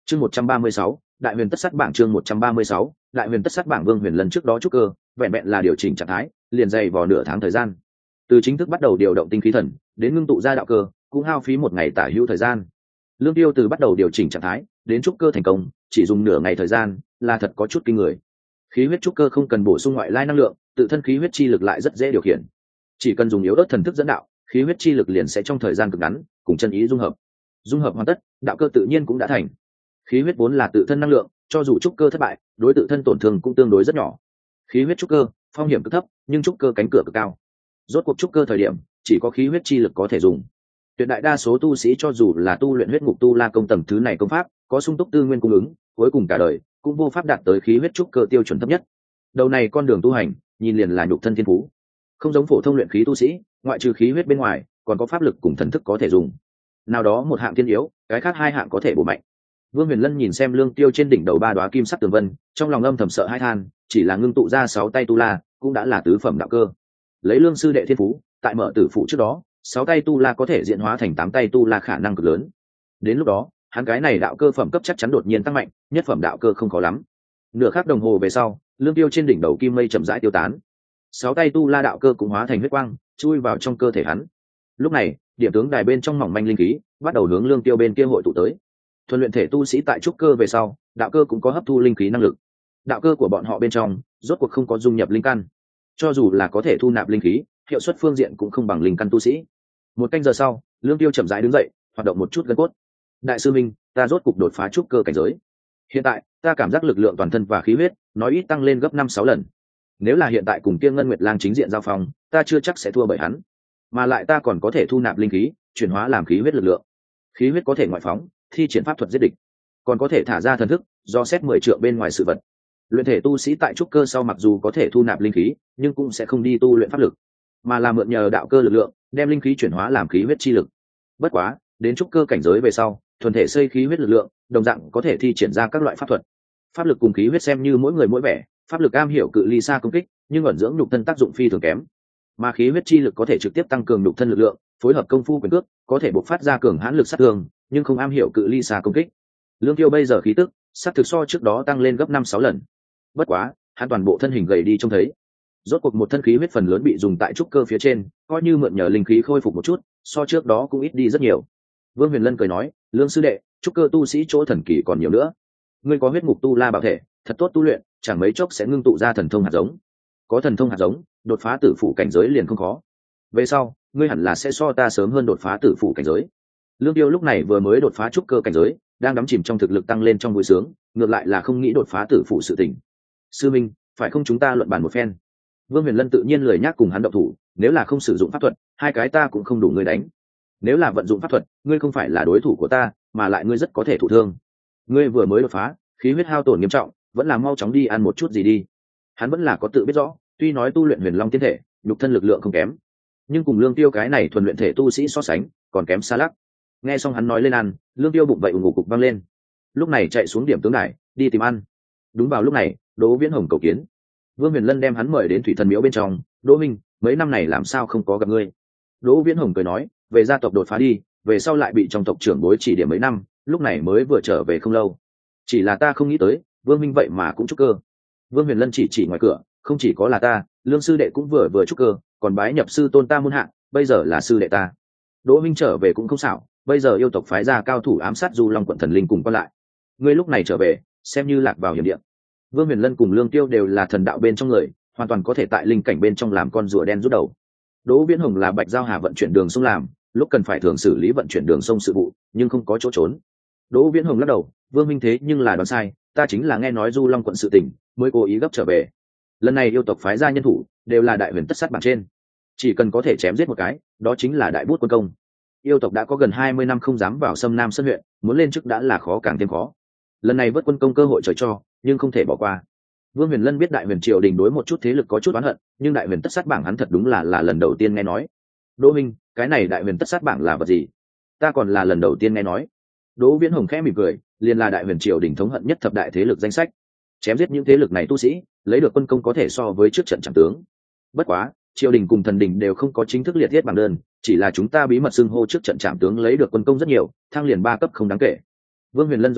Chương 136, Đại Huyền Tất Sát bảng. Chương 136, Đại Huyền Tất Sát bảng. Vương Huyền lần trước đó trúc cơ, vẹn vẹn là điều chỉnh trạng thái, liền dày vào nửa tháng thời gian. Từ chính thức bắt đầu điều động tinh khí thần, đến ngưng tụ ra đạo cơ, cũng hao phí một ngày tả hữu thời gian. Lương Tiêu từ bắt đầu điều chỉnh trạng thái, đến trúc cơ thành công, chỉ dùng nửa ngày thời gian, là thật có chút kinh người. Khí huyết trúc cơ không cần bổ sung ngoại lai năng lượng, tự thân khí huyết chi lực lại rất dễ điều khiển. Chỉ cần dùng yếu ớt thần thức dẫn đạo, khí huyết chi lực liền sẽ trong thời gian cực ngắn cùng chân ý dung hợp. Dung hợp hoàn tất, đạo cơ tự nhiên cũng đã thành. Khí huyết vốn là tự thân năng lượng, cho dù trúc cơ thất bại, đối tự thân tổn thương cũng tương đối rất nhỏ. Khí huyết trúc cơ, phong hiểm cực thấp, nhưng trúc cơ cánh cửa cực cao. Rốt cuộc trúc cơ thời điểm, chỉ có khí huyết chi lực có thể dùng. Tuyệt đại đa số tu sĩ cho dù là tu luyện huyết ngục tu la công tầng thứ này công pháp, có sung túc tư nguyên cung ứng, cuối cùng cả đời cũng vô pháp đạt tới khí huyết trúc cơ tiêu chuẩn thấp nhất. Đầu này con đường tu hành, nhìn liền là nhục thân thiên phú. Không giống phổ thông luyện khí tu sĩ, ngoại trừ khí huyết bên ngoài, còn có pháp lực cùng thần thức có thể dùng. Nào đó một hạng thiên yếu, cái khác hai hạng có thể bổ mạnh. Vương Huyền Lân nhìn xem Lương Tiêu trên đỉnh đầu ba đóa kim sắc tường vân, trong lòng âm thầm sợ hãi than, chỉ là ngưng tụ ra 6 tay tu la, cũng đã là tứ phẩm đạo cơ. Lấy Lương sư đệ thiên phú, tại mở tử phụ trước đó, 6 tay tu la có thể diễn hóa thành 8 tay tu la khả năng cực lớn. Đến lúc đó, hắn cái này đạo cơ phẩm cấp chắc chắn đột nhiên tăng mạnh, nhất phẩm đạo cơ không khó lắm. Nửa khắc đồng hồ về sau, Lương Tiêu trên đỉnh đầu kim mây chậm rãi tiêu tán. 6 tay tu la đạo cơ cũng hóa thành huyết quang, chui vào trong cơ thể hắn. Lúc này, điểm tướng đài bên trong mỏng manh linh khí, bắt đầu hướng Lương Tiêu bên kia hội tụ tới. Thuần luyện thể tu sĩ tại trúc cơ về sau, đạo cơ cũng có hấp thu linh khí năng lực. Đạo cơ của bọn họ bên trong, rốt cuộc không có dung nhập linh căn. Cho dù là có thể thu nạp linh khí, hiệu suất phương diện cũng không bằng linh căn tu sĩ. Một canh giờ sau, Lương Tiêu chậm rãi đứng dậy, hoạt động một chút gân cốt. Đại sư minh, ta rốt cục đột phá trúc cơ cảnh giới. Hiện tại, ta cảm giác lực lượng toàn thân và khí huyết, nói ít tăng lên gấp 5-6 lần. Nếu là hiện tại cùng Kiêng Ngân Nguyệt Lang chính diện giao phong, ta chưa chắc sẽ thua bởi hắn. Mà lại ta còn có thể thu nạp linh khí, chuyển hóa làm khí huyết lực lượng. Khí huyết có thể ngoại phóng, thi triển pháp thuật giết địch, còn có thể thả ra thần thức, do xét 10 trượng bên ngoài sự vật. Luyện thể tu sĩ tại trúc cơ sau mặc dù có thể thu nạp linh khí, nhưng cũng sẽ không đi tu luyện pháp lực, mà là mượn nhờ đạo cơ lực lượng, đem linh khí chuyển hóa làm khí huyết chi lực. Bất quá, đến trúc cơ cảnh giới về sau, thuần thể xây khí huyết lực lượng, đồng dạng có thể thi triển ra các loại pháp thuật. Pháp lực cùng khí huyết xem như mỗi người mỗi vẻ, pháp lực am hiểu cự ly xa công kích, nhưng ẩn dưỡng nhục thân tác dụng phi thường kém. Mà khí huyết chi lực có thể trực tiếp tăng cường nhục thân lực lượng, phối hợp công phu quyền cước, có thể bộc phát ra cường hãn lực sát thương, nhưng không am hiểu cự ly xa công kích. Lương Tiêu bây giờ khí tức, sát thực so trước đó tăng lên gấp 5-6 lần. Bất quá, hắn toàn bộ thân hình gầy đi trông thấy. Rốt cuộc một thân khí huyết phần lớn bị dùng tại trúc cơ phía trên, coi như mượn nhờ linh khí khôi phục một chút, so trước đó cũng ít đi rất nhiều. Vương Huyền Lân cười nói, Lương sư đệ, trúc cơ tu sĩ chỗ thần kỳ còn nhiều nữa. Ngươi có huyết ngục tu la bảo thể, thật tốt tu luyện, chẳng mấy chốc sẽ ngưng tụ ra thần thông hạt giống. Có thần thông hạt giống, đột phá tử phụ cảnh giới liền không khó. Về sau, ngươi hẳn là sẽ so ta sớm hơn đột phá tử phụ cảnh giới. Lương Tiêu lúc này vừa mới đột phá trúc cơ cảnh giới, đang đắm chìm trong thực lực tăng lên trong vui sướng, ngược lại là không nghĩ đột phá tử phụ sự tình. Sư minh, phải không chúng ta luận bàn một phen? Vương Huyền Lân tự nhiên lười nhác cùng hắn động thủ, nếu là không sử dụng pháp thuật, hai cái ta cũng không đủ ngươi đánh. Nếu là vận dụng pháp thuật, ngươi không phải là đối thủ của ta, mà lại ngươi rất có thể thụ thương. Ngươi vừa mới đột phá, khí huyết hao tổn nghiêm trọng, vẫn là mau chóng đi ăn một chút gì đi. Hắn vẫn là có tự biết rõ, tuy nói tu luyện Huyền Long tiên thể, nhục thân lực lượng không kém, nhưng cùng Lương Tiêu cái này thuần luyện thể tu sĩ so sánh, còn kém xa lắc. Nghe xong hắn nói lên ăn, Lương Tiêu bụng vậy ủng ngục cục văng lên. Lúc này chạy xuống điểm tướng đài, đi tìm ăn. Đúng vào lúc này, Đỗ Viễn Hồng cầu kiến. Vương Huyền Lân đem hắn mời đến thủy thần miếu bên trong. Đỗ minh, mấy năm này làm sao không có gặp ngươi? Đỗ Viễn Hồng cười nói, về gia tộc đột phá đi, về sau lại bị trong tộc trưởng bối chỉ điểm mấy năm, lúc này mới vừa trở về không lâu. Chỉ là ta không nghĩ tới, Vương minh vậy mà cũng trúc cơ. Vương Huyền Lân chỉ ngoài cửa, không chỉ có là ta, Lương sư đệ cũng vừa trúc cơ, còn bái nhập sư tôn ta môn hạ, bây giờ là sư đệ ta. Đỗ minh trở về cũng không xảo, bây giờ yêu tộc phái ra cao thủ ám sát Du Long quận thần linh cùng qua lại. Ngươi lúc này trở về, xem như lạc vào hiểm địa. Vương Huyền Lân cùng Lương Tiêu đều là thần đạo bên trong người, hoàn toàn có thể tại linh cảnh bên trong làm con rùa đen rút đầu. Đỗ Viễn Hồng là Bạch Giao Hà vận chuyển đường sông làm, lúc cần phải thường xử lý vận chuyển đường sông sự vụ, nhưng không có chỗ trốn. Đỗ Viễn Hồng lắc đầu, Vương minh thế nhưng là đoán sai, ta chính là nghe nói Du Long quận sự tình, mới cố ý gấp trở về. Lần này yêu tộc phái ra nhân thủ, đều là đại huyền tất sát bảng trên, chỉ cần có thể chém giết một cái, đó chính là đại bút quân công. Yêu tộc đã có gần 20 năm không dám vào Sâm Nam Sơn huyện, muốn lên chức đã là khó càng thêm khó. Lần này vớt quân công cơ hội trời cho, nhưng không thể bỏ qua. Vương Huyền Lân biết Đại Huyền triều đình đối một chút thế lực có chút oán hận, nhưng Đại Huyền tất sát bảng hắn thật đúng là lần đầu tiên nghe nói. Đỗ minh, cái này Đại Huyền tất sát bảng là vật gì? Ta còn là lần đầu tiên nghe nói. Đỗ Viễn Hồng khẽ mỉm cười, liền là Đại Huyền triều đình thống hận nhất thập đại thế lực danh sách. Chém giết những thế lực này tu sĩ, lấy được quân công có thể so với trước trận chẳng tướng. Bất quá, triều đình cùng thần đình đều không có chính thức liệt thiết bảng đơn, chỉ là chúng ta bí mật xưng hô trước trận trạm tướng lấy được quân công rất nhiều, thăng liền 3 cấp không đáng kể. Vương Huyền Lân dò hỏi,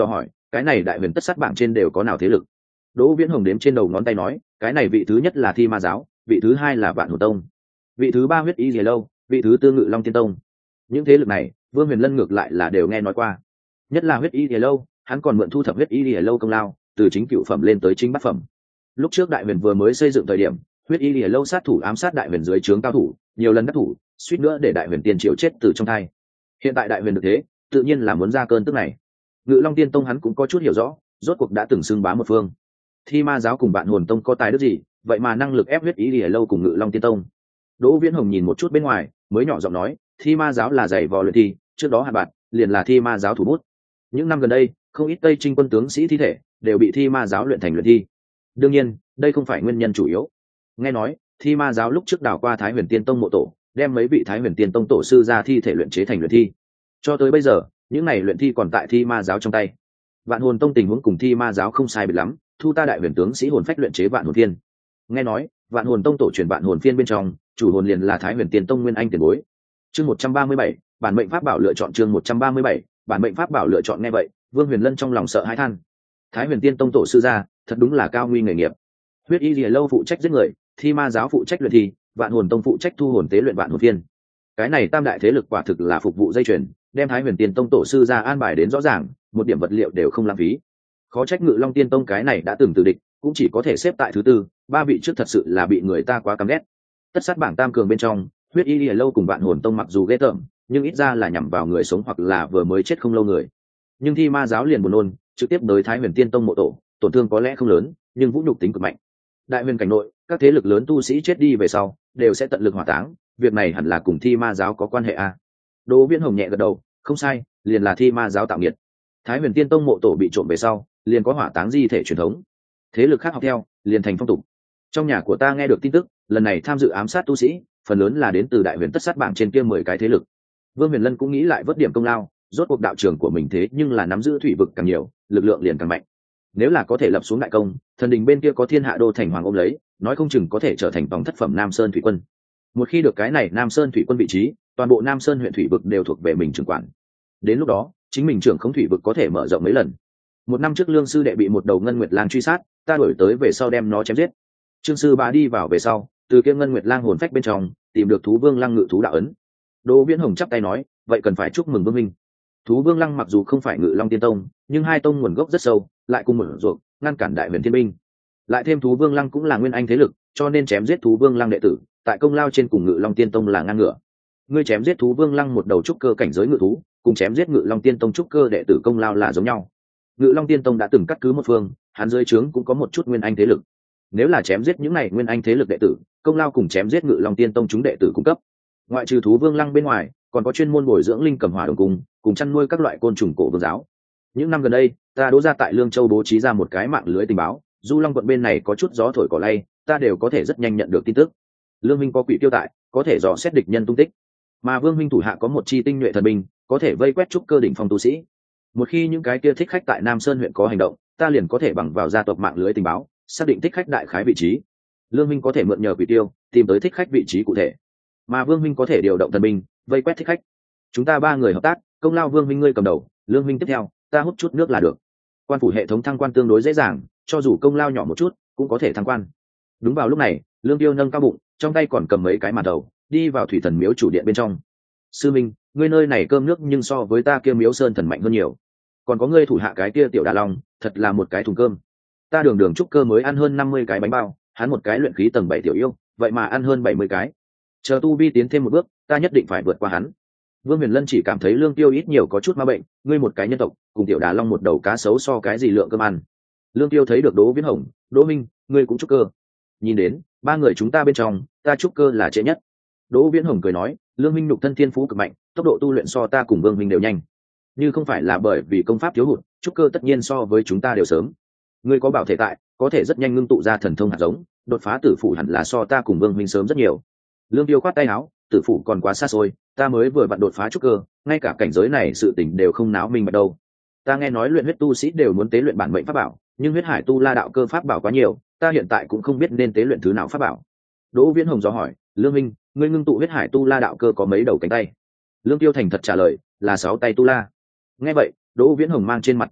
cái này đại huyền tất sát bảng trên đều có nào thế lực? Đỗ Viễn Hồng đếm trên đầu ngón tay nói, cái này vị thứ nhất là Thi Ma giáo, vị thứ hai là Vạn Hồn Tông, vị thứ ba Huyết Y Lìa Lâu, vị thứ tư Ngự Long Tiên Tông. Những thế lực này Vương Huyền Lân ngược lại là đều nghe nói qua, nhất là Huyết Y Lìa Lâu, hắn còn mượn thu thập Huyết Y Lìa Lâu công lao, từ chính cựu phẩm lên tới chính bát phẩm. Lúc trước đại huyền vừa mới xây dựng thời điểm, Huyết Y Lìa Lâu sát thủ ám sát đại huyền dưới trướng cao thủ, nhiều lần đắc thủ, suýt nữa để đại huyền tiên triều chết từ trong thai. Hiện tại đại huyền được thế, tự nhiên là muốn ra cơn tức này. Ngự Long Tiên Tông hắn cũng có chút hiểu rõ, rốt cuộc đã từng xưng bá một phương. Thi Ma giáo cùng Vạn Hồn Tông có tài đức gì, vậy mà năng lực ép Huyết Y Lìa Lâu cùng Ngự Long Tiên Tông. Đỗ Viễn Hồng nhìn một chút bên ngoài, mới nhỏ giọng nói, Thi Ma giáo là giày vò luyện thi, trước đó Hàn Bạt liền là Thi Ma giáo thủ bút. Những năm gần đây, không ít Tây Trinh quân tướng sĩ thi thể đều bị Thi Ma giáo luyện thành luyện thi. Đương nhiên, đây không phải nguyên nhân chủ yếu. Nghe nói, Thi Ma giáo lúc trước đào qua Thái Huyền Tiên Tông mộ tổ, đem mấy vị Thái Huyền Tiên Tông tổ sư ra thi thể luyện chế thành luyện thi. Cho tới bây giờ, những này luyện thi còn tại Thi Ma giáo trong tay. Vạn Hồn Tông tình huống cùng Thi Ma giáo không sai biệt lắm, thu ta đại huyền tướng sĩ hồn phách luyện chế Vạn Hồn Phiên. Nghe nói, Vạn Hồn Tông tổ truyền Vạn Hồn Phiên bên trong, chủ hồn liền là Thái Huyền Tiên Tông nguyên anh tiền bối. Chương 137, bản mệnh pháp bảo lựa chọn chương 137, bản mệnh pháp bảo lựa chọn. Nghe vậy, Vương Huyền Lân trong lòng sợ hãi than. Thái Huyền Tiên Tông tổ sư ra, thật đúng là cao nguy nghề nghiệp. Huyết Y Lìa Lâu phụ trách giết người, Thi Ma giáo phụ trách luyện thi, Vạn Hồn Tông phụ trách thu hồn tế luyện Vạn Hồn Phiên. Cái này tam đại thế lực quả thực là phục vụ dây chuyền, đem Thái Huyền Tiên Tông tổ sư ra an bài đến rõ ràng, một điểm vật liệu đều không lãng phí. Khó trách Ngự Long Tiên Tông cái này đã từng từ địch, cũng chỉ có thể xếp tại thứ tư, ba vị trước thật sự là bị người ta quá căm ghét. Tất sát bảng tam cường bên trong, Huyết Y Lìa Lâu cùng Vạn Hồn Tông mặc dù ghê tởm, nhưng ít ra là nhằm vào người sống hoặc là vừa mới chết không lâu người. Nhưng Thi Ma giáo liền buồn nôn, trực tiếp tới Thái Huyền Tiên Tông mộ tổ, tổn thương có lẽ không lớn, nhưng vũ nhục tính cực mạnh. Đại huyền cảnh nội, các thế lực lớn tu sĩ chết đi về sau, đều sẽ tận lực hỏa táng, việc này hẳn là cùng Thi Ma giáo có quan hệ a. Đỗ Viễn Hồng nhẹ gật đầu, không sai, liền là Thi Ma giáo tạo nghiệt. Thái Huyền Tiên Tông mộ tổ bị trộm về sau, liền có hỏa táng di thể truyền thống. Thế lực khác học theo, liền thành phong tục. Trong nhà của ta nghe được tin tức, lần này tham dự ám sát tu sĩ, phần lớn là đến từ đại huyền tất sát bảng trên kia 10 cái thế lực. Vương Huyền Lân cũng nghĩ lại vớt điểm công lao, rốt cuộc đạo trưởng của mình thế nhưng là nắm giữ thủy vực càng nhiều, lực lượng liền càng mạnh. Nếu là có thể lập xuống đại công, thần đình bên kia có Thiên Hạ Đô thành hoàng ôm lấy, nói không chừng có thể trở thành tổng thất phẩm Nam Sơn thủy quân. Một khi được cái này Nam Sơn thủy quân vị trí, toàn bộ Nam Sơn huyện thủy vực đều thuộc về mình trưởng quản. Đến lúc đó, chính mình trưởng không thủy vực có thể mở rộng mấy lần. Một năm trước Lương sư đệ bị một đầu ngân nguyệt lang truy sát, ta đuổi tới về sau đem nó chém giết. Trương sư bá đi vào về sau, từ kia ngân nguyệt lang hồn phách bên trong tìm được thú vương lăng ngự thú đạo ấn. Đỗ Viễn Hồng chắp tay nói, vậy cần phải chúc mừng vương minh. Thú vương lăng mặc dù không phải Ngự Long Tiên Tông, nhưng hai tông nguồn gốc rất sâu, lại cùng mở ruộng, ngăn cản đại huyền thiên binh. Lại thêm thú vương lăng cũng là nguyên anh thế lực, cho nên chém giết thú vương lăng đệ tử, tại công lao trên cùng Ngự Long Tiên Tông là ngang ngửa. Ngươi chém giết thú vương lăng một đầu trúc cơ cảnh giới ngự thú, cùng chém giết Ngự Long Tiên Tông trúc cơ đệ tử công lao là giống nhau. Ngự Long Tiên Tông đã từng cắt cứ một phương, hắn dưới trướng cũng có một chút nguyên anh thế lực. Nếu là chém giết những này nguyên anh thế lực đệ tử, công lao cùng chém giết Ngự Long Tiên Tông chúng đệ tử cung cấp. Ngoại trừ thú vương lăng bên ngoài, còn có chuyên môn bồi dưỡng linh cầm hỏa đồng cung, cùng chăn nuôi các loại côn trùng cổ vương giáo. Những năm gần đây, ta Đỗ ra tại Lương Châu bố trí ra một cái mạng lưới tình báo, Du Long quận bên này có chút gió thổi cỏ lay, ta đều có thể rất nhanh nhận được tin tức. Lương minh có quỷ tiêu tại, có thể dò xét địch nhân tung tích, mà Vương minh thủ hạ có một chi tinh nhuệ thần binh, có thể vây quét trúc cơ đỉnh phong tu sĩ. Một khi những cái kia thích khách tại Nam Sơn huyện có hành động, ta liền có thể bằng vào gia tộc mạng lưới tình báo, xác định thích khách đại khái vị trí. Lương minh có thể mượn nhờ quỷ tiêu tìm tới thích khách vị trí cụ thể, mà Vương minh có thể điều động thần binh vây quét thích khách. Chúng ta ba người hợp tác, công lao Vương minh ngươi cầm đầu, Lương minh tiếp theo, ta hút chút nước là được. Quan phủ hệ thống thăng quan tương đối dễ dàng, cho dù công lao nhỏ một chút cũng có thể thăng quan. Đúng vào lúc này, Lương Tiêu nâng cao bụng, trong tay còn cầm mấy cái màn đầu, đi vào thủy thần miếu chủ điện bên trong. Sư minh, ngươi nơi này cơm nước nhưng so với ta kia miếu sơn thần mạnh hơn nhiều. Còn có ngươi thủ hạ cái kia tiểu đà long, thật là một cái thùng cơm. Ta đường đường trúc cơ mới ăn hơn 50 cái bánh bao, hắn một cái luyện khí tầng 7 tiểu yêu, vậy mà ăn hơn 70 cái. Chờ tu vi tiến thêm một bước, ta nhất định phải vượt qua hắn. Vương Huyền Lân chỉ cảm thấy Lương Tiêu ít nhiều có chút ma bệnh, ngươi một cái nhân tộc, cùng tiểu đà long một đầu cá sấu so cái gì lượng cơm ăn. Lương Tiêu thấy được Đỗ Viễn Hồng, Đỗ Minh, ngươi cũng trúc cơ. Nhìn đến, ba người chúng ta bên trong, ta trúc cơ là trễ nhất. Đỗ Viễn Hồng cười nói, Lương Minh nhục thân thiên phú cực mạnh, tốc độ tu luyện so ta cùng Vương Minh đều nhanh. Như không phải là bởi vì công pháp thiếu hụt, trúc cơ tất nhiên so với chúng ta đều sớm. Ngươi có bảo thể tại, có thể rất nhanh ngưng tụ ra thần thông hạt giống, đột phá tử phủ hẳn là so ta cùng Vương Minh sớm rất nhiều. Lương Tiêu khoát tay áo, tử phủ còn quá xa xôi, ta mới vừa vặn đột phá trúc cơ, ngay cả cảnh giới này sự tình đều không náo minh bạch đâu. Ta nghe nói luyện huyết tu sĩ đều muốn tế luyện bản mệnh pháp bảo, nhưng huyết hải tu la đạo cơ pháp bảo quá nhiều, ta hiện tại cũng không biết nên tế luyện thứ nào pháp bảo. Đỗ Viễn Hồng dò hỏi, Lương Minh, ngươi ngưng tụ huyết hải tu la đạo cơ có mấy đầu cánh tay? Lương Tiêu thành thật trả lời, là 6 tay tu la. Nghe vậy, Đỗ Viễn Hồng mang trên mặt kinh ngạc,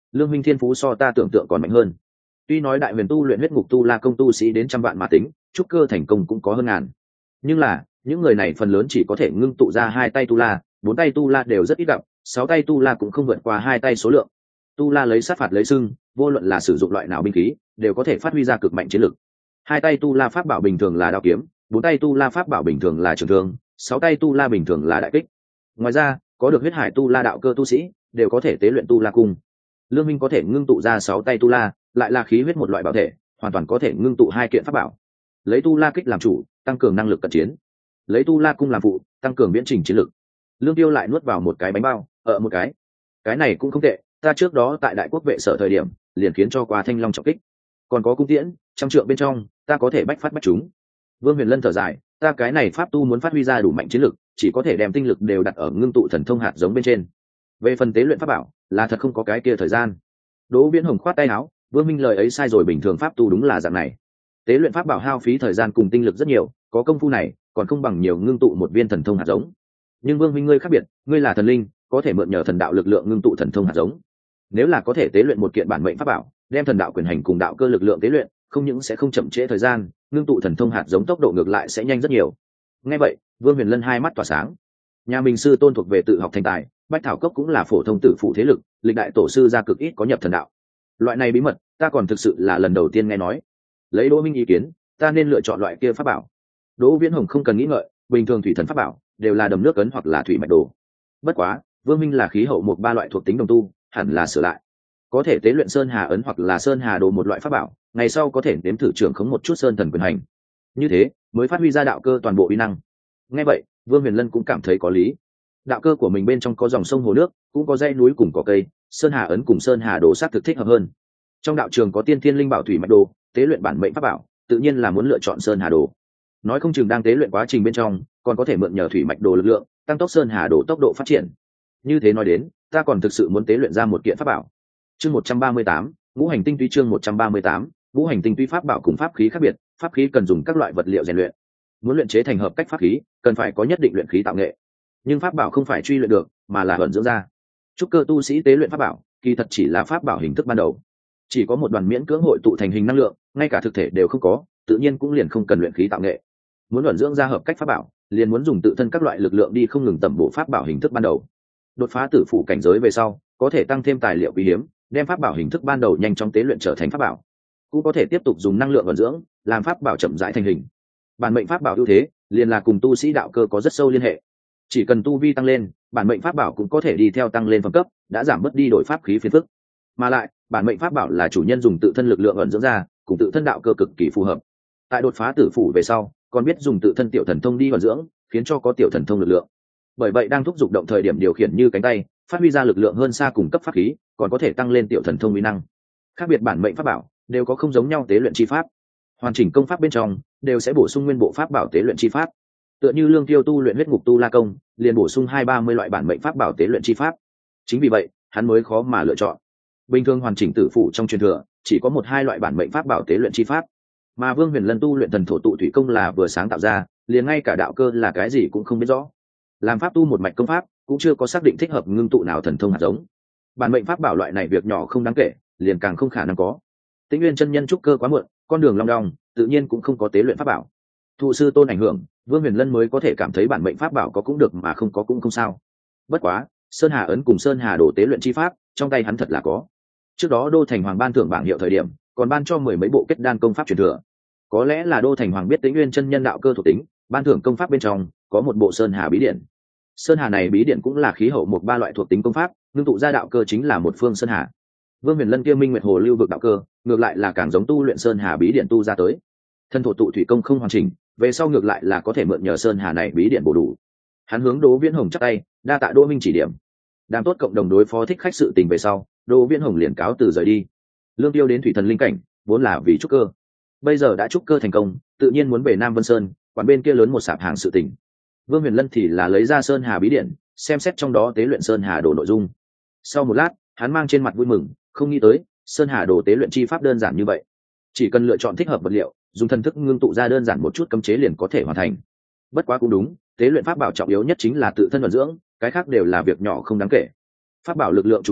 Lương Minh thiên phú so ta tưởng tượng còn mạnh hơn. Tuy nói đại huyền tu luyện huyết ngục tu la công tu sĩ đến trăm vạn mà tính, trúc cơ thành công cũng có hơn ngàn, nhưng là những người này phần lớn chỉ có thể ngưng tụ ra 2 tay tu la, 4 tay tu la đều rất ít gặp, 6 tay tu la cũng không vượt qua 2 tay số lượng. Tu la lấy sát phạt lấy sưng, vô luận là sử dụng loại nào binh khí đều có thể phát huy ra cực mạnh chiến lực. 2 tay tu la pháp bảo bình thường là đao kiếm, 4 tay tu la pháp bảo bình thường là trường thương, 6 tay tu la bình thường là đại kích. Ngoài ra có được huyết hải tu la đạo cơ tu sĩ đều có thể tế luyện tu la cung. Lương Minh có thể ngưng tụ ra 6 tay tu la, lại là khí huyết một loại bảo thể, hoàn toàn có thể ngưng tụ 2 kiện pháp bảo. Lấy tu la kích làm chủ, tăng cường năng lực cận chiến; lấy tu la cung làm phụ, tăng cường viễn trình chiến lực. Lương Tiêu lại nuốt vào một cái bánh bao, một cái này cũng không tệ, ta trước đó tại đại quốc vệ sở thời điểm liền khiến cho qua thanh long trọng kích, còn có cung tiễn trăm trượng bên trong, ta có thể bách phát bách chúng. Vương Huyền Lân thở dài, ta cái này pháp tu muốn phát huy ra đủ mạnh chiến lực, chỉ có thể đem tinh lực đều đặt ở ngưng tụ thần thông hạt giống bên trên. Về phần tế luyện pháp bảo, là thật không có cái kia thời gian. Đỗ Viễn Hồng khoát tay áo, Vương Minh lời ấy sai rồi, bình thường pháp tu đúng là dạng này. Tế luyện pháp bảo hao phí thời gian cùng tinh lực rất nhiều, có công phu này còn không bằng nhiều ngưng tụ một viên thần thông hạt giống. Nhưng Vương Minh ngươi khác biệt, ngươi là thần linh, có thể mượn nhờ thần đạo lực lượng ngưng tụ thần thông hạt giống. Nếu là có thể tế luyện một kiện bản mệnh pháp bảo, đem thần đạo quyền hành cùng đạo cơ lực lượng tế luyện, không những sẽ không chậm trễ thời gian, ngưng tụ thần thông hạt giống tốc độ ngược lại sẽ nhanh rất nhiều. Nghe vậy, Vương Huyền Lân hai mắt tỏa sáng. Nhà mình sư tôn thuộc về tự học thành tài, Bách Thảo Cốc cũng là phổ thông tử phụ thế lực, lịch đại tổ sư gia cực ít có nhập thần đạo. Loại này bí mật, ta còn thực sự là lần đầu tiên nghe nói. Lấy Đỗ Minh ý kiến, ta nên lựa chọn loại kia pháp bảo. Đỗ Viễn Hồng không cần nghĩ ngợi, bình thường thủy thần pháp bảo đều là đầm nước ấn hoặc là thủy mạch đồ. Bất quá, Vương Minh là khí hậu một ba loại thuộc tính đồng tu, hẳn là sửa lại. Có thể tế luyện sơn hà ấn hoặc là sơn hà đồ một loại pháp bảo, ngày sau có thể nếm thử trưởng khống một chút sơn thần quyền hành. Như thế, mới phát huy ra đạo cơ toàn bộ uy năng. Nghe vậy, Vương Huyền Lân cũng cảm thấy có lý. Đạo cơ của mình bên trong có dòng sông hồ nước, cũng có dãy núi cùng cỏ cây, sơn hà ấn cùng sơn hà đồ sát thực thích hợp hơn. Trong đạo trường có tiên thiên linh bảo thủy mạch đồ, tế luyện bản mệnh pháp bảo, tự nhiên là muốn lựa chọn sơn hà đồ. Nói không chừng đang tế luyện quá trình bên trong, còn có thể mượn nhờ thủy mạch đồ lực lượng, tăng tốc sơn hà đồ tốc độ phát triển. Như thế nói đến, ta còn thực sự muốn tế luyện ra một kiện pháp bảo. Chương 138, ngũ hành tinh túy. Chương 138, ngũ hành tinh túy. Pháp bảo cùng pháp khí khác biệt, pháp khí cần dùng các loại vật liệu rèn luyện. Muốn luyện chế thành hợp cách pháp khí, cần phải có nhất định luyện khí tạo nghệ. Nhưng pháp bảo không phải truy luyện được, mà là vận dưỡng ra. Trúc cơ tu sĩ tế luyện pháp bảo, kỳ thật chỉ là pháp bảo hình thức ban đầu. Chỉ có một đoàn miễn cưỡng hội tụ thành hình năng lượng, ngay cả thực thể đều không có, tự nhiên cũng liền không cần luyện khí tạo nghệ. Muốn vận dưỡng ra hợp cách pháp bảo, liền muốn dùng tự thân các loại lực lượng đi không ngừng tẩm bổ pháp bảo hình thức ban đầu. Đột phá tử phụ cảnh giới về sau, có thể tăng thêm tài liệu quý hiếm, đem pháp bảo hình thức ban đầu nhanh chóng tế luyện trở thành pháp bảo. Cũng có thể tiếp tục dùng năng lượng vận dưỡng, làm pháp bảo chậm rãi thành hình. Bản mệnh pháp bảo ưu thế, liền là cùng tu sĩ đạo cơ có rất sâu liên hệ. Chỉ cần tu vi tăng lên, bản mệnh pháp bảo cũng có thể đi theo tăng lên phẩm cấp, đã giảm bớt đi đổi pháp khí phiền phức. Mà lại, bản mệnh pháp bảo là chủ nhân dùng tự thân lực lượng ẩn dưỡng ra, cùng tự thân đạo cơ cực kỳ phù hợp. Tại đột phá tử phủ về sau, còn biết dùng tự thân tiểu thần thông đi ẩn dưỡng, khiến cho có tiểu thần thông lực lượng. Bởi vậy đang thúc giục động thời điểm điều khiển như cánh tay, phát huy ra lực lượng hơn xa cùng cấp pháp khí, còn có thể tăng lên tiểu thần thông uy năng. Khác biệt bản mệnh pháp bảo đều có không giống nhau tế luyện chi pháp. Hoàn chỉnh công pháp bên trong đều sẽ bổ sung nguyên bộ pháp bảo tế luyện chi pháp. Tựa như Lương Tiêu tu luyện huyết ngục tu la công, liền bổ sung 2-30 loại bản mệnh pháp bảo tế luyện chi pháp. Chính vì vậy, hắn mới khó mà lựa chọn. Bình thường hoàn chỉnh tử phụ trong truyền thừa, chỉ có 1-2 loại bản mệnh pháp bảo tế luyện chi pháp. Mà Vương Huyền Lân tu luyện thần thổ tụ thủy công là vừa sáng tạo ra, liền ngay cả đạo cơ là cái gì cũng không biết rõ. Làm pháp tu một mạch công pháp, cũng chưa có xác định thích hợp ngưng tụ nào thần thông hạt giống. Bản mệnh pháp bảo loại này việc nhỏ không đáng kể, liền càng không khả năng có. Tĩnh Nguyên chân nhân trúc cơ quá muộn, con đường long đong, tự nhiên cũng không có tế luyện pháp bảo. Thụ sư tôn ảnh hưởng, Vương Huyền Lân mới có thể cảm thấy bản mệnh pháp bảo có cũng được mà không có cũng không sao. Bất quá, sơn hà ấn cùng sơn hà đồ tế luyện chi pháp, trong tay hắn thật là có. Trước đó Đô Thành Hoàng ban thưởng bảng hiệu thời điểm, còn ban cho 10 mấy bộ kết đan công pháp truyền thừa. Có lẽ là Đô Thành Hoàng biết Tĩnh Nguyên chân nhân đạo cơ thuộc tính, ban thưởng công pháp bên trong có một bộ sơn hà bí điển. Sơn hà này bí điển cũng là khí hậu một ba loại thuộc tính công pháp, ngưng tụ ra đạo cơ chính là một phương sơn hà. Vương Huyền Lân kia Minh Nguyệt Hồ lưu vực đạo cơ, ngược lại là càng giống tu luyện sơn hà bí điển tu ra tới. Thân thổ tụ thủy công không hoàn chỉnh, về sau ngược lại là có thể mượn nhờ sơn hà này bí điển bổ đủ. Hắn hướng Đỗ Viễn Hồng chắp tay, đa tạ Đỗ Minh chỉ điểm. Đàm tốt cộng đồng đối phó thích khách sự tình về sau, Đỗ Viễn Hồng liền cáo từ rời đi. Lương Tiêu đến thủy thần linh cảnh, vốn là vì trúc cơ. Bây giờ đã trúc cơ thành công, tự nhiên muốn về Nam Vân Sơn, quản bên kia lớn một sạp hàng sự tình. Vương Huyền Lân thì là lấy ra sơn hà bí điển, xem xét trong đó tế luyện sơn hà đồ nội dung. Sau một lát, hắn mang trên mặt vui mừng, không nghĩ tới sơn hà đồ tế luyện chi pháp đơn giản như vậy. Chỉ cần lựa chọn thích hợp vật liệu, dùng thần thức ngưng tụ ra đơn giản một chút cấm chế liền có thể hoàn thành. Bất quá cũng đúng, tế luyện pháp bảo trọng yếu nhất chính là tự thân vận dưỡng, cái khác đều là việc nhỏ không đáng kể. Pháp bảo lực lượng chủ yếu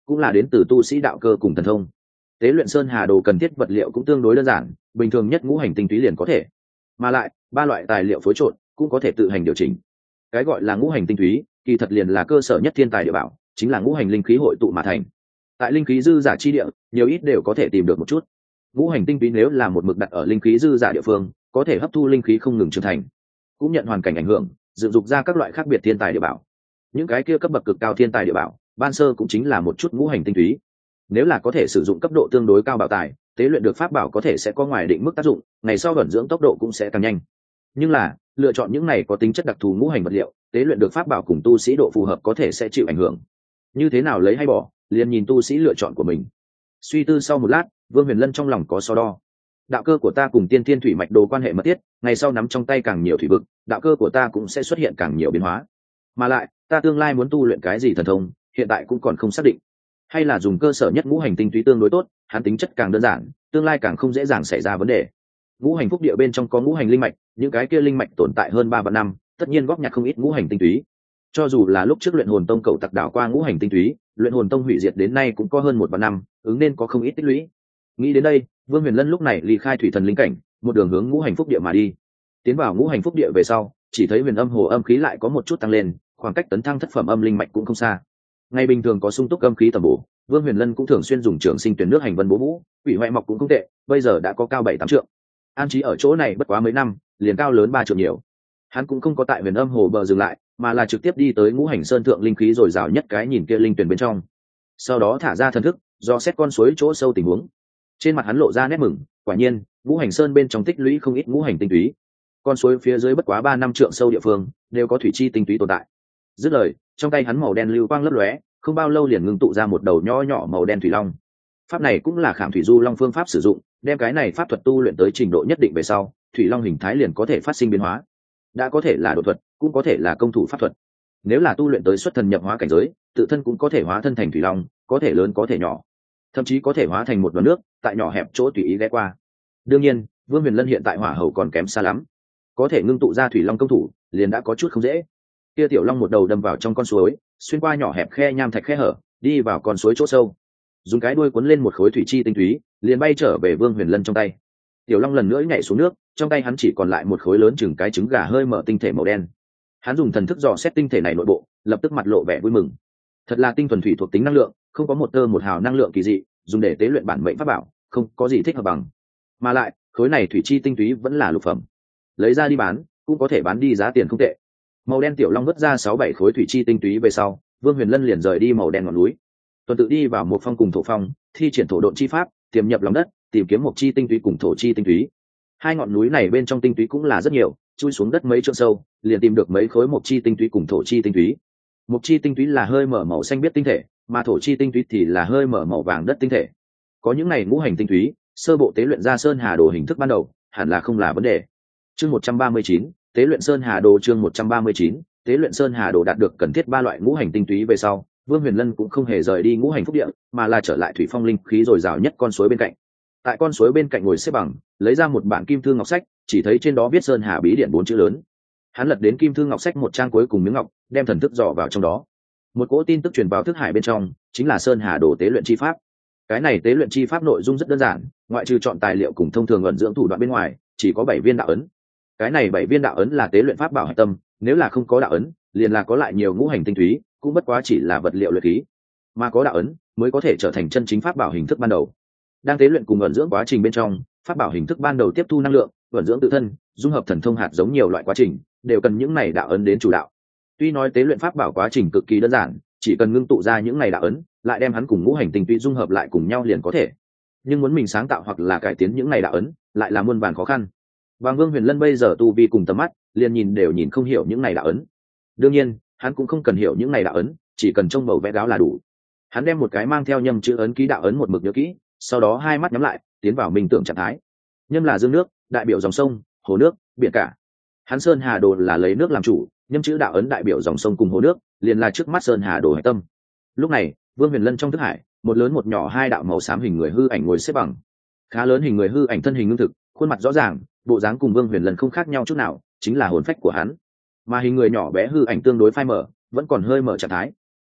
cũng là đến từ tu sĩ đạo cơ cùng thần thông. Tế luyện sơn hà đồ cần thiết vật liệu cũng tương đối đơn giản, bình thường nhất ngũ hành tinh túy liền có thể, mà lại ba loại tài liệu phối trộn cũng có thể tự hành điều chỉnh. Cái gọi là ngũ hành tinh túy kỳ thật liền là cơ sở nhất thiên tài địa bảo, chính là ngũ hành linh khí hội tụ mà thành. Tại linh khí dư giả chi địa, nhiều ít đều có thể tìm được một chút. Ngũ hành tinh túy nếu là một mực đặt ở linh khí dư giả địa phương, có thể hấp thu linh khí không ngừng trưởng thành, cũng nhận hoàn cảnh ảnh hưởng, dựng dục ra các loại khác biệt thiên tài địa bảo. Những cái kia cấp bậc cực cao thiên tài địa bảo, ban sơ cũng chính là một chút ngũ hành tinh túy. Nếu là có thể sử dụng cấp độ tương đối cao bảo tài, tế luyện được pháp bảo có thể sẽ có ngoài định mức tác dụng, ngày sau vận dưỡng tốc độ cũng sẽ càng nhanh. Nhưng là lựa chọn những này có tính chất đặc thù ngũ hành vật liệu, tế luyện được pháp bảo cùng tu sĩ độ phù hợp có thể sẽ chịu ảnh hưởng. Như thế nào lấy hay bỏ, liền nhìn tu sĩ lựa chọn của mình. Suy tư sau một lát, Vương Huyền Lân trong lòng có so đo. Đạo cơ của ta cùng tiên thiên thủy mạch đồ quan hệ mật thiết, ngày sau nắm trong tay càng nhiều thủy vực, đạo cơ của ta cũng sẽ xuất hiện càng nhiều biến hóa. Mà lại, ta tương lai muốn tu luyện cái gì thần thông, hiện tại cũng còn không xác định. Hay là dùng cơ sở nhất ngũ hành tinh túy tương đối tốt, hắn tính chất càng đơn giản, tương lai càng không dễ dàng xảy ra vấn đề. Ngũ hành phúc địa bên trong có ngũ hành linh mạch, những cái kia linh mạch tồn tại hơn 3 vạn năm, tất nhiên góp nhặt không ít ngũ hành tinh túy. Cho dù là lúc trước luyện hồn tông cậu tặc đảo qua ngũ hành tinh túy, luyện hồn tông hủy diệt đến nay cũng có hơn 1 vạn năm, ứng nên có không ít tích lũy. Nghĩ đến đây, Vương Huyền Lân lúc này ly khai thủy thần linh cảnh, một đường hướng ngũ hành phúc địa mà đi. Tiến vào ngũ hành phúc địa về sau, chỉ thấy huyền âm hồ âm khí lại có một chút tăng lên, khoảng cách tấn thăng thất phẩm âm linh mạch cũng không xa. Ngày bình thường có sung túc âm khí tầm bổ, Vương Huyền Lân cũng thường xuyên dùng trường sinh tuyển nước hành vân bố vũ, quỷ hoại mọc cũng không tệ, bây giờ đã có cao 7-8 trượng. An trí ở chỗ này bất quá mấy năm, liền cao lớn 3 trượng nhiều. Hắn cũng không có tại huyền âm hồ bờ dừng lại, mà là trực tiếp đi tới ngũ hành sơn thượng linh khí dồi dào nhất cái nhìn kia linh tuyển bên trong. Sau đó thả ra thần thức, do xét con suối chỗ sâu tình huống. Trên mặt hắn lộ ra nét mừng, quả nhiên, ngũ hành sơn bên trong tích lũy không ít ngũ hành tinh túy. Con suối phía dưới bất quá 3 năm trượng sâu địa phương, đều có thủy chi tinh túy tồn tại. Dứt lời, trong tay hắn màu đen lưu quang lấp lóe, không bao lâu liền ngưng tụ ra một đầu nho nhỏ màu đen thủy long. Pháp này cũng là khảm thủy du long phương pháp sử dụng, đem cái này pháp thuật tu luyện tới trình độ nhất định về sau, thủy long hình thái liền có thể phát sinh biến hóa. Đã có thể là độ thuật, cũng có thể là công thủ pháp thuật. Nếu là tu luyện tới xuất thần nhập hóa cảnh giới, tự thân cũng có thể hóa thân thành thủy long, có thể lớn có thể nhỏ, thậm chí có thể hóa thành một đoàn nước, tại nhỏ hẹp chỗ tùy ý ghé qua. Đương nhiên, Vương Huyền Lân hiện tại hỏa hầu còn kém xa lắm, có thể ngưng tụ ra thủy long công thủ, liền đã có chút không dễ. Kia tiểu long một đầu đâm vào trong con suối, xuyên qua nhỏ hẹp khe nham thạch khe hở, đi vào con suối chỗ sâu, dùng cái đuôi cuốn lên một khối thủy chi tinh túy, liền bay trở về Vương Huyền Lân trong tay. Tiểu long lần nữa nhảy xuống nước, trong tay hắn chỉ còn lại một khối lớn chừng cái trứng gà hơi mở tinh thể màu đen. Hắn dùng thần thức dò xét tinh thể này nội bộ, lập tức mặt lộ vẻ vui mừng. Thật là tinh thuần thủy thuộc tính năng lượng, không có một tơ một hào năng lượng kỳ dị, dùng để tế luyện bản mệnh pháp bảo, không có gì thích hợp bằng. Mà lại, khối này thủy chi tinh túy vẫn là lục phẩm, lấy ra đi bán, cũng có thể bán đi giá tiền không tệ. Màu đen tiểu long vứt ra 6-7 khối thủy chi tinh túy về sau, Vương Huyền Lân liền rời đi màu đen ngọn núi. Tuần tự đi vào một phong cùng thổ phong, thi triển thổ độn chi pháp, tiềm nhập lòng đất, tìm kiếm một chi tinh túy cùng thổ chi tinh túy. Hai ngọn núi này bên trong tinh túy cũng là rất nhiều, chui xuống đất mấy trượng sâu, liền tìm được mấy khối một chi tinh túy cùng thổ chi tinh túy. Một chi tinh túy là hơi mở màu xanh biết tinh thể, mà thổ chi tinh túy thì là hơi mở màu vàng đất tinh thể. Có những này ngũ hành tinh túy, sơ bộ tế luyện ra sơn hà đồ hình thức ban đầu, hẳn là không là vấn đề. Chương 139, tế luyện sơn hà đồ. Chương 139, tế luyện sơn hà đồ đạt được cần thiết 3 loại ngũ hành tinh túy về sau, Vương Huyền Lân cũng không hề rời đi ngũ hành phúc địa, mà là trở lại thủy phong linh khí dồi dào nhất con suối bên cạnh. Tại con suối bên cạnh ngồi xếp bằng, lấy ra một bản kim thư ngọc sách, chỉ thấy trên đó viết sơn hà bí điển 4 chữ lớn. Hắn lật đến kim thư ngọc sách một trang cuối cùng miếng ngọc, đem thần thức dò vào trong đó. Một cỗ tin tức truyền vào thức hải bên trong, chính là sơn hà đồ tế luyện chi pháp. Cái này tế luyện chi pháp nội dung rất đơn giản, ngoại trừ chọn tài liệu cùng thông thường ẩn dưỡng thủ đoạn bên ngoài, chỉ có 7 viên đạo ấn. Cái này 7 viên đạo ấn là tế luyện pháp bảo hạch tâm, nếu là không có đạo ấn, liền là có lại nhiều ngũ hành tinh túy, cũng bất quá chỉ là vật liệu luyện khí, mà có đạo ấn mới có thể trở thành chân chính pháp bảo hình thức ban đầu. Đang tế luyện cùng ẩn dưỡng quá trình bên trong, pháp bảo hình thức ban đầu tiếp thu năng lượng, ẩn dưỡng tự thân, dung hợp thần thông hạt giống nhiều loại quá trình, đều cần những này đạo ấn đến chủ đạo. Tuy nói tế luyện pháp bảo quá trình cực kỳ đơn giản, chỉ cần ngưng tụ ra những này đạo ấn, lại đem hắn cùng ngũ hành tinh túy dung hợp lại cùng nhau liền có thể. Nhưng muốn mình sáng tạo hoặc là cải tiến những này đạo ấn, lại là muôn vàn khó khăn. Và Vương Huyền Lân bây giờ tu vi cùng tầm mắt, liền nhìn đều nhìn không hiểu những này đạo ấn. Đương nhiên, hắn cũng không cần hiểu những này đạo ấn, chỉ cần trông bầu vẽ gáo là đủ. Hắn đem một cái mang theo nhâm chữ ấn ký đạo ấn một mực nhớ kỹ, sau đó hai mắt nhắm lại, tiến vào minh tưởng trạng thái. Nhâm là dương nước, đại biểu dòng sông, hồ nước, biển cả. Hắn sơn hà đồ là lấy nước làm chủ, nhâm chữ đạo ấn đại biểu dòng sông cùng hồ nước, liền là trước mắt sơn hà đồ hải tâm. Lúc này, Vương Huyền Lân trong thức hải, một lớn một nhỏ 2 đạo màu xám hình người hư ảnh ngồi xếp bằng. Khá lớn hình người hư ảnh thân hình ngưng thực, khuôn mặt rõ ràng, bộ dáng cùng Vương Huyền Lân không khác nhau chút nào, chính là hồn phách của hắn. Mà hình người nhỏ bé hư ảnh tương đối phai mở, vẫn còn hơi mở trạng thái.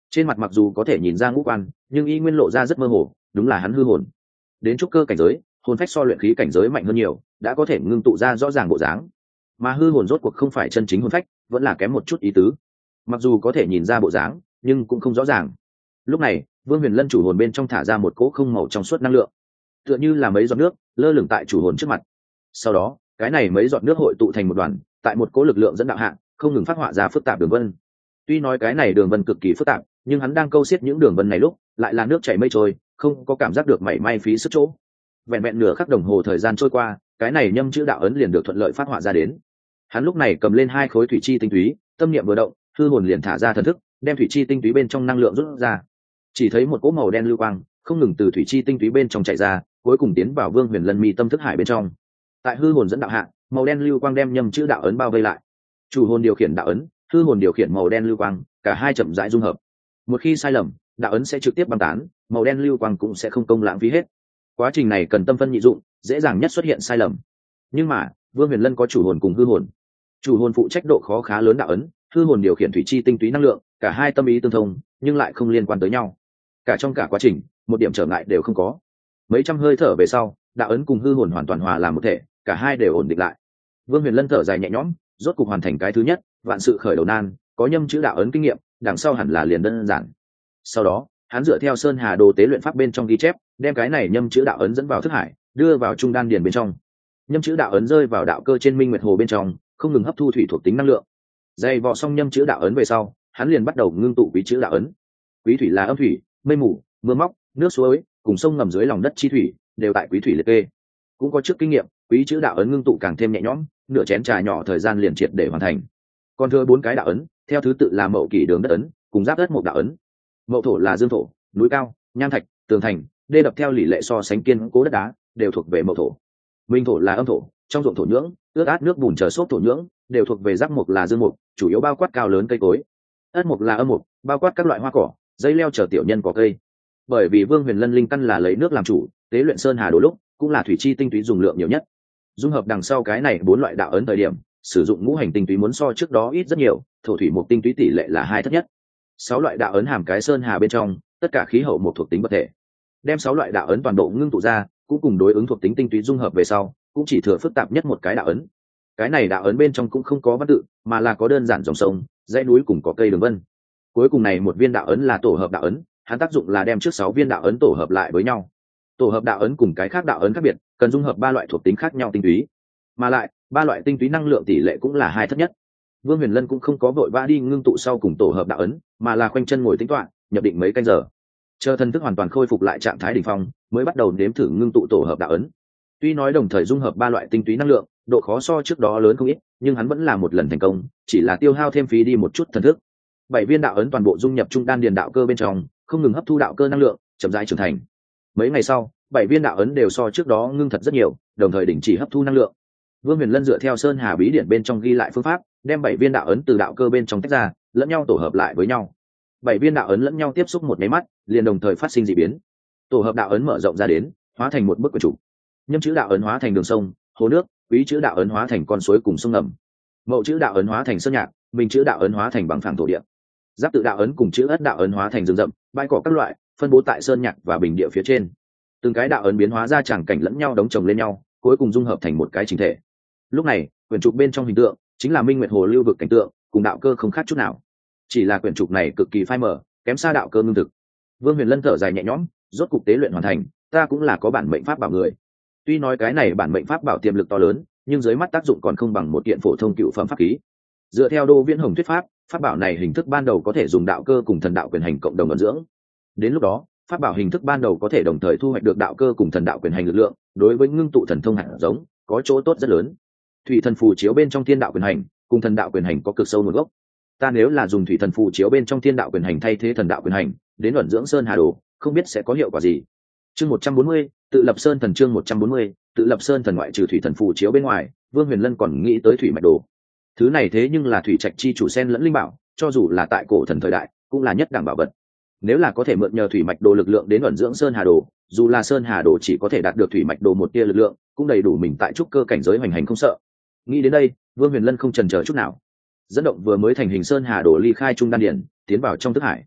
Trên mặt mặc dù có thể nhìn ra ngũ quan, nhưng y nguyên lộ ra rất mơ hồ, đúng là hắn hư hồn. Đến trúc cơ cảnh giới, hồn phách so luyện khí cảnh giới mạnh hơn nhiều, đã có thể ngưng tụ ra rõ ràng bộ dáng. Mà hư hồn rốt cuộc không phải chân chính hồn phách, vẫn là kém một chút ý tứ. Mặc dù có thể nhìn ra bộ dáng, nhưng cũng không rõ ràng. Lúc này, Vương Huyền Lân chủ hồn bên trong thả ra một cỗ không màu trong suốt năng lượng, tựa như là mấy giọt nước lơ lửng tại chủ hồn trước mặt. Sau đó, cái này mấy giọt nước hội tụ thành một đoàn, tại một cỗ lực lượng dẫn đạo hạ, không ngừng phát họa ra phức tạp đường vân. Tuy nói cái này đường vân cực kỳ phức tạp, nhưng hắn đang câu xiết những đường vân này lúc, lại là nước chảy mây trôi, không có cảm giác được mảy may phí sức chỗ. Vẹn vẹn nửa khắc đồng hồ thời gian trôi qua, cái này nhâm chữ đạo ấn liền được thuận lợi phát họa ra đến. Hắn lúc này cầm lên hai khối thủy chi tinh túy, tâm niệm vừa động, hư hồn liền thả ra thần thức, đem thủy chi tinh túy bên trong năng lượng rút ra. Chỉ thấy một cỗ màu đen lưu quang không ngừng từ thủy chi tinh túy bên trong chạy ra, cuối cùng tiến vào Vương Huyền Lân mi tâm thức hải bên trong. Tại hư hồn dẫn đạo hạ, màu đen lưu quang đem nhâm chữ đạo ấn bao vây lại. Chủ hồn điều khiển đạo ấn, hư hồn điều khiển màu đen lưu quang, cả hai chậm rãi dung hợp. Một khi sai lầm, đạo ấn sẽ trực tiếp băng tán, màu đen lưu quang cũng sẽ không công lãng phí hết. Quá trình này cần tâm phân nhị dụng, dễ dàng nhất xuất hiện sai lầm. Nhưng mà Vương Huyền Lân có chủ hồn cùng hư hồn, chủ hồn phụ trách độ khó khá lớn đạo ấn, hư hồn điều khiển thủy chi tinh túy năng lượng, cả hai tâm ý tương thông nhưng lại không liên quan tới nhau. Cả trong cả quá trình, một điểm trở ngại đều không có. Mấy trăm hơi thở về sau, đạo ấn cùng hư hồn hoàn toàn hòa làm một thể, cả hai đều ổn định lại. Vương Huyền Lân thở dài nhẹ nhõm, rốt cục hoàn thành cái thứ nhất, vạn sự khởi đầu nan, có nhâm chữ đạo ấn kinh nghiệm, đằng sau hẳn là liền đơn giản. Sau đó, hắn dựa theo Sơn Hà Đồ tế luyện pháp bên trong ghi chép, đem cái này nhâm chữ đạo ấn dẫn vào thức hải, đưa vào trung đan điền bên trong. Nhâm chữ đạo ấn rơi vào đạo cơ trên minh nguyệt hồ bên trong, không ngừng hấp thu thủy thuộc tính năng lượng. Dày vò xong nhâm chữ đạo ấn về sau, hắn liền bắt đầu ngưng tụ quý chữ đạo ấn. Quý thủy là âm thủy, mây mù, mưa móc, nước suối, cùng sông ngầm dưới lòng đất chi thủy, đều tại quý thủy liệt kê. Cũng có trước kinh nghiệm, quý chữ đạo ấn ngưng tụ càng thêm nhẹ nhõm, nửa chén trà nhỏ thời gian liền triệt để hoàn thành. Còn thừa 4 cái đạo ấn, theo thứ tự là mậu kỷ đường đất ấn, cùng giáp đất một đạo ấn. Mậu thổ là dương thổ, núi cao, nham thạch, tường thành, đê đập theo tỷ lệ so sánh kiên cố đất đá, đều thuộc về mậu thổ. Minh thổ là âm thổ, trong ruộng thổ nhưỡng, ướt át nước bùn chờ xốp thổ nhưỡng, đều thuộc về giáp mộc là dương mộc, chủ yếu bao quát cao lớn cây cối. Ất mộc là âm mộc, bao quát các loại hoa cỏ, dây leo chờ tiểu nhân cỏ cây. Bởi vì Vương Huyền Lân linh căn là lấy nước làm chủ, tế luyện Sơn Hà Đồ lúc cũng là thủy chi tinh túy dùng lượng nhiều nhất. Dung hợp đằng sau cái này 4 loại đạo ấn thời điểm, sử dụng ngũ hành tinh túy muốn so trước đó ít rất nhiều, thổ thủy mộc tinh túy tỷ lệ là 2 thấp nhất. 6 loại đạo ấn hàm cái sơn hà bên trong, tất cả khí hậu một thuộc tính vật thể. Đem 6 loại đạo ấn toàn bộ ngưng tụ ra, cũng cùng đối ứng thuộc tính tinh túy dung hợp về sau, cũng chỉ thừa phức tạp nhất một cái đạo ấn. Cái này đạo ấn bên trong cũng không có văn tự, mà là có đơn giản dòng sông, dãy núi cùng có cây đường vân. Cuối cùng này một viên đạo ấn là tổ hợp đạo ấn, hắn tác dụng là đem trước 6 viên đạo ấn tổ hợp lại với nhau. Tổ hợp đạo ấn cùng cái khác đạo ấn khác biệt, cần dung hợp 3 loại thuộc tính khác nhau tinh túy, mà lại 3 loại tinh túy năng lượng tỷ lệ cũng là 2 thấp nhất. Vương Huyền Lân cũng không có vội vã đi ngưng tụ sau cùng tổ hợp đạo ấn, mà là khoanh chân ngồi tính toán, nhập định mấy canh giờ, chờ thần thức hoàn toàn khôi phục lại trạng thái đỉnh phong, mới bắt đầu nếm thử ngưng tụ tổ hợp đạo ấn. Tuy nói đồng thời dung hợp 3 loại tinh túy năng lượng, độ khó so trước đó lớn không ít, nhưng hắn vẫn là một lần thành công, chỉ là tiêu hao thêm phí đi một chút thần thức. 7 viên đạo ấn toàn bộ dung nhập trung đan điền đạo cơ bên trong, không ngừng hấp thu đạo cơ năng lượng, chậm rãi trưởng thành. Mấy ngày sau, 7 viên đạo ấn đều so trước đó ngưng thật rất nhiều, đồng thời đình chỉ hấp thu năng lượng. Vương Huyền Lân dựa theo Sơn Hà bí điển bên trong ghi lại phương pháp, đem 7 viên đạo ấn từ đạo cơ bên trong tách ra, lẫn nhau tổ hợp lại với nhau. 7 viên đạo ấn lẫn nhau tiếp xúc một cái mắt, liền đồng thời phát sinh dị biến. Tổ hợp đạo ấn mở rộng ra đến, hóa thành một bức quyển trục. Nhâm chữ đạo ấn hóa thành đường sông, hồ nước, quý chữ đạo ấn hóa thành con suối cùng sông ngầm. Mậu chữ đạo ấn hóa thành sơn nhạc, minh chữ đạo ấn hóa thành bằng phẳng thổ địa. Giáp tự đạo ấn cùng chữ ất đạo ấn hóa thành rừng rậm, bãi cỏ các loại, phân bố tại sơn nhạc và bình địa phía trên. Từng cái đạo ấn biến hóa ra tràng cảnh lẫn nhau đống chồng lên nhau, cuối cùng dung hợp thành một cái chỉnh thể. Lúc này, quyển trục bên trong hình tượng chính là Minh Nguyệt Hồ lưu vực cảnh tượng, cùng đạo cơ không khác chút nào. Chỉ là quyển trục này cực kỳ phai mờ, kém xa đạo cơ ngưng thực. Vương Huyền Lân thở dài nhẹ nhõm, rốt cục tế luyện hoàn thành, ta cũng là có bản mệnh pháp bảo người. Tuy nói cái này bản mệnh pháp bảo tiềm lực to lớn, nhưng dưới mắt tác dụng còn không bằng một kiện phổ thông cựu phẩm pháp khí. Dựa theo Đô Viễn Hồng thuyết pháp, pháp bảo này hình thức ban đầu có thể dùng đạo cơ cùng thần đạo quyền hành cộng đồng ẩn dưỡng. Đến lúc đó, pháp bảo hình thức ban đầu có thể đồng thời thu hoạch được đạo cơ cùng thần đạo quyền hành lực lượng, đối với ngưng tụ thần thông hạt giống có chỗ tốt rất lớn. Thủy thần phù chiếu bên trong thiên đạo quyền hành cùng thần đạo quyền hành có cực sâu nguồn gốc. Ta nếu là dùng thủy thần phù chiếu bên trong thiên đạo quyền hành thay thế thần đạo quyền hành, đến ẩn dưỡng Sơn Hà Đồ, không biết sẽ có hiệu quả gì. Chương 140, tự lập Sơn Thần. Chương 140, tự lập Sơn Thần. Ngoại trừ thủy thần phù chiếu bên ngoài, Vương Huyền Lân còn nghĩ tới thủy mạch đồ. Thứ này thế nhưng là thủy trạch chi chủ sen lẫn linh bảo, cho dù là tại cổ thần thời đại cũng là nhất đẳng bảo vật. Nếu là có thể mượn nhờ thủy mạch đồ lực lượng đến ẩn dưỡng Sơn Hà Đồ, dù là Sơn Hà Đồ chỉ có thể đạt được thủy mạch đồ một tia lực lượng, cũng đầy đủ mình tại trúc cơ cảnh giới hoành hành không sợ. Nghĩ đến đây, Vương Huyền Lân không chần chờ chút nào, dẫn động vừa mới thành hình Sơn Hà Đồ ly khai trung đan điển, tiến vào trong thức hải.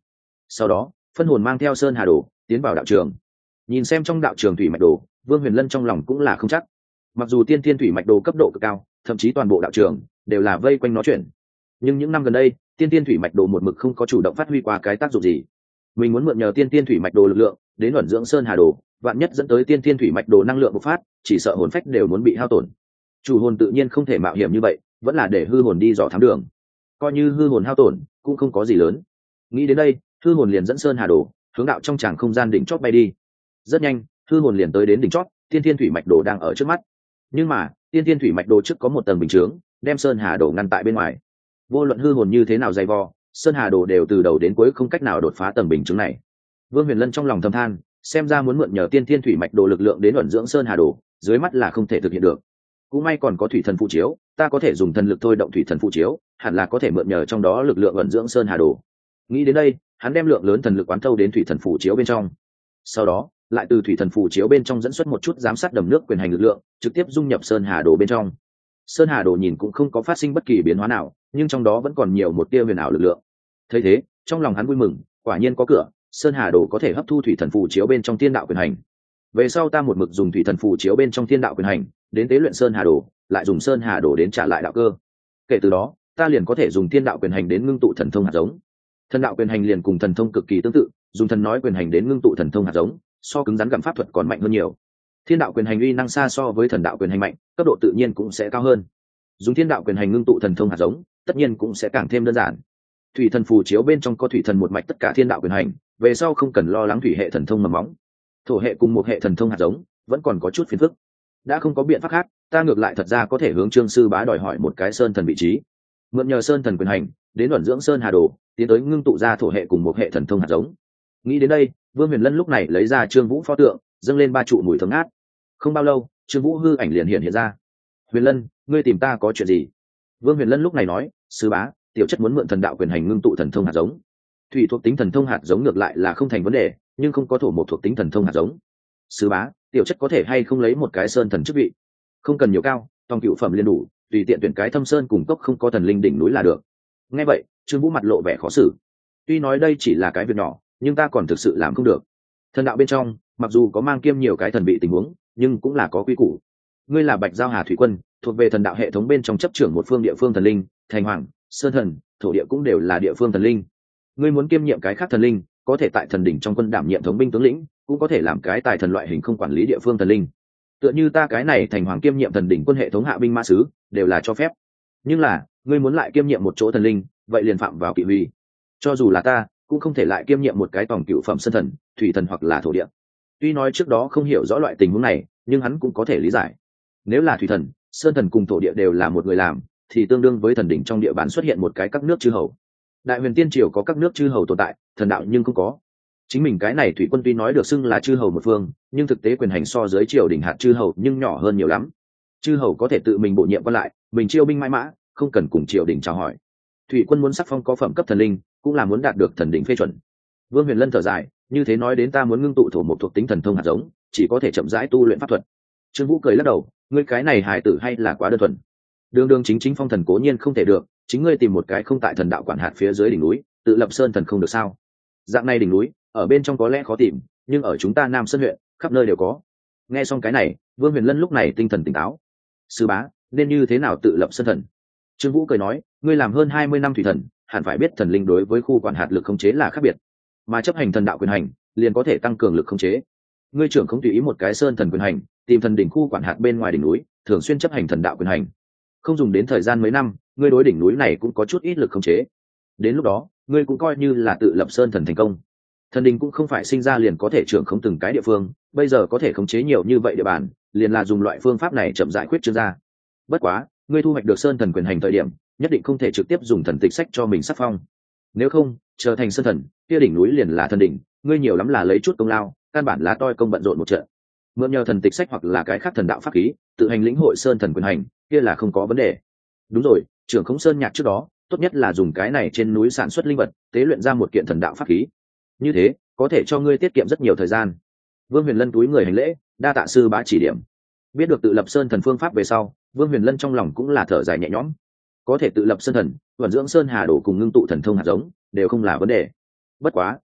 Sau đó phân hồn mang theo sơn hà đồ tiến vào đạo trường. Nhìn xem trong đạo trường thủy mạch đồ, Vương Huyền Lân trong lòng cũng là không chắc. Mặc dù tiên thiên thủy mạch đồ cấp độ cực cao, thậm chí toàn bộ đạo trường đều là vây quanh nó chuyển, nhưng những năm gần đây tiên thiên thủy mạch đồ một mực không có chủ động phát huy qua cái tác dụng gì. Mình muốn mượn nhờ tiên thiên thủy mạch đồ lực lượng đến ẩn dưỡng sơn hà đồ, vạn nhất dẫn tới tiên thiên thủy mạch đồ năng lượng bộc phát, chỉ sợ hồn phách đều muốn bị hao tổn. Chủ hồn tự nhiên không thể mạo hiểm như vậy, vẫn là để hư hồn đi dò thám đường. Coi như hư hồn hao tổn cũng không có gì lớn. Nghĩ đến đây, hư hồn liền dẫn sơn hà đồ hướng đạo trong tràng không gian đỉnh chót bay đi. Rất nhanh, hư hồn liền tới đến đỉnh chót, tiên thiên thủy mạch đồ đang ở trước mắt. Nhưng mà tiên thiên thủy mạch đồ trước có một tầng bình chướng, đem sơn hà đồ ngăn tại bên ngoài. Vô luận hư hồn như thế nào dày vò, sơn hà đồ đều từ đầu đến cuối không cách nào đột phá tầng bình chướng này. Vương Huyền Lân trong lòng thầm than, xem ra muốn mượn nhờ tiên thiên thủy mạch đồ lực lượng đến ẩn dưỡng sơn hà đồ, dưới mắt là không thể thực hiện được. Cũng may còn có thủy thần phụ chiếu, ta có thể dùng thần lực thôi động thủy thần phụ chiếu, hẳn là có thể mượn nhờ trong đó lực lượng ẩn dưỡng sơn hà đồ. Nghĩ đến đây, hắn đem lượng lớn thần lực quán thâu đến thủy thần phụ chiếu bên trong. Sau đó lại từ thủy thần phù chiếu bên trong dẫn xuất một chút giám sát đầm nước quyền hành lực lượng, trực tiếp dung nhập sơn hà đồ bên trong. Sơn hà đồ nhìn cũng không có phát sinh bất kỳ biến hóa nào, nhưng trong đó vẫn còn nhiều một tia huyền ảo lực lượng. Thấy thế, trong lòng hắn vui mừng, quả nhiên có cửa, sơn hà đồ có thể hấp thu thủy thần phù chiếu bên trong thiên đạo quyền hành. Về sau ta một mực dùng thủy thần phù chiếu bên trong thiên đạo quyền hành đến tế luyện sơn hà đồ, lại dùng sơn hà đồ đến trả lại đạo cơ. Kể từ đó, ta liền có thể dùng thiên đạo quyền hành đến ngưng tụ thần thông hạt giống. Thần đạo quyền hành liền cùng thần thông cực kỳ tương tự, dùng thần nói quyền hành đến ngưng tụ thần thông hạt giống, so cứng rắn gặm pháp thuật còn mạnh hơn nhiều. Thiên đạo quyền hành uy năng xa so với thần đạo quyền hành mạnh, cấp độ tự nhiên cũng sẽ cao hơn. Dùng thiên đạo quyền hành ngưng tụ thần thông hạt giống, tất nhiên cũng sẽ càng thêm đơn giản. Thủy thần phù chiếu bên trong có thủy thần một mạch tất cả thiên đạo quyền hành, về sau không cần lo lắng thủy hệ thần thông mầm móng. Thổ hệ cùng một hệ thần thông hạt giống vẫn còn có chút phiền phức. Đã không có biện pháp khác, ta ngược lại thật ra có thể hướng Trương sư bá đòi hỏi một cái sơn thần vị trí, mượn nhờ sơn thần quyền hành đến ẩn dưỡng sơn hà đồ, tiến tới ngưng tụ ra thổ hệ cùng một hệ thần thông hạt giống. Nghĩ đến đây, Vương Huyền Lân lúc này lấy ra Trương Vũ pho tượng, dâng lên 3 trụ mùi thơm ngát. Không bao lâu, Trương Vũ hư ảnh liền hiện ra. Huyền Lân, ngươi tìm ta có chuyện gì? Vương Huyền Lân lúc này nói, sư bá, tiểu chất muốn mượn thần đạo quyền hành ngưng tụ thần thông hạt giống. Thủy thuộc tính thần thông hạt giống ngược lại là không thành vấn đề, nhưng không có thổ một thuộc tính thần thông hạt giống. Sư bá, tiểu chất có thể hay không lấy một cái sơn thần chức vị? Không cần nhiều cao, tòng cựu phẩm liền đủ, tùy tiện tuyển cái thâm sơn cùng cốc không có thần linh đỉnh núi là được. Nghe vậy, Trương Vũ mặt lộ vẻ khó xử. Tuy nói đây chỉ là cái việc nhỏ, nhưng ta còn thực sự làm không được. Thần đạo bên trong mặc dù có mang kiêm nhiều cái thần vị tình huống, nhưng cũng là có quy củ. Ngươi là Bạch Giao Hà Thủy Quân, thuộc về thần đạo hệ thống bên trong chấp trưởng một phương địa phương thần linh, thành hoàng, sơn thần, thổ địa cũng đều là địa phương thần linh. Ngươi muốn kiêm nhiệm cái khác thần linh, có thể tại thần đỉnh trong quân đảm nhiệm thống binh tướng lĩnh, cũng có thể làm cái tài thần loại hình không quản lý địa phương thần linh. Tựa như ta cái này thành hoàng kiêm nhiệm thần đỉnh quân hệ thống hạ binh mã sứ, đều là cho phép. Nhưng là, ngươi muốn lại kiêm nhiệm một chỗ thần linh, vậy liền phạm vào kỵ huy. Cho dù là ta, cũng không thể lại kiêm nhiệm một cái tòng cựu phẩm sơn thần, thủy thần hoặc là thổ địa. Tuy nói trước đó không hiểu rõ loại tình huống này, nhưng hắn cũng có thể lý giải. Nếu là thủy thần, sơn thần cùng thổ địa đều là một người làm, thì tương đương với thần đỉnh trong địa bàn xuất hiện một cái các nước chư hầu. Đại huyền tiên triều có các nước chư hầu tồn tại, thần đạo nhưng không có. Chính mình cái này thủy quân tuy nói được xưng là chư hầu một phương, nhưng thực tế quyền hành so dưới triều đỉnh hạt chư hầu nhưng nhỏ hơn nhiều lắm. Chư hầu có thể tự mình bổ nhiệm quan lại, mình chiêu binh mãi mã, không cần cùng triều đình chào hỏi. Thủy quân muốn sắc phong có phẩm cấp thần linh, cũng là muốn đạt được thần đỉnh phê chuẩn. Vương Huyền Lân thở dài, như thế nói đến ta muốn ngưng tụ thổ một thuộc tính thần thông hạt giống, chỉ có thể chậm rãi tu luyện pháp thuật. Trương Vũ cười lắc đầu, ngươi cái này hài tử hay là quá đơn thuần. Đường đường chính chính phong thần cố nhiên không thể được, chính ngươi tìm một cái không tại thần đạo quản hạt phía dưới đỉnh núi, tự lập sơn thần không được sao? Dạng này đỉnh núi, ở bên trong có lẽ khó tìm, nhưng ở chúng ta Nam Sơn huyện, khắp nơi đều có. Nghe xong cái này, Vương Huyền Lân lúc này tinh thần tỉnh táo. Sư bá, nên như thế nào tự lập sơn thần? Trương Vũ cười nói, ngươi làm hơn 20 năm thủy thần, hẳn phải biết thần linh đối với khu quản hạt lực khống chế là khác biệt, mà chấp hành thần đạo quyền hành, liền có thể tăng cường lực khống chế. Ngươi trưởng không tùy ý một cái sơn thần quyền hành, tìm thần đỉnh khu quản hạt bên ngoài đỉnh núi, thường xuyên chấp hành thần đạo quyền hành. Không dùng đến thời gian mấy năm, ngươi đối đỉnh núi này cũng có chút ít lực khống chế. Đến lúc đó, ngươi cũng coi như là tự lập sơn thần thành công. Thần đình cũng không phải sinh ra liền có thể trưởng không từng cái địa phương, bây giờ có thể khống chế nhiều như vậy địa bàn, liền là dùng loại phương pháp này chậm rãi khuyết trương ra. Bất quá, ngươi thu hoạch được sơn thần quyền hành thời điểm, nhất định không thể trực tiếp dùng thần tịch sách cho mình sắc phong. Nếu không, trở thành sơn thần, kia đỉnh núi liền là thần đỉnh, ngươi nhiều lắm là lấy chút công lao, căn bản là toi công bận rộn một trận. Mượn nhờ thần tịch sách hoặc là cái khác thần đạo pháp khí, tự hành lĩnh hội sơn thần quyền hành, kia là không có vấn đề. Đúng rồi, trưởng khống sơn nhạc trước đó, tốt nhất là dùng cái này trên núi sản xuất linh vật, tế luyện ra một kiện thần đạo pháp khí. Như thế, có thể cho ngươi tiết kiệm rất nhiều thời gian. Vương Huyền Lân túi người hành lễ, đa tạ sư bá chỉ điểm. Biết được tự lập sơn thần phương pháp về sau, Vương Huyền Lân trong lòng cũng là thở dài nhẹ nhõm. Có thể tự lập sơn thần, vận dưỡng sơn hà đổ cùng ngưng tụ thần thông hạt giống, đều không là vấn đề. Bất quá,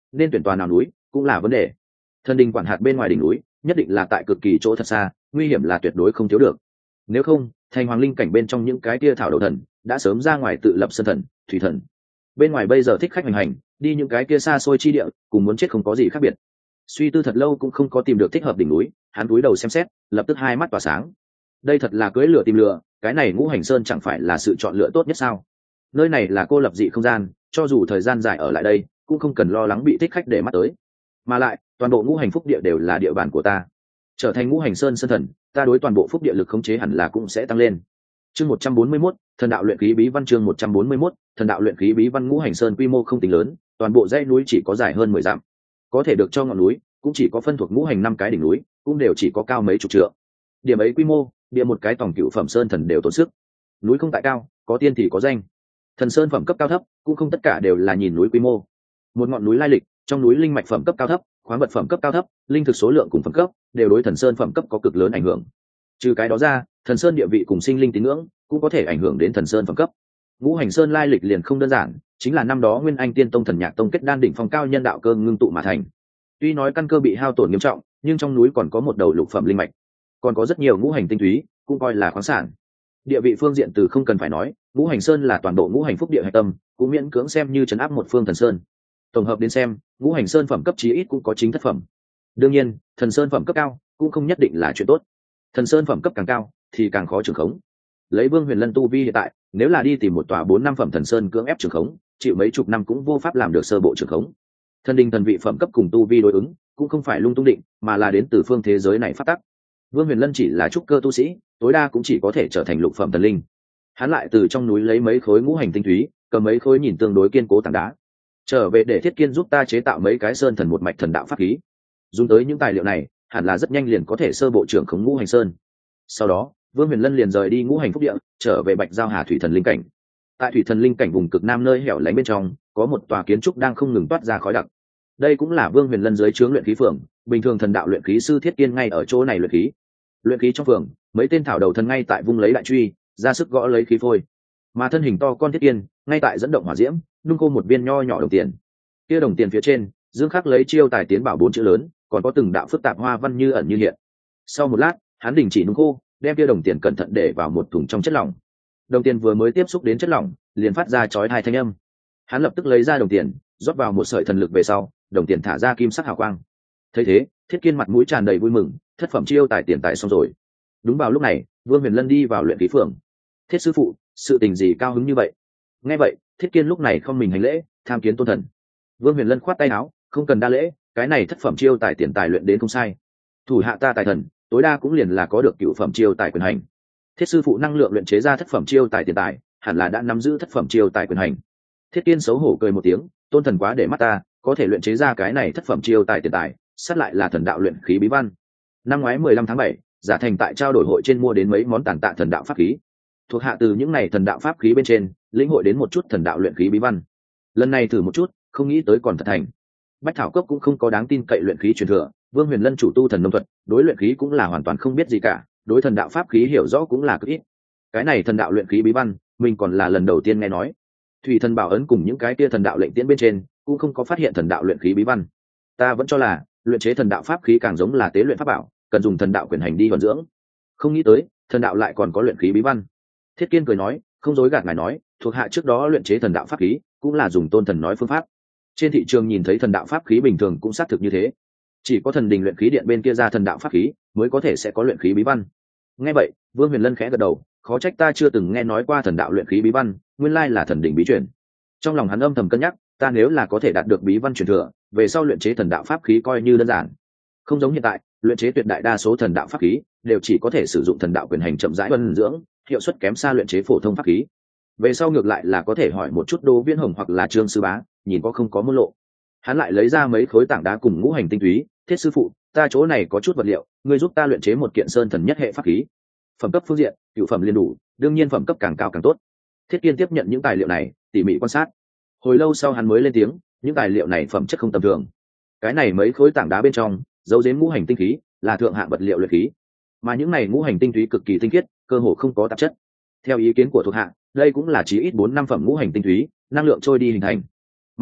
nên tuyển tòa nào núi cũng là vấn đề. Thần đình quản hạt bên ngoài đỉnh núi nhất định là tại cực kỳ chỗ thật xa, nguy hiểm là tuyệt đối không thiếu được. Nếu không, thành hoàng linh cảnh bên trong những cái tia thảo đầu thần đã sớm ra ngoài tự lập sơn thần, thủy thần. Bên ngoài bây giờ thích khách hoành hành, đi những cái kia xa xôi chi địa, cùng muốn chết không có gì khác biệt. Suy tư thật lâu cũng không có tìm được thích hợp đỉnh núi, hắn cúi đầu xem xét, lập tức hai mắt tỏa sáng. Đây thật là cưỡi lửa tìm lửa, cái này Ngũ Hành Sơn chẳng phải là sự chọn lựa tốt nhất sao? Nơi này là cô lập dị không gian, cho dù thời gian dài ở lại đây, cũng không cần lo lắng bị thích khách để mắt tới. Mà lại, toàn bộ Ngũ Hành Phúc Địa đều là địa bàn của ta. Trở thành Ngũ Hành Sơn sơn thần, ta đối toàn bộ phúc địa lực khống chế hẳn là cũng sẽ tăng lên. Chương 141, thần đạo luyện khí bí văn chương 141, thần đạo luyện khí bí văn. Ngũ Hành Sơn quy mô không tính lớn, toàn bộ dãy núi chỉ có dài hơn 10 dặm. Có thể được cho ngọn núi, cũng chỉ có phân thuộc ngũ hành 5 cái đỉnh núi, cũng đều chỉ có cao mấy chục trượng. Điểm ấy quy mô, địa một cái tổng cựu phẩm sơn thần đều tốn sức. Núi không tại cao, có tiên thì có danh. Thần sơn phẩm cấp cao thấp, cũng không tất cả đều là nhìn núi quy mô. Một ngọn núi lai lịch, trong núi linh mạch phẩm cấp cao thấp, khoáng vật phẩm cấp cao thấp, linh thực số lượng cùng phẩm cấp, đều đối thần sơn phẩm cấp có cực lớn ảnh hưởng. Trừ cái đó ra, thần sơn địa vị cùng sinh linh tín ngưỡng cũng có thể ảnh hưởng đến thần sơn phẩm cấp. Ngũ hành sơn lai lịch liền không đơn giản, chính là năm đó Nguyên Anh Tiên Tông Thần Nhạc Tông kết đan đỉnh phong cao nhân đạo cơ ngưng tụ mà thành. Tuy nói căn cơ bị hao tổn nghiêm trọng, nhưng trong núi còn có một đầu lục phẩm linh mạch, còn có rất nhiều ngũ hành tinh túy, cũng coi là khoáng sản. Địa vị phương diện từ không cần phải nói, Ngũ Hành Sơn là toàn bộ ngũ hành phúc địa hạch tâm, cũng miễn cưỡng xem như trấn áp một phương thần sơn. Tổng hợp đến xem, Ngũ Hành Sơn phẩm cấp chí ít cũng có chính thất phẩm. Đương nhiên, thần sơn phẩm cấp cao cũng không nhất định là chuyện tốt. Thần sơn phẩm cấp càng cao thì càng khó trưởng khống. Lấy Vương Huyền Lân tu vi hiện tại, nếu là đi tìm một tòa 4-5 phẩm thần sơn cưỡng ép trưởng khống, chịu mấy chục năm cũng vô pháp làm được sơ bộ trưởng khống. Thần đình thần vị phẩm cấp cùng tu vi đối ứng, cũng không phải lung tung định, mà là đến từ phương thế giới này phát tắc. Vương Huyền Lân chỉ là trúc cơ tu sĩ, tối đa cũng chỉ có thể trở thành lục phẩm thần linh. Hắn lại từ trong núi lấy mấy khối ngũ hành tinh túy, cầm mấy khối nhìn tương đối kiên cố tảng đá, trở về để Thiết Kiên giúp ta chế tạo mấy cái sơn thần một mạch thần đạo pháp khí. Dùng tới những tài liệu này, hẳn là rất nhanh liền có thể sơ bộ trưởng khống ngũ hành sơn. Sau đó, Vương Huyền Lân liền rời đi ngũ hành phúc địa, trở về Bạch Giao Hà thủy thần linh cảnh. Tại thủy thần linh cảnh vùng cực nam nơi hẻo lánh bên trong, có một tòa kiến trúc đang không ngừng toát ra khói đặc. Đây cũng là Vương Huyền Lân dưới trướng luyện khí phường, bình thường thần đạo luyện khí sư Thiết Kiên ngay ở chỗ này luyện khí. Luyện khí trong phường, mấy tên thảo đầu thần ngay tại vung lấy đại truy, ra sức gõ lấy khí phôi. Mà thân hình to con Thiết Kiên, ngay tại dẫn động hỏa diễm, nung khô một viên nho nhỏ đồng tiền. Kia đồng tiền phía trên, dương khắc lấy chiêu tài tiến bảo 4 chữ lớn, còn có từng đạo phức tạp hoa văn như ẩn như hiện. Sau một lát, hắn đình chỉ nung khô, đem kia đồng tiền cẩn thận để vào một thùng trong chất lỏng. Đồng tiền vừa mới tiếp xúc đến chất lỏng, liền phát ra chói tai thanh âm. Hắn lập tức lấy ra đồng tiền, rót vào một sợi thần lực về sau, đồng tiền thả ra kim sắc hào quang. Thấy thế, Thiết Kiên mặt mũi tràn đầy vui mừng, thất phẩm chiêu tài tiền tài xong rồi. Đúng vào lúc này, Vương Huyền Lân đi vào luyện khí phường. Thiết sư phụ, sự tình gì cao hứng như vậy? Nghe vậy, Thiết Kiên lúc này không mình hành lễ, tham kiến tôn thần. Vương Huyền Lân khoát tay áo, không cần đa lễ, cái này thất phẩm chiêu tài tiền tài luyện đến không sai. Thủ hạ ta tài thần, tối đa cũng liền là có được cửu phẩm chiêu tài quyền hành. Thiết sư phụ năng lượng luyện chế ra thất phẩm chiêu tài tiền tài, hẳn là đã nắm giữ thất phẩm chiêu tài quyền hành. Thiết Kiên xấu hổ cười một tiếng, tôn thần quá để mắt ta, có thể luyện chế ra cái này thất phẩm chiêu tài tiền tài, sát lại là thần đạo luyện khí bí văn. Năm ngoái 15 tháng 7, Giả Thành tại trao đổi hội trên mua đến mấy món tàn tạ thần đạo pháp khí. Thuộc hạ từ những này thần đạo pháp khí bên trên, lĩnh hội đến một chút thần đạo luyện khí bí văn. Lần này thử một chút, không nghĩ tới còn thật thành. Bách Thảo Cốc cũng không có đáng tin cậy luyện khí truyền thừa, Vương Huyền Lân chủ tu thần nông thuật, đối luyện khí cũng là hoàn toàn không biết gì cả, đối thần đạo pháp khí hiểu rõ cũng là cực ít. Cái này thần đạo luyện khí bí văn, mình còn là lần đầu tiên nghe nói. Thủy thần bảo ấn cùng những cái kia thần đạo lệnh tiễn bên trên, cũng không có phát hiện thần đạo luyện khí bí văn. Ta vẫn cho là luyện chế thần đạo pháp khí càng giống là tế luyện pháp bảo, cần dùng thần đạo quyền hành đi vận dưỡng. Không nghĩ tới, thần đạo lại còn có luyện khí bí văn. Thiết Kiên cười nói, không dối gạt ngài nói, thuộc hạ trước đó luyện chế thần đạo pháp khí, cũng là dùng tôn thần nói phương pháp. Trên thị trường nhìn thấy thần đạo pháp khí bình thường cũng xác thực như thế. Chỉ có thần đình luyện khí điện bên kia ra thần đạo pháp khí, mới có thể sẽ có luyện khí bí văn. Nghe vậy, Vương Huyền Lân khẽ gật đầu, khó trách ta chưa từng nghe nói qua thần đạo luyện khí bí văn, nguyên lai là thần đình bí truyền. Trong lòng hắn âm thầm cân nhắc, ta nếu là có thể đạt được bí văn truyền thừa, về sau luyện chế thần đạo pháp khí coi như đơn giản. Không giống hiện tại, luyện chế tuyệt đại đa số thần đạo pháp khí đều chỉ có thể sử dụng thần đạo quyền hành chậm rãi vận dưỡng, hiệu suất kém xa luyện chế phổ thông pháp khí. Về sau ngược lại là có thể hỏi một chút Đỗ Viễn Hồng hoặc là Trương sư bá, nhìn có không có môn lộ. Hắn lại lấy ra mấy khối tảng đá cùng ngũ hành tinh túy, Thiết sư phụ, ta chỗ này có chút vật liệu, ngươi giúp ta luyện chế một kiện sơn thần nhất hệ pháp khí. Phẩm cấp phương diện, cửu phẩm liền đủ, đương nhiên phẩm cấp càng cao càng tốt. Thiết Kiên tiếp nhận những tài liệu này, tỉ mỉ quan sát. Hồi lâu sau hắn mới lên tiếng, những tài liệu này phẩm chất không tầm thường. Cái này mấy khối tảng đá bên trong, dấu giếm ngũ hành tinh khí, là thượng hạng vật liệu luyện khí. Mà những này ngũ hành tinh túy cực kỳ tinh khiết, cơ hồ không có tạp chất. Theo ý kiến của thuộc hạ, đây cũng là chí ít 4-5 phẩm ngũ hành tinh túy, năng lượng trôi đi hình thành. Mà lại,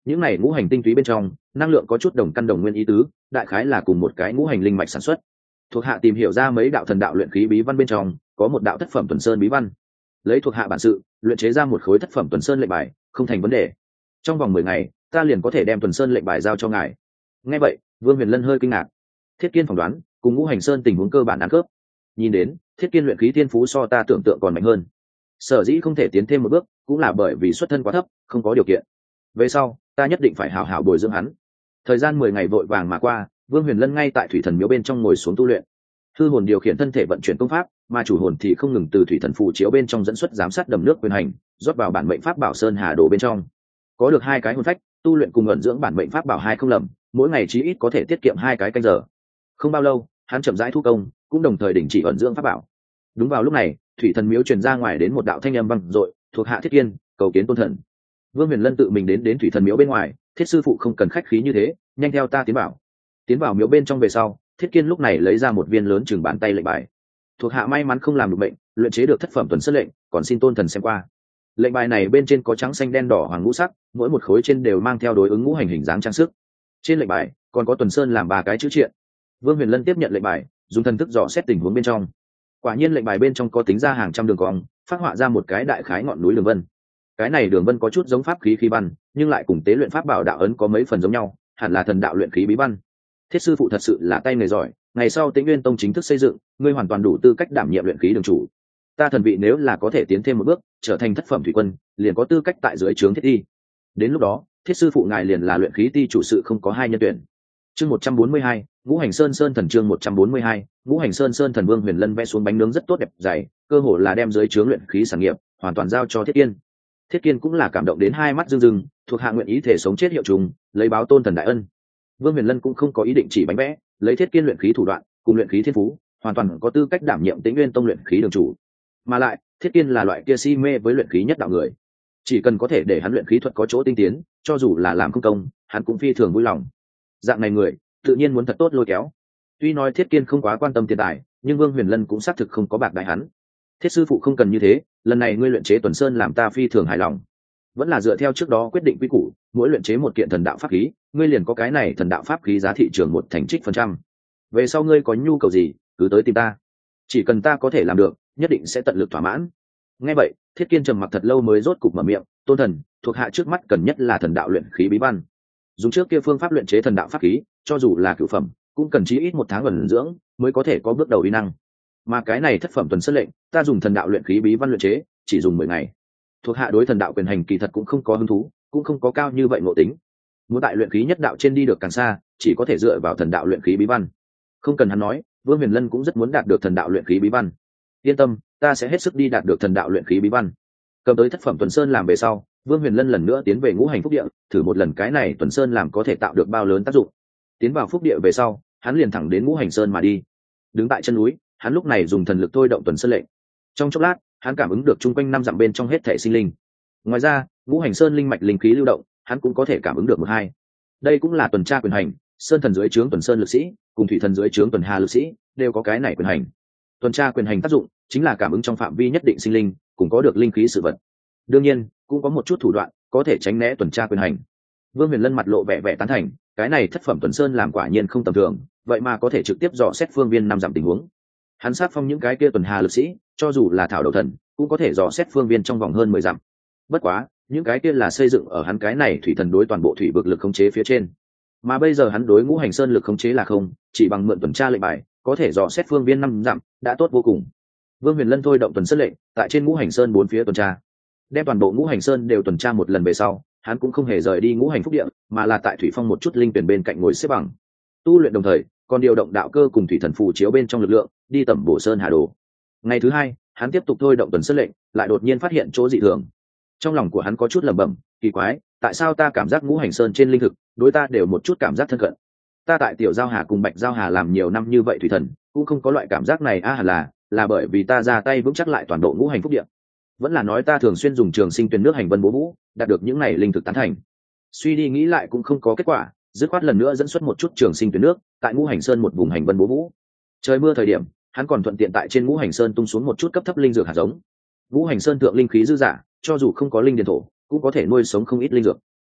những này ngũ hành tinh túy bên trong năng lượng có chút đồng căn đồng nguyên ý tứ, đại khái là cùng một cái ngũ hành linh mạch sản xuất. Thuộc hạ tìm hiểu ra mấy đạo thần đạo luyện khí bí văn bên trong có một đạo thất phẩm tuần sơn bí văn, lấy thuộc hạ bản sự luyện chế ra một khối thất phẩm tuần sơn lệnh bài không thành vấn đề. Trong vòng 10 ngày ta liền có thể đem tuần sơn lệnh bài giao cho ngài. Nghe vậy Vương Huyền Lân hơi kinh ngạc. Thiết Kiên phỏng đoán cùng ngũ hành sơn tình huống cơ bản ăn khớp. Nhìn đến Thiết Kiên luyện khí thiên phú so ta tưởng tượng còn mạnh hơn. Sở dĩ không thể tiến thêm một bước cũng là bởi vì xuất thân quá thấp, không có điều kiện. Về sau ta nhất định phải hảo hảo bồi dưỡng hắn. Thời gian 10 ngày vội vàng mà qua, Vương Huyền Lân ngay tại thủy thần miếu bên trong ngồi xuống tu luyện. Hư hồn điều khiển thân thể vận chuyển công pháp, mà chủ hồn thì không ngừng từ thủy thần phù chiếu bên trong dẫn xuất giám sát đầm nước quyền hành, rót vào bản mệnh pháp bảo sơn hà đồ bên trong. Có được 2 cái hồn phách, tu luyện cùng ẩn dưỡng bản mệnh pháp bảo 2 không lầm, mỗi ngày chí ít có thể tiết kiệm 2 cái canh giờ. Không bao lâu, hắn chậm rãi thu công, cũng đồng thời đình chỉ ẩn dưỡng pháp bảo. Đúng vào lúc này, thủy thần miếu truyền ra ngoài đến một đạo thanh âm vang dội, thuộc hạ Thiết Kiên, cầu kiến tôn thần. Vương Huyền Lân tự mình đến thủy thần miếu bên ngoài, Thiết sư phụ không cần khách khí như thế, nhanh theo ta tiến vào. Tiến vào miếu bên trong về sau, Thiết Kiên lúc này lấy ra một viên lớn chừng bàn tay lệnh bài. Thuộc hạ may mắn không làm được bệnh, luyện chế được thất phẩm tuần sơn lệnh, còn xin tôn thần xem qua. Lệnh bài này bên trên có trắng xanh đen đỏ hoàng ngũ sắc, mỗi một khối trên đều mang theo đối ứng ngũ hành hình dáng trang sức. Trên lệnh bài còn có tuần sơn làm 3 cái chữ triện. Vương Huyền Lân tiếp nhận lệnh bài, dùng thần thức dò xét tình huống bên trong. Quả nhiên lệnh bài bên trong có tính ra hàng trăm đường cong, phát họa ra một cái đại khái ngọn núi đường vân. Cái này đường vân có chút giống pháp khí văn, nhưng lại cùng tế luyện pháp bảo đạo ấn có mấy phần giống nhau, hẳn là thần đạo luyện khí bí văn. Thiết sư phụ thật sự là tay nghề giỏi, ngày sau Tĩnh Nguyên Tông chính thức xây dựng, ngươi hoàn toàn đủ tư cách đảm nhiệm luyện khí đường chủ. Ta thần vị nếu là có thể tiến thêm một bước, trở thành thất phẩm thủy quân, liền có tư cách tại dưới trướng Thiết Ti. Đến lúc đó, Thiết sư phụ ngài liền là luyện khí ti chủ sự không có 2 nhân tuyển. Chương 142, Ngũ Hành Sơn Sơn Thần chương 142, Ngũ Hành Sơn Sơn Thần. Vương Huyền Lân vẽ xuống bánh nướng rất tốt đẹp dày, cơ hồ là đem dưới trướng luyện khí sản nghiệp hoàn toàn giao cho Thiết Kiên. Thiết Kiên cũng là cảm động đến 2 mắt rưng rưng, thuộc hạ nguyện ý thể sống chết hiệu trùng, lấy báo tôn thần đại ân. Vương Huyền Lân cũng không có ý định chỉ bánh vẽ, lấy Thiết Kiên luyện khí thủ đoạn cùng luyện khí thiên phú, hoàn toàn có tư cách đảm nhiệm Tĩnh Nguyên Tông luyện khí đường chủ. Mà lại, Thiết Kiên là loại kia si mê với luyện khí nhất đạo người, chỉ cần có thể để hắn luyện khí thuật có chỗ tinh tiến, cho dù là làm không công, hắn cũng phi thường vui lòng. Dạng này người, tự nhiên muốn thật tốt lôi kéo. Tuy nói Thiết Kiên không quá quan tâm tiền tài, nhưng Vương Huyền Lân cũng xác thực không có bạc đại hắn. Thiết sư phụ không cần như thế, lần này ngươi luyện chế tuần sơn làm ta phi thường hài lòng. Vẫn là dựa theo trước đó quyết định quy củ, mỗi luyện chế một kiện thần đạo pháp khí, ngươi liền có cái này thần đạo pháp khí giá thị trường 1 thành trích phần trăm. Về sau ngươi có nhu cầu gì, cứ tới tìm ta. Chỉ cần ta có thể làm được, nhất định sẽ tận lực thỏa mãn. Nghe vậy, Thiết Kiên trầm mặc thật lâu mới rốt cục mở miệng, tôn thần, thuộc hạ trước mắt cần nhất là thần đạo luyện khí bí văn. Dùng trước kia phương pháp luyện chế thần đạo pháp khí, cho dù là cửu phẩm, cũng cần chí ít 1 tháng ẩn dưỡng mới có thể có bước đầu uy năng. Mà cái này thất phẩm tuần sơn lệnh, ta dùng thần đạo luyện khí bí văn luyện chế, chỉ dùng 10 ngày. Thuộc hạ đối thần đạo quyền hành kỳ thật cũng không có hứng thú, cũng không có cao như vậy ngộ tính. Muốn tại luyện khí nhất đạo trên đi được càng xa, chỉ có thể dựa vào thần đạo luyện khí bí văn. Không cần hắn nói, Vương Huyền Lân cũng rất muốn đạt được thần đạo luyện khí bí văn. Yên tâm, ta sẽ hết sức đi đạt được thần đạo luyện khí bí văn. Cầm tới thất phẩm tuần sơn làm về sau, Vương Huyền Lân lần nữa tiến về ngũ hành phúc địa, thử một lần cái này tuần sơn làm có thể tạo được bao lớn tác dụng. Tiến vào phúc địa về sau, hắn liền thẳng đến ngũ hành sơn mà đi. Đứng tại chân núi, hắn lúc này dùng thần lực thôi động tuần sơn lệnh. Trong chốc lát, hắn cảm ứng được chung quanh 5 dặm bên trong hết thảy sinh linh. Ngoài ra, ngũ hành sơn linh mạch linh khí lưu động, hắn cũng có thể cảm ứng được 1-2. Đây cũng là tuần tra quyền hành, sơn thần dưới trướng tuần sơn lực sĩ, cùng thủy thần dưới trướng tuần hà lực sĩ, đều có cái này quyền hành. Tuần tra quyền hành tác dụng chính là cảm ứng trong phạm vi nhất định sinh linh, cùng có được linh khí sự vật. Đương nhiên, cũng có một chút thủ đoạn có thể tránh né tuần tra quyền hành. Vương Huyền Lân mặt lộ vẻ vẻ tán thành, cái này thất phẩm tuần sơn làm quả nhiên không tầm thường, vậy mà có thể trực tiếp dò xét phương viên 5 dặm tình huống. Hắn sát phong những cái kia tuần hà lực sĩ, cho dù là thảo đầu thần, cũng có thể dò xét phương viên trong vòng hơn 10 dặm. Bất quá, những cái kia là xây dựng ở hắn cái này thủy thần đối toàn bộ thủy vực lực khống chế phía trên. Mà bây giờ hắn đối ngũ hành sơn lực khống chế là không, chỉ bằng mượn tuần tra lệnh bài, có thể dò xét phương viên 5 dặm, đã tốt vô cùng. Vương Huyền Lân thôi động tuần sơn lệnh, tại trên ngũ hành sơn 4 phía tuần tra. Đem toàn bộ ngũ hành sơn đều tuần tra một lần về sau, hắn cũng không hề rời đi ngũ hành phúc địa, mà là tại thủy phong một chút linh tuyển bên cạnh ngồi xếp bằng. Tu luyện đồng thời, còn điều động đạo cơ cùng thủy thần phù chiếu bên trong lực lượng, đi tẩm bổ sơn hà đồ. Ngày thứ 2, hắn tiếp tục thôi động tuần sơn lệnh, lại đột nhiên phát hiện chỗ dị thường. Trong lòng của hắn có chút lẩm bẩm, kỳ quái, tại sao ta cảm giác ngũ hành sơn trên linh thực, đối ta đều một chút cảm giác thân cận. Ta tại tiểu giao hà cùng bạch giao hà làm nhiều năm như vậy thủy thần, cũng không có loại cảm giác này hẳn là bởi vì ta ra tay vững chắc lại toàn bộ ngũ hành phúc địa. Vẫn là nói ta thường xuyên dùng trường sinh tuyển nước hành vân bố vũ, đạt được những này linh thực tán thành. Suy đi nghĩ lại cũng không có kết quả, dứt khoát lần nữa dẫn xuất một chút trường sinh tuyển nước tại ngũ hành sơn một vùng hành vân bố vũ. Trời mưa thời điểm, hắn còn thuận tiện tại trên ngũ hành sơn tung xuống một chút cấp thấp linh dược hạt giống. Ngũ hành sơn thượng linh khí dư dả, cho dù không có linh điền thổ, cũng có thể nuôi sống không ít linh dược.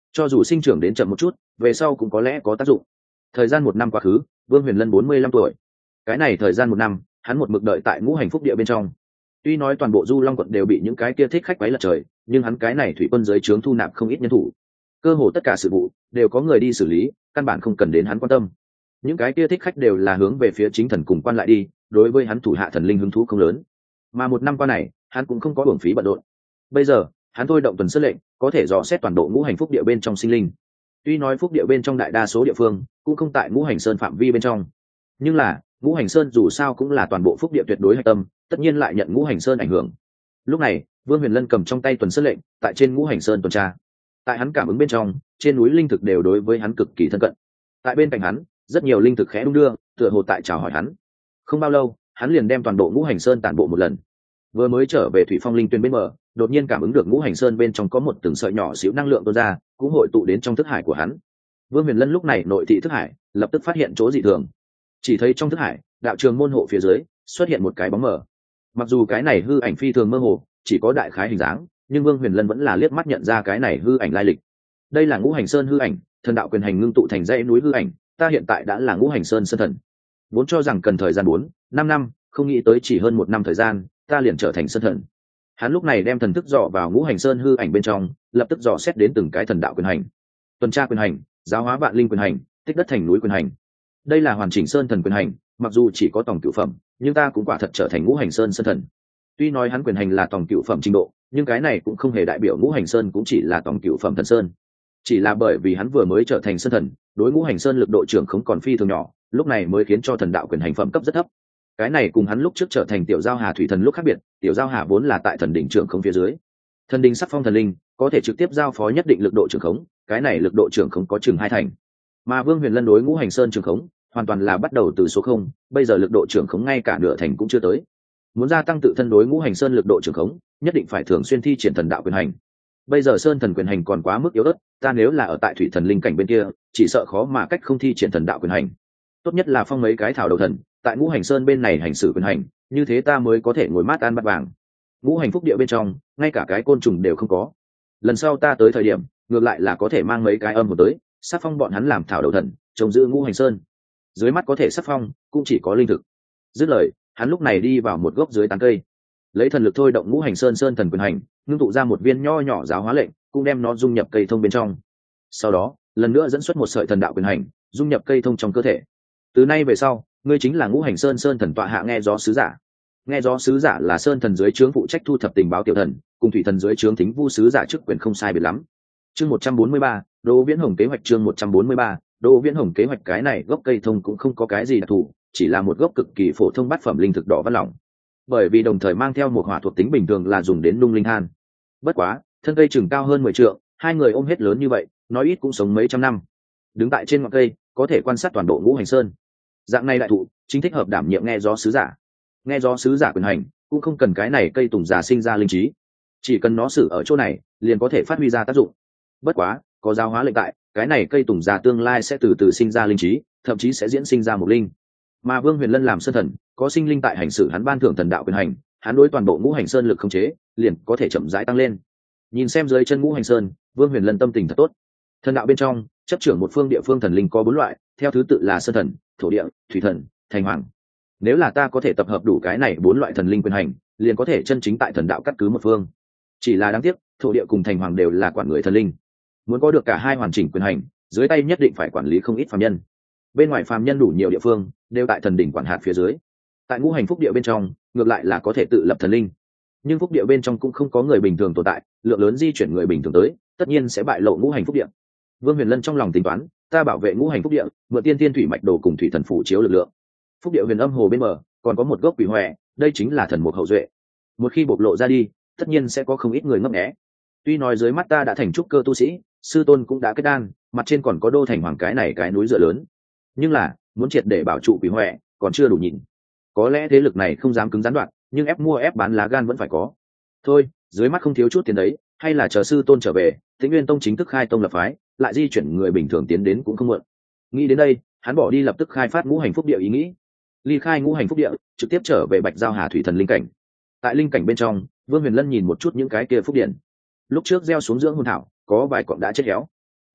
cho dù sinh trưởng đến chậm một chút về sau cũng có lẽ có tác dụng. Thời gian 1 năm quá khứ, Vương Huyền Lân 45 tuổi. Cái này thời gian 1 năm, hắn một mực đợi tại ngũ hành phúc địa bên trong. Tuy nói toàn bộ Du Long quận đều bị những cái kia thích khách quấy lật trời, nhưng hắn cái này thủy quân giới trướng thu nạp không ít nhân thủ. Cơ hồ tất cả sự vụ đều có người đi xử lý, căn bản không cần đến hắn quan tâm. Những cái kia thích khách đều là hướng về phía chính thần cùng quan lại đi, đối với hắn thủ hạ thần linh hứng thú không lớn. Mà 1 năm qua này, hắn cũng không có uổng phí bận rộn. Bây giờ, hắn thôi động tuần sơn lệnh, có thể dò xét toàn bộ ngũ hành phúc địa bên trong sinh linh. Tuy nói phúc địa bên trong đại đa số địa phương cũng không tại ngũ hành sơn phạm vi bên trong, nhưng là ngũ hành sơn dù sao cũng là toàn bộ phúc địa tuyệt đối hạch tâm, tất nhiên lại nhận ngũ hành sơn ảnh hưởng. Lúc này Vương Huyền Lân cầm trong tay tuần sơn lệnh tại trên ngũ hành sơn tuần tra. Tại hắn cảm ứng bên trong, trên núi linh thực đều đối với hắn cực kỳ thân cận. Tại bên cạnh hắn, rất nhiều linh thực khẽ đung đưa, tựa hồ tại chào hỏi hắn. Không bao lâu, hắn liền đem toàn bộ ngũ hành sơn tản bộ một lần. Vừa mới trở về thủy phong linh tuyên bên bờ, đột nhiên cảm ứng được ngũ hành sơn bên trong có một từng sợi nhỏ xíu năng lượng tuôn ra, cũng hội tụ đến trong thức hải của hắn. Vương Huyền Lân lúc này nội thị thức hải, lập tức phát hiện chỗ dị thường. Chỉ thấy trong thức hải, đạo trường môn hộ phía dưới xuất hiện một cái bóng mờ. Mặc dù cái này hư ảnh phi thường mơ hồ, chỉ có đại khái hình dáng, nhưng Vương Huyền Lân vẫn là liếc mắt nhận ra cái này hư ảnh lai lịch. Đây là ngũ hành sơn hư ảnh, thần đạo quyền hành ngưng tụ thành dãy núi hư ảnh, ta hiện tại đã là ngũ hành sơn sơn thần. Vốn cho rằng cần thời gian 4-5 năm, không nghĩ tới chỉ hơn 1 năm thời gian, ta liền trở thành sơn thần. Hắn lúc này đem thần thức dò vào ngũ hành sơn hư ảnh bên trong, lập tức dò xét đến từng cái thần đạo quyền hành, tuần tra quyền hành, giáo hóa vạn linh quyền hành, tích đất thành núi quyền hành. Đây là hoàn chỉnh sơn thần quyền hành, mặc dù chỉ có tổng cửu phẩm, nhưng ta cũng quả thật trở thành ngũ hành sơn sơn thần. Tuy nói hắn quyền hành là tổng cửu phẩm trình độ, nhưng cái này cũng không hề đại biểu ngũ hành sơn cũng chỉ là tổng cửu phẩm thần sơn. Chỉ là bởi vì hắn vừa mới trở thành sơn thần, đối ngũ hành sơn lực độ trưởng không còn phi thường nhỏ, lúc này mới khiến cho thần đạo quyền hành phẩm cấp rất thấp. Cái này cùng hắn lúc trước trở thành tiểu giao hà thủy thần lúc khác biệt, tiểu giao hà vốn là tại thần đỉnh trưởng không phía dưới. Thần đỉnh sắc phong thần linh, có thể trực tiếp giao phó nhất định lực độ trưởng khống, cái này lực độ trưởng khống có chừng 2 thành. Mà Vương Huyền Lân đối ngũ hành sơn trưởng khống, hoàn toàn là bắt đầu từ số 0, bây giờ lực độ trưởng khống ngay cả nửa thành cũng chưa tới. Muốn gia tăng tự thân đối ngũ hành sơn lực độ trưởng khống, nhất định phải thường xuyên thi triển thần đạo quyền hành. Bây giờ sơn thần quyền hành còn quá mức yếu ớt, ta nếu là ở tại thủy thần linh cảnh bên kia, chỉ sợ khó mà cách không thi triển thần đạo quyền hành. Tốt nhất là phong mấy cái thảo đầu thần, tại ngũ hành sơn bên này hành xử quyền hành, như thế ta mới có thể ngồi mát ăn bát vàng. Ngũ hành phúc địa bên trong, ngay cả cái côn trùng đều không có. Lần sau ta tới thời điểm, ngược lại là có thể mang mấy cái âm một tới, sắc phong bọn hắn làm thảo đầu thần, trông giữ ngũ hành sơn. Dưới mắt có thể sắc phong, cũng chỉ có linh thực. Dứt lời, hắn lúc này đi vào một gốc dưới tán cây, lấy thần lực thôi động ngũ hành sơn sơn thần quyền hành, ngưng tụ ra một viên nho nhỏ giáo hóa lệnh, cũng đem nó dung nhập cây thông bên trong. Sau đó, lần nữa dẫn xuất một sợi thần đạo quyền hành, dung nhập cây thông trong cơ thể. Từ nay về sau, ngươi chính là ngũ hành sơn sơn thần tọa hạ nghe gió sứ giả. Nghe gió sứ giả là sơn thần dưới trướng phụ trách thu thập tình báo tiểu thần, cùng thủy thần dưới trướng thính vu sứ giả chức quyền không sai biệt lắm. Chương 143, Đỗ Viễn Hồng kế hoạch. Chương 143, Đỗ Viễn Hồng kế hoạch. Cái này gốc cây thông cũng không có cái gì đặc thù, chỉ là một gốc cực kỳ phổ thông bát phẩm linh thực đỏ văn lỏng. Bởi vì đồng thời mang theo một hỏa thuộc tính bình thường là dùng đến nung linh than. Bất quá, thân cây chừng cao hơn 10 trượng, hai người ôm hết lớn như vậy, nói ít cũng sống mấy trăm năm. Đứng tại trên ngọn cây, có thể quan sát toàn bộ ngũ hành sơn. Dạng này đại thụ chính thích hợp đảm nhiệm nghe gió sứ giả. Nghe gió sứ giả quyền hành cũng không cần cái này cây tùng già sinh ra linh trí, chỉ cần nó xử ở chỗ này liền có thể phát huy ra tác dụng. Bất quá có giáo hóa lệnh tại, cái này cây tùng già tương lai sẽ từ từ sinh ra linh trí, thậm chí sẽ diễn sinh ra một linh. Mà Vương Huyền Lân làm sơn thần, có sinh linh tại hành xử hắn ban thưởng thần đạo quyền hành, hắn đối toàn bộ ngũ hành sơn lực khống chế liền có thể chậm rãi tăng lên. Nhìn xem dưới chân ngũ hành sơn, Vương Huyền Lân tâm tình thật tốt. Thần đạo bên trong chấp trưởng một phương địa phương thần linh có 4 loại, theo thứ tự là sơn thần, thổ địa, thủy thần, thành hoàng. Nếu là ta có thể tập hợp đủ cái này 4 loại thần linh quyền hành, liền có thể chân chính tại thần đạo cắt cứ một phương. Chỉ là đáng tiếc, thổ địa cùng thành hoàng đều là quản người thần linh. Muốn có được cả hai hoàn chỉnh quyền hành, dưới tay nhất định phải quản lý không ít phàm nhân. Bên ngoài phàm nhân đủ nhiều địa phương, đều tại thần đỉnh quản hạt phía dưới. Tại ngũ hành phúc địa bên trong, ngược lại là có thể tự lập thần linh. Nhưng phúc địa bên trong cũng không có người bình thường tồn tại, lượng lớn di chuyển người bình thường tới, tất nhiên sẽ bại lộ ngũ hành phúc địa. Vương Huyền Lân trong lòng tính toán, ta bảo vệ ngũ hành phúc địa, mượn tiên tiên thủy mạch đồ cùng thủy thần phủ chiếu lực lượng. Phúc địa huyền âm hồ bên bờ còn có một gốc quỷ hoè, đây chính là thần mục hậu duệ. Một khi bộc lộ ra đi, tất nhiên sẽ có không ít người ngấp nghé. Tuy nói dưới mắt ta đã thành trúc cơ tu sĩ, sư tôn cũng đã kết đan, mặt trên còn có đô thành hoàng cái này cái núi dựa lớn, nhưng là muốn triệt để bảo trụ quỷ hoè còn chưa đủ nhìn. Có lẽ thế lực này không dám cứng gián đoạn, nhưng ép mua ép bán lá gan vẫn phải có. Thôi, dưới mắt không thiếu chút tiền đấy, hay là chờ sư tôn trở về, Tĩnh Nguyên Tông chính thức khai tông lập phái, lại di chuyển người bình thường tiến đến cũng không muộn. Nghĩ đến đây, hắn bỏ đi lập tức khai phát ngũ hành phúc địa ý nghĩ, ly khai ngũ hành phúc địa, trực tiếp trở về Bạch Giao Hà thủy thần linh cảnh. Tại linh cảnh bên trong, Vương Huyền Lân nhìn một chút những cái kia phúc điện. Lúc trước gieo xuống dưỡng hồn thảo, có vài cọng đã chết héo.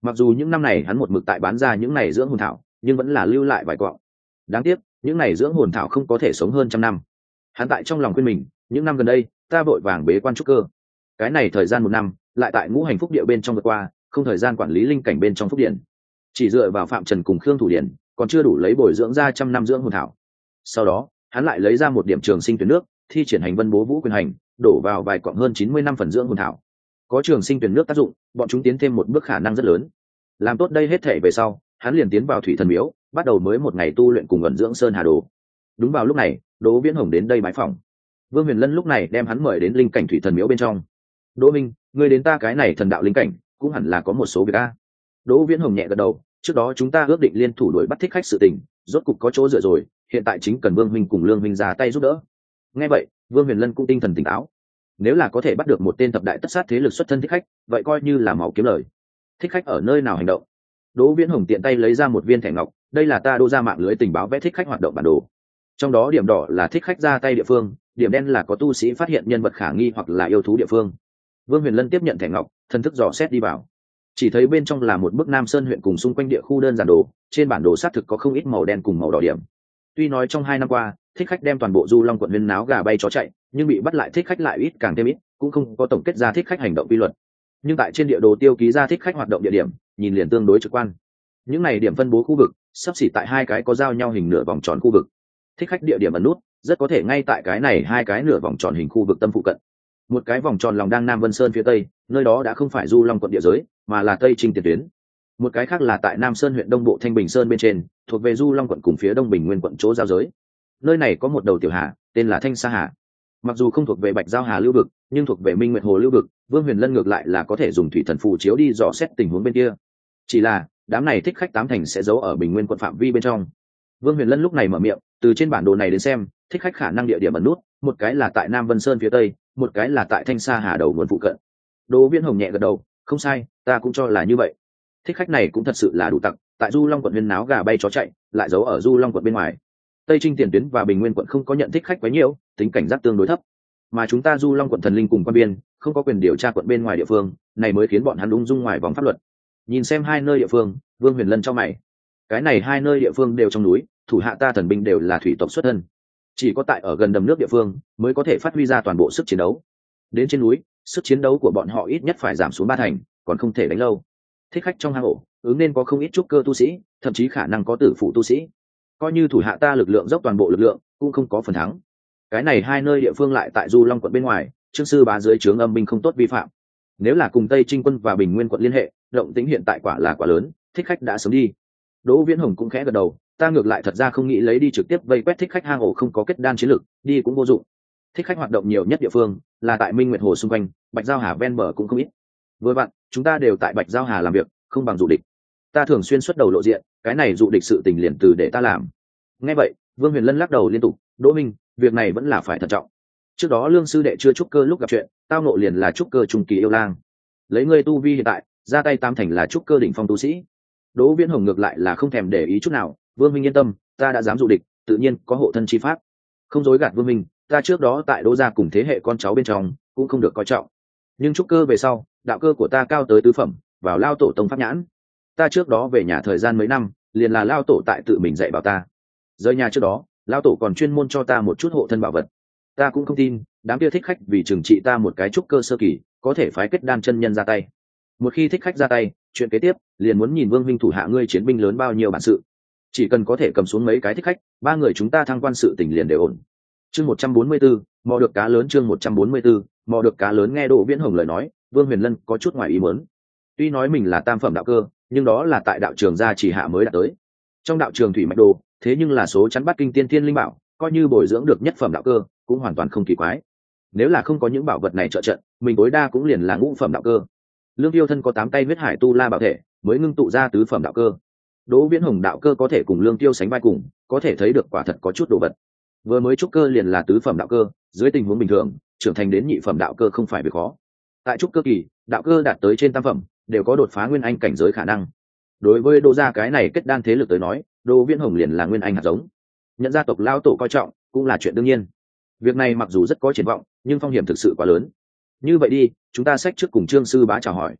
Mặc dù những năm này hắn một mực tại bán ra những này dưỡng hồn thảo, nhưng vẫn là lưu lại vài quặng. Đáng tiếc những này dưỡng hồn thảo không có thể sống hơn trăm năm. Hắn tại trong lòng khuyên mình, những năm gần đây ta vội vàng bế quan trúc cơ, cái này thời gian một năm lại tại ngũ hành phúc địa bên trong vượt qua, không thời gian quản lý linh cảnh bên trong phúc điện, chỉ dựa vào Phạm Trần cùng Khương Thủ Điển còn chưa đủ lấy bồi dưỡng ra trăm năm dưỡng hồn thảo. Sau đó hắn lại lấy ra một điểm trường sinh tuyển nước, thi triển hành vân bố vũ quyền hành, đổ vào vài quặng hơn 90 năm phần dưỡng hồn thảo. Có trường sinh tuyển nước tác dụng, bọn chúng tiến thêm một bước khả năng rất lớn. Làm tốt đây hết thể về sau, hắn liền tiến vào thủy thần miếu, bắt đầu mới một ngày tu luyện cùng ẩn dưỡng sơn hà đồ. Đúng vào lúc này, Đỗ Viễn Hồng đến đây bái phỏng. Vương Huyền Lân lúc này đem hắn mời đến linh cảnh thủy thần miếu bên trong. Đỗ Minh, ngươi đến ta cái này thần đạo linh cảnh, cũng hẳn là có một số việc a. Đỗ Viễn Hồng nhẹ gật đầu, trước đó chúng ta ước định liên thủ đuổi bắt thích khách sự tình, rốt cục có chỗ dựa rồi, hiện tại chính cần Vương Minh cùng Lương Minh ra tay giúp đỡ. Nghe vậy, Vương Huyền Lân cũng tinh thần tỉnh táo. Nếu là có thể bắt được một tên thập đại tất sát thế lực xuất thân thích khách, vậy coi như là máu kiếm lời. Thích khách ở nơi nào hành động? Đỗ Viễn Hồng tiện tay lấy ra một viên thẻ ngọc, đây là ta đô ra mạng lưới tình báo vẽ thích khách hoạt động bản đồ. Trong đó điểm đỏ là thích khách ra tay địa phương, điểm đen là có tu sĩ phát hiện nhân vật khả nghi hoặc là yêu thú địa phương. Vương Huyền Lân tiếp nhận thẻ ngọc, thần thức dò xét đi vào, chỉ thấy bên trong là một bức Nam Sơn huyện cùng xung quanh địa khu đơn giản đồ, trên bản đồ xác thực có không ít màu đen cùng màu đỏ điểm. Tuy nói trong 2 năm qua, thích khách đem toàn bộ Du Long quận huyên náo gà bay chó chạy, nhưng bị bắt lại thích khách lại ít càng thêm ít, cũng không có tổng kết ra thích khách hành động quy luật. Nhưng tại trên địa đồ tiêu ký ra thích khách hoạt động địa điểm, nhìn liền tương đối trực quan. Những này điểm phân bố khu vực, sắp xỉ tại 2 cái có giao nhau hình nửa vòng tròn khu vực. Thích khách địa điểm ẩn nút, rất có thể ngay tại cái này 2 cái nửa vòng tròn hình khu vực tâm phụ cận. Một cái vòng tròn lòng đang Nam Vân Sơn phía tây, nơi đó đã không phải Du Long quận địa giới, mà là Tây Trinh tiền tuyến. Một cái khác là tại Nam Sơn huyện đông bộ Thanh Bình Sơn bên trên, thuộc về Du Long quận cùng phía Đông Bình Nguyên quận chỗ giao giới. Nơi này có một đầu tiểu hà, tên là Thanh Sa Hà. Mặc dù không thuộc về Bạch Giao Hà lưu vực, nhưng thuộc về Minh Nguyệt Hồ lưu vực, Vương Huyền Lân ngược lại là có thể dùng thủy thần phù chiếu đi dò xét tình huống bên kia. Chỉ là, đám này thích khách 8 thành sẽ giấu ở Bình Nguyên quận phạm vi bên trong. Vương Huyền Lân lúc này mở miệng, từ trên bản đồ này đến xem, thích khách khả năng địa điểm ẩn nút, một cái là tại Nam Vân Sơn phía tây, một cái là tại Thanh Sa Hà đầu nguồn phụ cận. Đỗ Viễn Hồng nhẹ gật đầu, không sai, ta cũng cho là như vậy. Thích khách này cũng thật sự là đủ tặc, tại Du Long quận huyên náo gà bay chó chạy, lại giấu ở Du Long quận bên ngoài. Tây Trinh tiền tuyến và Bình Nguyên quận không có nhận thích khách quá nhiều, tính cảnh giác tương đối thấp. Mà chúng ta Du Long quận thần linh cùng quan biên, không có quyền điều tra quận bên ngoài địa phương, này mới khiến bọn hắn ung dung ngoài vòng pháp luật. Nhìn xem 2 nơi địa phương, Vương Huyền Lân cho mày. Cái này 2 nơi địa phương đều trong núi, thủ hạ ta thần binh đều là thủy tộc xuất thân. Chỉ có tại ở gần đầm nước địa phương mới có thể phát huy ra toàn bộ sức chiến đấu. Đến trên núi, sức chiến đấu của bọn họ ít nhất phải giảm xuống 3 thành, còn không thể đánh lâu. Thích khách trong hang ổ, ứng nên có không ít trúc cơ tu sĩ, thậm chí khả năng có tử phụ tu sĩ. Coi như thủ hạ ta lực lượng dốc toàn bộ lực lượng, cũng không có phần thắng. Cái này 2 nơi địa phương lại tại Du Long quận bên ngoài, Trương sư bá dưới trướng âm binh không tốt vi phạm. Nếu là cùng Tây Trinh quân và Bình Nguyên quận liên hệ, động tĩnh hiện tại quả là quá lớn, thích khách đã sớm đi. Đỗ Viễn Hồng cũng khẽ gật đầu, ta ngược lại thật ra không nghĩ lấy đi trực tiếp vây quét thích khách hang ổ không có kết đan chiến lực, đi cũng vô dụng. Thích khách hoạt động nhiều nhất địa phương là tại Minh Nguyệt Hồ xung quanh, Bạch Giao Hà ven bờ cũng không ít. Với bạn, chúng ta đều tại Bạch Giao Hà làm việc, không bằng dụ địch. Ta thường xuyên xuất đầu lộ diện, cái này dụ địch sự tình liền từ để ta làm. Nghe vậy, Vương Huyền Lân lắc đầu liên tục, Đỗ Minh, việc này vẫn là phải thận trọng. Trước đó Lương sư đệ chưa trúc cơ lúc gặp chuyện, tao nộ liền là trúc cơ trung kỳ yêu lang. Lấy ngươi tu vi hiện tại, ra tay 8 thành là trúc cơ đỉnh phong tu sĩ. Đỗ Viễn Hồng ngược lại là không thèm để ý chút nào, Vương Minh yên tâm, ta đã dám dụ địch, tự nhiên có hộ thân chi pháp. Không dối gạt Vương Minh, ta trước đó tại Đỗ gia cùng thế hệ con cháu bên trong, cũng không được coi trọng. Nhưng trúc cơ về sau, đạo cơ của ta cao tới tứ phẩm, vào lao tổ tông pháp nhãn. Ta trước đó về nhà thời gian mấy năm, liền là lao tổ tại tự mình dạy bảo ta. Rời nhà trước đó, lao tổ còn chuyên môn cho ta một chút hộ thân bảo vật. Ta cũng không tin, đám kia thích khách vì trừng trị ta một cái trúc cơ sơ kỳ, có thể phái kết đan chân nhân ra tay. Một khi thích khách ra tay, chuyện kế tiếp liền muốn nhìn Vương huynh thủ hạ ngươi chiến binh lớn bao nhiêu bản sự. Chỉ cần có thể cầm xuống mấy cái thích khách, 3 người chúng ta thăng quan sự tình liền đều ổn. Chương 144, mò được cá lớn. Chương 144, mò được cá lớn. Nghe Đỗ Viễn Hồng lời nói, Vương Huyền Lân có chút ngoài ý muốn. Tuy nói mình là tam phẩm đạo cơ, nhưng đó là tại đạo trường gia chỉ hạ mới đạt tới. Trong đạo trường thủy mạch đồ, thế nhưng là số chắn bắt kinh tiên thiên linh bảo, coi như bồi dưỡng được nhất phẩm đạo cơ, cũng hoàn toàn không kỳ quái. Nếu là không có những bảo vật này trợ trận, mình tối đa cũng liền là ngũ phẩm đạo cơ. Lương Tiêu thân có 8 tay huyết hải tu la bảo thể, mới ngưng tụ ra tứ phẩm đạo cơ. Đỗ Viễn Hồng đạo cơ có thể cùng Lương Tiêu sánh vai cùng, có thể thấy được quả thật có chút đồ vật. Vừa mới trúc cơ liền là tứ phẩm đạo cơ, dưới tình huống bình thường, trưởng thành đến nhị phẩm đạo cơ không phải việc khó. Tại trúc cơ kỳ, đạo cơ đạt tới trên tam phẩm, đều có đột phá nguyên anh cảnh giới khả năng. Đối với Đỗ gia cái này kết đan thế lực tới nói, Đỗ Viễn Hồng liền là nguyên anh hạt giống. Nhận gia tộc lao tổ coi trọng, cũng là chuyện đương nhiên. Việc này mặc dù rất có triển vọng, nhưng phong hiểm thực sự quá lớn. Như vậy đi, chúng ta xách trước cùng Trương sư bá chào hỏi.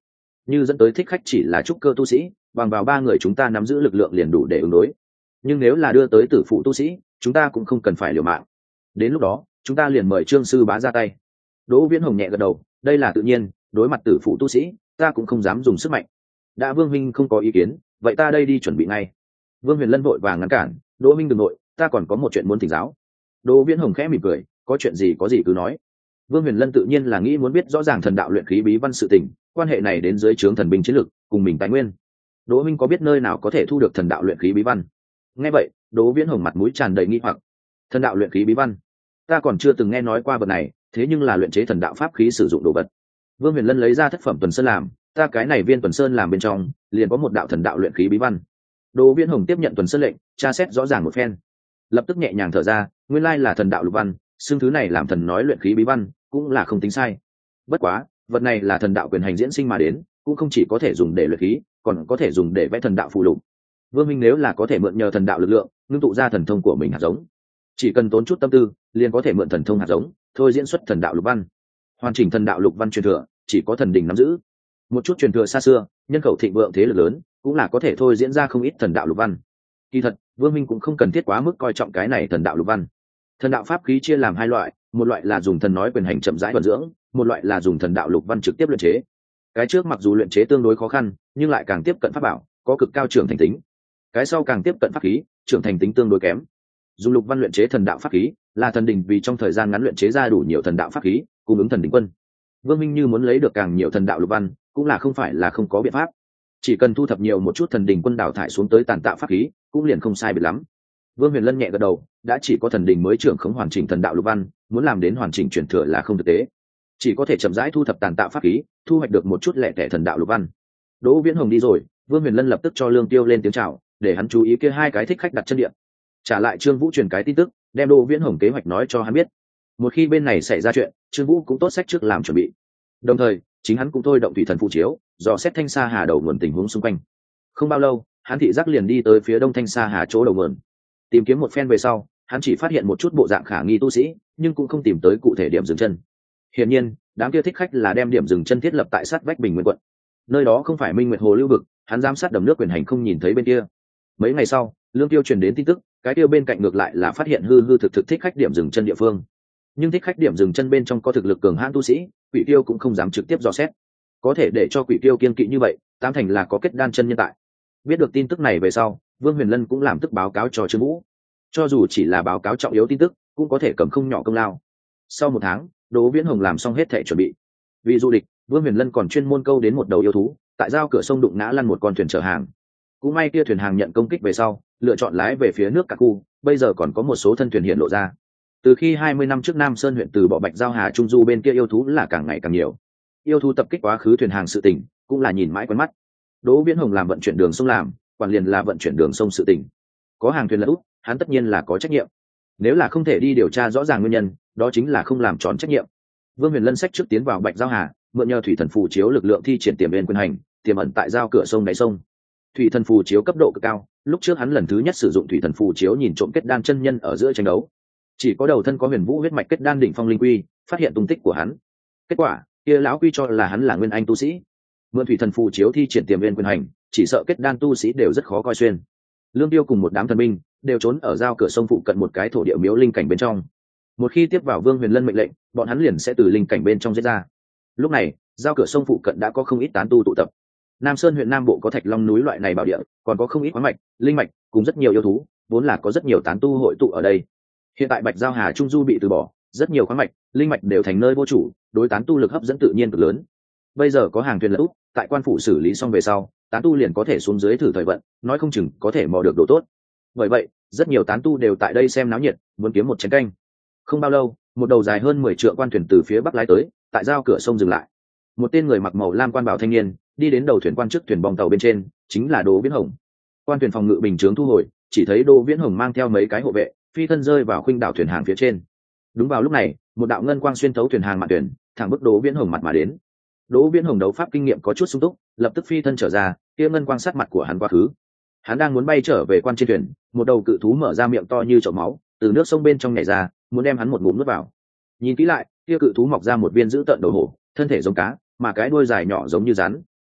như dẫn tới thích khách chỉ là trúc cơ tu sĩ, bằng vào 3 người chúng ta nắm giữ lực lượng liền đủ để ứng đối. Nhưng nếu là đưa tới tử phụ tu sĩ, chúng ta cũng không cần phải liều mạng. Đến lúc đó chúng ta liền mời Trương sư bá ra tay. Đỗ Viễn Hồng nhẹ gật đầu, đây là tự nhiên, đối mặt tử phụ tu sĩ ta cũng không dám dùng sức mạnh. Đã Vương Minh không có ý kiến, vậy ta đây đi chuẩn bị ngay. Vương Huyền Lân vội vàng ngăn cản, Đỗ Minh đừng nội, ta còn có một chuyện muốn thỉnh giáo. Đỗ Viễn Hồng khẽ mỉm cười, có chuyện gì có gì cứ nói. Vương Huyền Lân tự nhiên là nghĩ muốn biết rõ ràng thần đạo luyện khí bí văn sự tình, quan hệ này đến dưới trướng thần binh chiến lực cùng mình tài nguyên. Đỗ Minh có biết nơi nào có thể thu được thần đạo luyện khí bí văn? Nghe vậy, Đỗ Viễn Hồng mặt mũi tràn đầy nghi hoặc. Thần đạo luyện khí bí văn? Ta còn chưa từng nghe nói qua vật này, thế nhưng là luyện chế thần đạo pháp khí sử dụng đồ vật. Vương Huyền Lân lấy ra thất phẩm tuần sơn làm, ta cái này viên tuần sơn làm bên trong liền có một đạo thần đạo luyện khí bí văn. Đỗ Viễn Hồng tiếp nhận tuần sơn lệnh, tra xét rõ ràng một phen, lập tức nhẹ nhàng thở ra, nguyên lai là thần đạo lục văn, xương thứ này làm thần nói luyện khí bí văn cũng là không tính sai. Bất quá vật này là thần đạo quyền hành diễn sinh mà đến, cũng không chỉ có thể dùng để luyện khí, còn có thể dùng để vẽ thần đạo phù lục. Vương Minh nếu là có thể mượn nhờ thần đạo lực lượng ngưng tụ ra thần thông của mình hạt giống, chỉ cần tốn chút tâm tư liền có thể mượn thần thông hạt giống thôi diễn xuất thần đạo lục văn. Hoàn chỉnh thần đạo lục văn truyền thừa chỉ có thần đình nắm giữ. Một chút truyền thừa xa xưa, nhân khẩu thịnh vượng thế lực lớn cũng là có thể thôi diễn ra không ít thần đạo lục văn. Kỳ thật Vương Minh cũng không cần thiết quá mức coi trọng cái này thần đạo lục văn. Thần đạo pháp khí chia làm 2 loại, một loại là dùng thần nói quyền hành chậm rãi vận dưỡng, một loại là dùng thần đạo lục văn trực tiếp luyện chế. Cái trước mặc dù luyện chế tương đối khó khăn, nhưng lại càng tiếp cận pháp bảo, có cực cao trưởng thành tính. Cái sau càng tiếp cận pháp khí, trưởng thành tính tương đối kém. Dùng lục văn luyện chế thần đạo pháp khí, là thần đình vì trong thời gian ngắn luyện chế ra đủ nhiều thần đạo pháp khí, cung ứng thần đình quân. Vương Minh như muốn lấy được càng nhiều thần đạo lục văn, cũng là không phải là không có biện pháp. Chỉ cần thu thập nhiều một chút thần đình quân đào thải xuống tới tàn tạo pháp khí, cũng liền không sai biệt lắm. Vương Huyền Lân nhẹ gật đầu, đã chỉ có thần đình mới trưởng khống hoàn chỉnh thần đạo lục văn, muốn làm đến hoàn chỉnh truyền thừa là không thực tế. Chỉ có thể chậm rãi thu thập tàn tạo pháp khí, thu hoạch được một chút lẻ tẻ thần đạo lục văn. Đỗ Viễn Hồng đi rồi, Vương Huyền Lân lập tức cho Lương Tiêu lên tiếng chào, để hắn chú ý kia 2 cái thích khách đặt chân địa. Trả lại Trương Vũ truyền cái tin tức, đem Đỗ Viễn Hồng kế hoạch nói cho hắn biết. Một khi bên này xảy ra chuyện, Trương Vũ cũng tốt sách trước làm chuẩn bị. Đồng thời, chính hắn cũng thôi động thủy thần phù chiếu, dò xét Thanh Sa Hà đầu nguồn tình huống xung quanh. Không bao lâu, hắn thị giác liền đi tới phía đông Thanh Sa Hà chỗ đầu nguồn. Tìm kiếm một phen về sau, hắn chỉ phát hiện một chút bộ dạng khả nghi tu sĩ, nhưng cũng không tìm tới cụ thể điểm dừng chân. Hiển nhiên, đám kia thích khách là đem điểm dừng chân thiết lập tại sát vách Bình Nguyên quận. Nơi đó không phải Minh Nguyệt Hồ lưu vực, hắn giám sát đầm nước quyền hành không nhìn thấy bên kia. Mấy ngày sau, Lương Tiêu truyền đến tin tức, cái tiêu bên cạnh ngược lại là phát hiện hư hư thực thực thích khách điểm dừng chân địa phương. Nhưng thích khách điểm dừng chân bên trong có thực lực cường hãn tu sĩ, Quỷ Tiêu cũng không dám trực tiếp dò xét. Có thể để cho Quỷ Tiêu kiên kỵ như vậy, tám thành là có kết đan chân nhân tại. Biết được tin tức này về sau, Vương Huyền Lân cũng làm tức báo cáo cho Trương Vũ. Cho dù chỉ là báo cáo trọng yếu tin tức, cũng có thể cầm không nhỏ công lao. Sau 1 tháng, Đỗ Viễn Hồng làm xong hết thảy chuẩn bị. Vì du địch, Vương Huyền Lân còn chuyên môn câu đến một đầu yêu thú, tại giao cửa sông đụng ngã lăn một con thuyền chở hàng. Cũng may kia thuyền hàng nhận công kích về sau, lựa chọn lái về phía nước cả khu, bây giờ còn có một số thân thuyền hiện lộ ra. Từ khi 20 năm trước Nam Sơn huyện từ bỏ Bạch Giao Hà Trung Du bên kia yêu thú là càng ngày càng nhiều. Yêu thú tập kích quá khứ thuyền hàng sự tình, cũng là nhìn mãi quen mắt. Đỗ Viễn Hồng làm vận chuyển đường sông làm, quản liền là vận chuyển đường sông sự tình. Có hàng thuyền lật úp, hắn tất nhiên là có trách nhiệm. Nếu là không thể đi điều tra rõ ràng nguyên nhân, đó chính là không làm tròn trách nhiệm. Vương Huyền Lân sách trước tiến vào Bạch Giao Hà, mượn nhờ thủy thần phù chiếu lực lượng thi triển tiềm bên quyền hành, tiềm ẩn tại giao cửa sông đáy sông. Thủy thần phù chiếu cấp độ cực cao, lúc trước hắn lần thứ nhất sử dụng thủy thần phù chiếu nhìn trộm kết đan chân nhân ở giữa tranh đấu. Chỉ có đầu thân có huyền vũ huyết mạch kết đan đỉnh phong linh quy, phát hiện tung tích của hắn. Kết quả, kia lão quy cho là hắn là nguyên anh tu sĩ. Mượn thủy thần phù chiếu thi triển tiềm bên quyền hành, chỉ sợ kết đan tu sĩ đều rất khó coi xuyên. Lương Tiêu cùng một đám thần binh đều trốn ở giao cửa sông phụ cận một cái thổ địa miếu linh cảnh bên trong. Một khi tiếp vào Vương Huyền Lân mệnh lệnh, bọn hắn liền sẽ từ linh cảnh bên trong giết ra. Lúc này, giao cửa sông phụ cận đã có không ít tán tu tụ tập. Nam Sơn huyện Nam Bộ có Thạch Long núi loại này bảo địa, còn có không ít khoáng mạch, linh mạch, cùng rất nhiều yêu thú, vốn là có rất nhiều tán tu hội tụ ở đây. Hiện tại Bạch Giao Hà Trung Du bị từ bỏ, rất nhiều khoáng mạch, linh mạch đều thành nơi vô chủ, đối tán tu lực hấp dẫn tự nhiên cực lớn. Bây giờ có hàng thuyền lật úp, tại quan phủ xử lý xong về sau, tán tu liền có thể xuống dưới thử thời vận, nói không chừng có thể mò được đồ tốt. Bởi vậy, rất nhiều tán tu đều tại đây xem náo nhiệt, muốn kiếm một chén canh. Không bao lâu, một đầu dài hơn 10 trượng quan thuyền từ phía bắc lái tới, tại giao cửa sông dừng lại. Một tên người mặc màu lam quan bảo thanh niên đi đến đầu thuyền quan trước thuyền bong tàu bên trên, chính là Đỗ Viễn Hồng. Quan thuyền phòng ngự bình chướng thu hồi, chỉ thấy Đỗ Viễn Hồng mang theo mấy cái hộ vệ, phi thân rơi vào khuynh đảo thuyền hàng phía trên. Đúng vào lúc này, một đạo ngân quang xuyên thấu thuyền hàng mạn thuyền, thẳng bức Đỗ Viễn Hồng mặt mà đến. Đỗ Viễn Hồng đấu pháp kinh nghiệm có chút sung túc, lập tức phi thân trở ra, kia ngân quang sát mặt của hắn quá khứ. Hắn đang muốn bay trở về quan trên thuyền, một đầu cự thú mở ra miệng to như chậu máu, từ nước sông bên trong nhảy ra, muốn đem hắn một ngụm nuốt vào. Nhìn kỹ lại, kia cự thú mọc ra một viên dữ tợn đầu hổ, thân thể giống cá, mà cái đuôi dài nhỏ giống như rắn,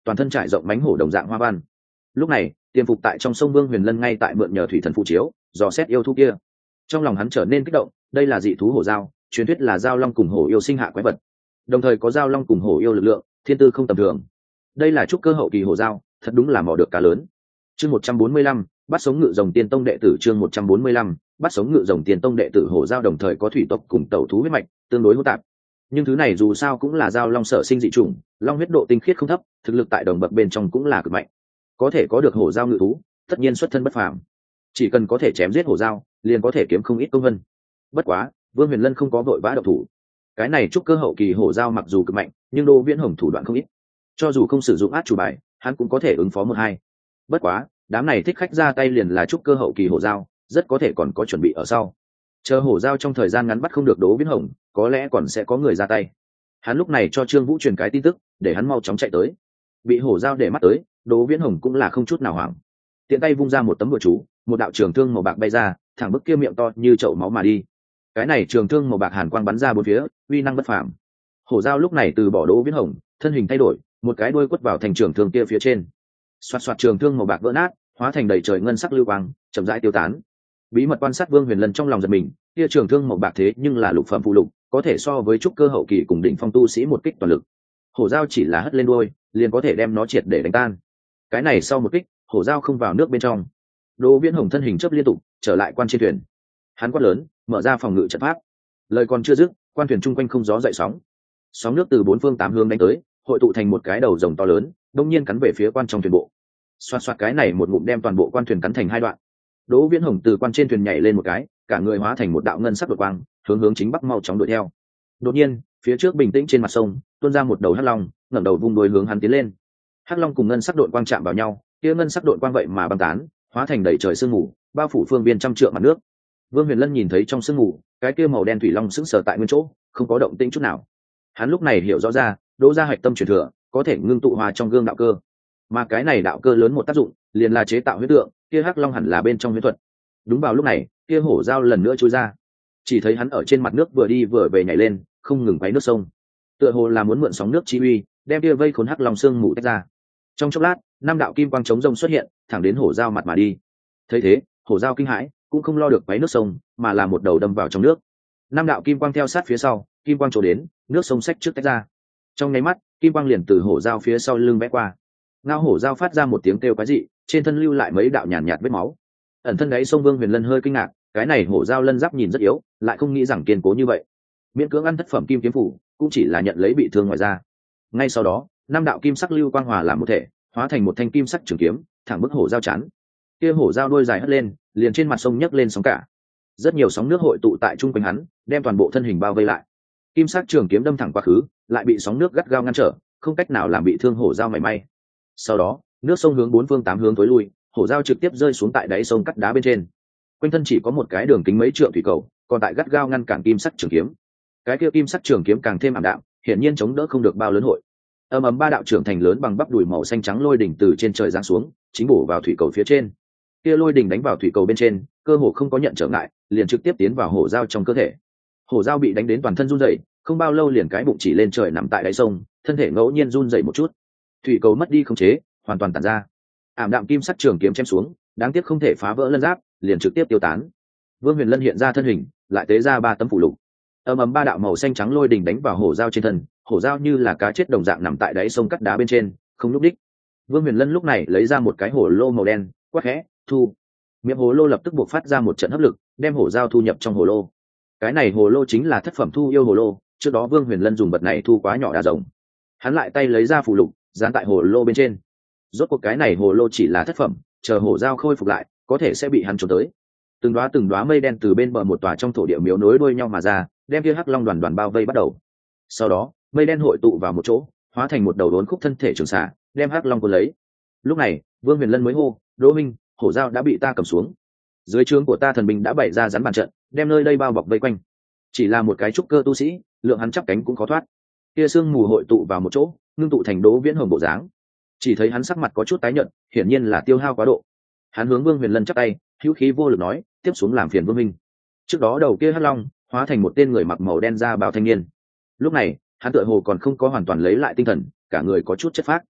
toàn thân trải rộng mánh hổ đồng dạng hoa văn. Lúc này tiềm phục tại trong sông Vương Huyền Lân ngay tại mượn nhờ thủy thần phụ chiếu dò xét yêu thú kia. Trong lòng hắn trở nên kích động, đây là dị thú hổ giao, truyền thuyết là giao long cùng hổ yêu sinh hạ quái vật, đồng thời có giao long cùng hổ yêu lực lượng, thiên tư không tầm thường. Đây là trúc cơ hậu kỳ hổ giao, thật đúng là mò được cá lớn. Chương 145, bắt sống ngự rồng tiên tông đệ tử. Chương 145, bắt sống ngự rồng tiên tông đệ tử hổ giao đồng thời có thủy tộc cùng tẩu thú huyết mạch, tương đối hỗn tạp. Nhưng thứ này dù sao cũng là giao long sở sinh dị chủng, long huyết độ tinh khiết không thấp, thực lực tại đồng bậc bên trong cũng là cực mạnh. Có thể có được hổ giao ngự thú, tất nhiên xuất thân bất phàm. Chỉ cần có thể chém giết hổ giao, liền có thể kiếm không ít công vân. Bất quá, Vương Huyền Lân không có vội vã động thủ. Cái này trúc cơ hậu kỳ hổ giao mặc dù cực mạnh, nhưng Đỗ Viễn Hồng thủ đoạn không ít. Cho dù không sử dụng át chủ bài, hắn cũng có thể ứng phó một hai. Bất quá, đám này thích khách ra tay liền là trúc cơ hậu kỳ hổ giao, rất có thể còn có chuẩn bị ở sau. Chờ hổ giao trong thời gian ngắn bắt không được Đỗ Viễn Hồng, có lẽ còn sẽ có người ra tay. Hắn lúc này cho Trương Vũ truyền cái tin tức, để hắn mau chóng chạy tới. Bị hổ giao để mắt tới, Đỗ Viễn Hồng cũng là không chút nào hoảng. Tiện tay vung ra một tấm bùa chú, một đạo trường thương màu bạc bay ra, thẳng bức kia miệng to như chậu máu mà đi. Cái này trường thương màu bạc hàn quang bắn ra bốn phía, uy năng bất phàm. Hổ giao lúc này từ bỏ Đỗ Viễn Hồng, thân hình thay đổi, một cái đuôi quất vào thành trường thương kia phía trên. Xoạt xoạt trường thương màu bạc vỡ nát, hóa thành đầy trời ngân sắc lưu quang, chậm rãi tiêu tán. Bí mật quan sát Vương Huyền Lân trong lòng giật mình, kia trường thương màu bạc thế nhưng là lục phẩm phụ lục, có thể so với trúc cơ hậu kỳ cùng đỉnh phong tu sĩ một kích toàn lực. Hổ giao chỉ là hất lên đuôi, liền có thể đem nó triệt để đánh tan. Cái này sau một kích, hổ giao không vào nước bên trong. Đỗ Viễn Hồng thân hình chớp liên tục, trở lại quan trên thuyền. Hắn quát lớn, mở ra phòng ngự trận pháp. Lời còn chưa dứt, quan thuyền chung quanh không gió dậy sóng. Sóng nước từ bốn phương tám hướng đánh tới, hội tụ thành một cái đầu rồng to lớn, đông nhiên cắn về phía quan trong thuyền bộ. Xoạt xoạt cái này một ngụm đem toàn bộ quan thuyền cắn thành hai đoạn. Đỗ Viễn Hồng từ quan trên thuyền nhảy lên một cái, cả người hóa thành một đạo ngân sắc đột quang, hướng chính bắc mau chóng đuổi theo. Đột nhiên, phía trước bình tĩnh trên mặt sông, tuôn ra một đầu hắc long, ngẩng đầu vung đuôi hướng hắn tiến lên. Hắc long cùng ngân sắc đột quang chạm vào nhau, kia ngân sắc đột quang vậy mà băng tán, hóa thành đầy trời sương mù, bao phủ phương viên trăm trượng mặt nước. Vương Huyền Lân nhìn thấy trong sương mù, cái kia màu đen thủy long sững sờ tại nguyên chỗ, không có động tĩnh chút nào. Hắn lúc này hiểu rõ ra, Đỗ gia hạch tâm truyền thừa, có thể ngưng tụ hòa trong gương đạo cơ, mà cái này đạo cơ lớn một tác dụng, liền là chế tạo huyết tượng, kia hắc long hẳn là bên trong huyết thuật. Đúng vào lúc này, kia hổ giao lần nữa chui ra. Chỉ thấy hắn ở trên mặt nước vừa đi vừa về nhảy lên, không ngừng quấy nước sông. Tựa hồ là muốn mượn sóng nước chi uy, đem kia vây khốn hắc long sương mù tách ra. Trong chốc lát, năm đạo kim quang chống rông xuất hiện, thẳng đến hổ giao mặt mà đi. Thấy thế, hổ giao kinh hãi, cũng không lo được quấy nước sông, mà là một đầu đâm vào trong nước. Năm đạo kim quang theo sát phía sau, kim quang trổ đến, nước sông xách trước tách ra. Trong nháy mắt, kim quang liền từ hổ giao phía sau lưng vẽ qua. Ngao hổ giao phát ra một tiếng kêu quái dị, trên thân lưu lại mấy đạo nhàn nhạt vết máu. Ẩn thân đáy sông Vương Huyền Lân hơi kinh ngạc, cái này hổ giao lân giáp nhìn rất yếu, lại không nghĩ rằng kiên cố như vậy. Miễn cưỡng ăn thất phẩm kim kiếm phủ, cũng chỉ là nhận lấy bị thương ngoài ra. Ngay sau đó, năm đạo kim sắc lưu quang hòa làm một thể, hóa thành một thanh kim sắc trường kiếm, thẳng bức hổ giao chắn. Kia hổ giao đuôi dài hất lên, liền trên mặt sông nhấc lên sóng cả. Rất nhiều sóng nước hội tụ tại trung quanh hắn, đem toàn bộ thân hình bao vây lại. Kim sắc trường kiếm đâm thẳng quá khứ, lại bị sóng nước gắt gao ngăn trở, không cách nào làm bị thương hổ giao mảy may. Sau đó, nước sông hướng bốn phương tám hướng tối lui, hổ giao trực tiếp rơi xuống tại đáy sông cắt đá bên trên. Quanh thân chỉ có một cái đường kính mấy trượng thủy cầu, còn tại gắt gao ngăn cản kim sắc trường kiếm. Cái kia kim sắc trường kiếm càng thêm ảm đạm, hiển nhiên chống đỡ không được bao lớn hội. Ầm ầm ba đạo trưởng thành lớn bằng bắp đùi màu xanh trắng lôi đỉnh từ trên trời giáng xuống, chính bổ vào thủy cầu phía trên. Kia lôi đỉnh đánh vào thủy cầu bên trên, cơ hồ không có nhận trở ngại, liền trực tiếp tiến vào hổ giao trong cơ thể. Hổ giao bị đánh đến toàn thân run rẩy, không bao lâu liền cái bụng chỉ lên trời nằm tại đáy sông, thân thể ngẫu nhiên run rẩy một chút. Thủy cầu mất đi khống chế, hoàn toàn tản ra. Ảm đạm kim sắc trường kiếm chém xuống, đáng tiếc không thể phá vỡ lân giáp, liền trực tiếp tiêu tán. Vương Huyền Lân hiện ra thân hình, lại tế ra ba tấm phụ lục. Ầm ầm ba đạo màu xanh trắng lôi đỉnh đánh vào hổ giao trên thân, hổ giao như là cá chết đồng dạng nằm tại đáy sông cắt đá bên trên, không nhúc đích. Vương Huyền Lân lúc này lấy ra một cái hồ lô màu đen, quát khẽ, thu. Miệng hồ lô lập tức buộc phát ra một trận hấp lực, đem hổ giao thu nhập trong hồ lô. Cái này hồ lô chính là thất phẩm thu yêu hồ lô, trước đó Vương Huyền Lân dùng vật này thu quá nhỏ đa rồng. Hắn lại tay lấy ra phụ lục, dán tại hồ lô bên trên. Rốt cuộc cái này hồ lô chỉ là thất phẩm, chờ hổ giao khôi phục lại, có thể sẽ bị hắn trốn tới. Từng đóa mây đen từ bên bờ một tòa trong thổ địa miếu nối đuôi nhau mà ra, đem kia hắc long đoàn đoàn bao vây bắt đầu. Sau đó, mây đen hội tụ vào một chỗ, hóa thành một đầu đốn khúc thân thể trường xà, đem hắc long cuốn lấy. Lúc này, Vương Huyền Lân mới hô, "Đỗ Minh, hổ giao đã bị ta cầm xuống. Dưới trướng của ta thần binh đã bày ra rắn bàn trận, đem nơi đây bao bọc vây quanh. Chỉ là một cái trúc cơ tu sĩ, lượng hắn chắp cánh cũng khó thoát." Kia sương mù hội tụ vào một chỗ, ngưng tụ thành Đỗ Viễn Hồng bộ dáng. Chỉ thấy hắn sắc mặt có chút tái nhợt, hiển nhiên là tiêu hao quá độ. Hắn hướng Vương Huyền Lân chắp tay, hữu khí vô lực nói, "Tiếp xuống làm phiền Vương minh." Trước đó đầu kia hắc long hóa thành một tên người mặc màu đen da bào thanh niên. Lúc này, hắn tựa hồ còn không có hoàn toàn lấy lại tinh thần, cả người có chút chất phác.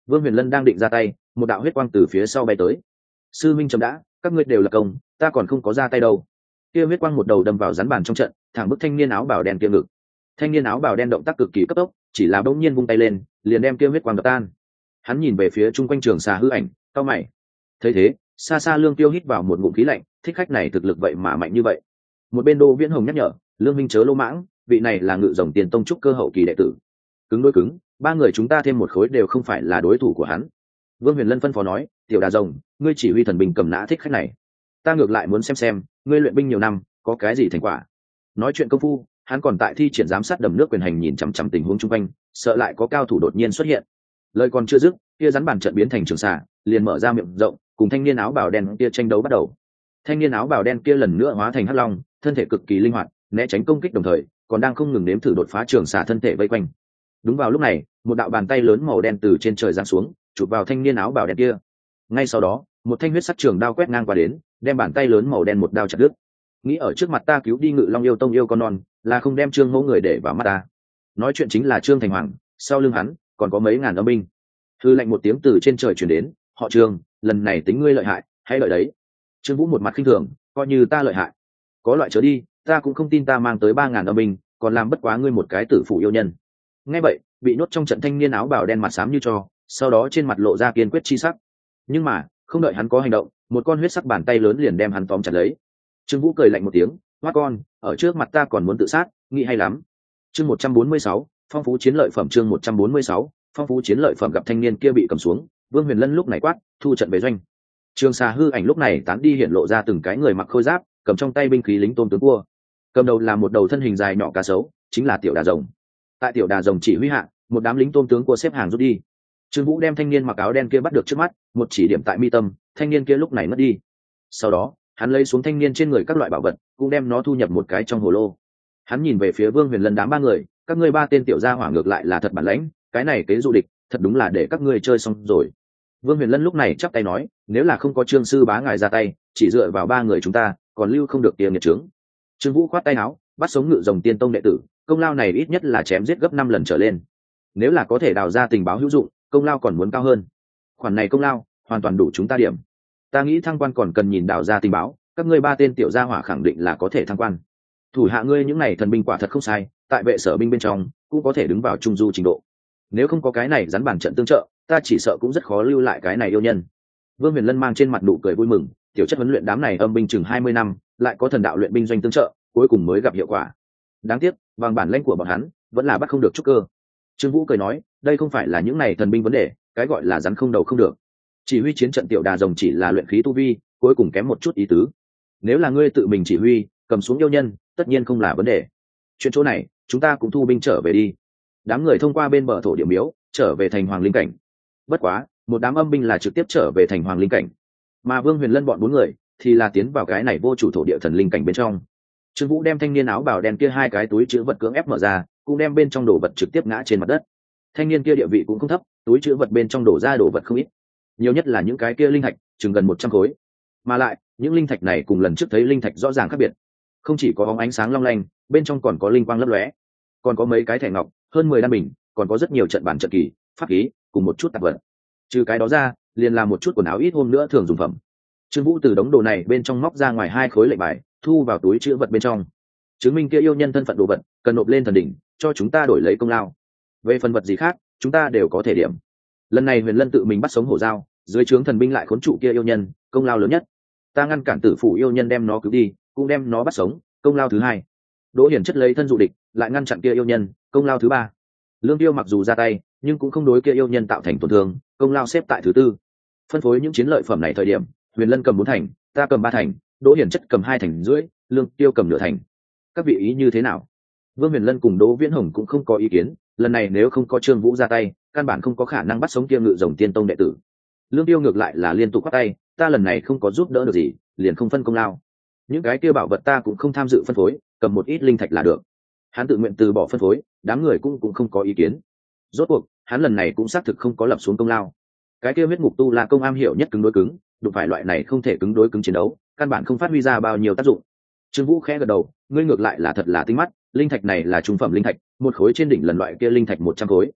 Vương Huyền Lân đang định ra tay, một đạo huyết quang từ phía sau bay tới. Sư minh chấm đã, các ngươi đều là công, ta còn không có ra tay đâu. Kia huyết quang một đầu đâm vào rắn bàn trong trận, thẳng bức thanh niên áo bào đen kia ngực. Thanh niên áo bào đen động tác cực kỳ cấp tốc, chỉ là bỗng nhiên vung tay lên, liền đem kia huyết quang đập tan. Hắn nhìn về phía chung quanh trường xà hư ảnh, cau mày. Thấy thế, xa xa Lương Tiêu hít vào một ngụm khí lạnh, thích khách này thực lực vậy mà mạnh như vậy. Một bên Đô Viễn Hồng nhắc nhở, Lương minh chớ lô mãng, vị này là Ngự Rồng Tiền Tông trúc cơ hậu kỳ đệ tử. Cứng đối cứng, ba người chúng ta thêm một khối đều không phải là đối thủ của hắn. Vương Huyền Lân phân phó nói, tiểu đà rồng, ngươi chỉ huy thần binh cầm nã thích khách này. Ta ngược lại muốn xem ngươi luyện binh nhiều năm, có cái gì thành quả. Nói chuyện công phu, hắn còn tại thi triển giám sát đầm nước quyền hành nhìn chằm chằm tình huống chung quanh, sợ lại có cao thủ đột nhiên xuất hiện. Lời còn chưa dứt, kia rắn bàn trận biến thành trường xà, liền mở ra miệng rộng, cùng thanh niên áo bào đen kia tranh đấu bắt đầu. Thanh niên áo bào đen kia lần nữa hóa thành hắc long, thân thể cực kỳ linh hoạt, né tránh công kích đồng thời, còn đang không ngừng nếm thử đột phá trường xà thân thể vây quanh. Đúng vào lúc này, một đạo bàn tay lớn màu đen từ trên trời giáng xuống, chụp vào thanh niên áo bào đen kia. Ngay sau đó, một thanh huyết sắc trường đao quét ngang qua đến, đem bàn tay lớn màu đen một đao chặt đứt. Nghĩ ở trước mặt ta cứu đi Ngự Long yêu tông yêu con non, là không đem Trương Mẫu người để vào mắt ta. Nói chuyện chính là Trương Thành Hoàng, sau lưng hắn còn có mấy ngàn âm binh. Hư lệnh một tiếng từ trên trời truyền đến, họ Trương, lần này tính ngươi lợi hại, hãy lợi đấy. Trương Vũ một mặt khinh thường, coi như ta lợi hại, có loại chớ đi, ta cũng không tin ta mang tới 3.000 âm binh, còn làm bất quá ngươi một cái tử phụ yêu nhân. Nghe vậy, bị nhốt trong trận thanh niên áo bào đen mặt xám như tro, sau đó trên mặt lộ ra kiên quyết chi sắc. Nhưng mà, không đợi hắn có hành động, một con huyết sắc bàn tay lớn liền đem hắn tóm chặt lấy. Trương Vũ cười lạnh một tiếng, "Hoa con, ở trước mặt ta còn muốn tự sát, nghĩ hay lắm." Chương 146, phong phú chiến lợi phẩm. Chương 146, phong phú chiến lợi phẩm. Gặp thanh niên kia bị cầm xuống, Vương Huyền Lân lúc này quát, "Thu trận về doanh." Trường xà hư ảnh lúc này tán đi, hiện lộ ra từng cái người mặc khôi giáp, cầm trong tay binh khí lính tôm tướng cua. Cầm đầu là một đầu thân hình dài nhỏ cá sấu, chính là tiểu đà rồng. Tại tiểu đà rồng chỉ huy hạ, một đám lính tôm tướng cua xếp hàng rút đi. Trương Vũ đem thanh niên mặc áo đen kia bắt được trước mắt, một chỉ điểm tại mi tâm, thanh niên kia lúc này mất đi. Sau đó, hắn lấy xuống thanh niên trên người các loại bảo vật, cũng đem nó thu nhập một cái trong hồ lô. Hắn nhìn về phía Vương Huyền Lân đám ba người, các ngươi ba tên tiểu gia hỏa ngược lại là thật bản lãnh, cái này kế dụ địch, thật đúng là để các ngươi chơi xong rồi. Vương Huyền Lân lúc này chắp tay nói, nếu là không có Trương sư bá ngài ra tay, chỉ dựa vào ba người chúng ta, còn lưu không được tiền nghiệt trướng. Trương Vũ khoát tay áo, bắt sống Ngự Rồng Tiên Tông đệ tử, công lao này ít nhất là chém giết gấp 5 lần trở lên. Nếu là có thể đào ra tình báo hữu dụng, công lao còn muốn cao hơn. Khoản này công lao hoàn toàn đủ chúng ta điểm. Ta nghĩ thăng quan còn cần nhìn đào ra tình báo, các ngươi ba tên tiểu gia hỏa khẳng định là có thể thăng quan. Thủ hạ ngươi những này thần binh quả thật không sai, tại vệ sở binh bên trong cũng có thể đứng vào trung du trình độ. Nếu không có cái này rắn bàn trận tương trợ, ta chỉ sợ cũng rất khó lưu lại cái này yêu nhân. Vương Huyền Lân mang trên mặt nụ cười vui mừng, tiểu chất huấn luyện đám này âm binh chừng 20 năm, lại có thần đạo luyện binh doanh tương trợ, cuối cùng mới gặp hiệu quả. Đáng tiếc, bằng bản lĩnh của bọn hắn, vẫn là bắt không được trúc cơ. Trương Vũ cười nói, đây không phải là những này thần binh vấn đề, cái gọi là rắn không đầu không được. Chỉ huy chiến trận tiểu đà rồng chỉ là luyện khí tu vi, cuối cùng kém một chút ý tứ. Nếu là ngươi tự mình chỉ huy, cầm xuống yêu nhân, tất nhiên không là vấn đề. Chuyện chỗ này, chúng ta cũng thu binh trở về đi. Đám người thông qua bên bờ thổ địa miếu, trở về thành Hoàng Linh cảnh. Bất quá, một đám âm binh là trực tiếp trở về thành Hoàng Linh cảnh, mà Vương Huyền Lân bọn 4 người thì là tiến vào cái này vô chủ thổ địa thần linh cảnh bên trong. Trương Vũ đem thanh niên áo bào đen kia 2 cái túi trữ vật cưỡng ép mở ra, cũng đem bên trong đồ vật trực tiếp ngã trên mặt đất. Thanh niên kia địa vị cũng không thấp, túi trữ vật bên trong đổ ra đồ vật không ít, nhiều nhất là những cái kia linh thạch, chừng gần 100 khối. Mà lại, những linh thạch này cùng lần trước thấy linh thạch rõ ràng khác biệt, không chỉ có bóng ánh sáng long lanh, bên trong còn có linh quang lấp lóe, còn có mấy cái thẻ ngọc, hơn 10 đan bình, còn có rất nhiều trận bản trận kỳ, pháp khí, cùng một chút tạp vật. Trừ cái đó ra, liền là một chút quần áo ít hôm nữa thường dùng phẩm. Trương Vũ từ đống đồ này bên trong móc ra ngoài 2 khối lệnh bài, thu vào túi trữ vật bên trong. Chứng minh kia yêu nhân thân phận đồ vật, cần nộp lên thần đỉnh, cho chúng ta đổi lấy công lao. Về phần vật gì khác, chúng ta đều có thể điểm. Lần này Huyền Lân tự mình bắt sống hổ dao, dưới trướng thần binh lại khốn trụ kia yêu nhân, công lao lớn nhất. Ta ngăn cản tử phủ yêu nhân đem nó cứu đi, cũng đem nó bắt sống, công lao thứ 2. Đỗ Hiển chất lấy thân dụ địch, lại ngăn chặn kia yêu nhân, công lao thứ 3. Lương Tiêu mặc dù ra tay, nhưng cũng không đối kia yêu nhân tạo thành tổn thương, công lao xếp tại thứ 4. Phân phối những chiến lợi phẩm này thời điểm, Huyền Lân cầm 4 thành, ta cầm 3 thành, Đỗ Hiển chất cầm 2 thành rưỡi, Lương Tiêu cầm nửa thành. Các vị ý như thế nào? Vương Huyền Lân cùng Đỗ Viễn Hồng cũng không có ý kiến, lần này nếu không có Trương Vũ ra tay, căn bản không có khả năng bắt sống kia Ngự Rồng Tiên Tông đệ tử. Lương Tiêu ngược lại là liên tục quát tay, ta lần này không có giúp đỡ được gì, liền không phân công lao. Những cái kia bảo vật ta cũng không tham dự phân phối, cầm một ít linh thạch là được. Hắn tự nguyện từ bỏ phân phối, đám người cũng không có ý kiến. Rốt cuộc, hắn lần này cũng xác thực không có lập xuống công lao. Cái kia huyết ngục tu là công am hiểu nhất cứng đối cứng, đụng phải loại này không thể cứng đối cứng chiến đấu, căn bản không phát huy ra bao nhiêu tác dụng. Trương Vũ khẽ gật đầu, ngươi ngược lại là thật là tinh mắt, linh thạch này là trung phẩm linh thạch, một khối trên đỉnh lần loại kia linh thạch 100 khối.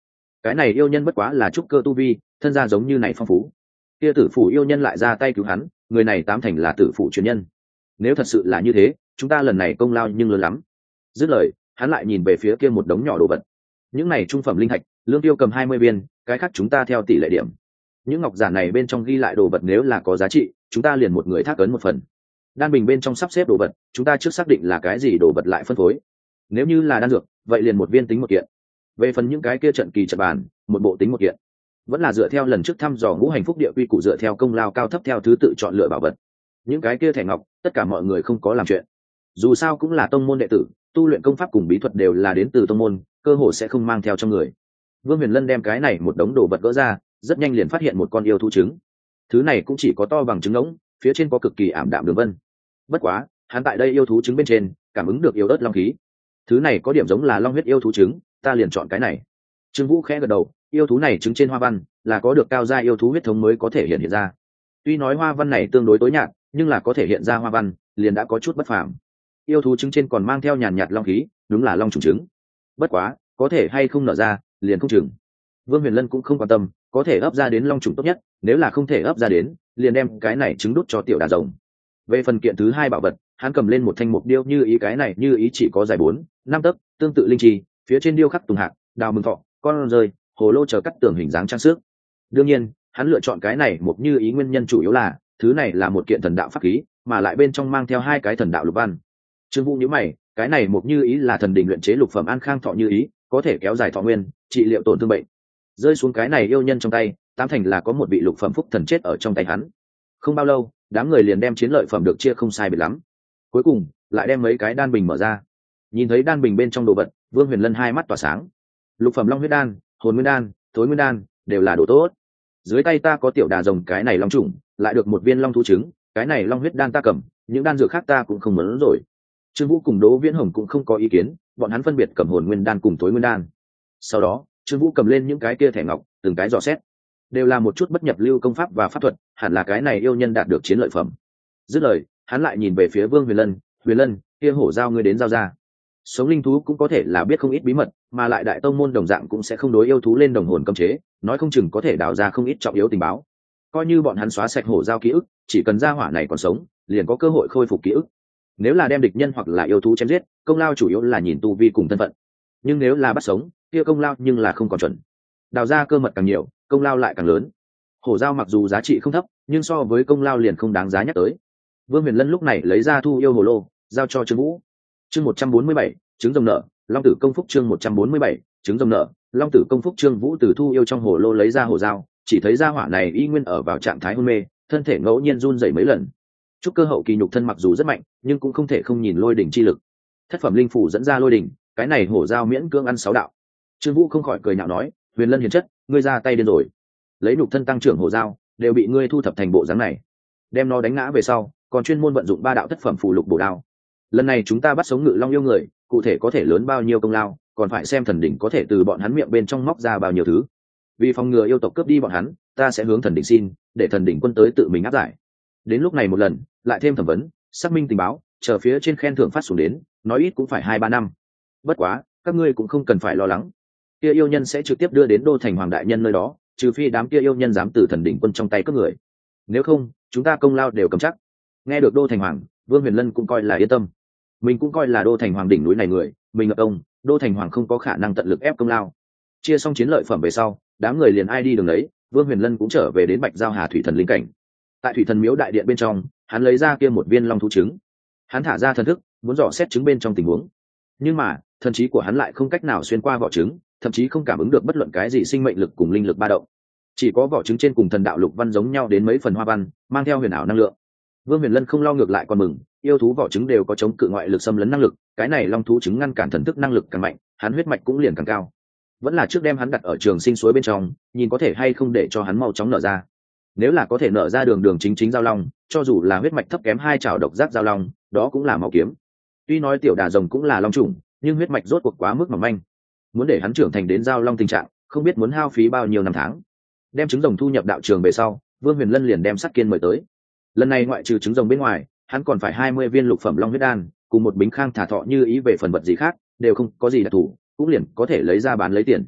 cái này yêu nhân bất quá là trúc cơ tu vi, thân gia giống như này phong phú. Kia tử phủ yêu nhân lại ra tay cứu hắn, người này tám thành là tử phủ truyền nhân. Nếu thật sự là như thế, chúng ta lần này công lao nhưng lớn lắm. Dứt lời, hắn lại nhìn về phía kia một đống nhỏ đồ vật. Những này trung phẩm linh thạch, Lương Tiêu cầm 20 viên, cái khác chúng ta theo tỷ lệ điểm. Những ngọc giản này bên trong ghi lại đồ vật nếu là có giá trị, chúng ta liền một người thác ấn một phần. Đan bình bên trong sắp xếp đồ vật, chúng ta trước xác định là cái gì đồ vật lại phân phối. Nếu như là đan dược, vậy liền một viên tính một kiện. Về phần những cái kia trận kỳ trận bàn, một bộ tính một kiện. Vẫn là dựa theo lần trước thăm dò ngũ hành phúc địa quy củ, dựa theo công lao cao thấp theo thứ tự chọn lựa bảo vật. Những cái kia thẻ ngọc, tất cả mọi người không có làm chuyện. Dù sao cũng là tông môn đệ tử, tu luyện công pháp cùng bí thuật đều là đến từ tông môn, cơ hội sẽ không mang theo trong người. Vương Huyền Lân đem cái này một đống đồ vật gỡ ra, rất nhanh liền phát hiện một con yêu thú trứng. Thứ này cũng chỉ có to bằng trứng ngỗng, phía trên có cực kỳ ảm đạm đường vân. Bất quá, hắn tại đây yêu thú trứng bên trên, cảm ứng được yếu ớt long khí. Thứ này có điểm giống là long huyết yêu thú trứng, ta liền chọn cái này. Trương Vũ khẽ gật đầu, yêu thú này trứng trên hoa văn là có được cao gia yêu thú huyết thống mới có thể hiện ra. Tuy nói hoa văn này tương đối tối nhạt, nhưng là có thể hiện ra hoa văn, liền đã có chút bất phàm. Yêu thú trứng trên còn mang theo nhàn nhạt long khí, đúng là long trùng trứng. Bất quá, có thể hay không nở ra, liền không chừng. Vương Huyền Lân cũng không quan tâm, có thể ấp ra đến long trùng tốt nhất, nếu là không thể ấp ra đến, liền đem cái này trứng đút cho tiểu đà rồng. Về phần kiện thứ hai bảo vật, hắn cầm lên một thanh mục điêu như ý, cái này như ý chỉ có dài 4-5 tấc, tương tự linh trì, phía trên điêu khắc tùng hạc, đào mừng thọ, con rơi, hồ lô chờ cắt tường hình dáng trang sức. Đương nhiên, hắn lựa chọn cái này mục như ý nguyên nhân chủ yếu là, thứ này là một kiện thần đạo pháp khí, mà lại bên trong mang theo hai cái thần đạo lục văn. Trương Vũ nhíu mày, cái này mục như ý là thần đình luyện chế lục phẩm an khang thọ như ý, có thể kéo dài thọ nguyên, trị liệu tổn thương bệnh. Rơi xuống cái này yêu nhân trong tay, tám thành là có một vị lục phẩm phúc thần chết ở trong tay hắn. Không bao lâu, đám người liền đem chiến lợi phẩm được chia không sai biệt lắm. Cuối cùng, lại đem mấy cái đan bình mở ra. Nhìn thấy đan bình bên trong đồ vật, Vương Huyền Lân hai mắt tỏa sáng. Lục phẩm long huyết đan, hồn nguyên đan, thối nguyên đan, đều là đồ tốt. Dưới tay ta có tiểu đà rồng cái này long trùng, lại được một viên long thú trứng, cái này long huyết đan ta cầm, những đan dược khác ta cũng không muốn rồi. Trương Vũ cùng Đỗ Viễn Hồng cũng không có ý kiến, bọn hắn phân biệt cầm hồn nguyên đan cùng thối nguyên đan. Sau đó, Trương Vũ cầm lên những cái kia thẻ ngọc, từng cái dò xét, đều là một chút bất nhập lưu công pháp và pháp thuật, hẳn là cái này yêu nhân đạt được chiến lợi phẩm. Dứt lời, hắn lại nhìn về phía Vương Huyền Lân, "Huyền Lân, kia hổ giao ngươi đến giao ra." Sống linh thú cũng có thể là biết không ít bí mật, mà lại đại tông môn đồng dạng cũng sẽ không đối yêu thú lên đồng hồn cấm chế, nói không chừng có thể đào ra không ít trọng yếu tình báo. Coi như bọn hắn xóa sạch hổ giao ký ức, chỉ cần gia hỏa này còn sống, liền có cơ hội khôi phục ký ức. Nếu là đem địch nhân hoặc là yêu thú chém giết, công lao chủ yếu là nhìn tu vi cùng thân phận. Nhưng nếu là bắt sống, kia công lao nhưng là không còn chuẩn. Đào ra cơ mật càng nhiều, công lao lại càng lớn. Hổ giao mặc dù giá trị không thấp, nhưng so với công lao liền không đáng giá nhắc tới. Vương Huyền Lân lúc này lấy ra thu yêu hồ lô, giao cho Trương Vũ. Chương 147, trứng rồng nở, Long tử công phúc. Chương 147, trứng rồng nở, Long tử công phúc. Trương Vũ từ thu yêu trong hồ lô lấy ra hồ dao, chỉ thấy gia hỏa này y nguyên ở vào trạng thái hôn mê, thân thể ngẫu nhiên run rẩy mấy lần. Trúc cơ hậu kỳ nhục thân mặc dù rất mạnh, nhưng cũng không thể không nhìn lôi đỉnh chi lực. Thất phẩm linh phủ dẫn ra lôi đỉnh, cái này hổ dao miễn cưỡng ăn 6 đạo. Trương Vũ không khỏi cười nhạo nói, Huyền Lân hiền chất, ngươi ra tay điên rồi. Lấy nhục thân tăng trưởng hổ dao, đều bị ngươi thu thập thành bộ dáng này. Đem nó đánh ngã về sau, còn chuyên môn vận dụng 3 đạo thất phẩm phù lục bổ đao. Lần này chúng ta bắt sống Ngự Long yêu người, cụ thể có thể lớn bao nhiêu công lao, còn phải xem thần đỉnh có thể từ bọn hắn miệng bên trong móc ra bao nhiêu thứ. Vì phòng ngừa yêu tộc cướp đi bọn hắn, ta sẽ hướng thần đỉnh xin, để thần đỉnh quân tới tự mình áp giải. Đến lúc này một lần, lại thêm thẩm vấn, xác minh tình báo, chờ phía trên khen thưởng phát xuống đến, nói ít cũng phải 2-3 năm. Bất quá, các ngươi cũng không cần phải lo lắng. Kia yêu nhân sẽ trực tiếp đưa đến đô thành hoàng đại nhân nơi đó, trừ phi đám kia yêu nhân dám từ thần đỉnh quân trong tay cướp người. Nếu không, chúng ta công lao đều cầm chắc. Nghe được đô thành hoàng, Vương Huyền Lân cũng coi là yên tâm. Mình cũng coi là đô thành hoàng đỉnh núi này người, mình ngập công, đô thành hoàng không có khả năng tận lực ép công lao. Chia xong chiến lợi phẩm về sau, đám người liền ai đi đường đấy, Vương Huyền Lân cũng trở về đến Bạch Giao Hà thủy thần linh cảnh. Tại thủy thần miếu đại điện bên trong, hắn lấy ra kia một viên long thú trứng. Hắn thả ra thần thức, muốn dò xét trứng bên trong tình huống. Nhưng mà, thần trí của hắn lại không cách nào xuyên qua vỏ trứng, thậm chí không cảm ứng được bất luận cái gì sinh mệnh lực cùng linh lực ba động. Chỉ có vỏ trứng trên cùng thần đạo lục văn giống nhau đến mấy phần hoa văn, mang theo huyền ảo năng lượng. Vương Huyền Lân không lo ngược lại còn mừng, yêu thú vỏ trứng đều có chống cự ngoại lực xâm lấn năng lực, cái này long thú trứng ngăn cản thần thức năng lực càng mạnh, hắn huyết mạch cũng liền càng cao. Vẫn là trước đem hắn đặt ở trường sinh suối bên trong, nhìn có thể hay không để cho hắn mau chóng nở ra. Nếu là có thể nở ra đường đường chính chính giao long, cho dù là huyết mạch thấp kém 2 trảo độc giác giao long, đó cũng là máu kiếm. Tuy nói tiểu đà rồng cũng là long chủng, nhưng huyết mạch rốt cuộc quá mức mỏng manh. Muốn để hắn trưởng thành đến giao long tình trạng, không biết muốn hao phí bao nhiêu năm tháng. Đem trứng rồng thu nhập đạo trường về sau, Vương Huyền Lân liền đem Sắt Kiên mời tới. Lần này ngoại trừ trứng rồng bên ngoài, hắn còn phải 20 viên lục phẩm long huyết đan, cùng một bính khang thả thọ như ý, về phần vật gì khác đều không có gì đặc thù, cũng liền có thể lấy ra bán lấy tiền.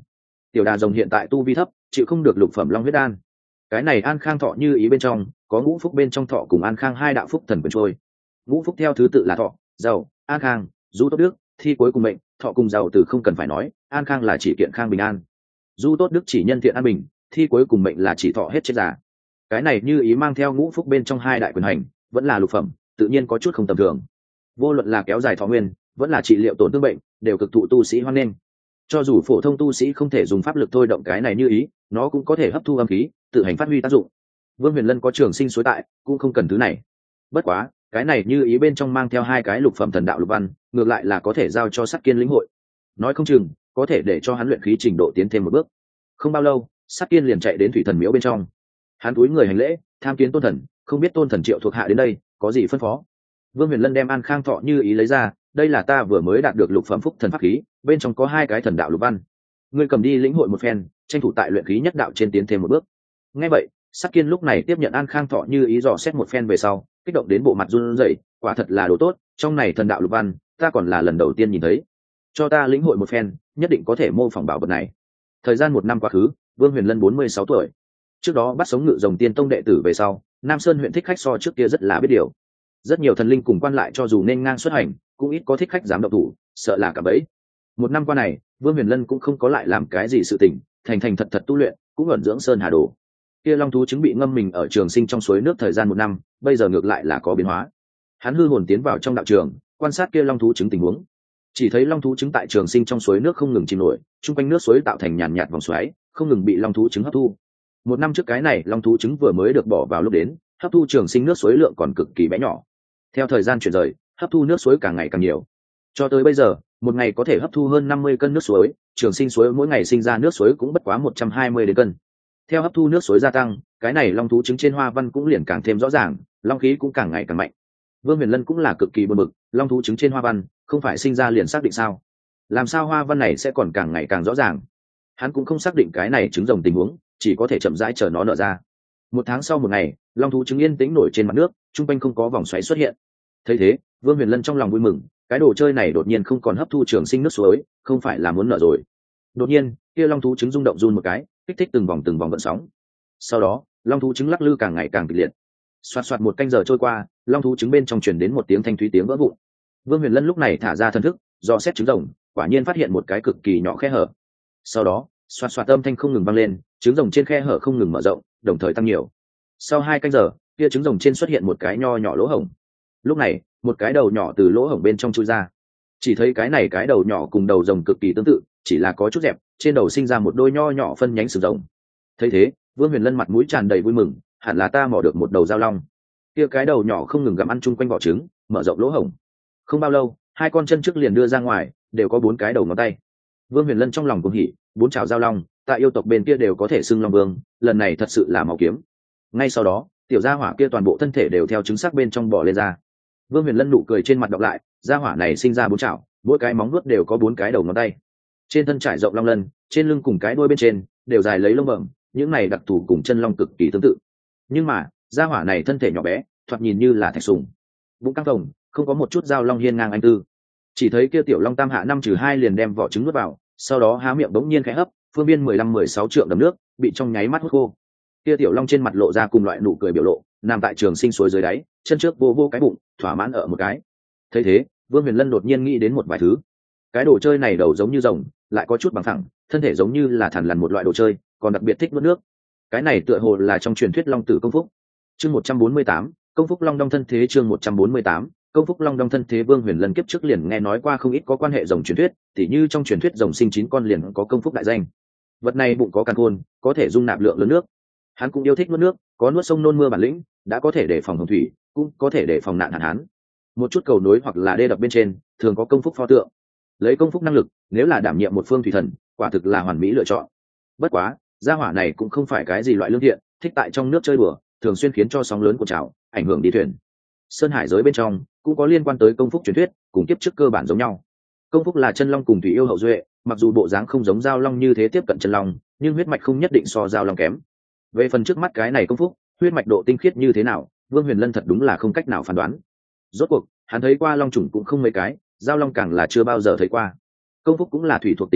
tiểu đà rồng hiện tại tu vi thấp, chịu không được lục phẩm long huyết đan. Cái này An Khang thọ như ý bên trong có ngũ phúc bên trong thọ cùng An Khang hai đạo phúc thần quyền trôi. Ngũ phúc theo thứ tự là thọ, giàu, An Khang, du tốt đức, thi cuối cùng mệnh. Thọ cùng giàu từ không cần phải nói, An Khang là chỉ kiện khang bình an, du tốt đức chỉ nhân thiện an bình, thi cuối cùng mệnh là chỉ thọ hết chết già. Cái này như ý mang theo ngũ phúc bên trong hai đại quyền hành, vẫn là lục phẩm, tự nhiên có chút không tầm thường. Vô luận là kéo dài thọ nguyên, vẫn là trị liệu tổn thương bệnh, đều cực thụ tu sĩ hoan nghênh. Cho dù phổ thông tu sĩ không thể dùng pháp lực thôi động cái này như ý, nó cũng có thể hấp thu âm khí, tự hành phát huy tác dụng. Vương Huyền Lân có trường sinh suối tại, cũng không cần thứ này. Bất quá, cái này như ý bên trong mang theo hai cái lục phẩm thần đạo lục văn, ngược lại là có thể giao cho Sát Kiên lĩnh hội. Nói không chừng, có thể để cho hắn luyện khí trình độ tiến thêm một bước. Không bao lâu, Sát Kiên liền chạy đến thủy thần miếu bên trong. Hắn cúi người hành lễ, tham kiến tôn thần, không biết tôn thần triệu thuộc hạ đến đây, có gì phân phó. Vương Huyền Lân đem An Khang thọ như ý lấy ra, đây là ta vừa mới đạt được lục phẩm phúc thần pháp khí, bên trong có hai cái thần đạo lục văn. Ngươi cầm đi lĩnh hội một phen, tranh thủ tại luyện khí nhất đạo trên tiến thêm một bước. Nghe vậy, Sát Kiên lúc này tiếp nhận An Khang thọ như ý dò xét một phen về sau, kích động đến bộ mặt run rẩy, quả thật là đồ tốt, trong này thần đạo lục văn, ta còn là lần đầu tiên nhìn thấy. Cho ta lĩnh hội một phen, nhất định có thể mô phỏng bảo vật này. Thời gian 1 năm quá khứ, Vương Huyền Lân 46 tuổi. Trước đó bắt sống Ngự Rồng Tiên Tông đệ tử về sau, Nam Sơn huyện thích khách so trước kia rất là biết điều. Rất nhiều thần linh cùng quan lại cho dù nên ngang xuất hành, cũng ít có thích khách dám động thủ, sợ là cả bẫy. 1 năm qua này, Vương Huyền Lân cũng không có lại làm cái gì sự tình, thành thành thật thật tu luyện, cũng ẩn dưỡng sơn hà đồ. Kia long thú trứng bị ngâm mình ở trường sinh trong suối nước thời gian 1 năm, bây giờ ngược lại là có biến hóa. Hắn hư hồn tiến vào trong đạo trường, quan sát kia long thú trứng tình huống. Chỉ thấy long thú trứng tại trường sinh trong suối nước không ngừng chìm nổi, chung quanh nước suối tạo thành nhàn nhạt vòng xoáy, không ngừng bị long thú trứng hấp thu. 1 năm trước cái này long thú trứng vừa mới được bỏ vào lúc đến, hấp thu trường sinh nước suối lượng còn cực kỳ bé nhỏ. Theo thời gian chuyển rời, hấp thu nước suối càng ngày càng nhiều. Cho tới bây giờ, một ngày có thể hấp thu hơn 50 cân nước suối, trường sinh suối mỗi ngày sinh ra nước suối cũng bất quá 120 đến cân. Theo hấp thu nước suối gia tăng, cái này long thú trứng trên hoa văn cũng liền càng thêm rõ ràng, long khí cũng càng ngày càng mạnh. Vương Huyền Lân cũng là cực kỳ buồn bực, long thú trứng trên hoa văn, không phải sinh ra liền xác định sao? Làm sao hoa văn này sẽ còn càng ngày càng rõ ràng? Hắn cũng không xác định cái này trứng rồng tình huống, chỉ có thể chậm rãi chờ nó nở ra. 1 tháng sau một ngày, long thú trứng yên tĩnh nổi trên mặt nước, trung quanh không có vòng xoáy xuất hiện. Thấy thế, Vương Huyền Lân trong lòng vui mừng, cái đồ chơi này đột nhiên không còn hấp thu trường sinh nước suối, không phải là muốn nở rồi. Đột nhiên, kia long thú trứng rung động run một cái, kích thích từng vòng gợn sóng. Sau đó, long thú trứng lắc lư càng ngày càng kịch liệt. Xoạt xoạt 1 canh giờ trôi qua, long thú trứng bên trong truyền đến một tiếng thanh thúy tiếng vỡ vụn. Vương Huyền Lân lúc này thả ra thần thức, dò xét trứng rồng, quả nhiên phát hiện một cái cực kỳ nhỏ khe hở. Sau đó, xoạt xoạt âm thanh không ngừng vang lên, trứng rồng trên khe hở không ngừng mở rộng, đồng thời tăng nhiều. Sau 2 canh giờ, kia trứng rồng trên xuất hiện một cái nho nhỏ lỗ hổng. Lúc này, một cái đầu nhỏ từ lỗ hổng bên trong chui ra. Chỉ thấy cái này cái đầu nhỏ cùng đầu rồng cực kỳ tương tự, chỉ là có chút dẹp, trên đầu sinh ra một đôi nho nhỏ phân nhánh sừng rồng. Thấy thế, Vương Huyền Lân mặt mũi tràn đầy vui mừng, hẳn là ta mò được một đầu dao long. Kia cái đầu nhỏ không ngừng gặm ăn chung quanh vỏ trứng, mở rộng lỗ hổng. Không bao lâu, 2 con chân trước liền đưa ra ngoài, đều có 4 cái đầu ngón tay. Vương Huyền Lân trong lòng cuồng hỉ, 4 chảo dao long, tại yêu tộc bên kia đều có thể xưng long vương, lần này thật sự là máu kiếm. Ngay sau đó, tiểu gia hỏa kia toàn bộ thân thể đều theo trứng sắc bên trong bò lên ra. Vương Huyền Lân nụ cười trên mặt đọc lại, gia hỏa này sinh ra 4 chảo, mỗi cái móng vuốt đều có 4 cái đầu ngón tay. Trên thân trải rộng long lân, trên lưng cùng cái đuôi bên trên đều dài lấy lông bẩm, những này đặc thù cùng chân long cực kỳ tương tự. Nhưng mà, gia hỏa này thân thể nhỏ bé, thoạt nhìn như là thạch sùng. Bụng căng phồng, không có một chút dao long hiên ngang anh tư. Chỉ thấy kia tiểu long tam hạ 5-2 liền đem vỏ trứng nuốt vào, sau đó há miệng bỗng nhiên khẽ hấp, phương biên 15-16 trượng đầm nước, bị trong nháy mắt hút khô. Kia tiểu long trên mặt lộ ra cùng loại nụ cười biểu lộ, nằm tại trường sinh suối dưới đáy, chân trước vô vô cái bụng, thỏa mãn ở một cái. Thấy thế, Vương Huyền Lân đột nhiên nghĩ đến một vài thứ. Cái đồ chơi này đầu giống như rồng, lại có chút bằng thẳng, thân thể giống như là thằn lằn một loại đồ chơi, còn đặc biệt thích nuốt nước. Cái này tựa hồ là trong truyền thuyết long tử công phúc. Chương 148, công phúc long đong thân thế. Chương 148, công phúc long đong thân thế. Vương Huyền Lân kiếp trước liền nghe nói qua không ít có quan hệ rồng truyền thuyết, tỉ như trong truyền thuyết rồng sinh 9 con liền có công phúc đại danh. Vật này bụng có càn khôn, có thể dung nạp lượng lớn nước. Hắn cũng yêu thích nuốt nước, có nuốt sông nôn mưa bản lĩnh, đã có thể để phòng hồng thủy, cũng có thể để phòng nạn hạn hán. Một chút cầu nối hoặc là đê đập bên trên, thường có công phúc pho tượng. Lấy công phúc năng lực, nếu là đảm nhiệm một phương thủy thần, quả thực là hoàn mỹ lựa chọn. Bất quá, gia hỏa này cũng không phải cái gì loại lương thiện, thích tại trong nước chơi bừa, thường xuyên khiến cho sóng lớn của trào, ảnh hưởng đi thuyền. Sơn hải giới bên trong cũng có liên quan tới công phúc truyền thuyết, cùng kiếp trước cơ bản giống nhau. Công phúc là chân long cùng thủy yêu hậu duệ, mặc dù bộ dáng không giống giao long như thế tiếp cận chân long, nhưng huyết mạch không nhất định so giao long kém. Về phần trước mắt cái này công phúc, huyết mạch độ tinh khiết như thế nào, Vương Huyền Lân thật đúng là không cách nào phán đoán. Rốt cuộc, hắn thấy qua long trùng cũng không mấy cái, giao long càng là chưa bao giờ thấy qua. Công phúc cũng là thủy thuộc tính long tộc,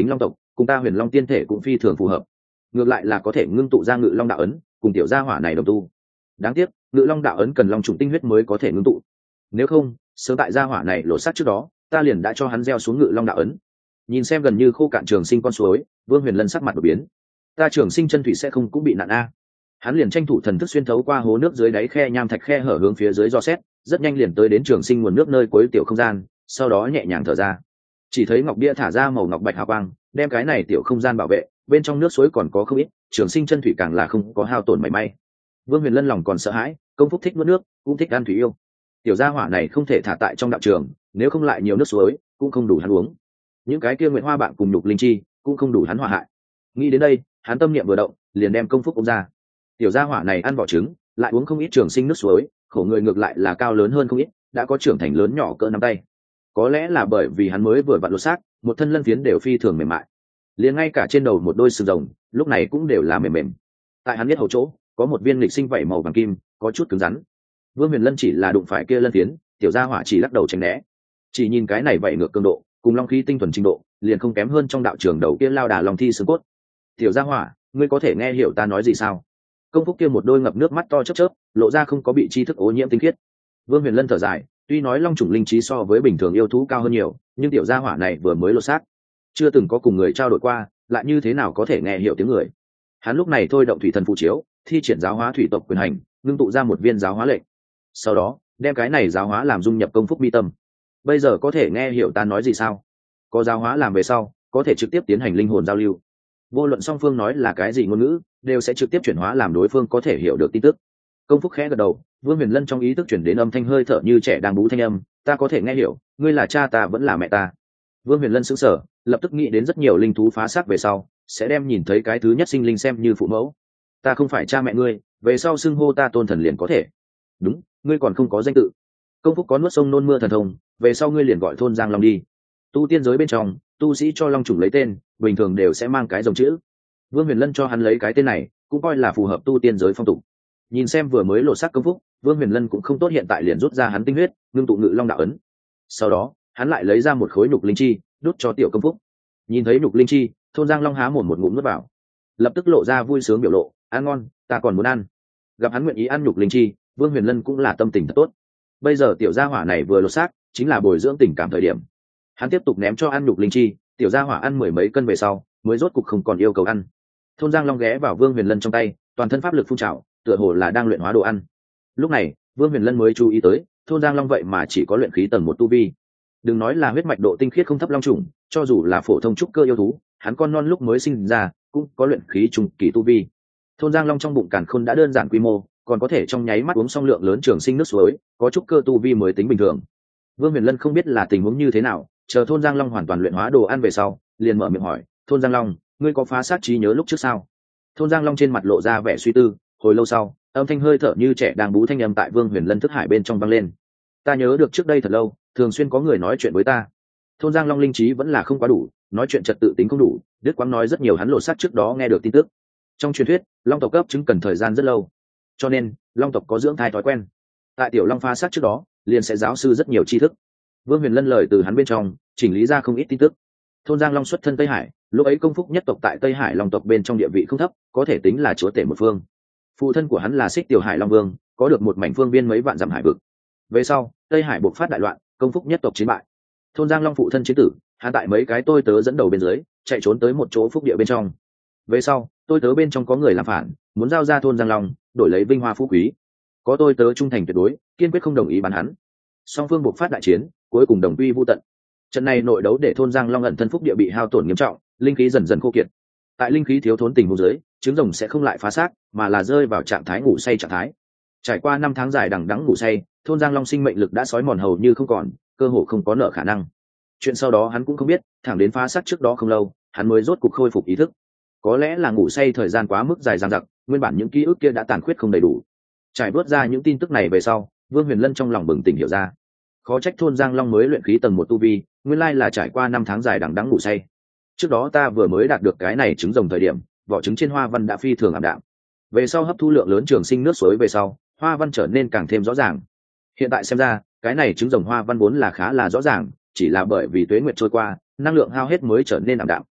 cùng ta huyền long tiên thể cũng phi thường phù hợp, ngược lại là có thể ngưng tụ ra ngự long đạo ấn cùng tiểu gia hỏa này đồng tu. Đáng tiếc ngự long đạo ấn cần long trùng tinh huyết mới có thể ngưng tụ, nếu không sớm tại gia hỏa này lộ sát trước đó ta liền đã cho hắn gieo xuống ngự long đạo ấn. Nhìn xem gần như khô cạn trường sinh con suối, Vương Huyền Lân sắc mặt đột biến. Ta trường sinh chân thủy sẽ không cũng bị nạn a? Hắn liền tranh thủ thần thức xuyên thấu qua hố nước dưới đáy khe nham thạch khe hở hướng phía dưới dò xét, rất nhanh liền tới đến trường sinh nguồn nước nơi cuối tiểu không gian, sau đó nhẹ nhàng thở ra. Chỉ thấy ngọc bia thả ra màu ngọc bạch hào quang, đem cái này tiểu không gian bảo vệ, bên trong nước suối còn có không ít, trường sinh chân thủy càng là không có hao tổn mảy may. Vương Huyền Lân lòng còn sợ hãi, công phúc thích nuốt nước, cũng thích ăn thủy yêu. Tiểu gia hỏa này không thể thả tại trong đạo trường, nếu không lại nhiều nước suối cũng không đủ hắn uống. Những cái kia nguyện hoa bạn cùng nhục linh chi cũng không đủ hắn hòa hại. Nghĩ đến đây, hắn tâm niệm vừa động, liền đem công phúc ôm ra. Tiểu gia hỏa này ăn vỏ trứng, lại uống không ít trường sinh nước suối, khổ người ngược lại là cao lớn hơn không ít, đã có trưởng thành lớn nhỏ cỡ nắm tay. Có lẽ là bởi vì hắn mới vừa vặn lột xác, một thân lân phiến đều phi thường mềm mại, liền ngay cả trên đầu một đôi sừng rồng lúc này cũng đều là mềm mềm. Tại hắn biết hầu chỗ có một viên lịch sinh vảy màu vàng kim, có chút cứng rắn. Vương Huyền Lân chỉ là đụng phải kia lân phiến, tiểu gia hỏa chỉ lắc đầu tránh né. Chỉ nhìn cái này vảy ngược cường độ cùng long khí tinh thuần trình độ, liền không kém hơn trong đạo trường đầu kia lao đà long thi xương cốt. Tiểu gia hỏa, ngươi có thể nghe hiểu ta nói gì sao? Công phúc kia một đôi ngập nước mắt to chớp chớp, lộ ra không có bị tri thức ô nhiễm tinh khiết. Vương Huyền Lân thở dài, tuy nói long chủng linh trí so với bình thường yêu thú cao hơn nhiều, nhưng tiểu gia hỏa này vừa mới lột xác, chưa từng có cùng người trao đổi qua, lại như thế nào có thể nghe hiểu tiếng người? Hắn lúc này thôi động thủy thần phù chiếu, thi triển giáo hóa thủy tộc quyền hành, ngưng tụ ra một viên giáo hóa lệnh, sau đó đem cái này giáo hóa làm dung nhập công phúc mi tâm. Bây giờ có thể nghe hiểu ta nói gì sao? Có giáo hóa làm về sau, có thể trực tiếp tiến hành linh hồn giao lưu. Vô luận song phương nói là cái gì ngôn ngữ, đều sẽ trực tiếp chuyển hóa làm đối phương có thể hiểu được tin tức. Công phúc khẽ gật đầu, Vương Huyền Lân trong ý thức chuyển đến âm thanh hơi thở như trẻ đang bú thanh âm, ta có thể nghe hiểu, ngươi là cha ta vẫn là mẹ ta. Vương Huyền Lân sững sờ, lập tức nghĩ đến rất nhiều linh thú phá xác về sau sẽ đem nhìn thấy cái thứ nhất sinh linh xem như phụ mẫu. Ta không phải cha mẹ ngươi, về sau xưng hô ta tôn thần liền có thể. Đúng, ngươi còn không có danh tự. Công phúc có nuốt sông nôn mưa thần thông, về sau ngươi liền gọi thôn Giang Long đi. Tu tiên giới bên trong, tu sĩ cho long chủng lấy tên, bình thường đều sẽ mang cái dòng chữ. Vương Huyền Lân cho hắn lấy cái tên này, cũng coi là phù hợp tu tiên giới phong tục. Nhìn xem vừa mới lộ sắc công phúc, Vương Huyền Lân cũng không tốt hiện tại liền rút ra hắn tinh huyết, ngưng tụ ngự long đạo ấn. Sau đó, hắn lại lấy ra một khối nhục linh chi, đút cho tiểu công phúc. Nhìn thấy nhục linh chi, thôn Giang Long há mồm một ngụm nuốt vào, lập tức lộ ra vui sướng biểu lộ, ăn ngon, ta còn muốn ăn. Gặp hắn nguyện ý ăn nhục linh chi, Vương Huyền Lân cũng là tâm tình thật tốt. Bây giờ tiểu gia hỏa này vừa lột xác, chính là bồi dưỡng tình cảm thời điểm. Hắn tiếp tục ném cho ăn nhục linh chi, tiểu gia hỏa ăn mười mấy cân về sau, mới rốt cục không còn yêu cầu ăn. Thôn Giang Long ghé vào Vương Huyền Lân trong tay, toàn thân pháp lực phun trào, tựa hồ là đang luyện hóa đồ ăn. Lúc này, Vương Huyền Lân mới chú ý tới, thôn Giang Long vậy mà chỉ có luyện khí tầng 1 tu vi. Đừng nói là huyết mạch độ tinh khiết không thấp long trùng, cho dù là phổ thông trúc cơ yêu thú, hắn con non lúc mới sinh ra cũng có luyện khí trung kỳ tu vi. Thôn Giang Long trong bụng càn khôn đã đơn giản quy mô, còn có thể trong nháy mắt uống xong lượng lớn trường sinh nước suối, có trúc cơ tu vi mới tính bình thường. Vương Huyền Lân không biết là tình huống như thế nào, chờ thôn Giang Long hoàn toàn luyện hóa đồ ăn về sau, liền mở miệng hỏi, thôn Giang Long, ngươi có phá sát trí nhớ lúc trước sao? Thôn Giang Long trên mặt lộ ra vẻ suy tư, hồi lâu sau, âm thanh hơi thở như trẻ đang bú thanh âm tại Vương Huyền Lân thức hải bên trong vang lên. Ta nhớ được trước đây thật lâu, thường xuyên có người nói chuyện với ta. Thôn Giang Long linh trí vẫn là không quá đủ, nói chuyện trật tự tính không đủ, Đức Quang nói rất nhiều hắn lộ sát trước đó nghe được tin tức. Trong truyền thuyết, long tộc cấp chứng cần thời gian rất lâu, cho nên long tộc có dưỡng thai thói quen. Tại tiểu long phá sát trước đó, liền sẽ giáo sư rất nhiều tri thức. Vương Huyền Lân lời từ hắn bên trong chỉnh lý ra không ít tin tức. Thôn Giang Long xuất thân Tây Hải, lúc ấy công phúc nhất tộc tại Tây Hải long tộc bên trong địa vị không thấp, có thể tính là chúa tể một phương. Phụ thân của hắn là Xích Tiểu Hải Long Vương, có được một mảnh phương viên mấy vạn dặm hải vực. Về sau, Tây Hải bộc phát đại loạn, công phúc nhất tộc chiến bại. Thôn Giang Long phụ thân chiến tử, hắn tại mấy cái tôi tớ dẫn đầu bên dưới, chạy trốn tới một chỗ phúc địa bên trong. Về sau, tôi tớ bên trong có người làm phản, muốn giao ra thôn Giang Long, đổi lấy vinh hoa phú quý. Có tôi tớ trung thành tuyệt đối, kiên quyết không đồng ý bắn hắn. Song phương bộc phát đại chiến, cuối cùng đồng quy vu tận. Trận này nội đấu để thôn Giang Long ẩn thân phúc địa bị hao tổn nghiêm trọng, linh khí dần dần khô kiệt. Tại linh khí thiếu thốn tình huống dưới, trứng rồng sẽ không lại phá xác, mà là rơi vào trạng thái ngủ say trạng thái. Trải qua 5 tháng dài đằng đẵng ngủ say, thôn Giang Long sinh mệnh lực đã sói mòn hầu như không còn, cơ hồ không có nợ khả năng. Chuyện sau đó hắn cũng không biết, thẳng đến phá xác trước đó không lâu, hắn mới rốt cục khôi phục ý thức. Có lẽ là ngủ say thời gian quá mức dài dằng dặc, nguyên bản những ký ức kia đã tàn khuyết không đầy đủ. Trải vớt ra những tin tức này về sau, Vương Huyền Lân trong lòng bừng tỉnh hiểu ra. Khó trách thôn Giang Long mới luyện khí tầng 1 tu vi, nguyên lai là trải qua 5 tháng dài đằng đẵng ngủ say. Trước đó ta vừa mới đạt được cái này trứng rồng thời điểm, vỏ trứng trên hoa văn đã phi thường ảm đạm. Về sau hấp thu lượng lớn trường sinh nước suối về sau, hoa văn trở nên càng thêm rõ ràng. Hiện tại xem ra, cái này trứng rồng hoa văn vốn là khá là rõ ràng, chỉ là bởi vì tuế nguyệt trôi qua, năng lượng hao hết mới trở nên ảm đạm.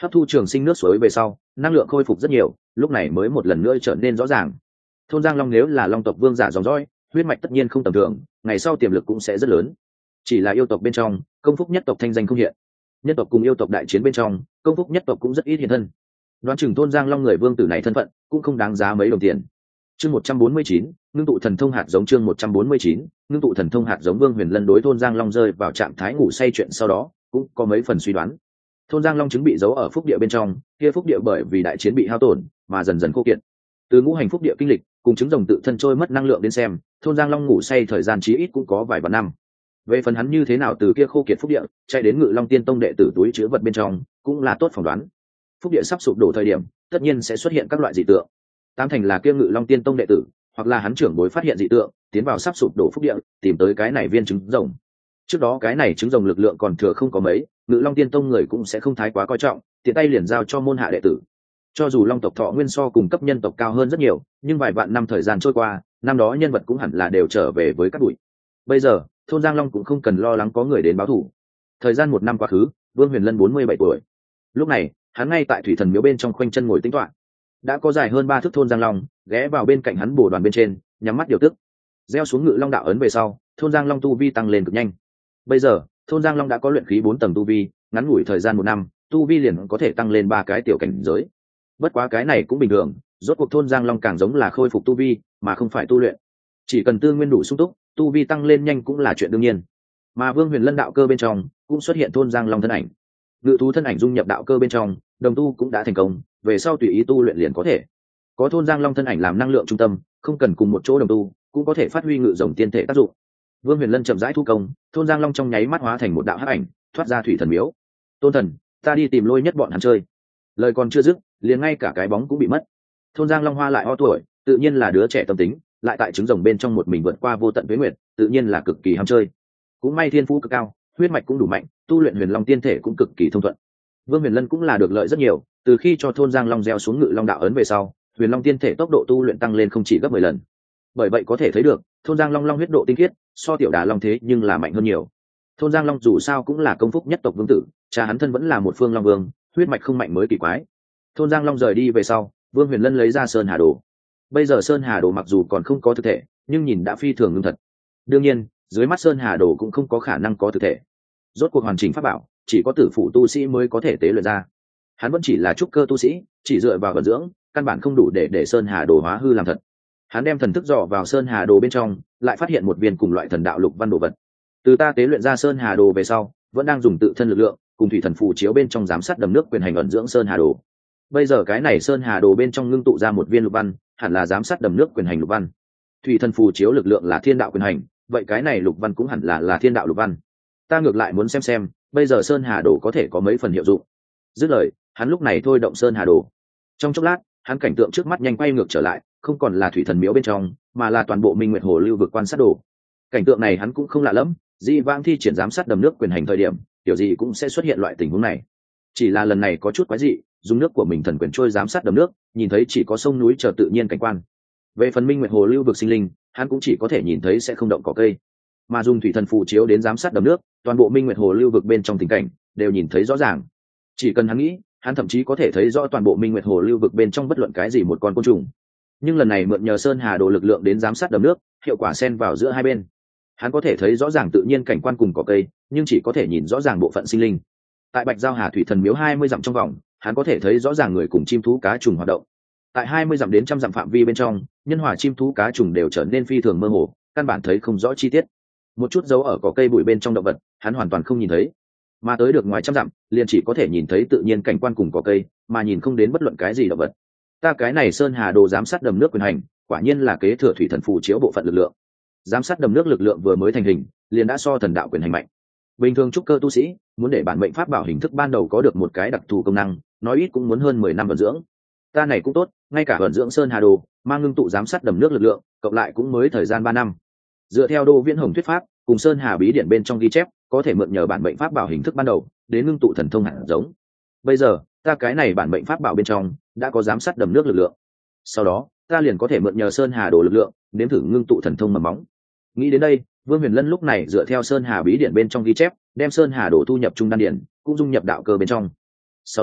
Hấp thu trường sinh nước suối về sau, năng lượng khôi phục rất nhiều, lúc này mới một lần nữa trở nên rõ ràng. Thôn Giang Long nếu là Long tộc vương giả dòng dõi, huyết mạch tất nhiên không tầm thường, ngày sau tiềm lực cũng sẽ rất lớn. Chỉ là yêu tộc bên trong, công phúc nhất tộc thanh danh không hiện. Nhân tộc cùng yêu tộc đại chiến bên trong, công phúc nhất tộc cũng rất ít hiện thân. Đoán chừng Thôn Giang Long người vương tử này thân phận cũng không đáng giá mấy đồng tiền. Chương 149, ngưng tụ thần thông hạt giống. Chương 149, ngưng tụ thần thông hạt giống. Vương Huyền Lân đối Thôn Giang Long rơi vào trạng thái ngủ say chuyện sau đó, cũng có mấy phần suy đoán. Thôn Giang Long trứng bị giấu ở phúc địa bên trong, kia phúc địa bởi vì đại chiến bị hao tổn, mà dần dần khô kiệt. Từ ngũ hành phúc địa kinh lịch, cùng trứng rồng tự thân trôi mất năng lượng đến xem, Thôn Giang Long ngủ say thời gian chí ít cũng có vài vạn năm. Về phần hắn như thế nào từ kia khô kiệt phúc địa chạy đến Ngự Long Tiên Tông đệ tử túi chứa vật bên trong, cũng là tốt phỏng đoán. Phúc địa sắp sụp đổ thời điểm, tất nhiên sẽ xuất hiện các loại dị tượng. Tám thành là kia Ngự Long Tiên Tông đệ tử, hoặc là hắn trưởng bối phát hiện dị tượng, tiến vào sắp sụp đổ phúc địa, tìm tới cái này viên trứng rồng. Trước đó cái này trứng rồng lực lượng còn thừa không có mấy, Ngự Long Tiên Tông người cũng sẽ không thái quá coi trọng, tiện tay liền giao cho môn hạ đệ tử. Cho dù Long tộc thọ nguyên so cùng cấp nhân tộc cao hơn rất nhiều, nhưng vài vạn năm thời gian trôi qua, năm đó nhân vật cũng hẳn là đều trở về với các bụi. Bây giờ, Thôn Giang Long cũng không cần lo lắng có người đến báo thù. Thời gian 1 năm quá khứ, Vương Huyền Lân 47 tuổi. Lúc này, hắn ngay tại Thủy Thần Miếu bên trong khoanh chân ngồi tĩnh tọa. Đã có dài hơn 3 thước Thôn Giang Long ghé vào bên cạnh hắn bổ đoàn bên trên, nhắm mắt điều tức. Gieo xuống Ngự Long đạo ấn về sau, Thôn Giang Long tu vi tăng lên cực nhanh. Bây giờ, Thôn Giang Long đã có luyện khí 4 tầng tu vi, ngắn ngủi thời gian 1 năm, tu vi liền có thể tăng lên 3 cái tiểu cảnh giới. Bất quá cái này cũng bình thường, rốt cuộc Thôn Giang Long càng giống là khôi phục tu vi, mà không phải tu luyện. Chỉ cần tư nguyên đủ sung túc, tu vi tăng lên nhanh cũng là chuyện đương nhiên. Mà Vương Huyền Lân đạo cơ bên trong cũng xuất hiện Thôn Giang Long thân ảnh. Ngự thú thân ảnh dung nhập đạo cơ bên trong, đồng tu cũng đã thành công, về sau tùy ý tu luyện liền có thể. Có Thôn Giang Long thân ảnh làm năng lượng trung tâm, không cần cùng một chỗ đồng tu, cũng có thể phát huy ngự rồng tiên thể tác dụng. Vương Huyền Lân chậm rãi thu công, Thôn Giang Long trong nháy mắt hóa thành một đạo hắc ảnh, thoát ra Thủy Thần Miếu. Tôn Thần, ta đi tìm Lôi Nhất bọn hắn chơi. Lời còn chưa dứt, liền ngay cả cái bóng cũng bị mất. Thôn Giang Long hoa lại ho tuổi, tự nhiên là đứa trẻ tâm tính, lại tại trứng rồng bên trong một mình vượt qua vô tận tuế nguyệt, tự nhiên là cực kỳ ham chơi. Cũng may thiên phú cực cao, huyết mạch cũng đủ mạnh, tu luyện Huyền Long tiên thể cũng cực kỳ thông thuận. Vương Huyền Lân cũng là được lợi rất nhiều, từ khi cho Thôn Giang Long gieo xuống Ngự Long đạo ấn về sau, Huyền Long tiên thể tốc độ tu luyện tăng lên không chỉ gấp 10 lần. Bởi vậy có thể thấy được, Thôn Giang Long huyết độ tinh khiết, so tiểu Đà Long thế nhưng là mạnh hơn nhiều. Thôn Giang Long dù sao cũng là công phúc nhất tộc vương tử, cha hắn thân vẫn là một phương long vương, huyết mạch không mạnh mới kỳ quái. Thôn Giang Long rời đi về sau, Vương Huyền Lân lấy ra Sơn Hà Đồ. Bây giờ Sơn Hà Đồ mặc dù còn không có thực thể, nhưng nhìn đã phi thường ngưng thật. Đương nhiên, dưới mắt Sơn Hà Đồ cũng không có khả năng có thực thể. Rốt cuộc hoàn chỉnh pháp bảo, chỉ có tử phụ tu sĩ mới có thể tế luyện ra. Hắn vẫn chỉ là trúc cơ tu sĩ, chỉ dựa vào vận dưỡng, căn bản không đủ để Sơn Hà Đồ hóa hư làm thật. Hắn đem thần thức dò vào Sơn Hà Đồ bên trong, lại phát hiện một viên cùng loại thần đạo lục văn đồ vật. Từ ta tế luyện ra Sơn Hà Đồ về sau, vẫn đang dùng tự thân lực lượng, cùng thủy thần phù chiếu bên trong giám sát đầm nước quyền hành ẩn dưỡng Sơn Hà Đồ. Bây giờ cái này Sơn Hà Đồ bên trong ngưng tụ ra một viên lục văn, hẳn là giám sát đầm nước quyền hành lục văn. Thủy thần phù chiếu lực lượng là thiên đạo quyền hành, vậy cái này lục văn cũng hẳn là thiên đạo lục văn. Ta ngược lại muốn xem, bây giờ Sơn Hà Đồ có thể có mấy phần hiệu dụng. Dứt lời, hắn lúc này thôi động Sơn Hà Đồ. Trong chốc lát, hắn cảnh tượng trước mắt nhanh quay ngược trở lại, không còn là thủy thần miếu bên trong, mà là toàn bộ Minh Nguyệt Hồ lưu vực quan sát đồ. Cảnh tượng này hắn cũng không lạ lẫm, Dĩ vãng thi triển giám sát đầm nước quyền hành thời điểm, kiểu gì cũng sẽ xuất hiện loại tình huống này. Chỉ là lần này có chút quái dị, dùng nước của mình thần quyền trôi giám sát đầm nước, nhìn thấy chỉ có sông núi chờ tự nhiên cảnh quan. Về phần Minh Nguyệt Hồ lưu vực sinh linh, hắn cũng chỉ có thể nhìn thấy sẽ không động cỏ cây, mà dùng thủy thần phù chiếu đến giám sát đầm nước, toàn bộ Minh Nguyệt Hồ lưu vực bên trong tình cảnh đều nhìn thấy rõ ràng. Chỉ cần hắn nghĩ, hắn thậm chí có thể thấy rõ toàn bộ Minh Nguyệt Hồ lưu vực bên trong bất luận cái gì một con côn trùng. Nhưng lần này mượn nhờ Sơn Hà Đồ lực lượng đến giám sát đầm nước, hiệu quả xen vào giữa hai bên. Hắn có thể thấy rõ ràng tự nhiên cảnh quan cùng cỏ cây, nhưng chỉ có thể nhìn rõ ràng bộ phận sinh linh. Tại Bạch Giao Hà thủy thần miếu 20 dặm trong vòng, hắn có thể thấy rõ ràng người cùng chim thú cá trùng hoạt động. Tại 20 dặm đến trăm dặm phạm vi bên trong, nhân hòa chim thú cá trùng đều trở nên phi thường mơ hồ, căn bản thấy không rõ chi tiết. Một chút dấu ở cỏ cây bụi bên trong động vật, hắn hoàn toàn không nhìn thấy. Mà tới được ngoài trăm dặm, liền chỉ có thể nhìn thấy tự nhiên cảnh quan cùng cỏ cây, mà nhìn không đến bất luận cái gì động vật. Ta cái này Sơn Hà Đồ giám sát đầm nước quyền hành, quả nhiên là kế thừa thủy thần phù chiếu bộ phận lực lượng. Giám sát đầm nước lực lượng vừa mới thành hình, liền đã so thần đạo quyền hành mạnh. Bình thường trúc cơ tu sĩ muốn để bản mệnh pháp bảo hình thức ban đầu có được một cái đặc thù công năng, nói ít cũng muốn hơn 10 năm vận dưỡng. Ta này cũng tốt, ngay cả vận dưỡng Sơn Hà Đồ, mang ngưng tụ giám sát đầm nước lực lượng, cộng lại cũng mới thời gian 3 năm. Dựa theo Đô Viễn Hồng thuyết pháp, cùng Sơn Hà bí điển bên trong ghi chép, có thể mượn nhờ bản mệnh pháp bảo hình thức ban đầu đến ngưng tụ thần thông hạt giống. Bây giờ, ta cái này bản mệnh pháp bảo bên trong đã có giám sát đầm nước lực lượng. Sau đó, ta liền có thể mượn nhờ Sơn Hà Đồ lực lượng, nếm thử ngưng tụ thần thông mầm móng. Nghĩ đến đây, Vương Huyền Lân lúc này dựa theo Sơn Hà bí điển bên trong ghi chép, đem Sơn Hà Đồ thu nhập trung đan điển, cũng dung nhập đạo cơ bên trong. Sau đó,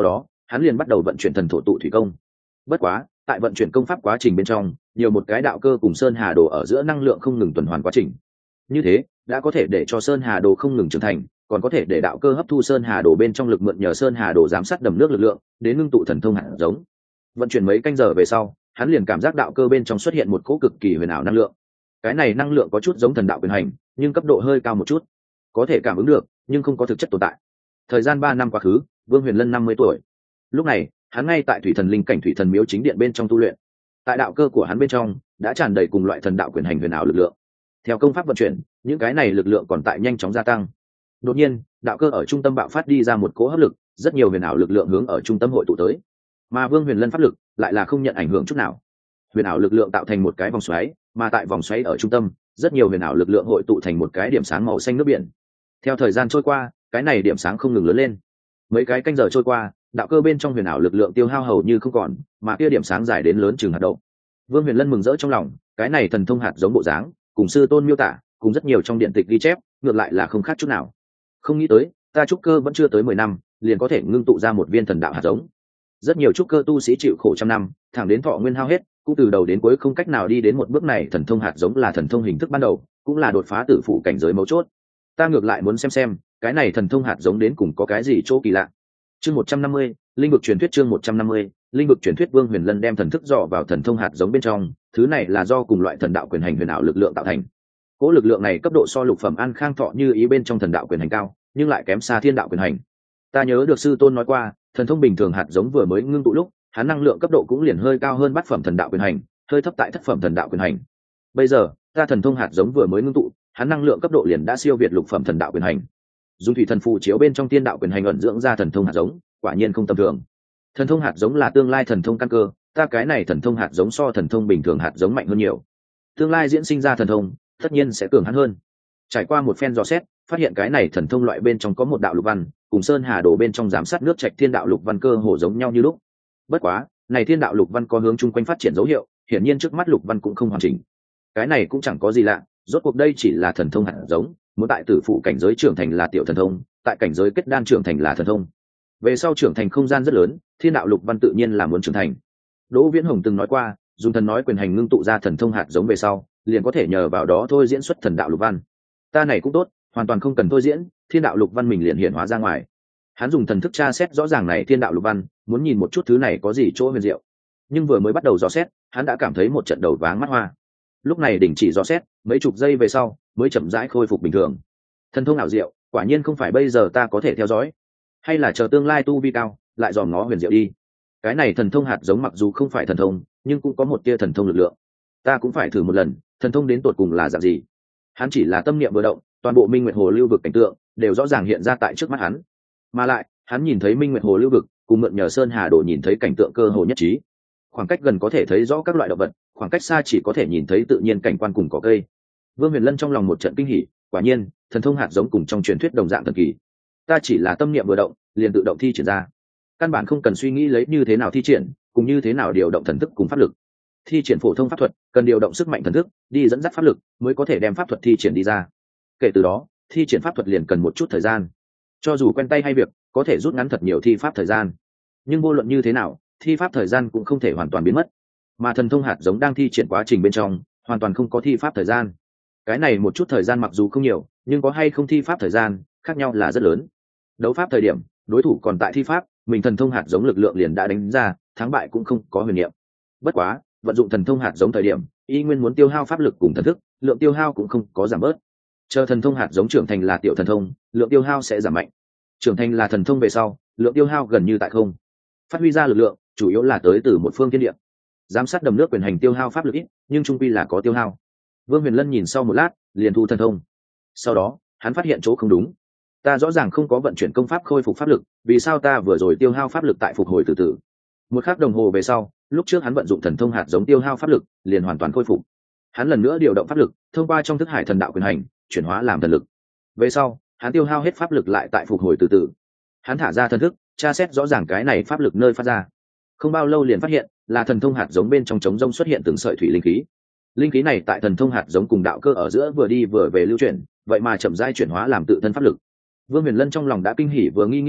hắn liền bắt đầu vận chuyển thần thổ tụ thủy công. Bất quá tại vận chuyển công pháp quá trình bên trong, nhiều một cái đạo cơ cùng sơn hà đồ ở giữa năng lượng không ngừng tuần hoàn quá trình. Như thế đã có thể để cho sơn hà đồ không ngừng trưởng thành, còn có thể để đạo cơ hấp thu sơn hà đồ bên trong lực, mượn nhờ sơn hà đồ giám sát đầm nước lực lượng đến ngưng tụ thần thông hạt giống. Vận chuyển mấy canh giờ về sau, hắn liền cảm giác đạo cơ bên trong xuất hiện một cỗ cực kỳ huyền ảo năng lượng. Cái này năng lượng có chút giống thần đạo quyền hành, nhưng cấp độ hơi cao một chút, có thể cảm ứng được nhưng không có thực chất tồn tại. Thời gian 3 năm quá khứ, Vương Huyền Lân 50 tuổi. Lúc này hắn ngay tại thủy thần linh cảnh thủy thần miếu chính điện bên trong tu luyện. Tại đạo cơ của hắn bên trong đã tràn đầy cùng loại thần đạo quyền hành huyền ảo lực lượng. Theo công pháp vận chuyển, những cái này lực lượng còn tại nhanh chóng gia tăng. Đột nhiên, đạo cơ ở trung tâm bạo phát đi ra một cỗ hấp lực, rất nhiều huyền ảo lực lượng hướng ở trung tâm hội tụ tới. Mà Vương Huyền Lân pháp lực lại là không nhận ảnh hưởng chút nào. Huyền ảo lực lượng tạo thành một cái vòng xoáy, mà tại vòng xoáy ở trung tâm, rất nhiều huyền ảo lực lượng hội tụ thành một cái điểm sáng màu xanh nước biển. Theo thời gian trôi qua, cái này điểm sáng không ngừng lớn lên. Mấy cái canh giờ trôi qua, đạo cơ bên trong huyền ảo lực lượng tiêu hao hầu như không còn, mà kia điểm sáng dài đến lớn chừng hạt đậu. Vương Huyền Lân mừng rỡ trong lòng, cái này thần thông hạt giống bộ dáng, cùng sư tôn miêu tả, cùng rất nhiều trong điện tịch ghi chép, ngược lại là không khác chút nào. Không nghĩ tới, ta trúc cơ vẫn chưa tới 10 năm, liền có thể ngưng tụ ra một viên thần đạo hạt giống. Rất nhiều trúc cơ tu sĩ chịu khổ trăm năm, thẳng đến thọ nguyên hao hết, cũng từ đầu đến cuối không cách nào đi đến một bước này. Thần thông hạt giống là thần thông hình thức ban đầu, cũng là đột phá tử phụ cảnh giới mấu chốt. Ta ngược lại muốn xem cái này thần thông hạt giống đến cùng có cái gì chỗ kỳ lạ. Chương 150, linh vực truyền thuyết. Chương 150, linh vực truyền thuyết. Vương Huyền Lân đem thần thức dò vào thần thông hạt giống bên trong, thứ này là do cùng loại thần đạo quyền hành huyền ảo lực lượng tạo thành. Cố lực lượng này cấp độ so lục phẩm An Khang Thọ Như Ý bên trong thần đạo quyền hành cao, nhưng lại kém xa thiên đạo quyền hành. Ta nhớ được sư tôn nói qua, thần thông bình thường hạt giống vừa mới ngưng tụ lúc, hắn năng lượng cấp độ cũng liền hơi cao hơn bát phẩm thần đạo quyền hành, hơi thấp tại thất phẩm thần đạo quyền hành. Bây giờ, ta thần thông hạt giống vừa mới ngưng tụ, hắn năng lượng cấp độ liền đã siêu việt lục phẩm thần đạo quyền hành. Dùng thủy thần phù chiếu bên trong tiên đạo quyền hành ẩn dưỡng ra thần thông hạt giống, quả nhiên không tầm thường. Thần thông hạt giống là tương lai thần thông căn cơ, ta cái này thần thông hạt giống so thần thông bình thường hạt giống mạnh hơn nhiều. Tương lai diễn sinh ra thần thông, tất nhiên sẽ cường hắn hơn. Trải qua một phen dò xét, phát hiện cái này thần thông loại bên trong có một đạo lục văn, cùng sơn hà đồ bên trong giám sát nước trạch thiên đạo lục văn cơ hồ giống nhau như lúc. Bất quá, này thiên đạo lục văn có hướng chung quanh phát triển dấu hiệu, hiển nhiên trước mắt lục văn cũng không hoàn chỉnh. Cái này cũng chẳng có gì lạ, rốt cuộc đây chỉ là thần thông hạt giống, muốn tại tử phụ cảnh giới trưởng thành là tiểu thần thông, tại cảnh giới kết đan trưởng thành là thần thông. Về sau trưởng thành không gian rất lớn, thiên đạo lục văn tự nhiên là muốn trưởng thành. Đỗ Viễn Hồng từng nói qua, dùng thần nói quyền hành ngưng tụ ra thần thông hạt giống về sau, liền có thể nhờ vào đó thôi diễn xuất thần đạo lục văn. Ta này cũng tốt, hoàn toàn không cần thôi diễn, thiên đạo lục văn mình liền hiện hóa ra ngoài. Hắn dùng thần thức tra xét rõ ràng này thiên đạo lục văn, muốn nhìn một chút thứ này có gì chỗ huyền diệu. Nhưng vừa mới bắt đầu dò xét, hắn đã cảm thấy một trận đầu váng mắt hoa. Lúc này đình chỉ dò xét, mấy chục giây về sau, mới chậm rãi khôi phục bình thường. Thần thông ảo diệu, quả nhiên không phải bây giờ ta có thể theo dõi, hay là chờ tương lai tu vi cao, lại dòm ngó huyền diệu đi. Cái này thần thông hạt giống mặc dù không phải thần thông, nhưng cũng có một tia thần thông lực lượng. Ta cũng phải thử một lần, thần thông đến tột cùng là dạng gì. Hắn chỉ là tâm niệm vừa động, toàn bộ Minh Nguyệt Hồ lưu vực cảnh tượng đều rõ ràng hiện ra tại trước mắt hắn. Mà lại, hắn nhìn thấy Minh Nguyệt Hồ lưu vực, cùng mượn nhờ sơn hà đồ nhìn thấy cảnh tượng cơ hồ nhất trí. Khoảng cách gần có thể thấy rõ các loại động vật, khoảng cách xa chỉ có thể nhìn thấy tự nhiên cảnh quan cùng cỏ cây. Vương Huyền Lân trong lòng một trận kinh hỉ, quả nhiên, thần thông hạt giống cùng trong truyền thuyết đồng dạng thần kỳ. Ta chỉ là tâm niệm vừa động, liền tự động thi triển ra. Căn bản không cần suy nghĩ lấy như thế nào thi triển, cùng như thế nào điều động thần thức cùng pháp lực. Thi triển phổ thông pháp thuật, cần điều động sức mạnh thần thức, đi dẫn dắt pháp lực, mới có thể đem pháp thuật thi triển đi ra. Kể từ đó, thi triển pháp thuật liền cần một chút thời gian. Cho dù quen tay hay việc, có thể rút ngắn thật nhiều thi pháp thời gian. Nhưng vô luận như thế nào, thi pháp thời gian cũng không thể hoàn toàn biến mất. Mà thần thông hạt giống đang thi triển quá trình bên trong, hoàn toàn không có thi pháp thời gian. Cái này một chút thời gian mặc dù không nhiều, nhưng có hay không thi pháp thời gian, khác nhau là rất lớn. Đấu pháp thời điểm, đối thủ còn tại thi pháp, mình thần thông hạt giống lực lượng liền đã đánh ra, thắng bại cũng không có huyền niệm. Bất quá, vận dụng thần thông hạt giống thời điểm, y nguyên muốn tiêu hao pháp lực cùng thần thức, lượng tiêu hao cũng không có giảm bớt. Chờ thần thông hạt giống trưởng thành là tiểu thần thông, lượng tiêu hao sẽ giảm mạnh. Trưởng thành là thần thông về sau, lượng tiêu hao gần như tại không. Phát huy ra lực lượng, chủ yếu là tới từ một phương thiên địa. Giám sát đầm nước quyền hành tiêu hao pháp lực ít, nhưng trung quy là có tiêu hao. Vương Huyền Lân nhìn sau một lát, liền thu thần thông. Sau đó, hắn phát hiện chỗ không đúng. Ta rõ ràng không có vận chuyển công pháp khôi phục pháp lực, vì sao ta vừa rồi tiêu hao pháp lực tại phục hồi từ từ? Một khắc đồng hồ về sau, lúc trước hắn vận dụng thần thông hạt giống tiêu hao pháp lực, liền hoàn toàn khôi phục. Hắn lần nữa điều động pháp lực, thông qua trong thức hải thần đạo quyền hành, chuyển hóa làm thần lực. Về sau, hắn tiêu hao hết pháp lực lại tại phục hồi từ từ. Hắn thả ra thần thức, tra xét rõ ràng cái này pháp lực nơi phát ra. Không bao lâu liền phát hiện, là thần thông hạt giống bên trong trống rông xuất hiện từng sợi thủy linh khí. Linh khí này tại thần thông hạt giống cùng đạo cơ ở giữa vừa đi vừa về lưu chuyển, vậy mà chậm rãi chuyển hóa làm tự thân pháp lực. Vương Huyền Lân trong lòng đã kinh hỉ vừa nghi ngờ,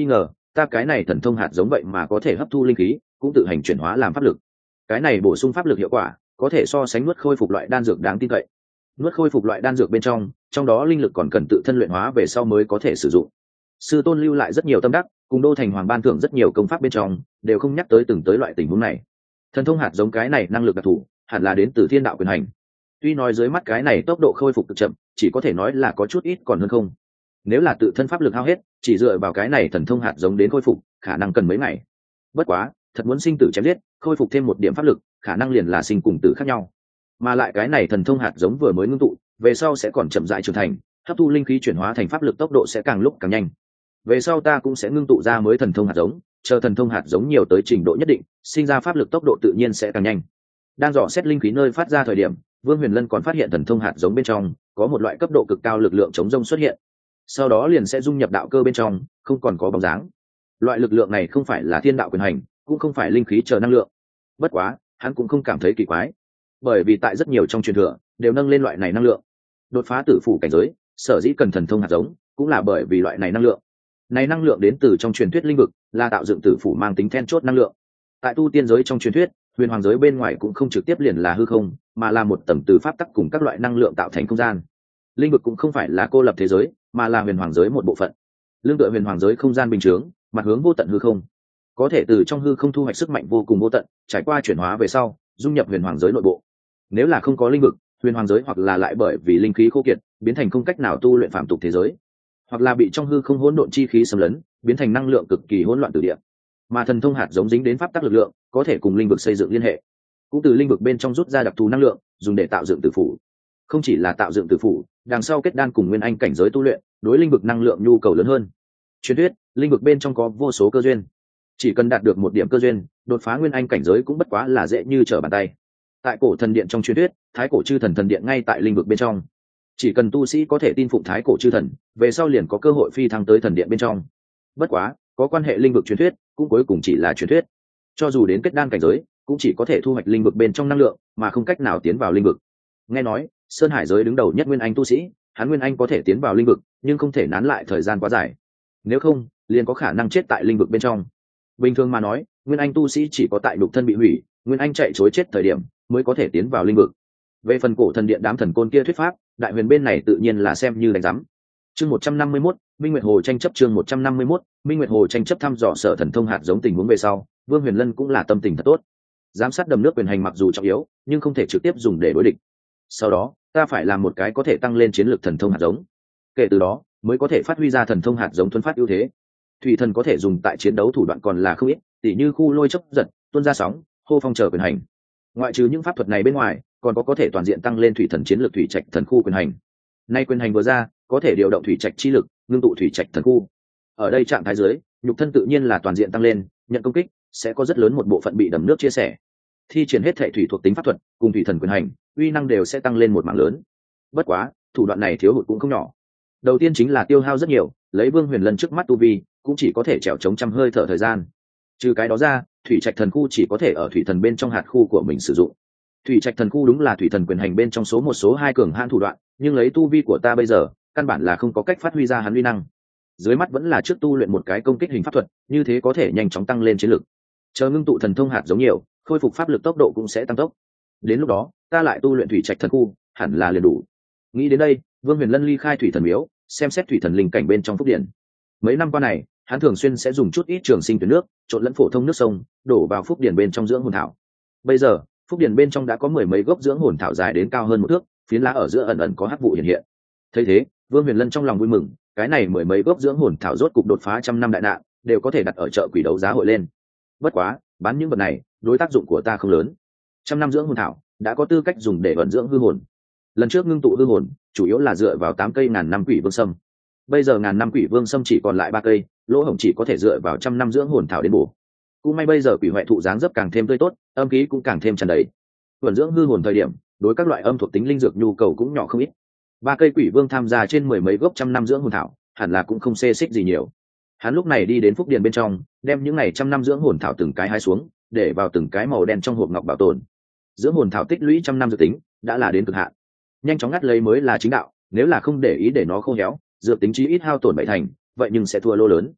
ta cái này thần thông hạt giống vậy mà có thể hấp thu linh khí cũng tự hành chuyển hóa làm pháp lực. Cái này bổ sung pháp lực hiệu quả có thể so sánh nuốt khôi phục loại đan dược đáng tin cậy. Nuốt khôi phục loại đan dược bên trong đó linh lực còn cần tự thân luyện hóa về sau mới có thể sử dụng. Sư tôn lưu lại rất nhiều tâm đắc, cùng đô thành hoàng ban thưởng rất nhiều công pháp bên trong đều không nhắc tới từng tới loại tình huống này. Thần thông hạt giống cái này năng lực đặc thù hẳn là đến từ thiên đạo quyền hành. Tuy nói dưới mắt cái này tốc độ khôi phục cực chậm, chỉ có thể nói là có chút ít còn hơn không. Nếu là tự thân pháp lực hao hết, chỉ dựa vào cái này thần thông hạt giống đến khôi phục, khả năng cần mấy ngày. Bất quá, thật muốn sinh tử chém giết, khôi phục thêm một điểm pháp lực, khả năng liền là sinh cùng tử khác nhau. Mà lại cái này thần thông hạt giống vừa mới ngưng tụ, về sau sẽ còn chậm rãi trưởng thành, hấp thu linh khí chuyển hóa thành pháp lực tốc độ sẽ càng lúc càng nhanh. Về sau ta cũng sẽ ngưng tụ ra mới thần thông hạt giống, chờ thần thông hạt giống nhiều tới trình độ nhất định, sinh ra pháp lực tốc độ tự nhiên sẽ càng nhanh. Đang dò xét linh khí nơi phát ra thời điểm, Vương Huyền Lân còn phát hiện thần thông hạt giống bên trong có một loại cấp độ cực cao lực lượng chống rông xuất hiện, sau đó liền sẽ dung nhập đạo cơ bên trong, không còn có bóng dáng. Loại lực lượng này không phải là thiên đạo quyền hành, cũng không phải linh khí chờ năng lượng. Bất quá, hắn cũng không cảm thấy kỳ quái, bởi vì tại rất nhiều trong truyền thừa đều nâng lên loại này năng lượng. Đột phá tử phủ cảnh giới, sở dĩ cần thần thông hạt giống, cũng là bởi vì loại này năng lượng. Này năng lượng đến từ trong truyền thuyết linh vực, là tạo dựng tử phủ mang tính then chốt năng lượng. Tại tu tiên giới trong truyền thuyết, huyền hoàng giới bên ngoài cũng không trực tiếp liền là hư không, mà là một tầng từ pháp tắc cùng các loại năng lượng tạo thành không gian. Linh vực cũng không phải là cô lập thế giới, mà là huyền hoàng giới một bộ phận. Lương tựa huyền hoàng giới không gian bình chướng, mặt hướng vô tận hư không, có thể từ trong hư không thu hoạch sức mạnh vô cùng vô tận, trải qua chuyển hóa về sau, dung nhập huyền hoàng giới nội bộ. Nếu là không có linh vực, huyền hoàng giới hoặc là lại bởi vì linh khí khô kiệt, biến thành không cách nào tu luyện phạm tục thế giới, hoặc là bị trong hư không hỗn độn chi khí xâm lấn, biến thành năng lượng cực kỳ hỗn loạn từ địa. Mà thần thông hạt giống dính đến pháp tắc lực lượng, có thể cùng linh vực xây dựng liên hệ, cũng từ linh vực bên trong rút ra đặc thù năng lượng, dùng để tạo dựng tử phủ. Không chỉ là tạo dựng tử phủ, đằng sau kết đan cùng nguyên anh cảnh giới tu luyện, đối linh vực năng lượng nhu cầu lớn hơn. Truyền thuyết, linh vực bên trong có vô số cơ duyên, chỉ cần đạt được một điểm cơ duyên, đột phá nguyên anh cảnh giới cũng bất quá là dễ như trở bàn tay. Tại cổ thần điện trong truyền thuyết, thái cổ chư thần thần điện ngay tại linh vực bên trong, chỉ cần tu sĩ có thể tin phụng thái cổ chư thần, về sau liền có cơ hội phi thăng tới thần điện bên trong. Bất quá, có quan hệ linh vực truyền thuyết, cũng cuối cùng chỉ là truyền thuyết. Cho dù đến kết đan cảnh giới, cũng chỉ có thể thu hoạch linh vực bên trong năng lượng, mà không cách nào tiến vào linh vực. Nghe nói, Sơn Hải giới đứng đầu nhất nguyên anh tu sĩ, hắn nguyên anh có thể tiến vào linh vực, nhưng không thể nán lại thời gian quá dài. Nếu không, liền có khả năng chết tại linh vực bên trong. Bình thường mà nói, nguyên anh tu sĩ chỉ có tại nhục thân bị hủy, nguyên anh chạy trối chết thời điểm, mới có thể tiến vào linh vực. Về phần cổ thần điện đám thần côn kia thuyết pháp, đại huyền bên này tự nhiên là xem như đánh giám. Chương 151, Minh Nguyệt Hồ tranh chấp. Chương 151, Minh Nguyệt Hồ tranh chấp. Thăm dò sở thần thông hạt giống tình huống về sau, Vương Huyền Lân cũng là tâm tình thật tốt. Giám sát đầm nước quyền hành mặc dù trọng yếu, nhưng không thể trực tiếp dùng để đối địch. Sau đó, ta phải làm một cái có thể tăng lên chiến lược thần thông hạt giống. Kể từ đó, mới có thể phát huy ra thần thông hạt giống thuần phát ưu thế. Thủy thần có thể dùng tại chiến đấu thủ đoạn còn là không ít, tỉ như khu lôi chốc giật, tuôn ra sóng, hô phong trở quyền hành. Ngoại trừ những pháp thuật này bên ngoài, còn có thể toàn diện tăng lên thủy thần chiến lược thủy trạch thần khu quyền hành. Nay quyền hành vừa ra, có thể điều động thủy trạch chi lực, ngưng tụ thủy trạch thần khu. Ở đây trạng thái dưới, nhục thân tự nhiên là toàn diện tăng lên, nhận công kích sẽ có rất lớn một bộ phận bị đầm nước chia sẻ. Thi triển hết thể thủy thuộc tính pháp thuật cùng thủy thần quyền hành, uy năng đều sẽ tăng lên một mảng lớn. Bất quá, thủ đoạn này thiếu hụt cũng không nhỏ. Đầu tiên chính là tiêu hao rất nhiều, lấy Vương Huyền Lân trước mắt tu vi, cũng chỉ có thể trèo chống trăm hơi thở thời gian. Trừ cái đó ra, thủy trạch thần khu chỉ có thể ở thủy thần bên trong hạt khu của mình sử dụng. Thủy trạch thần khu đúng là thủy thần quyền hành bên trong số 1 số 2 cường hãn thủ đoạn, nhưng lấy tu vi của ta bây giờ, căn bản là không có cách phát huy ra hắn uy năng. Dưới mắt vẫn là trước tu luyện một cái công kích hình pháp thuật, như thế có thể nhanh chóng tăng lên chiến lực. Chờ ngưng tụ thần thông hạt giống nhiều, khôi phục pháp lực tốc độ cũng sẽ tăng tốc. Đến lúc đó, ta lại tu luyện thủy trạch thần khu, hẳn là liền đủ. Nghĩ đến đây, Vương Huyền Lân ly khai thủy thần miếu, xem xét thủy thần linh cảnh bên trong phúc điện. Mấy năm qua này, hắn thường xuyên sẽ dùng chút ít trường sinh tuyển nước, trộn lẫn phổ thông nước sông, đổ vào phúc điển bên trong dưỡng hồn thảo. Bây giờ, phúc điển bên trong đã có 10 mấy gốc dưỡng hồn thảo dài đến cao hơn 1 thước, phiến lá ở giữa ẩn ẩn có hắc vụ hiện hiện. Thấy thế, Vương Huyền Lân trong lòng vui mừng, cái này 10 mấy gốc dưỡng hồn thảo rốt cục đột phá 100 năm đại nạn, đều có thể đặt ở chợ quỷ đấu giá hội lên. Bất quá, bán những vật này, đối tác dụng của ta không lớn. 100 năm dưỡng hồn thảo đã có tư cách dùng để vận dưỡng hư hồn. Lần trước ngưng tụ hư hồn, chủ yếu là dựa vào 8 cây ngàn năm quỷ vương sâm. Bây giờ ngàn năm quỷ vương sâm chỉ còn lại 3 cây, lỗ hổng chỉ có thể dựa vào 100 năm dưỡng hồn thảo đến bổ. Cũng may bây giờ quỷ hoại thụ dáng dấp càng thêm tươi tốt, âm khí cũng càng thêm tràn đầy. Vận dưỡng hư hồn thời điểm, đối các loại âm thuộc tính linh dược nhu cầu cũng nhỏ không ít. 3 cây quỷ vương tham gia trên 10 mấy gốc 100 năm dưỡng hồn thảo, hẳn là cũng không xê xích gì nhiều. Hắn lúc này đi đến phúc điền bên trong, đem những này 100 năm dưỡng hồn thảo từng cái hái xuống, để vào từng cái màu đen trong hộp ngọc bảo tồn. Dưỡng hồn thảo tích lũy 100 năm dự tính, đã là đến cực hạn. Nhanh chóng ngắt lấy mới là chính đạo, nếu là không để ý để nó khô héo, dược tính chí ít hao tổn 7 thành, vậy nhưng sẽ thua lô lớn.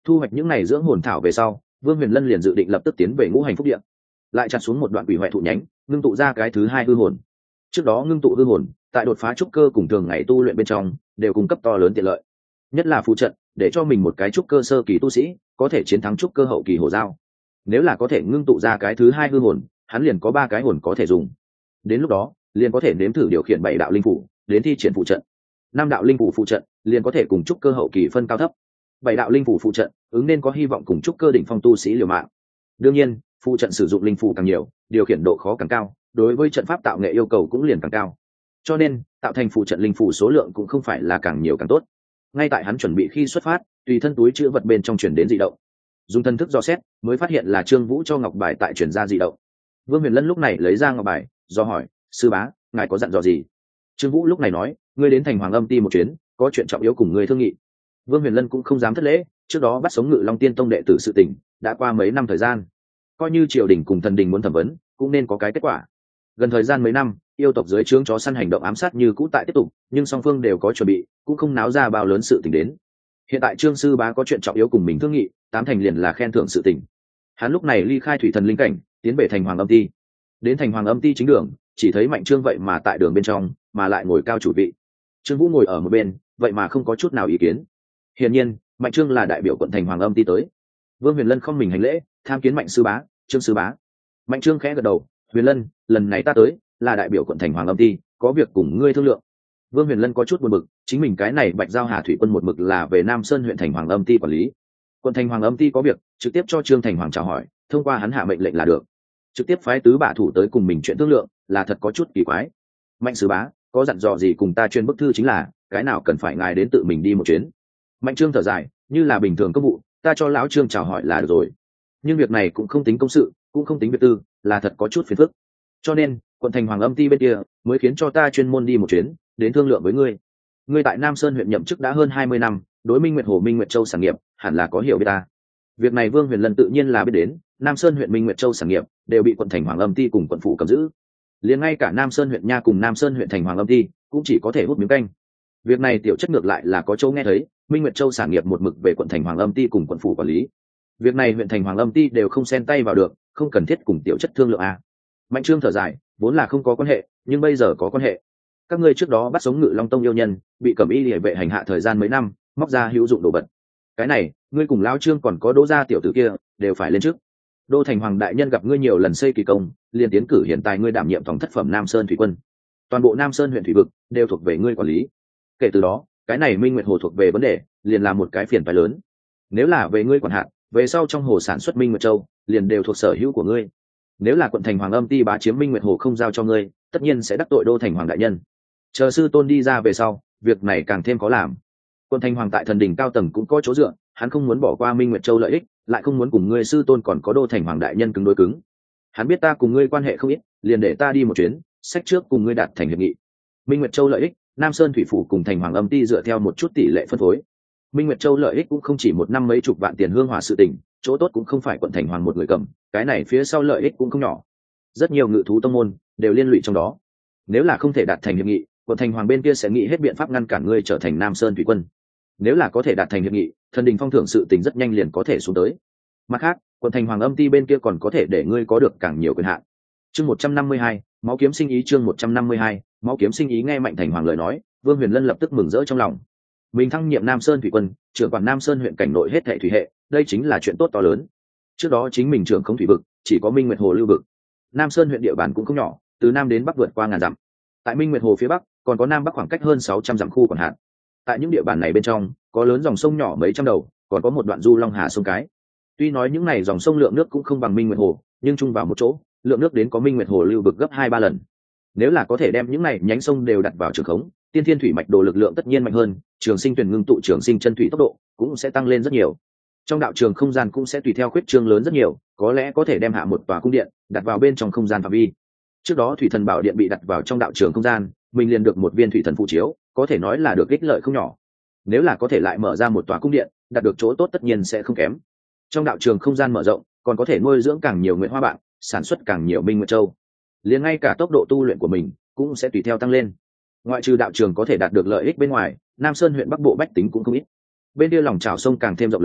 Thu hoạch những này dưỡng hồn thảo về sau, Vương Huyền Lân liền dự định lập tức tiến về Ngũ Hành Phúc Địa, lại chặt xuống một đoạn quỷ hoại thụ nhánh, ngưng tụ ra cái thứ hai hư hồn. Trước đó ngưng tụ hư hồn, tại đột phá trúc cơ cùng thường ngày tu luyện bên trong, đều cung cấp to lớn tiện lợi. Nhất là phù trận, để cho mình một cái trúc cơ sơ kỳ tu sĩ, có thể chiến thắng trúc cơ hậu kỳ hổ giao. Nếu là có thể ngưng tụ ra cái thứ hai hư hồn, hắn liền có 3 cái hồn có thể dùng. Đến lúc đó, liền có thể nếm thử điều khiển 7 đạo linh phủ, đến thi triển phụ trận. 5 đạo linh phủ phụ trận, liền có thể cùng trúc cơ hậu kỳ phân cao thấp. 7 đạo linh phủ phụ trận, ứng nên có hy vọng cùng trúc cơ đỉnh phong tu sĩ liều mạng. Đương nhiên, phụ trận sử dụng linh phủ càng nhiều, điều khiển độ khó càng cao, đối với trận pháp tạo nghệ yêu cầu cũng liền càng cao. Cho nên, tạo thành phụ trận linh phủ số lượng cũng không phải là càng nhiều càng tốt. Ngay tại hắn chuẩn bị khi xuất phát, tùy thân túi chứa vật bên trong chuyển đến dị động. Dùng thân thức dò xét, mới phát hiện là Trương Vũ cho ngọc bài tại chuyển ra dị động. Vương Huyền Lân lúc này lấy ra ngọc bài, do hỏi: "Sư bá, ngài có dặn dò gì?" Trương Vũ lúc này nói: "Ngươi đến thành Hoàng Âm Ti một chuyến, có chuyện trọng yếu cùng ngươi thương nghị." Vương Huyền Lân cũng không dám thất lễ, trước đó bắt sống Ngự Long Tiên Tông đệ tử sự tình, đã qua mấy năm thời gian, coi như triều đình cùng thần đình muốn thẩm vấn, cũng nên có cái kết quả. Gần thời gian mấy năm, yêu tộc dưới trướng chó săn hành động ám sát như cũ tại tiếp tục, nhưng song phương đều có chuẩn bị, cũng không náo ra bao lớn sự tình đến. Hiện tại Trương sư bá có chuyện trọng yếu cùng mình thương nghị, tám thành liền là khen thưởng sự tình. Hắn lúc này ly khai thủy thần linh cảnh, tiến về thành Hoàng Âm Ti. Đến thành Hoàng Âm Ti chính đường, chỉ thấy Mạnh Trương vậy mà tại đường bên trong, mà lại ngồi cao chủ vị. Trương Vũ ngồi ở một bên, vậy mà không có chút nào ý kiến. Hiển nhiên, Mạnh Trương là đại biểu quận thành Hoàng Âm Ti tới. Vương Huyền Lân không mình hành lễ, tham kiến Mạnh sư bá, Trương sư bá. Mạnh Trương khẽ gật đầu: "Huyền Lân, lần này ta tới, là đại biểu quận thành Hoàng Âm Ti, có việc cùng ngươi thương lượng." Vương Huyền Lân có chút buồn bực, chính mình cái này Bạch Giao Hà Thủy Quân một mực là về Nam Sơn huyện thành Hoàng Âm Ti quản lý. Quận thành Hoàng Âm Ti có việc, trực tiếp cho Trương Thành Hoàng chào hỏi, thông qua hắn hạ mệnh lệnh là được. Trực tiếp phái tứ bả thủ tới cùng mình chuyện thương lượng, là thật có chút kỳ quái. Mạnh sư bá, có dặn dò gì cùng ta truyền bức thư chính là, cái nào cần phải ngài đến tự mình đi một chuyến. Mạnh Trương thở dài, như là bình thường công vụ, ta cho lão Trương chào hỏi là được rồi. Nhưng việc này cũng không tính công sự, cũng không tính việc tư, là thật có chút phiền phức. Cho nên, quận thành Hoàng Âm Ti bên kia mới khiến cho ta chuyên môn đi một chuyến, đến thương lượng với ngươi. Ngươi tại Nam Sơn huyện nhậm chức đã hơn 20 năm, đối Minh Nguyệt Hồ, Minh Nguyệt Châu sản nghiệp, hẳn là có hiểu biết ta. Việc này Vương Huyền Lân tự nhiên là biết đến, Nam Sơn huyện Minh Nguyệt Châu sản nghiệp đều bị quận thành Hoàng Âm Ti cùng quận phủ cầm giữ. Liền ngay cả Nam Sơn huyện nha cùng Nam Sơn huyện thành Hoàng Âm Ti cũng chỉ có thể hút miếng canh. Việc này tiểu chất ngược lại là có chỗ nghe thấy, Minh Nguyệt Châu sản nghiệp một mực về quận thành Hoàng Âm Ti cùng quận phủ quản lý. Việc này huyện thành Hoàng Âm Ti đều không xen tay vào được, không cần thiết cùng tiểu chất thương lượng à. Mạnh Trương thở dài, vốn là không có quan hệ, nhưng bây giờ có quan hệ. Các ngươi trước đó bắt sống Ngự Long Tông yêu nhân, bị Cẩm Y Liễu vệ hành hạ thời gian mấy năm, móc ra hữu dụng đồ vật. Cái này, ngươi cùng lão Trương còn có Đỗ gia tiểu tử kia, đều phải lên trước. Đô thành Hoàng đại nhân gặp ngươi nhiều lần xây kỳ công, liền tiến cử hiện tại ngươi đảm nhiệm tổng thất phẩm Nam Sơn thủy quân. Toàn bộ Nam Sơn huyện thủy vực đều thuộc về ngươi quản lý. Kể từ đó, cái này Minh Nguyệt Hồ thuộc về vấn đề, liền là một cái phiền phái lớn. Nếu là về ngươi quản hạt, về sau trong hồ sản xuất Minh Nguyệt Châu, liền đều thuộc sở hữu của ngươi. Nếu là quận thành Hoàng Âm Ti bá chiếm Minh Nguyệt Hồ không giao cho ngươi, tất nhiên sẽ đắc tội Đô thành Hoàng đại nhân. Chờ sư tôn đi ra về sau, việc này càng thêm khó làm. Quận thành Hoàng tại thần đỉnh cao tầng cũng có chỗ dựa, hắn không muốn bỏ qua Minh Nguyệt Châu lợi ích, lại không muốn cùng ngươi sư tôn còn có Đô thành Hoàng đại nhân cứng đối cứng. Hắn biết ta cùng ngươi quan hệ không ít, liền để ta đi một chuyến, sách trước cùng ngươi đạt thành hiệp nghị. Minh Nguyệt Châu lợi ích, Nam Sơn thủy phủ cùng thành Hoàng Âm Ti dựa theo một chút tỷ lệ phân phối. Minh Nguyệt Châu lợi ích cũng không chỉ một năm mấy chục vạn tiền hương hỏa sự tình, chỗ tốt cũng không phải quận thành Hoàng một người cầm, cái này phía sau lợi ích cũng không nhỏ. Rất nhiều ngự thú tông môn đều liên lụy trong đó. Nếu là không thể đạt thành hiệp nghị, quận thành Hoàng bên kia sẽ nghĩ hết biện pháp ngăn cản ngươi trở thành Nam Sơn thủy quân. Nếu là có thể đạt thành hiệp nghị, thần đình phong thưởng sự tình rất nhanh liền có thể xuống tới. Mặt khác, quận thành Hoàng Âm Ti bên kia còn có thể để ngươi có được càng nhiều quyền hạn. Chương 152, máu kiếm sinh ý. Chương 152, máu kiếm sinh ý. Nghe Mạnh Thành Hoàng lời nói, Vương Huyền Lân lập tức mừng rỡ trong lòng. Mình thăng nhiệm Nam Sơn thủy quân, trưởng quản Nam Sơn huyện cảnh nội hết thảy thủy hệ, đây chính là chuyện tốt to lớn. Trước đó chính mình trưởng không thủy vực, chỉ có Minh Nguyệt Hồ lưu vực. Nam Sơn huyện địa bàn cũng không nhỏ, từ nam đến bắc vượt qua ngàn dặm. Tại Minh Nguyệt Hồ phía bắc, còn có nam bắc khoảng cách hơn 600 dặm khu quản hạt. Tại những địa bàn này bên trong, có lớn dòng sông nhỏ mấy trăm đầu, còn có một đoạn du Long Hà sông cái. Tuy nói những này dòng sông lượng nước cũng không bằng Minh Nguyệt Hồ, nhưng chung vào một chỗ, lượng nước đến có Minh Nguyệt Hồ lưu vực gấp 2-3 lần. Nếu là có thể đem những này nhánh sông đều đặt vào trường khống, tiên thiên thủy mạch đồ lực lượng tất nhiên mạnh hơn, trường sinh tuyển ngưng tụ trường sinh chân thủy tốc độ cũng sẽ tăng lên rất nhiều. Trong đạo trường không gian cũng sẽ tùy theo khuyết trương lớn rất nhiều, có lẽ có thể đem hạ một tòa cung điện đặt vào bên trong không gian phạm vi. Trước đó thủy thần bảo điện bị đặt vào trong đạo trường không gian, mình liền được một viên thủy thần phụ chiếu, có thể nói là được ích lợi không nhỏ. Nếu là có thể lại mở ra một tòa cung điện, đạt được chỗ tốt tất nhiên sẽ không kém. Trong đạo trường không gian mở rộng, còn có thể nuôi dưỡng càng nhiều nguyện hoa bạn, sản xuất càng nhiều Minh Nguyệt Châu. Liền ngay cả tốc độ tu luyện của mình cũng sẽ tùy theo tăng lên. Ngoại trừ đạo trường có thể đạt được lợi ích bên ngoài, Nam Sơn huyện bắc bộ bách tính cũng không ít. Bên kia lòng trào sông càng thêm rộng lớn,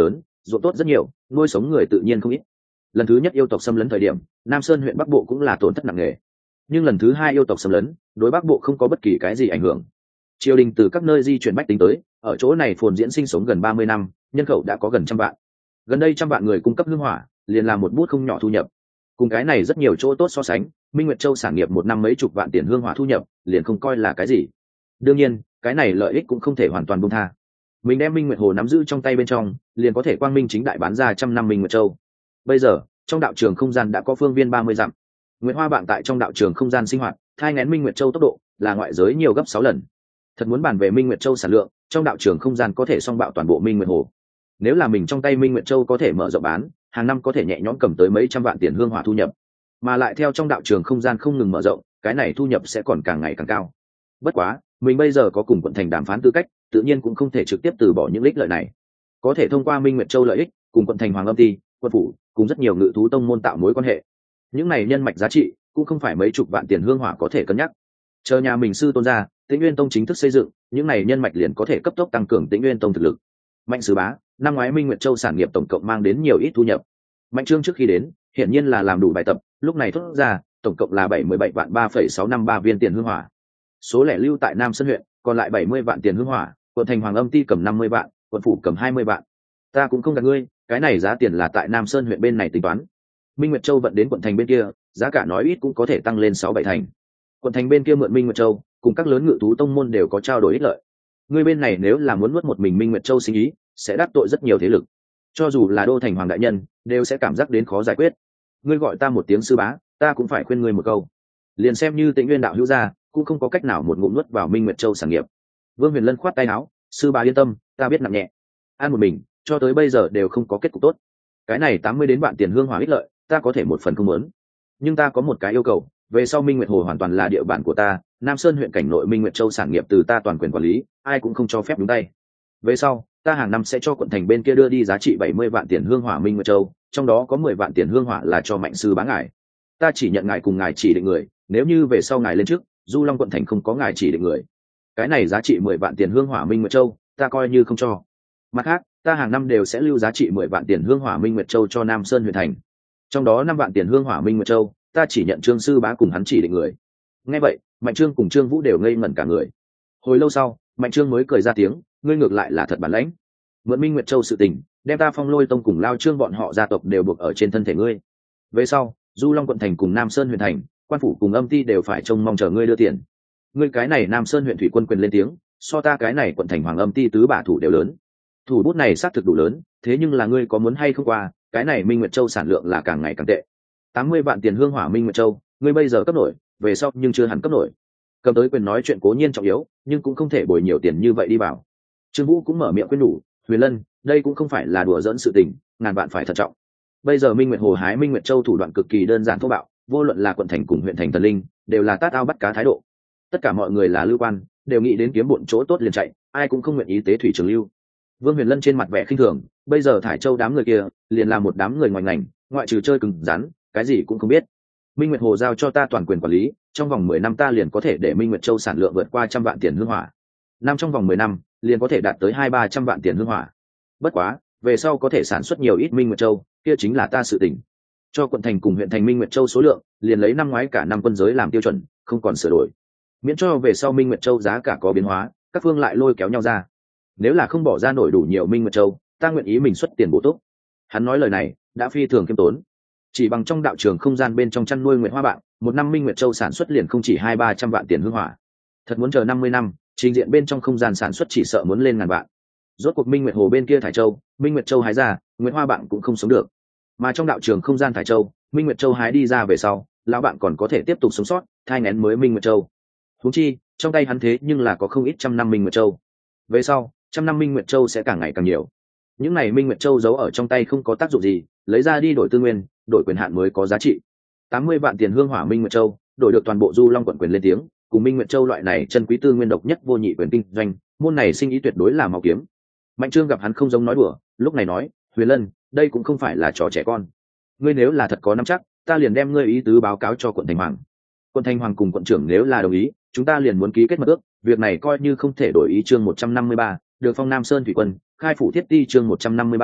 ruộng tốt rất nhiều, nuôi sống người tự nhiên không ít. Lần thứ nhất yêu tộc xâm lấn thời điểm, Nam Sơn huyện Bắc Bộ cũng là tổn thất nặng nề. Nhưng lần thứ hai yêu tộc xâm lấn, đối Bắc Bộ không có bất kỳ cái gì ảnh hưởng. Triều đình từ các nơi di chuyển bách tính tới, ở chỗ này phồn diễn sinh sống gần 30 năm, nhân khẩu đã có gần 100 vạn. Gần đây 100 vạn người cung cấp hương hỏa, liền là một bút không nhỏ thu nhập. Cùng cái này rất nhiều chỗ tốt so sánh, Minh Nguyệt Châu sản nghiệp một năm mấy chục vạn tiền hương hỏa thu nhập, liền không coi là cái gì. Đương nhiên, cái này lợi ích cũng không thể hoàn toàn buông tha. Mình đem Minh Nguyệt Hồ nắm giữ trong tay bên trong, liền có thể quang minh chính đại bán ra 100 năm Minh Nguyệt Châu. Bây giờ, trong đạo trường không gian đã có phương viên 30 dặm. Nguyệt Hoa bạn tại trong đạo trường không gian sinh hoạt, thai nghén Minh Nguyệt Châu tốc độ là ngoại giới nhiều gấp 6 lần. Thật muốn bàn về Minh Nguyệt Châu sản lượng, trong đạo trường không gian có thể song bạo toàn bộ Minh Nguyệt Hồ. Nếu là mình trong tay Minh Nguyệt Châu có thể mở rộng bán, hàng năm có thể nhẹ nhõm cầm tới mấy trăm vạn tiền hương hỏa thu nhập, mà lại theo trong đạo trường không gian không ngừng mở rộng, cái này thu nhập sẽ còn càng ngày càng cao. Bất quá, mình bây giờ có cùng quận thành đàm phán tư cách, tự nhiên cũng không thể trực tiếp từ bỏ những ích lợi này. Có thể thông qua Minh Nguyệt Châu lợi ích, cùng quận thành Hoàng Âm Ty, quân phủ, cùng rất nhiều ngự thú tông môn tạo mối quan hệ. Những này nhân mạch giá trị cũng không phải mấy chục vạn tiền hương hỏa có thể cân nhắc. Chờ nhà mình sư tôn ra, Tĩnh Nguyên Tông chính thức xây dựng, những này nhân mạch liền có thể cấp tốc tăng cường Tĩnh Nguyên Tông thực lực. Mạnh Sứ Bá, năm ngoái Minh Nguyệt Châu sản nghiệp tổng cộng mang đến nhiều ít thu nhập. Mạnh Trương trước khi đến, hiển nhiên là làm đủ bài tập, lúc này thốt ra, tổng cộng là 77 vạn 3,653 viên tiền hương hỏa. Số lẻ lưu tại Nam Sơn huyện, còn lại 70 vạn tiền hương hỏa, quận thành Hoàng Âm Ty cầm 50 vạn, quận phủ cầm 20 vạn. Ta cũng không gạt ngươi, cái này giá tiền là tại Nam Sơn huyện bên này tính toán. Minh Nguyệt Châu vận đến quận thành bên kia, giá cả nói ít cũng có thể tăng lên 6-7 thành. Quận thành bên kia mượn Minh Nguyệt Châu, cùng các lớn ngự thú tông môn đều có trao đổi ích lợi. Ngươi bên này nếu là muốn nuốt một mình Minh Nguyệt Châu sinh ý, sẽ đắc tội rất nhiều thế lực. Cho dù là đô thành hoàng đại nhân, đều sẽ cảm giác đến khó giải quyết. Ngươi gọi ta một tiếng sư bá, ta cũng phải khuyên ngươi một câu. Liền xem như Tĩnh Nguyên đạo hữu gia, cũng không có cách nào một ngụm nuốt vào Minh Nguyệt Châu sản nghiệp. Vương Huyền Lân khoát tay áo, sư bá yên tâm, ta biết nặng nhẹ. An một mình, cho tới bây giờ đều không có kết cục tốt. Cái này 80 đến vạn tiền hương hỏa ích lợi, ta có thể một phần không muốn. Nhưng ta có một cái yêu cầu, về sau Minh Nguyệt Hồ hoàn toàn là địa bàn của ta, Nam Sơn huyện cảnh nội Minh Nguyệt Châu sản nghiệp từ ta toàn quyền quản lý, ai cũng không cho phép nhúng tay. Về sau, ta hàng năm sẽ cho quận thành bên kia đưa đi giá trị 70 vạn tiền hương hỏa Minh Nguyệt Châu, trong đó có 10 vạn tiền hương hỏa là cho Mạnh sư bá ngài. Ta chỉ nhận ngài cùng ngài chỉ định người, nếu như về sau ngài lên trước, Du Long quận thành không có ngài chỉ định người, cái này giá trị 10 vạn tiền hương hỏa Minh Nguyệt Châu, ta coi như không cho. Mặt khác, ta hàng năm đều sẽ lưu giá trị 10 vạn tiền hương hỏa Minh Nguyệt Châu cho Nam Sơn huyện thành. Trong đó 5 vạn tiền hương hỏa Minh Nguyệt Châu, ta chỉ nhận Trương sư bá cùng hắn chỉ định người. Nghe vậy, Mạnh Trương cùng Trương Vũ đều ngây ngẩn cả người. Hồi lâu sau, Mạnh Trương mới cười ra tiếng, ngươi ngược lại là thật bản lãnh. Mượn Minh Nguyệt Châu sự tình, đem ta Phong Lôi tông cùng Lao Trương bọn họ gia tộc đều buộc ở trên thân thể ngươi. Về sau, Du Long quận thành cùng Nam Sơn huyện thành, quan phủ cùng Âm Ty đều phải trông mong chờ ngươi đưa tiền. Ngươi cái này Nam Sơn huyện thủy quân quyền lên tiếng, so ta cái này quận thành Hoàng Âm Ty tứ bả thủ đều lớn. Thủ bút này xác thực đủ lớn, thế nhưng là ngươi có muốn hay không qua, cái này Minh Nguyệt Châu sản lượng là càng ngày càng tệ. 80 vạn tiền hương hỏa Minh Nguyệt Châu, ngươi bây giờ cấp nổi, về sau nhưng chưa hẳn cấp nổi. Cầm tới quyền nói chuyện cố nhiên trọng yếu, nhưng cũng không thể bồi nhiều tiền như vậy đi vào. Trương Vũ cũng mở miệng khuyên nhủ, Huyền Lân, đây cũng không phải là đùa giỡn sự tình, ngàn vạn phải thận trọng. Bây giờ Minh Nguyệt Hồ hái Minh Nguyệt Châu thủ đoạn cực kỳ đơn giản thô bạo, vô luận là quận thành cùng huyện thành thần linh, đều là tát ao bắt cá thái độ. Tất cả mọi người là lưu quan, đều nghĩ đến kiếm bộn chỗ tốt liền chạy, ai cũng không nguyện ý tế thủy trường lưu. Vương Huyền Lân trên mặt vẻ khinh thường, bây giờ thải châu đám người kia, liền là một đám người ngoài ngành, ngoại trừ chơi cứng rắn, cái gì cũng không biết. Minh Nguyệt Hồ giao cho ta toàn quyền quản lý, trong vòng 10 năm ta liền có thể để Minh Nguyệt Châu sản lượng vượt qua 100 vạn tiền hương hỏa. Năm trong vòng 10 năm, liền có thể đạt tới 200-300 vạn tiền hương hỏa. Bất quá, về sau có thể sản xuất nhiều ít Minh Nguyệt Châu, kia chính là ta sự tình. Cho quận thành cùng huyện thành Minh Nguyệt Châu số lượng, liền lấy năm ngoái cả năm quân giới làm tiêu chuẩn, không còn sửa đổi. Miễn cho về sau Minh Nguyệt Châu giá cả có biến hóa, các phương lại lôi kéo nhau ra. Nếu là không bỏ ra nổi đủ nhiều Minh Nguyệt Châu, ta nguyện ý mình xuất tiền bổ túc. Hắn nói lời này, đã phi thường khiêm tốn. Chỉ bằng trong đạo trường không gian bên trong chăn nuôi Nguyệt Hoa bạn, một năm Minh Nguyệt Châu sản xuất liền không chỉ 200-300 vạn tiền hương hỏa. Thật muốn chờ 50 năm, trình diện bên trong không gian sản xuất chỉ sợ muốn lên ngàn vạn. Rốt cuộc Minh Nguyệt Hồ bên kia thải châu, Minh Nguyệt Châu hái ra, Nguyệt Hoa bạn cũng không sống được. Mà trong đạo trường không gian thải châu, Minh Nguyệt Châu hái đi ra về sau, lão bạn còn có thể tiếp tục sống sót, thai nghén mới Minh Nguyệt Châu. Huống chi, trong tay hắn thế nhưng là có không ít trăm năm Minh Nguyệt Châu. Về sau, trăm năm Minh Nguyệt Châu sẽ càng ngày càng nhiều. Những này Minh Nguyệt Châu giấu ở trong tay không có tác dụng gì, lấy ra đi đổi tư nguyên, đổi quyền hạn mới có giá trị. 80 vạn tiền hương hỏa Minh Nguyệt Châu, đổi được toàn bộ Du Long quận quyền lên tiếng, cùng Minh Nguyệt Châu loại này chân quý tư nguyên độc nhất vô nhị quyền kinh doanh, môn này sinh ý tuyệt đối là máu kiếm. Mạnh Trương gặp hắn không giống nói đùa, lúc này nói, Huyền Lân, đây cũng không phải là trò trẻ con. Ngươi nếu là thật có nắm chắc, ta liền đem ngươi ý tứ báo cáo cho quận thành hoàng. Quận thành hoàng cùng quận trưởng nếu là đồng ý, chúng ta liền muốn ký kết mật ước, việc này coi như không thể đổi ý. Chương 153, được phong Nam Sơn thủy quân, khai phủ thiết ti. Chương 153,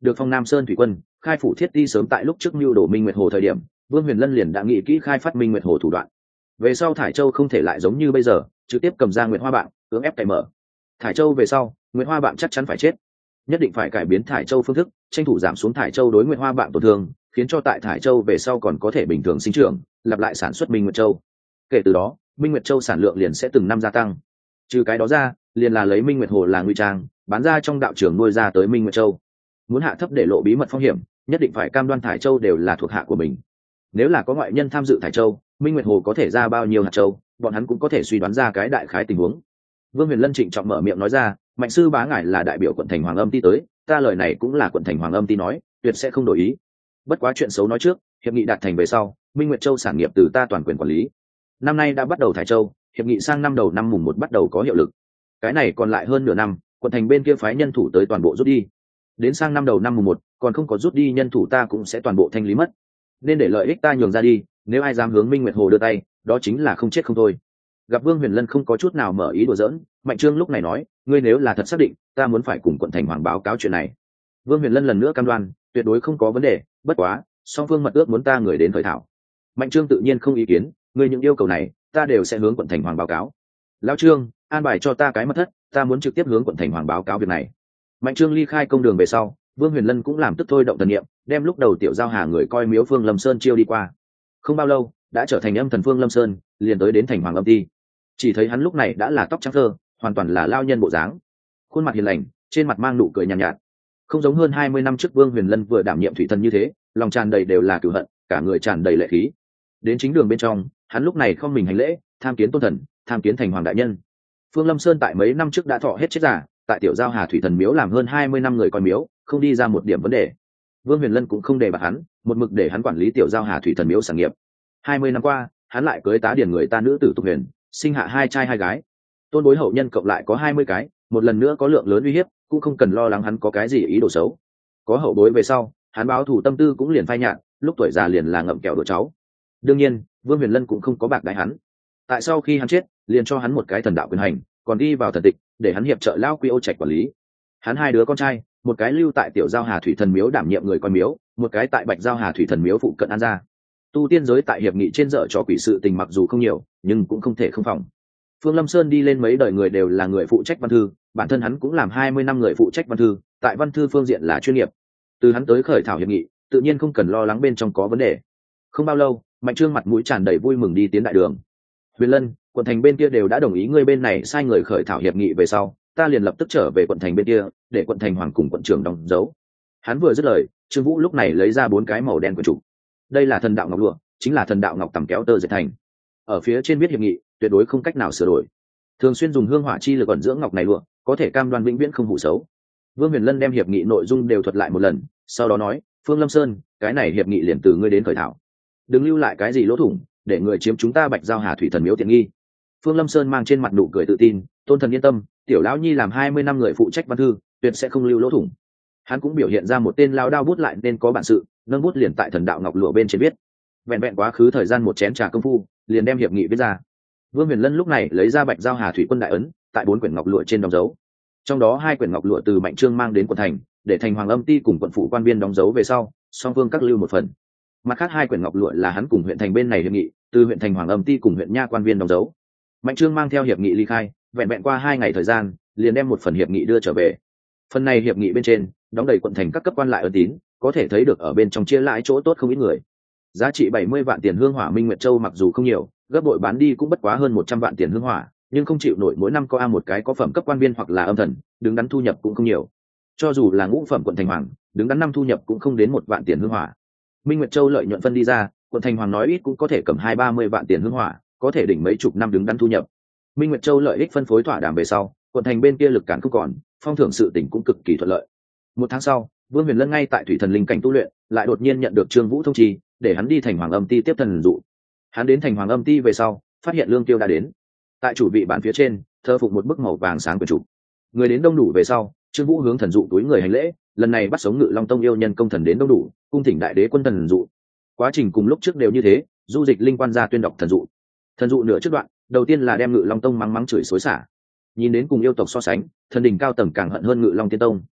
được phong Nam Sơn thủy quân, khai phủ thiết ti sớm tại lúc trước mưu đồ Minh Nguyệt Hồ thời điểm, Vương Huyền Lân liền đã nghĩ kỹ khai phát Minh Nguyệt Hồ thủ đoạn. Về sau Thải Châu không thể lại giống như bây giờ, trực tiếp cầm ra Nguyệt Hoa Bạn, cưỡng ép cày mở. Thải Châu về sau, Nguyệt Hoa Bạn chắc chắn phải chết. Nhất định phải cải biến Thải Châu phương thức, tranh thủ giảm xuống Thải Châu đối Nguyệt Hoa Bạn tổn thương, khiến cho tại Thải Châu về sau còn có thể bình thường sinh trưởng, lặp lại sản xuất Minh Nguyệt Châu. Kể từ đó, Minh Nguyệt Châu sản lượng liền sẽ từng năm gia tăng. Trừ cái đó ra, liền là lấy Minh Nguyệt Hồ là nguy trang, bán ra trong đạo trường nuôi ra tới Minh Nguyệt Châu. Muốn hạ thấp để lộ bí mật phong hiểm, nhất định phải cam đoan Thải Châu đều là thuộc hạ của mình. Nếu là có ngoại nhân tham dự Thải Châu, Minh Nguyệt Hồ có thể ra bao nhiêu hạt châu, bọn hắn cũng có thể suy đoán ra cái đại khái tình huống. Vương Huyền Lân trịnh trọng mở miệng nói ra, Mạnh sư bá ngài là đại biểu quận thành Hoàng Âm Ti tới, ta lời này cũng là quận thành Hoàng Âm Ti nói, tuyệt sẽ không đổi ý. Bất quá chuyện xấu nói trước, hiệp nghị đạt thành về sau, Minh Nguyệt Châu sản nghiệp từ ta toàn quyền quản lý. Năm nay đã bắt đầu Thải Châu, hiệp nghị sang năm đầu năm mùng 1 bắt đầu có hiệu lực. Cái này còn lại hơn nửa năm, quận thành bên kia phái nhân thủ tới toàn bộ rút đi. Đến sang năm đầu năm mùng 1, còn không có rút đi nhân thủ ta cũng sẽ toàn bộ thanh lý mất. Nên để lợi ích ta nhường ra đi, nếu ai dám hướng Minh Nguyệt Hồ đưa tay, đó chính là không chết không thôi. Gặp Vương Huyền Lân không có chút nào mở ý đùa giỡn, Mạnh Trương lúc này nói, ngươi nếu là thật xác định, ta muốn phải cùng quận thành Hoàng báo cáo chuyện này. Vương Huyền Lân lần nữa cam đoan, tuyệt đối không có vấn đề, bất quá, song phương mật ước muốn ta người đến khởi thảo. Mạnh Trương tự nhiên không ý kiến, ngươi những yêu cầu này, ta đều sẽ hướng quận thành Hoàng báo cáo. Lão Trương, an bài cho ta cái mật thất, ta muốn trực tiếp hướng quận thành Hoàng báo cáo việc này. Mạnh Trương ly khai công đường về sau, Vương Huyền Lân cũng làm tức thôi động thần niệm, đem lúc đầu tiểu giao hà người coi miếu Phương Lâm Sơn chiêu đi qua. Không bao lâu, đã trở thành âm thần Phương Lâm Sơn, liền tới đến thành Hoàng Âm Ti. Chỉ thấy hắn lúc này đã là tóc trắng thơ, hoàn toàn là lao nhân bộ dáng, khuôn mặt hiền lành, trên mặt mang nụ cười nhàn nhạt, không giống hơn 20 năm trước Vương Huyền Lân vừa đảm nhiệm thủy thần như thế, lòng tràn đầy đều là cửu hận, cả người tràn đầy lệ khí. Đến chính đường bên trong, hắn lúc này không mình hành lễ, tham kiến tôn thần, tham kiến thành hoàng đại nhân. Phương Lâm Sơn tại mấy năm trước đã thọ hết chết giả, tại tiểu giao hà thủy thần miếu làm hơn 20 năm người coi miếu, không đi ra một điểm vấn đề. Vương Huyền Lân cũng không để bạt hắn, một mực để hắn quản lý tiểu giao hà thủy thần miếu sản nghiệp. 20 năm qua, hắn lại cưới tá điển người ta nữ tử Tục Huyền, sinh hạ 2 trai 2 gái. Tôn bối hậu nhân cộng lại có 20 cái, một lần nữa có lượng lớn uy hiếp, cũng không cần lo lắng hắn có cái gì ý đồ xấu. Có hậu bối về sau, hắn báo thù tâm tư cũng liền phai nhạt, lúc tuổi già liền là ngậm kẹo đùa cháu. Đương nhiên, Vương Huyền Lân cũng không có bạc đãi hắn. Tại sau khi hắn chết, liền cho hắn một cái thần đạo quyền hành, còn đi vào thần tịch, để hắn hiệp trợ lão Quy Ô Trạch quản lý. Hắn 2 đứa con trai, một cái lưu tại tiểu giao hà thủy thần miếu đảm nhiệm người coi miếu, một cái tại bạch giao hà thủy thần miếu phụ cận an gia. Tu tiên giới tại hiệp nghị trên dở cho quỷ sự tình mặc dù không nhiều, nhưng cũng không thể không phòng. Phương Lâm Sơn đi lên mấy đời người đều là người phụ trách văn thư, bản thân hắn cũng làm 20 năm người phụ trách văn thư, tại văn thư phương diện là chuyên nghiệp. Từ hắn tới khởi thảo hiệp nghị, tự nhiên không cần lo lắng bên trong có vấn đề. Không bao lâu, Mạnh Trương mặt mũi tràn đầy vui mừng đi tiến đại đường. Huyền Lân, quận thành bên kia đều đã đồng ý ngươi bên này sai người khởi thảo hiệp nghị về sau, ta liền lập tức trở về quận thành bên kia, để quận thành hoàng cùng quận trưởng đóng dấu. Hắn vừa dứt lời, Trương Vũ lúc này lấy ra 4 cái màu đen của chủ. Đây là thần đạo ngọc lụa, chính là thần đạo ngọc tầm kéo tơ dệt thành. Ở phía trên viết hiệp nghị, tuyệt đối không cách nào sửa đổi. Thường xuyên dùng hương hỏa chi lực ẩn dưỡng ngọc này lụa, có thể cam đoan vĩnh viễn không hủ xấu. Vương Huyền Lân đem hiệp nghị nội dung đều thuật lại một lần, sau đó nói, Phương Lâm Sơn, cái này hiệp nghị liền từ ngươi đến khởi thảo, đừng lưu lại cái gì lỗ thủng, để người chiếm chúng ta bạch giao hà thủy thần miếu tiện nghi. Phương Lâm Sơn mang trên mặt nụ cười tự tin, tôn thần yên tâm, tiểu lão nhi làm 20 năm người phụ trách văn thư, tuyệt sẽ không lưu lỗ thủng. Hắn cũng biểu hiện ra một tên lão đao bút lại nên có bản sự, nâng bút liền tại thần đạo ngọc lụa bên trên viết. Vẹn vẹn quá khứ thời gian một chén trà công phu, liền đem hiệp nghị viết ra. Vương Huyền Lân lúc này lấy ra bạch giao hà thủy quân đại ấn, tại 4 quyển ngọc lụa trên đóng dấu. Trong đó 2 quyển ngọc lụa từ Mạnh Trương mang đến quận thành, để thành Hoàng Âm Ti cùng quận phủ quan viên đóng dấu về sau, song phương các lưu một phần. Mặt khác 2 quyển ngọc lụa là hắn cùng huyện thành bên này hiệp nghị, từ huyện thành Hoàng Âm Ti cùng huyện nha quan viên đóng dấu. Mạnh Trương mang theo hiệp nghị ly khai, vẹn vẹn qua 2 ngày thời gian, liền đem một phần hiệp nghị đưa trở về. Phần này hiệp nghị bên trên, đóng đầy quận thành các cấp quan lại ấn tín, có thể thấy được ở bên trong chia lãi chỗ tốt không ít người. Giá trị 70 vạn tiền hương hỏa Minh Nguyệt Châu mặc dù không nhiều, gấp bội bán đi cũng bất quá hơn 100 vạn tiền hương hỏa, nhưng không chịu nổi mỗi năm có một cái có phẩm cấp quan viên hoặc là âm thần, đứng đắn thu nhập cũng không nhiều. Cho dù là ngũ phẩm quận thành hoàng, đứng đắn năm thu nhập cũng không đến 1 vạn tiền hương hỏa. Minh Nguyệt Châu lợi nhuận phân đi ra, quận thành hoàng nói ít cũng có thể cầm 20-30 vạn tiền hương hỏa, có thể đỉnh mấy chục năm đứng đắn thu nhập. Minh Nguyệt Châu lợi ích phân phối thỏa đàm về sau, quận thành bên kia lực cản không còn, phong thưởng sự tỉnh cũng cực kỳ thuận lợi. 1 tháng sau, Vương Huyền Lân ngay tại thủy thần linh cảnh tu luyện, lại đột nhiên nhận được Trương Vũ thông chi, để hắn đi thành Hoàng Âm Ti tiếp thần dụ. Hắn đến thành Hoàng Âm Ti về sau, phát hiện Lương Tiêu đã đến. Tại chủ vị bàn phía trên, thờ phụng một bức màu vàng sáng quyển trục. Người đến đông đủ về sau, Trương Vũ hướng thần dụ túi người hành lễ, lần này bắt sống Ngự Long Tông yêu nhân công thần đến đông đủ, cung thỉnh đại đế quân thần dụ. Quá trình cùng lúc trước đều như thế, du dịch linh quan ra tuyên đọc thần dụ. Thần dụ nửa trước đoạn, đầu tiên là đem Ngự Long Tông mắng mắng chửi xối xả. Nhìn đến cùng yêu tộc so sánh, thần đình cao tầng càng hận hơn Ngự Long Tiên Tông.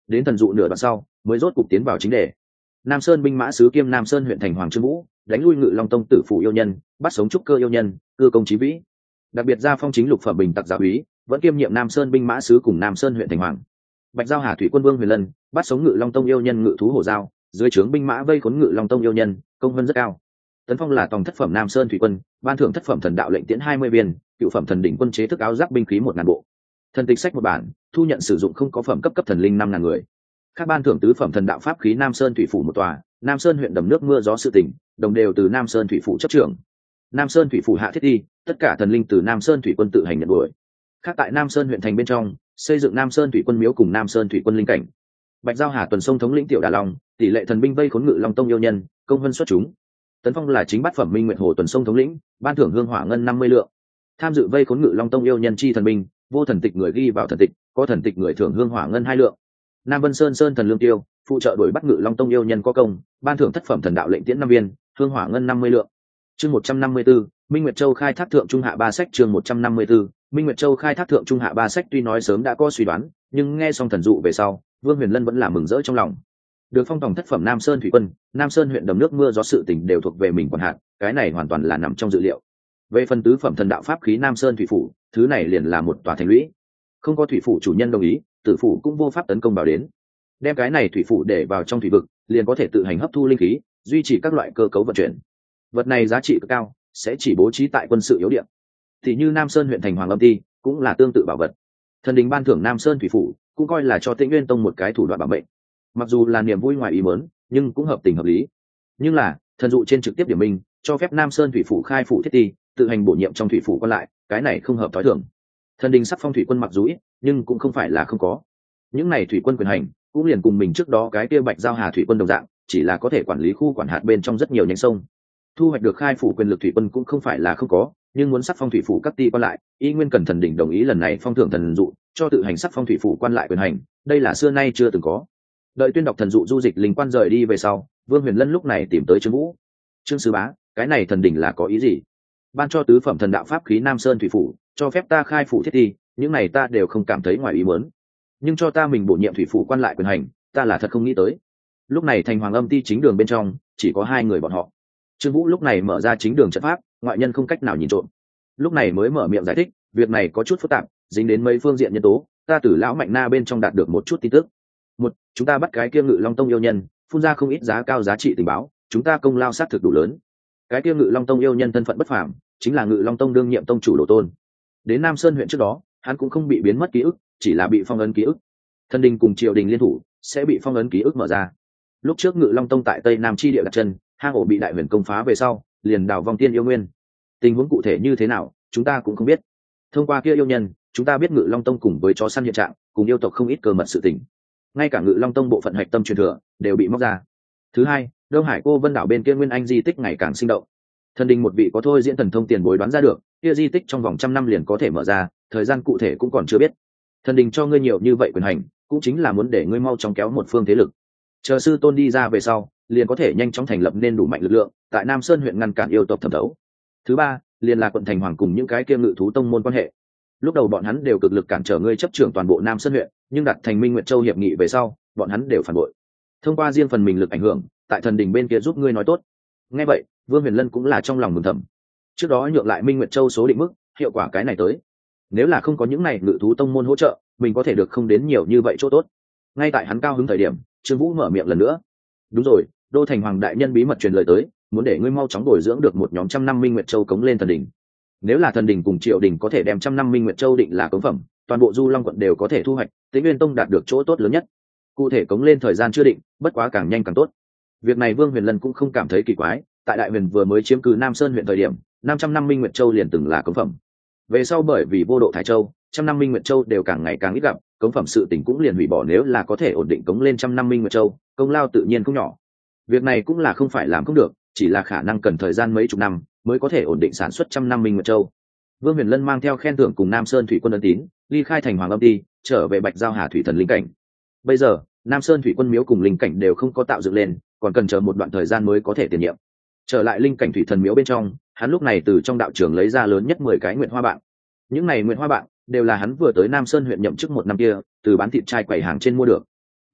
đến thần dụ nửa đoạn sau mới rốt cục tiến vào chính đề. Nam Sơn binh mã sứ kiêm Nam Sơn huyện thành hoàng Trương Vũ đánh lui Ngự Long Tông tử phủ yêu nhân, bắt sống trúc cơ yêu nhân, cư công chí vĩ. Đặc biệt ra phong chính lục phẩm bình tặc giáo úy, vẫn kiêm nhiệm Nam Sơn binh mã sứ cùng Nam Sơn huyện thành hoàng. Bạch Giao Hà thủy quân vương Huyền Lân bắt sống Ngự Long Tông yêu nhân Ngự thú hổ giao, dưới trướng binh mã vây khốn Ngự Long Tông yêu nhân, công vân rất cao. Tấn phong là tòng thất phẩm Nam Sơn thủy quân, ban thưởng thất phẩm thần đạo lệnh tiễn 20 viên, cựu phẩm thần đỉnh quân chế thức áo giáp binh khí 1000 bộ. Thần tịch sách một bản, thu nhận sử dụng không có phẩm cấp thần linh 5000 người. Các ban thưởng tứ phẩm thần đạo pháp khí Nam Sơn thủy phủ một tòa, Nam Sơn huyện đầm nước mưa gió sự tỉnh, đồng đều từ Nam Sơn thủy phủ chấp trưởng. Nam Sơn thủy phủ hạ thiết thi, tất cả thần linh từ Nam Sơn thủy quân tự hành nhận đuổi. Khác tại Nam Sơn huyện thành bên trong, xây dựng Nam Sơn thủy quân miếu cùng Nam Sơn thủy quân linh cảnh. Bạch Giao Hà tuần sông thống lĩnh tiểu Đà Long, tỷ lệ thần binh vây khốn Ngự Long Tông yêu nhân, công vân xuất chúng. Tấn phong là chính bát phẩm Minh Nguyệt Hồ tuần sông thống lĩnh, ban thưởng hương hỏa ngân 50 lượng. Tham dự vây khốn Ngự Long Tông yêu nhân chi thần binh, vô thần tịch người ghi vào thần tịch, có thần tịch người thưởng hương hỏa ngân 2 lượng. Nam Vân Sơn Sơn thần lương tiêu, phụ trợ đuổi bắt Ngự Long Tông yêu nhân có công, ban thưởng thất phẩm thần đạo lệnh tiễn 5 viên, hương hỏa ngân 50 lượng. Chương 154, Minh Nguyệt Châu khai thác thượng trung hạ ba sách. Chương 154, Minh Nguyệt Châu khai thác thượng trung hạ ba sách. Tuy nói sớm đã có suy đoán, nhưng nghe xong thần dụ về sau, Vương Huyền Lân vẫn là mừng rỡ trong lòng. Được phong tòng thất phẩm Nam Sơn thủy quân, Nam Sơn huyện đầm nước mưa gió sự tình đều thuộc về mình quản hạt, cái này hoàn toàn là nằm trong dự liệu. Về phần tứ phẩm thần đạo pháp khí Nam Sơn thủy phủ, thứ này liền là một tòa thành lũy, không có thủy phủ chủ nhân đồng ý, tử phủ cũng vô pháp tấn công vào đến. Đem cái này thủy phủ để vào trong thủy vực, liền có thể tự hành hấp thu linh khí, duy trì các loại cơ cấu vận chuyển. Vật này giá trị cực cao, sẽ chỉ bố trí tại quân sự yếu điểm. Thì như Nam Sơn huyện thành Hoàng Âm Ti, cũng là tương tự bảo vật. Thần đình ban thưởng Nam Sơn thủy phủ, cũng coi là cho Tĩnh Nguyên Tông một cái thủ đoạn bảo mệnh. Mặc dù là niềm vui ngoài ý muốn, nhưng cũng hợp tình hợp lý. Nhưng là thần dụ trên trực tiếp điểm minh, cho phép Nam Sơn thủy phủ khai phủ thiết ti, tự hành bổ nhiệm trong thủy phủ còn lại, cái này không hợp thói thường. Thần đình sắc phong thủy quân mặc dù ít, nhưng cũng không phải là không có. Những này thủy quân quyền hành, cũng liền cùng mình trước đó cái kia Bạch Giao Hà thủy quân đồng dạng, chỉ là có thể quản lý khu quản hạt bên trong rất nhiều nhánh sông. Thu hoạch được khai phủ quyền lực thủy quân cũng không phải là không có, nhưng muốn sắc phong thủy phủ các ti quan lại, y nguyên cần thần đỉnh đồng ý lần này phong thưởng thần dụ, cho tự hành sắc phong thủy phủ quan lại quyền hành, đây là xưa nay chưa từng có. Đợi tuyên đọc thần dụ du dịch linh quan rời đi về sau, Vương Huyền Lân lúc này tìm tới Trương Vũ. Trương sứ bá, cái này thần đỉnh là có ý gì? Ban cho tứ phẩm thần đạo pháp khí Nam Sơn thủy phủ, cho phép ta khai phủ thiết thi, những này ta đều không cảm thấy ngoài ý muốn. Nhưng cho ta mình bổ nhiệm thủy phủ quan lại quyền hành, ta là thật không nghĩ tới. Lúc này thành Hoàng Âm Ti chính đường bên trong, chỉ có 2 người bọn họ. Trương Vũ lúc này mở ra chính đường trận pháp, ngoại nhân không cách nào nhìn trộm. Lúc này mới mở miệng giải thích, việc này có chút phức tạp, dính đến mấy phương diện nhân tố, ta từ lão Mạnh Na bên trong đạt được một chút tin tức. Một, chúng ta bắt cái kia Ngự Long Tông yêu nhân, phun ra không ít giá cao giá trị tình báo, chúng ta công lao sát thực đủ lớn. Cái kia Ngự Long Tông yêu nhân thân phận bất phàm, chính là Ngự Long Tông đương nhiệm tông chủ Đồ Tôn. Đến Nam Sơn huyện trước đó, hắn cũng không bị biến mất ký ức, chỉ là bị phong ấn ký ức. Thần đình cùng triều đình liên thủ, sẽ bị phong ấn ký ức mở ra. Lúc trước Ngự Long Tông tại Tây Nam chi địa đặt chân, hang ổ bị Đại Huyền công phá về sau, liền đào vong tiên yêu nguyên. Tình huống cụ thể như thế nào, chúng ta cũng không biết. Thông qua kia yêu nhân, chúng ta biết Ngự Long Tông cùng với chó săn hiện trạng, cùng yêu tộc không ít cơ mật sự tình. Ngay cả Ngự Long Tông bộ phận hạch tâm truyền thừa đều bị móc ra. Thứ hai, Đông Hải Cô Vân đảo bên kia nguyên anh di tích ngày càng sinh động. Thần đình một vị có thôi diễn thần thông tiền bối đoán ra được, kia di tích trong vòng 100 năm liền có thể mở ra, thời gian cụ thể cũng còn chưa biết. Thần đình cho ngươi nhiều như vậy quyền hành, cũng chính là muốn để ngươi mau chóng kéo một phương thế lực. Chờ sư tôn đi ra về sau, liền có thể nhanh chóng thành lập nên đủ mạnh lực lượng, tại Nam Sơn huyện ngăn cản yêu tộc thẩm thấu. Thứ ba, liền là quận thành hoàng cùng những cái kia Ngự thú tông môn quan hệ. Lúc đầu bọn hắn đều cực lực cản trở ngươi chấp trưởng toàn bộ Nam Sơn huyện, nhưng đặt thành Minh Nguyệt Châu hiệp nghị về sau, bọn hắn đều phản bội. Thông qua riêng phần mình lực ảnh hưởng, tại thần đình bên kia giúp ngươi nói tốt. Nghe vậy, Vương Huyền Lân cũng là trong lòng mừng thầm. Trước đó nhượng lại Minh Nguyệt Châu số định mức, hiệu quả cái này tới. Nếu là không có những này Ngự thú tông môn hỗ trợ, mình có thể được không đến nhiều như vậy chỗ tốt. Ngay tại hắn cao hứng thời điểm, Trương Vũ mở miệng lần nữa. Đúng rồi, đô thành hoàng đại nhân bí mật truyền lời tới, muốn để ngươi mau chóng bồi dưỡng được một nhóm 100 năm Minh Nguyệt Châu cống lên thần đình. Nếu là thần đình cùng triều đình có thể đem 100 năm Minh Nguyệt Châu định là cống phẩm, toàn bộ Du Long quận đều có thể thu hoạch, Tĩnh Nguyên Tông đạt được chỗ tốt lớn nhất. Cụ thể cống lên thời gian chưa định, bất quá càng nhanh càng tốt. Việc này Vương Huyền Lân cũng không cảm thấy kỳ quái, tại Đại Huyền vừa mới chiếm cứ Nam Sơn huyện thời điểm, 500 năm Minh Nguyệt Châu liền từng là cống phẩm. Về sau bởi vì vô độ Thái Châu, 100 năm Minh Nguyệt Châu đều càng ngày càng ít gặp, cống phẩm sự tình cũng liền hủy bỏ, nếu là có thể ổn định cống lên 100 năm Minh Nguyệt Châu, công lao tự nhiên không nhỏ. Việc này cũng là không phải làm không được, chỉ là khả năng cần thời gian mấy chục năm mới có thể ổn định sản xuất 100 năm Minh Nguyệt Châu. Vương Huyền Lân mang theo khen thưởng cùng Nam Sơn thủy quân ân tín, ly khai thành Hoàng Âm Ti, trở về Bạch Giao Hà thủy thần linh cảnh. Bây giờ, Nam Sơn thủy quân miếu cùng linh cảnh đều không có tạo dựng lên, còn cần chờ một đoạn thời gian mới có thể tiền nhiệm. Trở lại linh cảnh thủy thần miếu bên trong, hắn lúc này từ trong đạo trường lấy ra lớn nhất 10 cái nguyện hoa bạn. Những này nguyện hoa bạn đều là hắn vừa tới Nam Sơn huyện nhậm chức một năm kia, từ bán thịt trai quầy hàng trên mua được.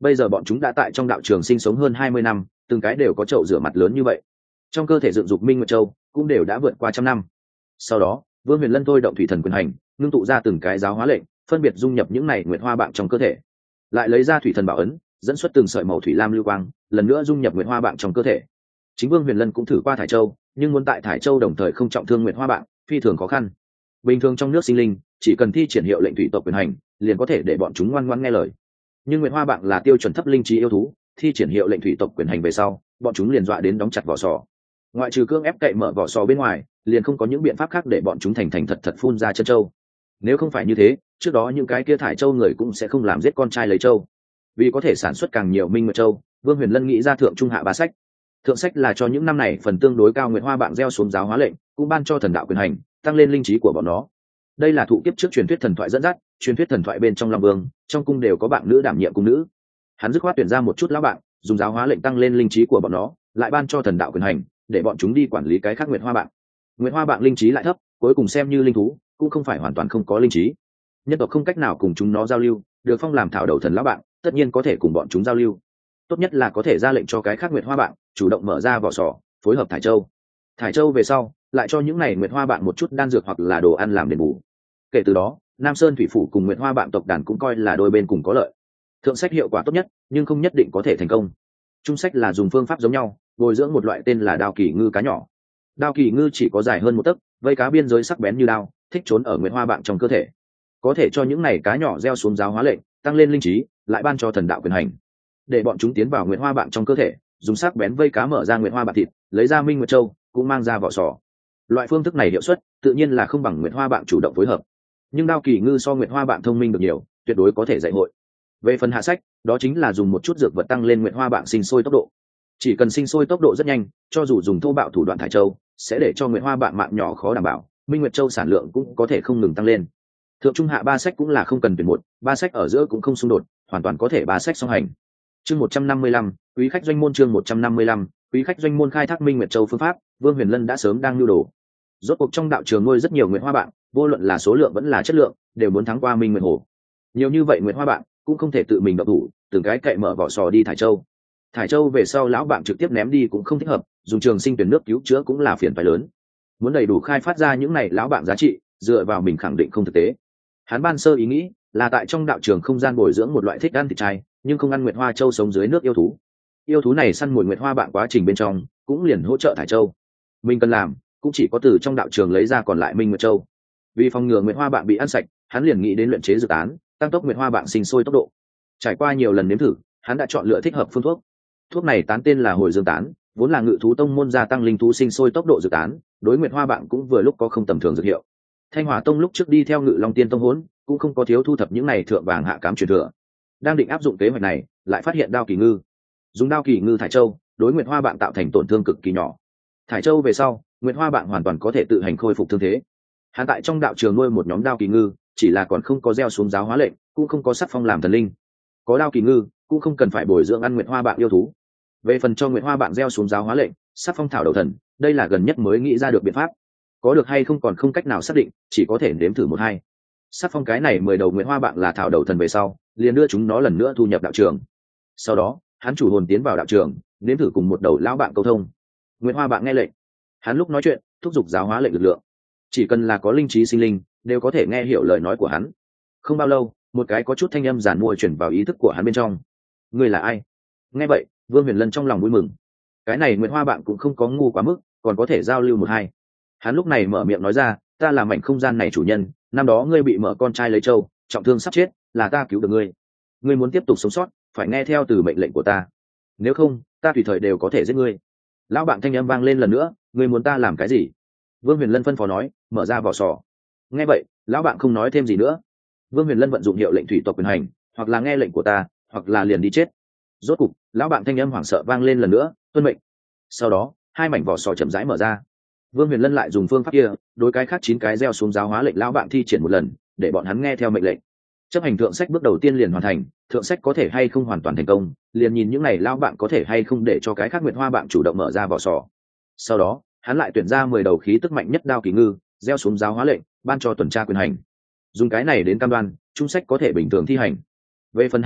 Bây giờ bọn chúng đã tại trong đạo trường sinh sống hơn 20 năm, từng cái đều có chậu rửa mặt lớn như vậy, trong cơ thể dựng dục minh nguyệt châu cũng đều đã vượt qua trăm năm. Sau đó Vương Huyền Lân thôi động thủy thần quyền hành, ngưng tụ ra từng cái giáo hóa lệnh, phân biệt dung nhập những này nguyệt hoa bạn trong cơ thể, lại lấy ra thủy thần bảo ấn, dẫn xuất từng sợi màu thủy lam lưu quang, lần nữa dung nhập nguyệt hoa bạn trong cơ thể. Chính Vương Huyền Lân cũng thử qua thải châu, nhưng muốn tại thải châu đồng thời không trọng thương nguyệt hoa bạn phi thường khó khăn. Bình thường trong nước sinh linh chỉ cần thi triển hiệu lệnh thủy tộc quyền hành, liền có thể để bọn chúng ngoan ngoãn nghe lời. Nhưng nguyệt hoa bạn là tiêu chuẩn thấp linh trí yêu thú, thi triển hiệu lệnh thủy tộc quyền hành về sau, bọn chúng liền dọa đến đóng chặt vỏ sò. Ngoại trừ cưỡng ép cậy mở vỏ sò bên ngoài, liền không có những biện pháp khác để bọn chúng thành thành thật thật phun ra chân châu. Nếu không phải như thế, trước đó những cái kia thải châu người cũng sẽ không làm giết con trai lấy châu. Vì có thể sản xuất càng nhiều minh nguyệt châu, Vương Huyền Lân nghĩ ra thượng trung hạ ba sách. Thượng sách là cho những năm này phần tương đối cao nguyệt hoa bạn gieo xuống giáo hóa lệnh, cũng ban cho thần đạo quyền hành, tăng lên linh trí của bọn nó. Đây là thụ kiếp trước truyền thuyết thần thoại dẫn dắt, truyền thuyết thần thoại bên trong Long Vương, trong cung đều có bạn nữ đảm nhiệm cung nữ. Hắn dứt khoát tuyển ra một chút lão bạn, dùng giáo hóa lệnh tăng lên linh trí của bọn nó, lại ban cho thần đạo quyền hành, để bọn chúng đi quản lý cái khác nguyệt hoa bạn. Nguyệt hoa bạn linh trí lại thấp, cuối cùng xem như linh thú, cũng không phải hoàn toàn không có linh trí. Nhân tộc không cách nào cùng chúng nó giao lưu, được phong làm thảo đầu thần lão bạn, tất nhiên có thể cùng bọn chúng giao lưu. Tốt nhất là có thể ra lệnh cho cái khác nguyệt hoa bạn chủ động mở ra vỏ sò, phối hợp thải châu. Thải châu về sau, lại cho những này nguyệt hoa bạn một chút đan dược hoặc là đồ ăn làm đền bù. Kể từ đó, Nam Sơn thủy phủ cùng nguyệt hoa bạn tộc đàn cũng coi là đôi bên cùng có lợi. Thượng sách hiệu quả tốt nhất, nhưng không nhất định có thể thành công. Trung sách là dùng phương pháp giống nhau, bồi dưỡng một loại tên là đao kỳ ngư cá nhỏ. Đao kỳ ngư chỉ có dài hơn 1 tấc, vây cá biên giới sắc bén như đao, thích trốn ở nguyệt hoa bạn trong cơ thể. Có thể cho những này cá nhỏ gieo xuống giáo hóa lệnh, tăng lên linh trí, lại ban cho thần đạo quyền hành, để bọn chúng tiến vào nguyệt hoa bạn trong cơ thể, dùng sắc bén vây cá mở ra nguyệt hoa bạn thịt, lấy ra minh nguyệt châu, cũng mang ra vỏ sò. Loại phương thức này hiệu suất tự nhiên là không bằng nguyệt hoa bạn chủ động phối hợp, nhưng đao kỳ ngư so nguyệt hoa bạn thông minh được nhiều, tuyệt đối có thể dạy hội. Về phần hạ sách, đó chính là dùng một chút dược vật tăng lên nguyệt hoa bạn sinh sôi tốc độ. Chỉ cần sinh sôi tốc độ rất nhanh, cho dù dùng thô bạo thủ đoạn thải châu, sẽ để cho nguyệt hoa bạn mạng nhỏ khó đảm bảo, minh nguyệt châu sản lượng cũng có thể không ngừng tăng lên. Thượng trung hạ ba sách cũng là không cần tuyển một, ba sách ở giữa cũng không xung đột, hoàn toàn có thể ba sách song hành. Chương 155, quý khách doanh môn. Chương 155, quý khách doanh môn. Khai thác minh nguyệt châu phương pháp, Vương Huyền Lân đã sớm đang nưu đồ. Rốt cuộc trong đạo trường nuôi rất nhiều nguyệt hoa bạn, vô luận là số lượng vẫn là chất lượng, đều muốn thắng qua minh nguyệt hồ. Nhiều như vậy nguyệt hoa bạn cũng không thể tự mình động thủ, từng cái cậy mở vỏ sò đi thải châu. Thải châu về sau lão bạn trực tiếp ném đi cũng không thích hợp, dùng trường sinh tuyển nước cứu chữa cũng là phiền phải lớn. Muốn đầy đủ khai phát ra những này lão bạn giá trị, dựa vào mình khẳng định không thực tế. Hắn ban sơ ý nghĩ là tại trong đạo trường không gian bồi dưỡng một loại thích ăn thịt trai, nhưng không ăn nguyệt hoa châu sống dưới nước yêu thú. Yêu thú này săn mồi nguyệt hoa bạn quá trình bên trong cũng liền hỗ trợ thải châu. Mình cần làm cũng chỉ có từ trong đạo trường lấy ra còn lại minh nguyệt châu. Vì phòng ngừa nguyệt hoa bạn bị ăn sạch, hắn liền nghĩ đến luyện chế dược tán, tăng tốc nguyệt hoa bạn sinh sôi tốc độ. Trải qua nhiều lần nếm thử, hắn đã chọn lựa thích hợp phương thuốc. Thuốc này tán tên là hồi dương tán, vốn là ngự thú tông môn gia tăng linh thú sinh sôi tốc độ dược tán, đối nguyệt hoa bạn cũng vừa lúc có không tầm thường dược hiệu. Thanh Hỏa tông lúc trước đi theo Ngự Long Tiên tông hỗn, cũng không có thiếu thu thập những này thượng vàng hạ cám truyền thừa. Đang định áp dụng kế hoạch này, lại phát hiện đao kỳ ngư. Dùng đao kỳ ngư thải châu, đối nguyệt hoa bạn tạo thành tổn thương cực kỳ nhỏ. Thải châu về sau, nguyệt hoa bạn hoàn toàn có thể tự hành khôi phục thương thế. Hắn tại trong đạo trường nuôi một nhóm đao kỳ ngư, chỉ là còn không có gieo xuống giáo hóa lệnh, cũng không có sắc phong làm thần linh. Có đao kỳ ngư, cũng không cần phải bồi dưỡng ăn nguyệt hoa bạn yêu thú. Về phần cho nguyệt hoa bạn gieo xuống giáo hóa lệnh, sắc phong thảo đầu thần, đây là gần nhất mới nghĩ ra được biện pháp. Có được hay không còn không cách nào xác định, chỉ có thể nếm thử một hai. Sắc phong cái này 10 đầu nguyệt hoa bạn là thảo đầu thần về sau, liền đưa chúng nó lần nữa thu nhập đạo trường. Sau đó, hắn chủ hồn tiến vào đạo trường, nếm thử cùng một đầu lão bạn câu thông. Nguyệt hoa bạn nghe lệnh, hắn lúc nói chuyện thúc giục giáo hóa lệnh lực lượng. Chỉ cần là có linh trí sinh linh, đều có thể nghe hiểu lời nói của hắn. Không bao lâu, một cái có chút thanh âm giản mua chuyển vào ý thức của hắn bên trong. Ngươi là ai? Nghe vậy, Vương Huyền Lân trong lòng vui mừng. Cái này nguyệt hoa bạn cũng không có ngu quá mức, còn có thể giao lưu một hai. Hắn lúc này mở miệng nói ra, ta là mảnh không gian này chủ nhân, năm đó ngươi bị mở con trai lấy trâu, trọng thương sắp chết, là ta cứu được ngươi. Ngươi muốn tiếp tục sống sót, phải nghe theo từ mệnh lệnh của ta. Nếu không, ta tùy thời đều có thể giết ngươi. Lão bạn thanh âm vang lên lần nữa, ngươi muốn ta làm cái gì? Vương Huyền Lân phân phó nói, mở ra vỏ sò. Nghe vậy, lão bạn không nói thêm gì nữa. Vương Huyền Lân vận dụng hiệu lệnh thủy tộc quyền hành, hoặc là nghe lệnh của ta, hoặc là liền đi chết. Rốt cục, lão bạn thanh âm hoảng sợ vang lên lần nữa, tuân mệnh. Sau đó, 2 mảnh vỏ sò chậm rãi mở ra. Vương Huyền Lân lại dùng phương pháp kia, đối cái khác 9 cái gieo xuống giáo hóa lệnh lão bạn thi triển một lần, để bọn hắn nghe theo mệnh lệnh. Chấp hành thượng sách bước đầu tiên liền hoàn thành, thượng sách có thể hay không hoàn toàn thành công, liền nhìn những này lão bạn có thể hay không để cho cái khác nguyệt hoa bạn chủ động mở ra vỏ sò. Sau đó, hắn lại tuyển ra 10 đầu khí tức mạnh nhất đao kỳ ngư, gieo xuống giáo hóa lệnh, ban cho tuần tra quyền hành. Dùng cái này đến cam đoan, trung sách có thể bình thường thi hành. Về phần hạ sách,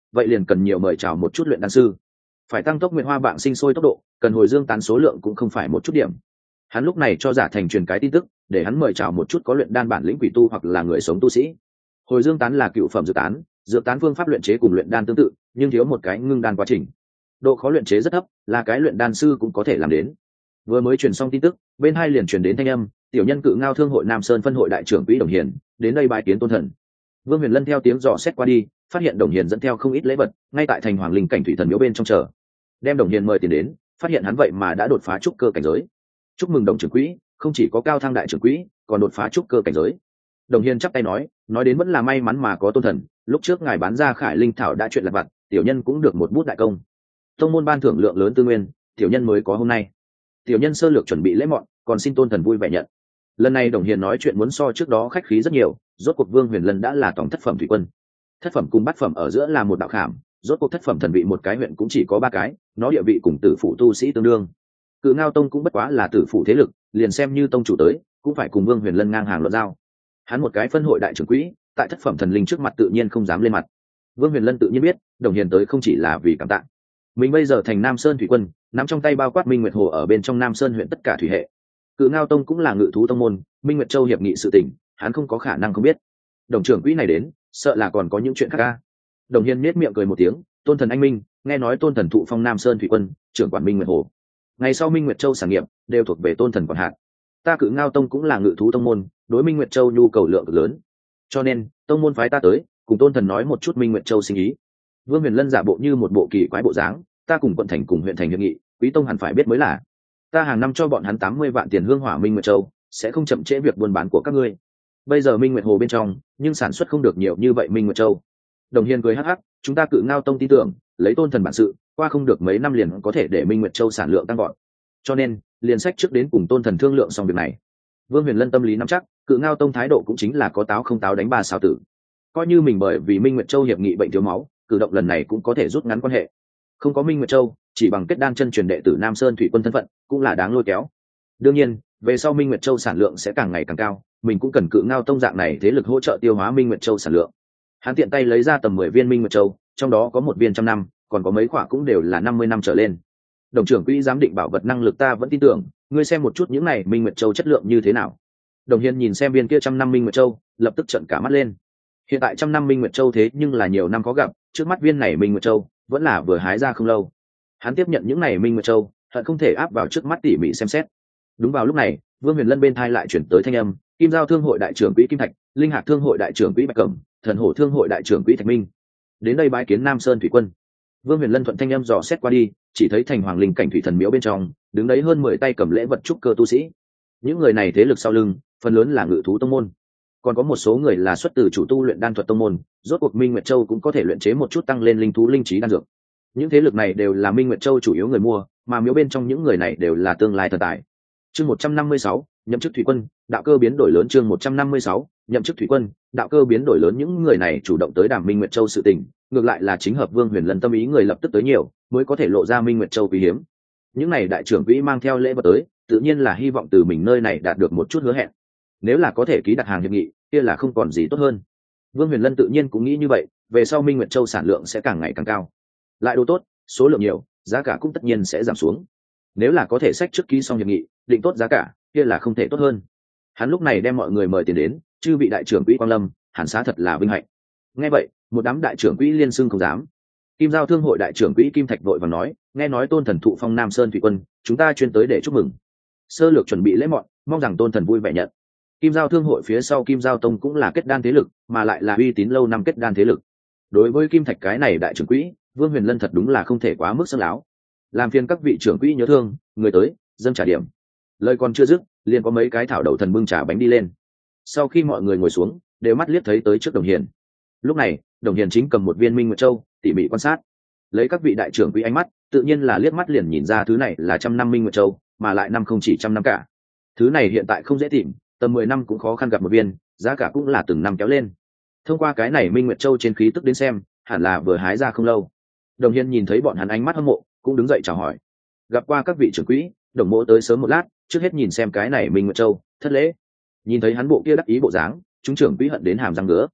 vậy liền cần nhiều mời chào một chút luyện đan sư. Phải tăng tốc nguyệt hoa bạn sinh sôi tốc độ, cần hồi dương tán số lượng cũng không phải một chút điểm. Hắn lúc này cho Giả Thành truyền cái tin tức, để hắn mời chào một chút có luyện đan bản lĩnh quỷ tu hoặc là người sống tu sĩ. Hồi dương tán là cựu phẩm dược tán phương pháp luyện chế cùng luyện đan tương tự, nhưng thiếu một cái ngưng đan quá trình. Độ khó luyện chế rất thấp, là cái luyện đan sư cũng có thể làm đến. Vừa mới truyền xong tin tức, bên hai liền truyền đến thanh âm, tiểu nhân Cự Ngao Thương hội Nam Sơn phân hội đại trưởng quỹ Đồng Hiền đến đây bái kiến tôn thần. Vương Huyền Lân theo tiếng dò xét qua đi, phát hiện Đồng Hiền dẫn theo không ít lễ vật, ngay tại thành Hoàng Linh cảnh thủy thần miếu bên trong chờ. Đem Đồng Hiền mời tiền đến, phát hiện hắn vậy mà đã đột phá trúc cơ cảnh giới. Chúc mừng Đồng trưởng quỹ, không chỉ có cao thăng đại trưởng quỹ, còn đột phá trúc cơ cảnh giới. Đồng Hiền chắp tay nói đến vẫn là may mắn mà có tôn thần, lúc trước ngài bán ra Khải Linh thảo đã chuyện lặt vặt, tiểu nhân cũng được một bút đại công. Tông môn ban thưởng lượng lớn tư nguyên, tiểu nhân mới có hôm nay. Tiểu nhân sơ lược chuẩn bị lễ mọn, còn xin tôn thần vui vẻ nhận. Lần này Đồng Hiền nói chuyện muốn so trước đó khách khí rất nhiều, rốt cuộc Vương Huyền Lân đã là tổng thất phẩm thủy quân. Thất phẩm cùng bát phẩm ở giữa là một đạo khảm, rốt cuộc thất phẩm thần vị một cái huyện cũng chỉ có 3 cái, nó địa vị cùng tử phụ tu sĩ tương đương. Cự Ngao Tông cũng bất quá là tử phụ thế lực, liền xem như tông chủ tới, cũng phải cùng Vương Huyền Lân ngang hàng luận giao. Hắn một cái phân hội đại trưởng quỹ, tại thất phẩm thần linh trước mặt tự nhiên không dám lên mặt. Vương Huyền Lân tự nhiên biết, Đồng Hiền tới không chỉ là vì cảm tạ. Mình bây giờ thành Nam Sơn thủy quân, nắm trong tay bao quát Minh Nguyệt Hồ ở bên trong Nam Sơn huyện tất cả thủy hệ. Cự Ngao Tông cũng là ngự thú tông môn, Minh Nguyệt Châu hiệp nghị sự tình, hắn không có khả năng không biết. Đồng trưởng quỹ này đến, sợ là còn có những chuyện khác ca. Đồng Hiền nhếch miệng cười một tiếng, tôn thần anh minh, nghe nói tôn thần thụ phong Nam Sơn thủy quân, trưởng quản Minh Nguyệt Hồ. Ngày sau Minh Nguyệt Châu sản nghiệp đều thuộc về tôn thần quản hạt. Ta Cự Ngao Tông cũng là ngự thú tông môn, đối Minh Nguyệt Châu nhu cầu lượng cực lớn, cho nên tông môn phái ta tới, cùng tôn thần nói một chút Minh Nguyệt Châu sinh ý. Vương Huyền Lân giả bộ như một bộ kỳ quái bộ dáng, ta cùng quận thành cùng huyện thành hiệp nghị, quý tông hẳn phải biết mới là. Ta hàng năm cho bọn hắn 80 vạn tiền hương hỏa Minh Nguyệt Châu, sẽ không chậm trễ việc buôn bán của các ngươi. Bây giờ Minh Nguyệt Hồ bên trong, nhưng sản xuất không được nhiều như vậy Minh Nguyệt Châu. Đồng Hiền cười hắc hắc, chúng ta Cự Ngao Tông tin tưởng, lấy tôn thần bản sự, qua không được mấy năm liền có thể để Minh Nguyệt Châu sản lượng tăng vọt. Cho nên, liền sách trước đến cùng tôn thần thương lượng xong việc này. Vương Huyền Lân tâm lý nắm chắc, Cự Ngao Tông thái độ cũng chính là có táo không táo đánh 3 sao tử. Coi như mình bởi vì Minh Nguyệt Châu hiệp nghị bệnh thiếu máu, cử động lần này cũng có thể rút ngắn quan hệ. Không có Minh Nguyệt Châu, chỉ bằng kết đan chân truyền đệ tử Nam Sơn thủy quân thân phận, cũng là đáng lôi kéo. Đương nhiên, về sau Minh Nguyệt Châu sản lượng sẽ càng ngày càng cao, mình cũng cần Cự Ngao Tông dạng này thế lực hỗ trợ tiêu hóa Minh Nguyệt Châu sản lượng. Hắn tiện tay lấy ra tầm 10 viên Minh Nguyệt Châu, trong đó có 1 viên 100 năm, còn có mấy quả cũng đều là 50 năm trở lên. Đồng trưởng quỹ giám định bảo vật năng lực ta vẫn tin tưởng, ngươi xem một chút những này Minh Nguyệt Châu chất lượng như thế nào. Đồng Hiền nhìn xem viên kia 100 năm Minh Nguyệt Châu, lập tức trợn cả mắt lên. Hiện tại 100 năm Minh Nguyệt Châu thế nhưng là nhiều năm có gặp, trước mắt viên này Minh Nguyệt Châu vẫn là vừa hái ra không lâu. Hắn tiếp nhận những này Minh Nguyệt Châu, hận không thể áp vào trước mắt tỉ mỉ xem xét. Đúng vào lúc này, Vương Huyền Lân bên thai lại chuyển tới thanh âm, Kim Giao Thương hội đại trưởng quỹ Kim Thạch, Linh Hạc Thương hội đại trưởng quỹ Bạch Cẩm, Thần Hổ Thương hội đại trưởng quỹ Thạch Minh, đến đây bái kiến Nam Sơn thủy quân. Vương Huyền Lân thuận thanh âm dò xét qua đi, chỉ thấy thành Hoàng Linh cảnh thủy thần miếu bên trong, đứng đấy hơn 10 tay cầm lễ vật trúc cơ tu sĩ. Những người này thế lực sau lưng, phần lớn là ngự thú tông môn, còn có một số người là xuất từ chủ tu luyện đan thuật tông môn. Rốt cuộc Minh Nguyệt Châu cũng có thể luyện chế một chút tăng lên linh thú linh trí đan dược. Những thế lực này đều là Minh Nguyệt Châu chủ yếu người mua, mà miếu bên trong những người này đều là tương lai thần tài. Chương 156, nhậm chức thủy quân, đạo cơ biến đổi lớn. Chương 156, nhậm chức thủy quân, đạo cơ biến đổi lớn. Những người này chủ động tới đàm Minh Nguyệt Châu sự tình, ngược lại là chính hợp Vương Huyền Lân tâm ý, người lập tức tới nhiều, mới có thể lộ ra Minh Nguyệt Châu quý hiếm. Những này đại trưởng quỹ mang theo lễ vật tới, tự nhiên là hy vọng từ mình nơi này đạt được một chút hứa hẹn. Nếu là có thể ký đặt hàng hiệp nghị, kia là không còn gì tốt hơn. Vương Huyền Lân tự nhiên cũng nghĩ như vậy, về sau Minh Nguyệt Châu sản lượng sẽ càng ngày càng cao. Lại đồ tốt, số lượng nhiều, giá cả cũng tất nhiên sẽ giảm xuống. Nếu là có thể sách trước ký xong hiệp nghị, định tốt giá cả, kia là không thể tốt hơn. Hắn lúc này đem mọi người mời tiền đến, chư vị đại trưởng quỹ Quang Lâm, hẳn xá thật là vinh hạnh. Nghe vậy, một đám đại trưởng quỹ liên xưng không dám. Kim Giao Thương hội đại trưởng quỹ Kim Thạch vội vàng nói, nghe nói tôn thần thụ phong Nam Sơn thủy quân, chúng ta chuyên tới để chúc mừng. Sơ lược chuẩn bị lễ mọn, mong rằng tôn thần vui vẻ nhận. Kim Giao Thương hội phía sau Kim Giao Tông cũng là kết đan thế lực, mà lại là uy tín lâu năm kết đan thế lực. Đối với Kim Thạch cái này đại trưởng quỹ, Vương Huyền Lân thật đúng là không thể quá mức sơ láo. Làm phiền các vị trưởng quỹ nhớ thương, người tới, dâng trả điểm. Lời còn chưa dứt, liền có mấy cái thảo đậu thần bưng trà bánh đi lên. Sau khi mọi người ngồi xuống, đều mắt liếc thấy tới trước Đồng Hiền. Lúc này, Đồng Hiền chính cầm một viên Minh Nguyệt Châu, tỉ mỉ quan sát. Lấy các vị đại trưởng quỹ ánh mắt, tự nhiên là liếc mắt liền nhìn ra thứ này là 100 năm Minh Nguyệt Châu, mà lại năm không chỉ 100 năm cả. Thứ này hiện tại không dễ tìm, tầm 10 năm cũng khó khăn gặp một viên, giá cả cũng là từng năm kéo lên. Thông qua cái này Minh Nguyệt Châu trên khí tức đến xem, hẳn là vừa hái ra không lâu. Đồng Hiền nhìn thấy bọn hắn ánh mắt hâm mộ, cũng đứng dậy chào hỏi. Gặp qua các vị trưởng quỹ, Đồng mỗ tới sớm một lát, trước hết nhìn xem cái này Minh Nguyệt Châu, thất lễ. Nhìn thấy hắn bộ kia đắc ý bộ dáng, chúng trưởng quỹ hận đến hàm răng ngứa.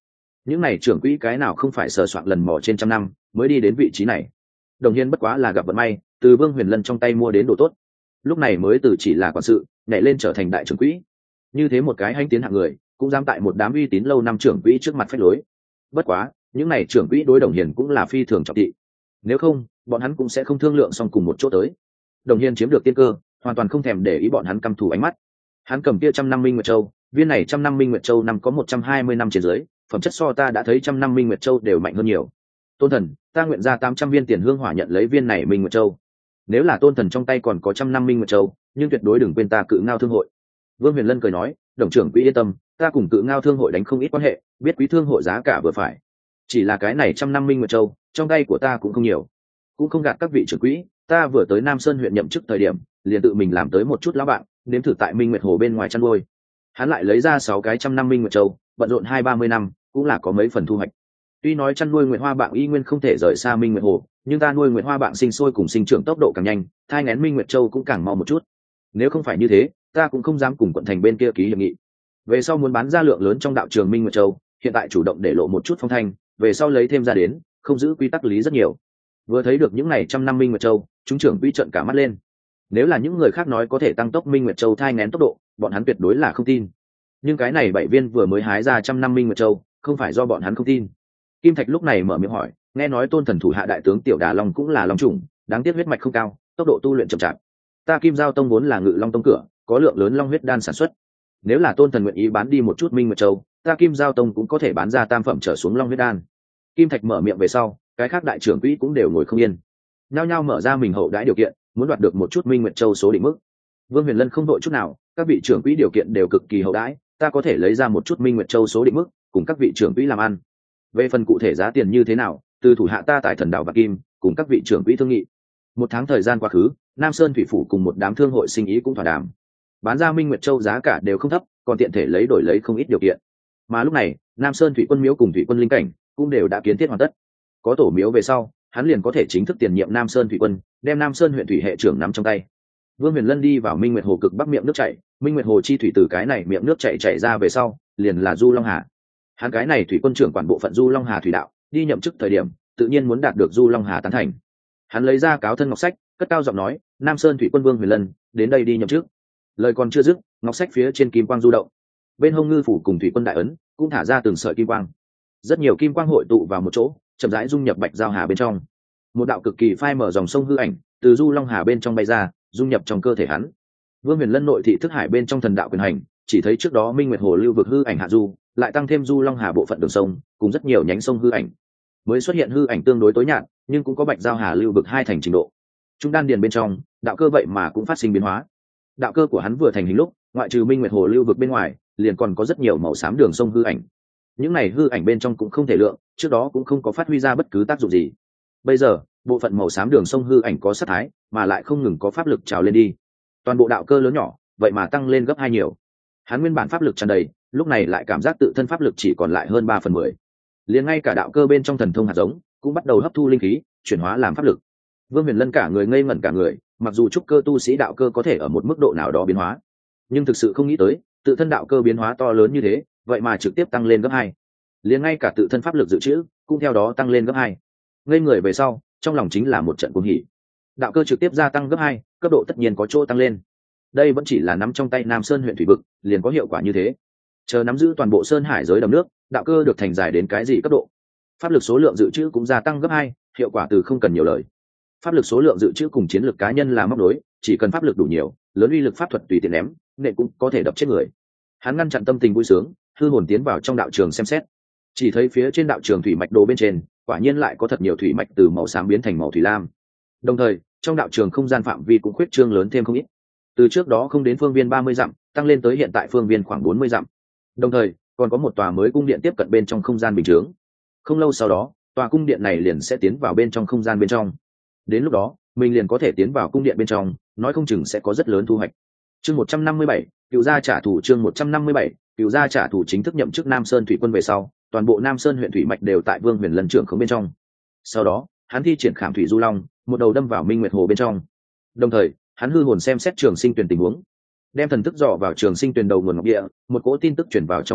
những này trưởng quỹ cái nào không phải sờ soạn lần mò trên trăm năm mới đi đến vị trí này. Đồng Hiên bất quá là gặp vận may, từ Vương Huyền Lân trong tay mua đến đồ tốt, lúc này mới từ chỉ là quản sự nhảy lên trở thành đại trưởng quỹ. Như thế một cái hanh tiến hạng người cũng dám tại một đám uy tín lâu năm trưởng quỹ trước mặt phách lối. Bất quá những này trưởng quỹ đối Đồng Hiền cũng là phi thường trọng thị, nếu không bọn hắn cũng sẽ không thương lượng xong cùng một chỗ tới. Đồng Hiền chiếm được tiên cơ, hoàn toàn không thèm để ý bọn hắn căm thù ánh mắt. Hắn cầm kia 100 năm Minh Nguyệt Châu, viên này 100 năm Minh Nguyệt Châu năm có 120 năm trên dưới, phẩm chất so ta đã thấy 100 năm Minh Nguyệt Châu đều mạnh hơn nhiều. Tôn thần, ta nguyện ra 800 viên tiền hương hỏa nhận lấy viên này Minh Nguyệt Châu. Nếu là Tôn thần trong tay còn có 100 năm Minh Nguyệt Châu, nhưng tuyệt đối đừng quên ta Cự Ngao thương hội. Vương Huyền Lân cười nói, đồng trưởng quỹ yên tâm, ta cùng Cự Ngao thương hội đánh không ít quan hệ, biết quý thương hội giá cả vừa phải. Chỉ là cái này 100 năm Minh Nguyệt Châu, trong tay của ta cũng không nhiều, cũng không gạt các vị trưởng quỹ, ta vừa tới Nam Sơn huyện nhậm chức thời điểm, liền tự mình làm tới một chút lão bạn, nếm thử tại Minh Nguyệt Hồ bên ngoài chăn nuôi. Hắn lại lấy ra 6 cái 100 năm Minh Nguyệt Châu, bận rộn 2-30 năm, cũng là có mấy phần thu hoạch. Tuy nói chăn nuôi Nguyệt Hoa Bạn y nguyên không thể rời xa Minh Nguyệt Hồ, nhưng ta nuôi Nguyệt Hoa Bạn sinh sôi cùng sinh trưởng tốc độ càng nhanh, thai nghén Minh Nguyệt Châu cũng càng mau một chút. Nếu không phải như thế, ta cũng không dám cùng quận thành bên kia ký hiệp nghị. Về sau muốn bán ra lượng lớn trong đạo trường Minh Nguyệt Châu, hiện tại chủ động để lộ một chút phong thanh, về sau lấy thêm ra đến, không giữ quy tắc lý rất nhiều. Vừa thấy được những này 100 năm Minh Nguyệt Châu, chúng trưởng quỹ trợn cả mắt lên. Nếu là những người khác nói có thể tăng tốc Minh Nguyệt Châu thai nghén tốc độ, bọn hắn tuyệt đối là không tin. Nhưng cái này 7 viên vừa mới hái ra 100 năm Minh Nguyệt Châu, không phải do bọn hắn không tin. Kim Thạch lúc này mở miệng hỏi, nghe nói Tôn thần thủ hạ đại tướng Tiểu Đà Long cũng là long chủng, đáng tiếc huyết mạch không cao, tốc độ tu luyện chậm chạp. Ta Kim Giao Tông vốn là Ngự Long Tông cửa, có lượng lớn long huyết đan sản xuất. Nếu là Tôn thần nguyện ý bán đi một chút Minh Nguyệt Châu, ta Kim Giao Tông cũng có thể bán ra tam phẩm trở xuống long huyết đan. Kim Thạch mở miệng về sau, cái khác đại trưởng quỹ cũng đều ngồi không yên, nhao nhao mở ra mình hậu đãi điều kiện, muốn đoạt được một chút Minh Nguyệt Châu số định mức. Vương Huyền Lân không đội chút nào, các vị trưởng quỹ điều kiện đều cực kỳ hậu đãi, ta có thể lấy ra một chút Minh Nguyệt Châu số định mức, cùng các vị trưởng quỹ làm ăn. Về phần cụ thể giá tiền như thế nào, từ thủ hạ ta tại Thần Đảo Bạc Kim, cùng các vị trưởng quỹ thương nghị. Một tháng thời gian quá khứ, Nam Sơn thủy phủ cùng một đám thương hội sinh ý cũng thỏa đàm, bán ra Minh Nguyệt Châu giá cả đều không thấp, còn tiện thể lấy đổi lấy không ít điều kiện. Mà lúc này, Nam Sơn thủy quân miếu cùng thủy quân linh cảnh cũng đều đã kiến thiết hoàn tất. Có tổ miếu về sau, hắn liền có thể chính thức tiền nhiệm Nam Sơn thủy quân, đem Nam Sơn huyện thủy hệ trưởng nắm trong tay. Vương Huyền Lân đi vào Minh Nguyệt Hồ cực bắc miệng nước chảy, Minh Nguyệt Hồ chi thủy từ cái này miệng nước chảy ra về sau, liền là Du Long Hà. Hắn cái này thủy quân trưởng quản bộ phận Du Long Hà thủy đạo, đi nhậm chức thời điểm, tự nhiên muốn đạt được Du Long Hà tán thành. Hắn lấy ra cáo thân ngọc sách, cất cao giọng nói, Nam Sơn thủy quân Vương Huyền Lân, đến đây đi nhậm chức. Lời còn chưa dứt, ngọc sách phía trên kim quang du động. Bên hông ngư phủ cùng thủy quân đại ấn, cũng thả ra từng sợi kim quang. Rất nhiều kim quang hội tụ vào một chỗ, chậm rãi dung nhập Bạch Giao Hà bên trong. Một đạo cực kỳ phai mở dòng sông hư ảnh, từ Du Long Hà bên trong bay ra, dung nhập trong cơ thể hắn. Vương Huyền Lân nội thị thức hải bên trong thần đạo quyền hành, chỉ thấy trước đó Minh Nguyệt Hồ lưu vực hư ảnh hạ du, lại tăng thêm Du Long Hà bộ phận đường sông, cùng rất nhiều nhánh sông hư ảnh. Mới xuất hiện hư ảnh tương đối tối nhạt, nhưng cũng có Bạch Giao Hà lưu vực hai thành trình độ. Trung đan điền bên trong, đạo cơ vậy mà cũng phát sinh biến hóa. Đạo cơ của hắn vừa thành hình lúc, ngoại trừ Minh Nguyệt Hồ lưu vực bên ngoài, liền còn có rất nhiều màu xám đường sông hư ảnh. Những này hư ảnh bên trong cũng không thể lượng, trước đó cũng không có phát huy ra bất cứ tác dụng gì. Bây giờ, bộ phận màu xám đường sông hư ảnh có sát thái, mà lại không ngừng có pháp lực trào lên đi. Toàn bộ đạo cơ lớn nhỏ, vậy mà tăng lên gấp 2 nhiều. Hắn nguyên bản pháp lực tràn đầy, lúc này lại cảm giác tự thân pháp lực chỉ còn lại hơn 3/10. Liền ngay cả đạo cơ bên trong thần thông hạt giống, cũng bắt đầu hấp thu linh khí, chuyển hóa làm pháp lực. Vương Huyền Lân cả người ngây ngẩn cả người, mặc dù trúc cơ tu sĩ đạo cơ có thể ở một mức độ nào đó biến hóa, nhưng thực sự không nghĩ tới, tự thân đạo cơ biến hóa to lớn như thế, vậy mà trực tiếp tăng lên gấp 2. Liền ngay cả tự thân pháp lực dự trữ, cũng theo đó tăng lên gấp 2. Ngây người về sau, trong lòng chính là một trận cuồng hỉ. Đạo cơ trực tiếp gia tăng gấp 2, cấp độ tất nhiên có chỗ tăng lên. Đây vẫn chỉ là nắm trong tay Nam Sơn huyện thủy vực, liền có hiệu quả như thế. Chờ nắm giữ toàn bộ sơn hải giới đầm nước, đạo cơ được thành dài đến cái gì cấp độ? Pháp lực số lượng dự trữ cũng gia tăng gấp 2, hiệu quả từ không cần nhiều lời. Pháp lực số lượng dự trữ cùng chiến lược cá nhân là móc đối, chỉ cần pháp lực đủ nhiều, lớn uy lực pháp thuật tùy tiện ném, nện cũng có thể đập chết người. Hắn ngăn chặn tâm tình vui sướng, hư hồn tiến vào trong đạo trường xem xét. Chỉ thấy phía trên đạo trường thủy mạch đồ bên trên, quả nhiên lại có thật nhiều thủy mạch từ màu xám biến thành màu thủy lam. Đồng thời, trong đạo trường không gian phạm vi cũng khuyết trương lớn thêm không ít. Từ trước đó không đến phương viên 30 dặm, tăng lên tới hiện tại phương viên khoảng 40 dặm. Đồng thời, còn có một tòa mới cung điện tiếp cận bên trong không gian bình chướng. Không lâu sau đó, tòa cung điện này liền sẽ tiến vào bên trong không gian bên trong. Đến lúc đó, mình liền có thể tiến vào cung điện bên trong, nói không chừng sẽ có rất lớn thu hoạch. Chương 157, Cửu gia trả thù. Chương 157, Cửu gia trả thù chính thức nhậm chức Nam Sơn thủy quân về sau, toàn bộ Nam Sơn huyện thủy mạch đều tại Vương Huyền Lân trưởng khống bên trong. Sau đó, hắn thi triển Khảm Thủy Du Long, một đầu đâm vào Minh Nguyệt Hồ bên trong. Đồng thời, hắn hư hồn xem xét Trường Sinh Tuyền tình huống, đem thần thức dò vào Trường Sinh Tuyền đầu nguồn ngọc địa, một cỗ tin tức truyền vào trong ý thức,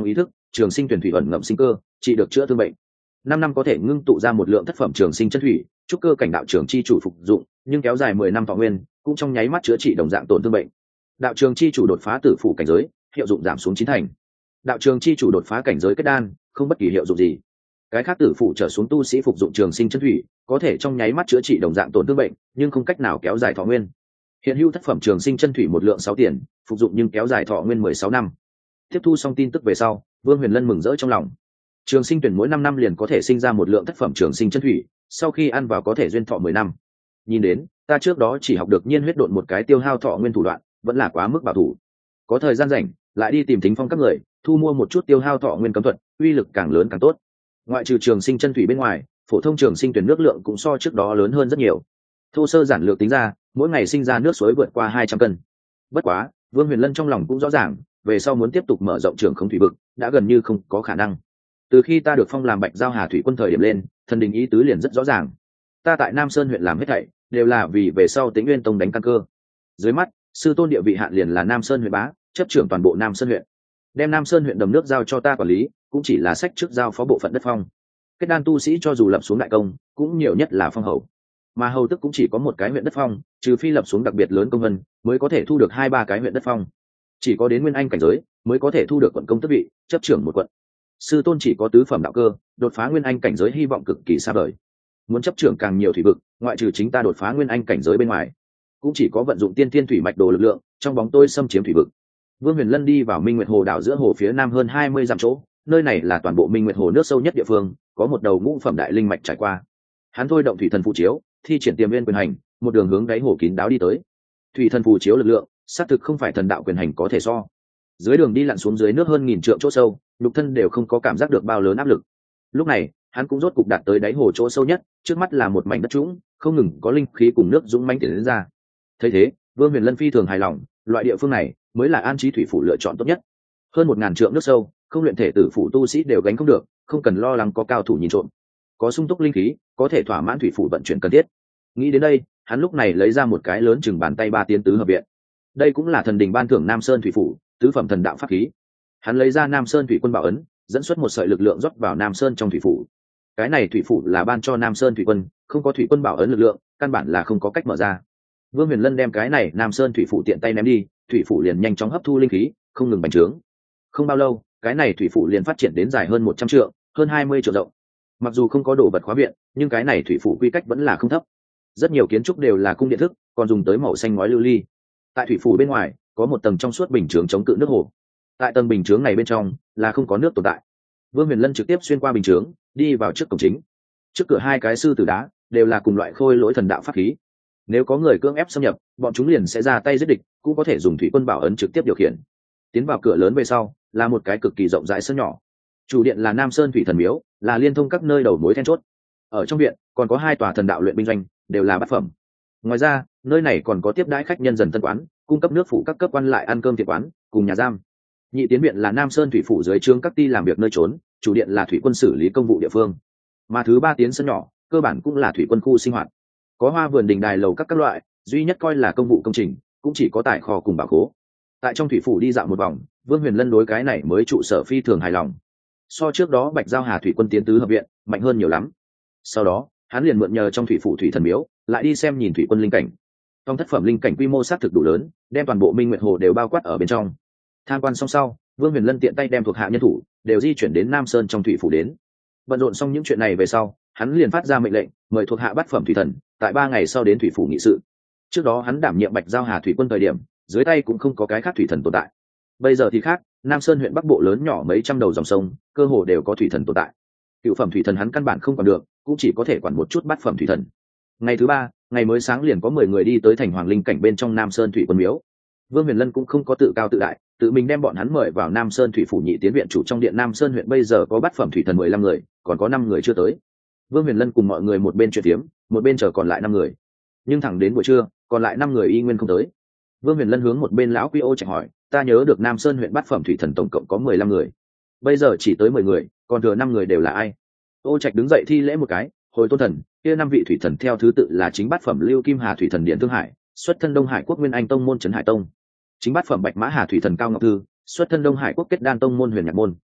trường sinh tuyển thủy ẩn ngậm sinh cơ, trị được chữa thương bệnh. 5 năm có thể ngưng tụ ra một lượng thất phẩm trường sinh chân thủy, trúc cơ cảnh đạo trường chi chủ phục dụng, nhưng kéo dài 10 năm thọ nguyên, cũng trong nháy mắt chữa trị đồng dạng tổn thương bệnh. Đạo trường chi chủ đột phá tử phủ cảnh giới, hiệu dụng giảm xuống 9 thành. Đạo trường chi chủ đột phá cảnh giới kết đan, không bất kỳ hiệu dụng gì. Cái khác tử phủ trở xuống tu sĩ phục dụng trường sinh chân thủy, có thể trong nháy mắt chữa trị đồng dạng tổn thương bệnh, nhưng không cách nào kéo dài thọ nguyên. Hiện hữu thất phẩm trường sinh chân thủy một lượng 6 tiền, phục dụng nhưng kéo dài thọ nguyên 16 năm. Tiếp thu xong tin tức về sau, Vương Huyền Lân mừng rỡ trong lòng. Trường sinh tuyển mỗi 5 năm liền có thể sinh ra một lượng thất phẩm trường sinh chân thủy, sau khi ăn vào có thể duyên thọ 10 năm. Nhìn đến, ta trước đó chỉ học được nhiên huyết độn một cái tiêu hao thọ nguyên thủ đoạn, vẫn là quá mức bảo thủ. Có thời gian rảnh, lại đi tìm Thính Phong các người, thu mua một chút tiêu hao thọ nguyên cấm thuật, uy lực càng lớn càng tốt. Ngoại trừ trường sinh chân thủy bên ngoài, phổ thông trường sinh tuyển nước lượng cũng so trước đó lớn hơn rất nhiều. Thô sơ giản lược tính ra, mỗi ngày sinh ra nước suối vượt qua 200 cân. Bất quá, Vương Huyền Lân trong lòng cũng rõ ràng, về sau muốn tiếp tục mở rộng trường không thủy vực, đã gần như không có khả năng. Từ khi ta được phong làm Bạch Giao Hà thủy quân thời điểm lên, thần đình ý tứ liền rất rõ ràng. Ta tại Nam Sơn huyện làm hết thảy, đều là vì về sau Tĩnh Nguyên Tông đánh căn cơ. Dưới mắt, sư tôn địa vị hạn liền là Nam Sơn huyện bá, chấp trưởng toàn bộ Nam Sơn huyện. Đem Nam Sơn huyện đầm nước giao cho ta quản lý, cũng chỉ là sách trước giao phó bộ phận đất phong. Kết đan tu sĩ cho dù lập xuống đại công, cũng nhiều nhất là phong hầu. Mà hầu tức cũng chỉ có một cái huyện đất phong, trừ phi lập xuống đặc biệt lớn công vân, mới có thể thu được 2-3 cái huyện đất phong. Chỉ có đến nguyên anh cảnh giới, mới có thể thu được quận công tước vị, chấp trưởng một quận. Sư tôn chỉ có tứ phẩm đạo cơ, đột phá nguyên anh cảnh giới hy vọng cực kỳ xa vời. Muốn chấp trưởng càng nhiều thủy vực, ngoại trừ chính ta đột phá nguyên anh cảnh giới bên ngoài, cũng chỉ có vận dụng tiên thiên thủy mạch đồ lực lượng, trong bóng tôi xâm chiếm thủy vực. Vương Huyền Lân đi vào Minh Nguyệt Hồ đảo giữa hồ phía nam hơn 20 dặm chỗ, nơi này là toàn bộ Minh Nguyệt Hồ nước sâu nhất địa phương, có một đầu ngũ phẩm đại linh mạch trải qua. Hắn thôi động thủy thần phù chiếu, thi triển tiềm viên quyền hành, một đường hướng đáy hồ kín đáo đi tới. Thủy thần phù chiếu lực lượng, xác thực không phải thần đạo quyền hành có thể so. Dưới đường đi lặn xuống dưới nước hơn 1000 trượng chỗ sâu, lục thân đều không có cảm giác được bao lớn áp lực. Lúc này, hắn cũng rốt cục đạt tới đáy hồ chỗ sâu nhất, trước mắt là một mảnh đất trũng, không ngừng có linh khí cùng nước dũng mãnh tiến đến ra. Thấy thế, Vương Huyền Lân phi thường hài lòng, loại địa phương này mới là an trí thủy phủ lựa chọn tốt nhất. Hơn 1000 trượng nước sâu, không luyện thể tử phủ tu sĩ đều gánh không được, không cần lo lắng có cao thủ nhìn trộm. Có sung túc linh khí, có thể thỏa mãn thủy phủ vận chuyển cần thiết. Nghĩ đến đây, hắn lúc này lấy ra một cái lớn chừng bàn tay 3 tiến tứ hợp viện. Đây cũng là thần đình ban thưởng Nam Sơn thủy phủ, tứ phẩm thần đạo pháp khí. Hắn lấy ra Nam Sơn thủy quân bảo ấn, dẫn xuất một sợi lực lượng rót vào Nam Sơn trong thủy phủ. Cái này thủy phủ là ban cho Nam Sơn thủy quân, không có thủy quân bảo ấn lực lượng, căn bản là không có cách mở ra. Vương Huyền Lân đem cái này Nam Sơn thủy phủ tiện tay ném đi, thủy phủ liền nhanh chóng hấp thu linh khí, không ngừng bành trướng. Không bao lâu, cái này thủy phủ liền phát triển đến dài hơn 100 trượng, hơn 20 trượng rộng. Mặc dù không có đồ vật khóa viện, nhưng cái này thủy phủ quy cách vẫn là không thấp. Rất nhiều kiến trúc đều là cung điện thức, còn dùng tới màu xanh ngói lưu ly. Tại thủy phủ bên ngoài, có một tầng trong suốt bình chướng chống cự nước hồ. Tại tầng bình chướng này bên trong là không có nước tồn tại. Vương Huyền Lân trực tiếp xuyên qua bình chướng, đi vào trước cổng chính. Trước cửa 2 cái sư tử đá đều là cùng loại khôi lỗi thần đạo pháp khí. Nếu có người cưỡng ép xâm nhập, bọn chúng liền sẽ ra tay giết địch, cũng có thể dùng thủy quân bảo ấn trực tiếp điều khiển. Tiến vào cửa lớn về sau, là một cái cực kỳ rộng rãi sân nhỏ. Chủ điện là Nam Sơn thủy thần miếu, là liên thông các nơi đầu mối then chốt. Ở trong viện còn có 2 tòa thần đạo luyện binh doanh, đều là bát phẩm. Ngoài ra, nơi này còn có tiếp đãi khách nhân dần tân quán, cung cấp nước phủ các cấp quan lại ăn cơm thiệt quán, cùng nhà giam. Nhị tiến viện là Nam Sơn thủy phủ dưới trướng các ty làm việc nơi trốn, chủ điện là thủy quân xử lý công vụ địa phương. Mà thứ 3 tiến sân nhỏ, cơ bản cũng là thủy quân khu sinh hoạt. Có hoa vườn đình đài lầu các loại, duy nhất coi là công vụ công trình, cũng chỉ có tài kho cùng bảo khố. Tại trong thủy phủ đi dạo một vòng, Vương Huyền Lân đối cái này mới trụ sở phi thường hài lòng. So trước đó Bạch Giao Hà thủy quân tiến tứ hợp viện, mạnh hơn nhiều lắm. Sau đó, hắn liền mượn nhờ trong thủy phủ thủy thần miếu, lại đi xem nhìn thủy quân linh cảnh. Trong thất phẩm linh cảnh quy mô xác thực đủ lớn, đem toàn bộ Minh Nguyệt Hồ đều bao quát ở bên trong. Tham quan xong sau, Vương Huyền Lân tiện tay đem thuộc hạ nhân thủ đều di chuyển đến Nam Sơn trong thủy phủ đến. Bận rộn xong những chuyện này về sau, hắn liền phát ra mệnh lệnh, mời thuộc hạ bát phẩm thủy thần, tại 3 ngày sau đến thủy phủ nghị sự. Trước đó hắn đảm nhiệm Bạch Giao Hà thủy quân thời điểm, dưới tay cũng không có cái khác thủy thần tồn tại. Bây giờ thì khác, Nam Sơn huyện bắc bộ lớn nhỏ mấy trăm đầu dòng sông, cơ hồ đều có thủy thần tồn tại. Cựu phẩm thủy thần hắn căn bản không quản được, cũng chỉ có thể quản một chút bát phẩm thủy thần. Ngày thứ 3, ngày mới sáng liền có 10 người đi tới thành Hoàng Linh cảnh bên trong Nam Sơn thủy quân miếu. Vương Huyền Lân cũng không có tự cao tự đại, tự mình đem bọn hắn mời vào Nam Sơn thủy phủ nhị tiến viện chủ trong điện. Nam Sơn huyện bây giờ có bát phẩm thủy thần 15 người, còn có 5 người chưa tới. Vương Huyền Lân cùng mọi người một bên chuyện tiếm, một bên chờ còn lại 5 người. Nhưng thẳng đến buổi trưa, còn lại 5 người y nguyên không tới. Vương Huyền Lân hướng một bên lão Quy Ô Trạch hỏi, ta nhớ được Nam Sơn huyện bát phẩm thủy thần tổng cộng có 15 người, bây giờ chỉ tới 10 người, còn thừa 5 người đều là ai? Ô Trạch đứng dậy thi lễ một cái, hồi tôn thần, kia 5 vị thủy thần theo thứ tự là chính bát phẩm Lưu Kim Hà thủy thần Điện Thương Hải, xuất thân Đông Hải Quốc Nguyên Anh tông môn Trấn Hải tông; chính bát phẩm Bạch Mã Hà thủy thần Cao Ngọc Thư, xuất thân Đông Hải Quốc Kết Đan tông môn Huyền Nhạc môn;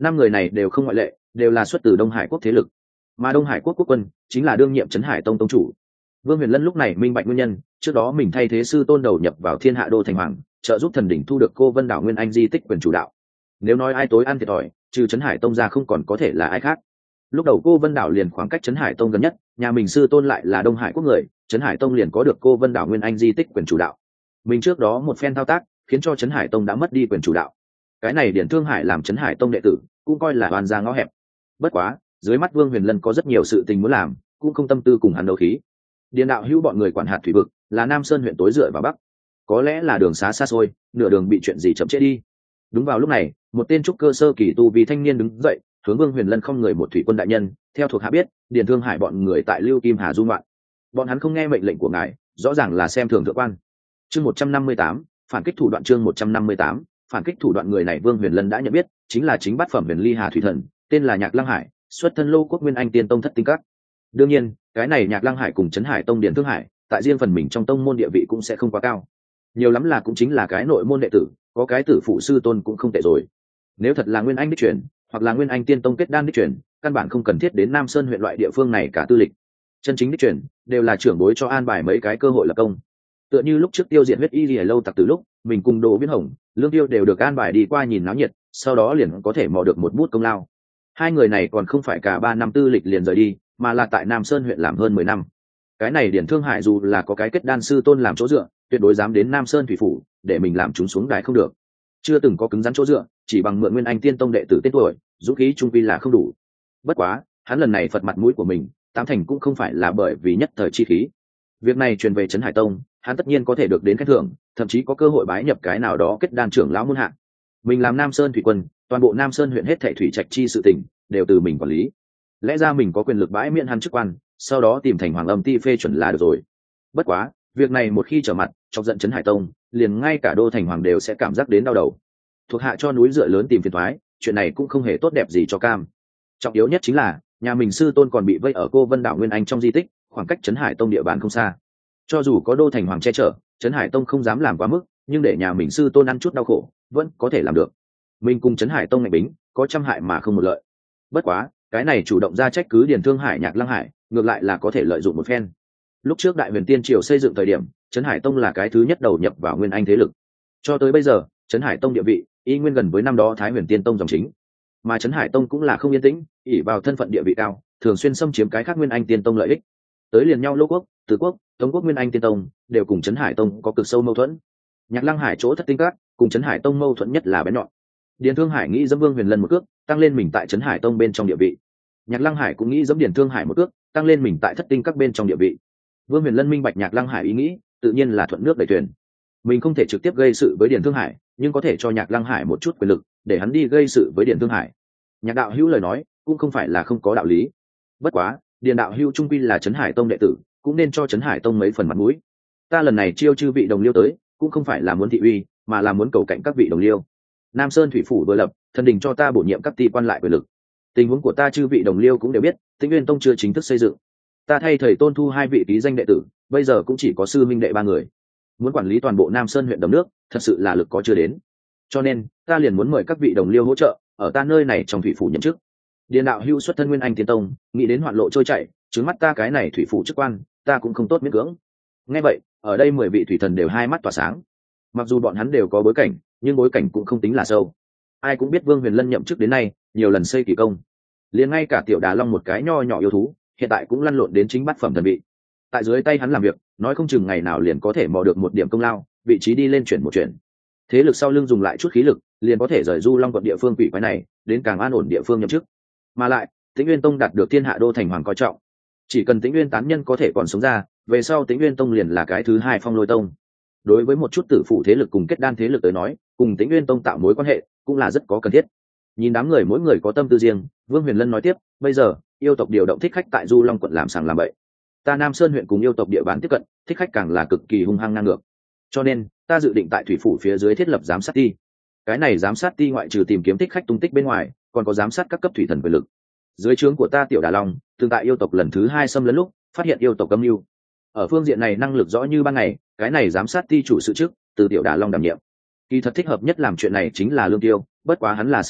năm người này đều không ngoại lệ, đều là xuất từ Đông Hải quốc thế lực, mà Đông Hải quốc quốc quân chính là đương nhiệm Trấn Hải tông tông chủ. Vương Huyền Lân lúc này minh bạch nguyên nhân, trước đó mình thay thế sư tôn đầu nhập vào Thiên Hạ đô thành hoàng, trợ giúp thần đỉnh thu được Cô Vân đảo Nguyên Anh di tích quyền chủ đạo. Nếu nói ai tối ăn thiệt thòi, trừ Trấn Hải tông ra không còn có thể là ai khác. Lúc đầu Cô Vân đảo liền khoảng cách Trấn Hải tông gần nhất, nhà mình sư tôn lại là Đông Hải quốc người, Trấn Hải tông liền có được Cô Vân đảo Nguyên Anh di tích quyền chủ đạo. Mình trước đó một phen thao tác, khiến cho Trấn Hải tông đã mất đi quyền chủ đạo. Cái này Điển Thương Hải làm Trấn Hải tông đệ tử, cũng coi là oan ra ngõ hẹp. Bất quá, dưới mắt Vương Huyền Lân có rất nhiều sự tình muốn làm, cũng không tâm tư cùng hắn đấu khí. Điền đạo hữu bọn người quản hạt thủy vực, là Nam Sơn huyện tối dựa vào bắc, có lẽ là đường xá xa xôi, nửa đường bị chuyện gì chậm trễ đi. Đúng vào lúc này, một tên trúc cơ sơ kỳ tu vi thanh niên đứng dậy, hướng Vương Huyền Lân không người một thủy quân đại nhân, theo thuộc hạ biết, Điền Thương Hải bọn người tại Lưu Kim Hà du ngoạn. Bọn hắn không nghe mệnh lệnh của ngài, rõ ràng là xem thường thượng quan. Chương 158, phản kích thủ đoạn chương 158, phản kích thủ đoạn người này Vương Huyền Lân đã nhận biết, chính là chính bát phẩm Huyền Ly Hà thủy thần, tên là Nhạc Lăng Hải, xuất thân Lô Quốc Nguyên Anh Tiên Tông thất tinh các. Đương nhiên, cái này Nhạc Lăng Hải cùng Trấn Hải Tông Điền Thương Hải, tại riêng phần mình trong tông môn địa vị cũng sẽ không quá cao. Nhiều lắm là cũng chính là cái nội môn đệ tử, có cái tử phụ sư tôn cũng không tệ rồi. Nếu thật là Nguyên Anh đích truyền, hoặc là Nguyên Anh Tiên Tông kết đan đích truyền, căn bản không cần thiết đến Nam Sơn huyện loại địa phương này cả tư lịch. Chân chính đích truyền, đều là trưởng bối cho an bài mấy cái cơ hội lập công. Tựa như lúc trước tiêu diệt huyết y lìa lâu tặc từ lúc, mình cùng Đồ Viễn Hồng, Lương Tiêu đều được an bài đi qua nhìn náo nhiệt, sau đó liền có thể mò được một bút công lao. Hai người này còn không phải cả 3 năm tư lịch liền rời đi, mà là tại Nam Sơn huyện làm hơn 10 năm. Cái này Điển Thương Hải dù là có cái kết đan sư tôn làm chỗ dựa, tuyệt đối dám đến Nam Sơn thủy phủ, để mình làm chúng xuống đài không được. Chưa từng có cứng rắn chỗ dựa, chỉ bằng mượn Nguyên Anh Tiên Tông đệ tử tên tuổi, dũng khí trung quy là không đủ. Bất quá, hắn lần này phật mặt mũi của mình, tám thành cũng không phải là bởi vì nhất thời chi khí. Việc này truyền về Trấn Hải Tông, hắn tất nhiên có thể được đến khen thưởng, thậm chí có cơ hội bái nhập cái nào đó kết đan trưởng lão môn hạ. Mình làm Nam Sơn thủy quân, toàn bộ Nam Sơn huyện hết thảy thủy trạch chi sự tình đều từ mình quản lý. Lẽ ra mình có quyền lực bãi miễn hắn chức quan, sau đó tìm thành Hoàng Âm Ti phê chuẩn là được rồi. Bất quá, việc này một khi trở mặt, chọc giận Trấn Hải Tông, liền ngay cả đô thành hoàng đều sẽ cảm giác đến đau đầu. Thuộc hạ cho núi dựa lớn tìm phiền toái, chuyện này cũng không hề tốt đẹp gì cho cam. Trọng yếu nhất chính là, nhà mình sư tôn còn bị vây ở Cô Vân đảo Nguyên Anh trong di tích, khoảng cách Trấn Hải Tông địa bàn không xa. Cho dù có đô thành hoàng che chở, Trấn Hải Tông không dám làm quá mức, nhưng để nhà mình sư tôn ăn chút đau khổ, vẫn có thể làm được. Mình cùng Trấn Hải Tông ngạch bính, có trăm hại mà không một lợi. Bất quá, cái này chủ động ra trách cứ Điền Thương Hải Nhạc Lăng Hải, ngược lại là có thể lợi dụng một phen. Lúc trước Đại Huyền Tiên Triều xây dựng thời điểm, Trấn Hải Tông là cái thứ nhất đầu nhập vào Nguyên Anh thế lực. Cho tới bây giờ, Trấn Hải Tông địa vị y nguyên gần với năm đó Thái Huyền Tiên Tông dòng chính. Mà Trấn Hải Tông cũng là không yên tĩnh, ỷ vào thân phận địa vị cao, thường xuyên xâm chiếm cái khác Nguyên Anh Tiên Tông lợi ích. Tới liền nhau Lô Quốc, Từ Quốc, Tống Quốc Nguyên Anh Tiên Tông đều cùng Trấn Hải Tông có cực sâu mâu thuẫn. Nhạc Lăng Hải chỗ thất tinh các, cùng Trấn Hải Tông mâu thuẫn nhất là bén nhọn. Điền Thương Hải nghĩ dẫm Vương Huyền Lân một cước, tăng lên mình tại Trấn Hải Tông bên trong địa vị. Nhạc Lăng Hải cũng nghĩ dẫm Điền Thương Hải một cước, tăng lên mình tại thất tinh các bên trong địa vị. Vương Huyền Lân minh bạch Nhạc Lăng Hải ý nghĩ, tự nhiên là thuận nước đẩy thuyền. Mình không thể trực tiếp gây sự với Điền Thương Hải, nhưng có thể cho Nhạc Lăng Hải một chút quyền lực, để hắn đi gây sự với Điền Thương Hải. Nhạc đạo hữu lời nói, cũng không phải là không có đạo lý. Bất quá, Điền đạo hữu trung quy là Trấn Hải Tông đệ tử, cũng nên cho Trấn Hải Tông mấy phần mặt mũi. Ta lần này chiêu chư vị đồng liêu tới, cũng không phải là muốn thị uy, mà là muốn cầu cạnh các vị đồng liêu. Nam Sơn thủy phủ vừa lập, thần đình cho ta bổ nhiệm các ti quan lại quyền lực. Tình huống của ta chư vị đồng liêu cũng đều biết, Tĩnh Nguyên Tông chưa chính thức xây dựng. Ta thay thầy tôn thu 2 vị ký danh đệ tử, bây giờ cũng chỉ có sư minh đệ 3 người. Muốn quản lý toàn bộ Nam Sơn huyện đầm nước, thật sự là lực có chưa đến. Cho nên, ta liền muốn mời các vị đồng liêu hỗ trợ, ở ta nơi này trong thủy phủ nhậm chức. Điền đạo hữu xuất thân Nguyên Anh Tiên Tông, nghĩ đến hoạn lộ trôi chảy, trứng mắt ta cái này thủy phủ chức quan, ta cũng không tốt miễn cưỡng. Nghe vậy, ở đây 10 vị thủy thần đều hai mắt tỏa sáng. Mặc dù bọn hắn đều có bối cảnh, nhưng bối cảnh cũng không tính là sâu. Ai cũng biết Vương Huyền Lân nhậm chức đến nay, nhiều lần xây kỳ công. Liền ngay cả Tiểu Đà Long một cái nho nhỏ yêu thú, hiện tại cũng lăn lộn đến chính bát phẩm thần vị. Tại dưới tay hắn làm việc, nói không chừng ngày nào liền có thể mò được một điểm công lao, vị trí đi lên chuyển một chuyển. Thế lực sau lưng dùng lại chút khí lực, liền có thể rời Du Long quận địa phương quỷ quái này, đến càng an ổn địa phương nhậm chức. Mà lại, Tĩnh Nguyên Tông đạt được Thiên Hạ đô thành hoàng coi trọng. Chỉ cần Tĩnh Nguyên tán nhân có thể còn sống ra, về sau Tĩnh Nguyên Tông liền là cái thứ 2 Phong Lôi Tông. Đối với một chút tử phụ thế lực cùng kết đan thế lực tới nói, cùng Tĩnh Nguyên Tông tạo mối quan hệ cũng là rất có cần thiết. Nhìn đám người mỗi người có tâm tư riêng, Vương Huyền Lân nói tiếp, bây giờ yêu tộc điều động thích khách tại Du Long quận làm sàng làm bậy. Ta Nam Sơn huyện cùng yêu tộc địa bàn tiếp cận, thích khách càng là cực kỳ hung hăng ngang ngược. Cho nên, ta dự định tại thủy phủ phía dưới thiết lập giám sát ti. Cái này giám sát ti ngoại trừ tìm kiếm thích khách tung tích bên ngoài, còn có giám sát các cấp thủy thần quyền lực. Dưới trướng của ta Tiểu Đà Long, tương tại yêu tộc lần thứ 2 xâm lấn lúc, phát hiện yêu tộc âm mưu. Ở phương diện này năng lực rõ như ban ngày, cái này giám sát ti chủ sự trước, từ Tiểu Đà Long đảm nhiệm. Kỳ thật thích hợp nhất làm chuyện này chính là Lương Tiêu, bất quá hắn là sơ thần,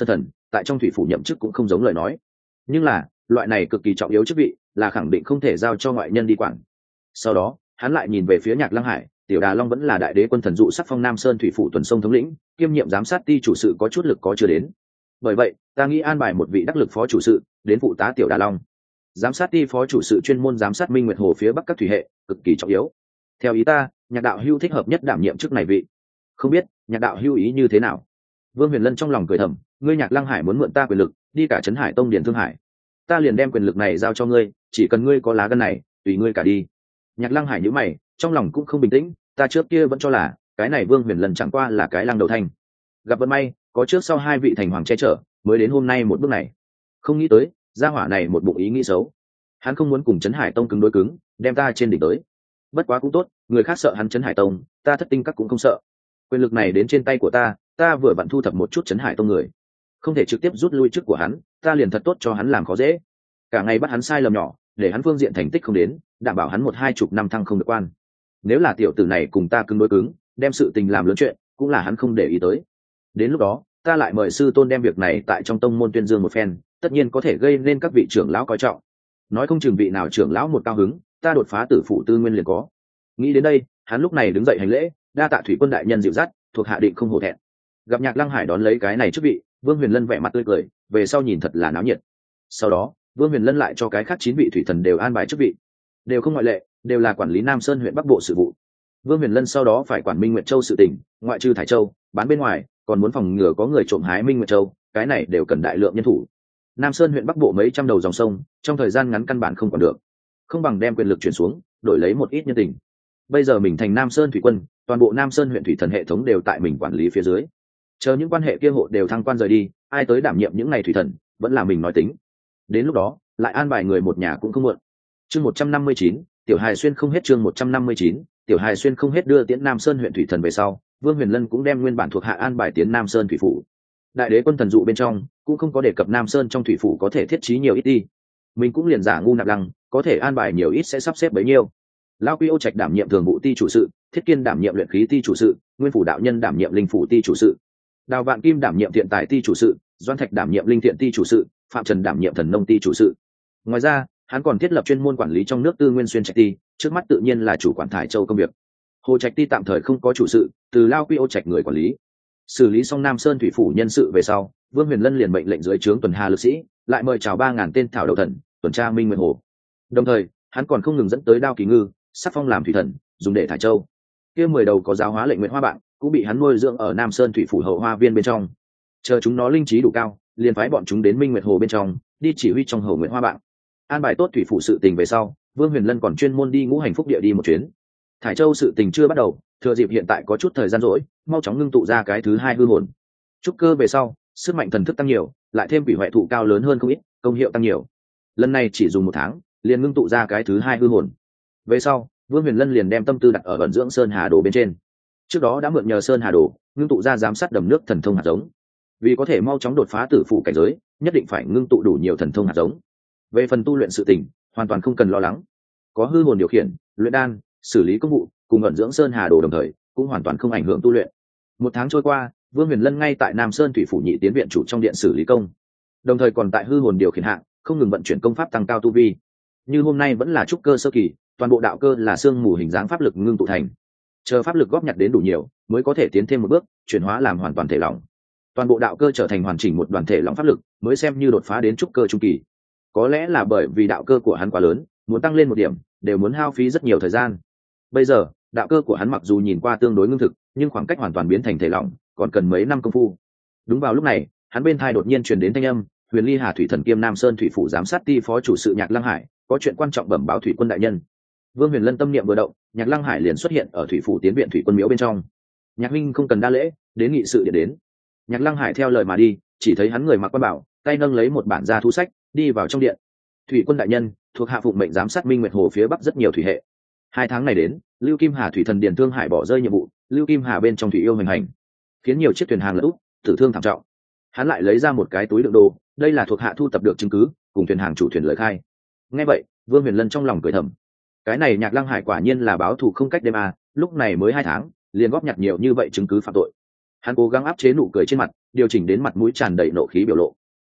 tại trong thủy phủ nhậm chức cũng không giống lời nói. Nhưng là loại này cực kỳ trọng yếu chức vị là khẳng định không thể giao cho ngoại nhân đi quản. Sau đó hắn lại nhìn về phía Nhạc Lăng Hải, Tiểu Đà Long vẫn là đại đế quân thần dụ sắc phong Nam Sơn thủy phủ tuần sông thống lĩnh, kiêm nhiệm giám sát ty chủ sự có chút lực có chưa đến. Bởi vậy ta nghĩ an bài một vị đắc lực phó chủ sự đến phụ tá Tiểu Đà Long. Giám sát ty phó chủ sự chuyên môn giám sát Minh Nguyệt Hồ phía bắc các thủy hệ, cực kỳ trọng yếu. Theo ý ta, Nhạc đạo hưu thích hợp nhất đảm nhiệm chức này vị. Không biết Nhạc đạo hưu ý như thế nào? Vương Huyền Lân trong lòng cười thầm, ngươi Nhạc Lăng Hải muốn mượn ta quyền lực đi cả Trấn Hải Tông Điền Thương Hải, ta liền đem quyền lực này giao cho ngươi, chỉ cần ngươi có lá gan này, tùy ngươi cả đi. Nhạc Lăng Hải nhíu mày, trong lòng cũng không bình tĩnh, ta trước kia vẫn cho là cái này Vương Huyền Lân chẳng qua là cái lăng đầu thanh, gặp vận may có trước sau hai vị thành hoàng che chở mới đến hôm nay một bước này. Không nghĩ tới gia hỏa này một bụng ý nghĩ xấu, hắn không muốn cùng Trấn Hải Tông cứng đối cứng, đem ta trên đỉnh tới. Bất quá cũng tốt, người khác sợ hắn Trấn Hải Tông, ta Thất Tinh Các cũng không sợ. Quyền lực này đến trên tay của ta vừa vặn thu thập một chút Trấn Hải Tông người, không thể trực tiếp rút lui chức của hắn, ta liền thật tốt cho hắn làm khó dễ, cả ngày bắt hắn sai lầm nhỏ, để hắn phương diện thành tích không đến, đảm bảo hắn 1-2 năm thăng không được quan. Nếu là tiểu tử này cùng ta cứng đối cứng, đem sự tình làm lớn chuyện, cũng là hắn không để ý tới. Đến lúc đó ta lại mời sư tôn đem việc này tại trong tông môn tuyên dương một phen, tất nhiên có thể gây nên các vị trưởng lão coi trọng. Nói không chừng vị nào trưởng lão một cao hứng, ta đột phá tử phụ tư nguyên liền có. Nghĩ đến đây, hắn lúc này đứng dậy hành lễ, đa tạ thủy quân đại nhân dịu dắt, thuộc hạ định không hổ thẹn. Gặp Nhạc Lăng Hải đón lấy cái này chức vị, Vương Huyền Lân vẻ mặt tươi cười, về sau nhìn thật là náo nhiệt. Sau đó Vương Huyền Lân lại cho cái khác 9 vị thủy thần đều an bài chức vị, đều không ngoại lệ, đều là quản lý Nam Sơn huyện Bắc Bộ sự vụ. Vương Huyền Lân sau đó phải quản Minh Nguyệt Châu sự tình, ngoại trừ Thải Châu bán bên ngoài, còn muốn phòng ngừa có người trộm hái Minh Nguyệt Châu, cái này đều cần đại lượng nhân thủ. Nam Sơn huyện Bắc Bộ mấy trăm đầu dòng sông, trong thời gian ngắn căn bản không còn được, không bằng đem quyền lực chuyển xuống, đổi lấy một ít nhân tình. Bây giờ mình thành Nam Sơn thủy quân, toàn bộ Nam Sơn huyện thủy thần hệ thống đều tại mình quản lý phía dưới. Chờ những quan hệ kia hộ đều thăng quan rời đi, ai tới đảm nhiệm những ngày thủy thần, vẫn là mình nói tính. Đến lúc đó lại an bài người một nhà cũng không muộn. Chương 159, Tiểu Hài Xuyên không hết. Chương 159, Tiểu Hài Xuyên không hết. Đưa tiễn Nam Sơn huyện thủy thần về sau, Vương Huyền Lân cũng đem nguyên bản thuộc hạ an bài tiến Nam Sơn thủy phủ. Đại đế quân thần dụ bên trong cũng không có đề cập Nam Sơn trong thủy phủ có thể thiết trí nhiều ít đi, mình cũng liền giả ngu nạp lăng, có thể an bài nhiều ít sẽ sắp xếp bấy nhiêu. Lao Quy Ô Trạch đảm nhiệm thường vụ ty chủ sự, Thiết Kiên đảm nhiệm luyện khí ty chủ sự, Nguyên Phủ đạo nhân đảm nhiệm linh phủ ty chủ sự, Đào Vạn Kim đảm nhiệm thiện tài ty chủ sự, Doan Thạch đảm nhiệm linh thiện ty chủ sự, Phạm Trần đảm nhiệm thần nông ty chủ sự. Ngoài ra hắn còn thiết lập chuyên môn quản lý trong nước tư nguyên xuyên trạch ty, trước mắt tự nhiên là chủ quản Thải Châu công việc. Hồ Trạch ty tạm thời không có chủ sự, từ Lao Quy Ô Trạch người quản lý. Xử lý xong Nam Sơn thủy phủ nhân sự về sau, Vương Huyền Lân liền mệnh lệnh dưới trướng tuần hà lực sĩ lại mời chào 3000 tên thảo đầu thần tuần tra Minh Nguyệt Hồ. Đồng thời hắn còn không ngừng dẫn tới Đao Kỳ Ngư sắc phong làm thủy thần, dùng để Thải Châu. Kia 10 đầu có giáo hóa lệnh nguyện hoa bạn cũng bị hắn nuôi dưỡng ở Nam Sơn thủy phủ hậu hoa viên bên trong. Chờ chúng nó linh trí đủ cao, liền phái bọn chúng đến Minh Nguyệt Hồ bên trong đi chỉ huy trong hậu nguyện hoa bạn. An bài tốt thủy phủ sự tình về sau, Vương Huyền Lân còn chuyên môn đi Ngũ Hành Phúc địa đi một chuyến. Thải Châu sự tình chưa bắt đầu, thừa dịp hiện tại có chút thời gian rỗi, mau chóng ngưng tụ ra cái thứ 2 hư hồn. Trúc cơ về sau, sức mạnh thần thức tăng nhiều, lại thêm quỷ hoại thụ cao lớn hơn không ít, công hiệu tăng nhiều. Lần này chỉ dùng 1 tháng, liền ngưng tụ ra cái thứ 2 hư hồn. Về sau, Vương Huyền Lân liền đem tâm tư đặt ở vận dưỡng Sơn Hà Đồ bên trên. Trước đó đã mượn nhờ Sơn Hà Đồ, ngưng tụ ra giám sát đầm nước thần thông hạt giống. Vì có thể mau chóng đột phá tử phụ cảnh giới, nhất định phải ngưng tụ đủ nhiều thần thông hạt giống. Về phần tu luyện sự tình, hoàn toàn không cần lo lắng. Có hư hồn điều khiển, luyện đan, xử lý công vụ, cùng vận dưỡng Sơn Hà Đồ đồng thời, cũng hoàn toàn không ảnh hưởng tu luyện. 1 tháng trôi qua, Vương Huyền Lân ngay tại Nam Sơn thủy phủ nhị tiến viện chủ trong điện xử lý công, đồng thời còn tại hư hồn điều khiển hạng không ngừng vận chuyển công pháp tăng cao tu vi. Như hôm nay vẫn là trúc cơ sơ kỳ, toàn bộ đạo cơ là xương mù hình dáng pháp lực ngưng tụ thành. Chờ pháp lực góp nhặt đến đủ nhiều, mới có thể tiến thêm một bước, chuyển hóa làm hoàn toàn thể lỏng. Toàn bộ đạo cơ trở thành hoàn chỉnh một đoàn thể lỏng pháp lực, mới xem như đột phá đến trúc cơ trung kỳ. Có lẽ là bởi vì đạo cơ của hắn quá lớn, muốn tăng lên một điểm, đều muốn hao phí rất nhiều thời gian. Bây giờ, đạo cơ của hắn mặc dù nhìn qua tương đối ngưng thực, nhưng khoảng cách hoàn toàn biến thành thể lỏng, còn cần mấy năm công phu. Đúng vào lúc này, hắn bên tai đột nhiên truyền đến thanh âm, Huyền Ly Hà thủy thần kiêm Nam Sơn thủy phủ giám sát ty phó chủ sự Nhạc Lăng Hải, có chuyện quan trọng bẩm báo thủy quân đại nhân. Vương Huyền Lân tâm niệm vừa động, Nhạc Lăng Hải liền xuất hiện ở thủy phủ tiến viện thủy quân miếu bên trong. Nhạc huynh không cần đa lễ, đến nghị sự điện đến. Nhạc Lăng Hải theo lời mà đi, chỉ thấy hắn người mặc quan bảo, tay nâng lấy một bản gia thu sách, đi vào trong điện. Thủy quân đại nhân, thuộc hạ phụng mệnh giám sát Minh Nguyệt Hồ phía bắc rất nhiều thủy hệ. 2 tháng này đến, Lưu Kim Hà thủy thần Điền Thương Hải bỏ rơi nhiệm vụ, Lưu Kim Hà bên trong thủy yêu hành hành, khiến nhiều chiếc thuyền hàng lật úp, tử thương thảm trọng. Hắn lại lấy ra một cái túi đựng đồ, đây là thuộc hạ thu tập được chứng cứ, cùng thuyền hàng chủ thuyền lời khai. Nghe vậy, Vương Huyền Lân trong lòng cười thầm, cái này Nhạc Lăng Hải quả nhiên là báo thù không cách đêm à, lúc này mới 2 tháng, liền góp nhặt nhiều như vậy chứng cứ phạm tội. Hắn cố gắng áp chế nụ cười trên mặt, điều chỉnh đến mặt mũi tràn đầy nộ khí biểu lộ.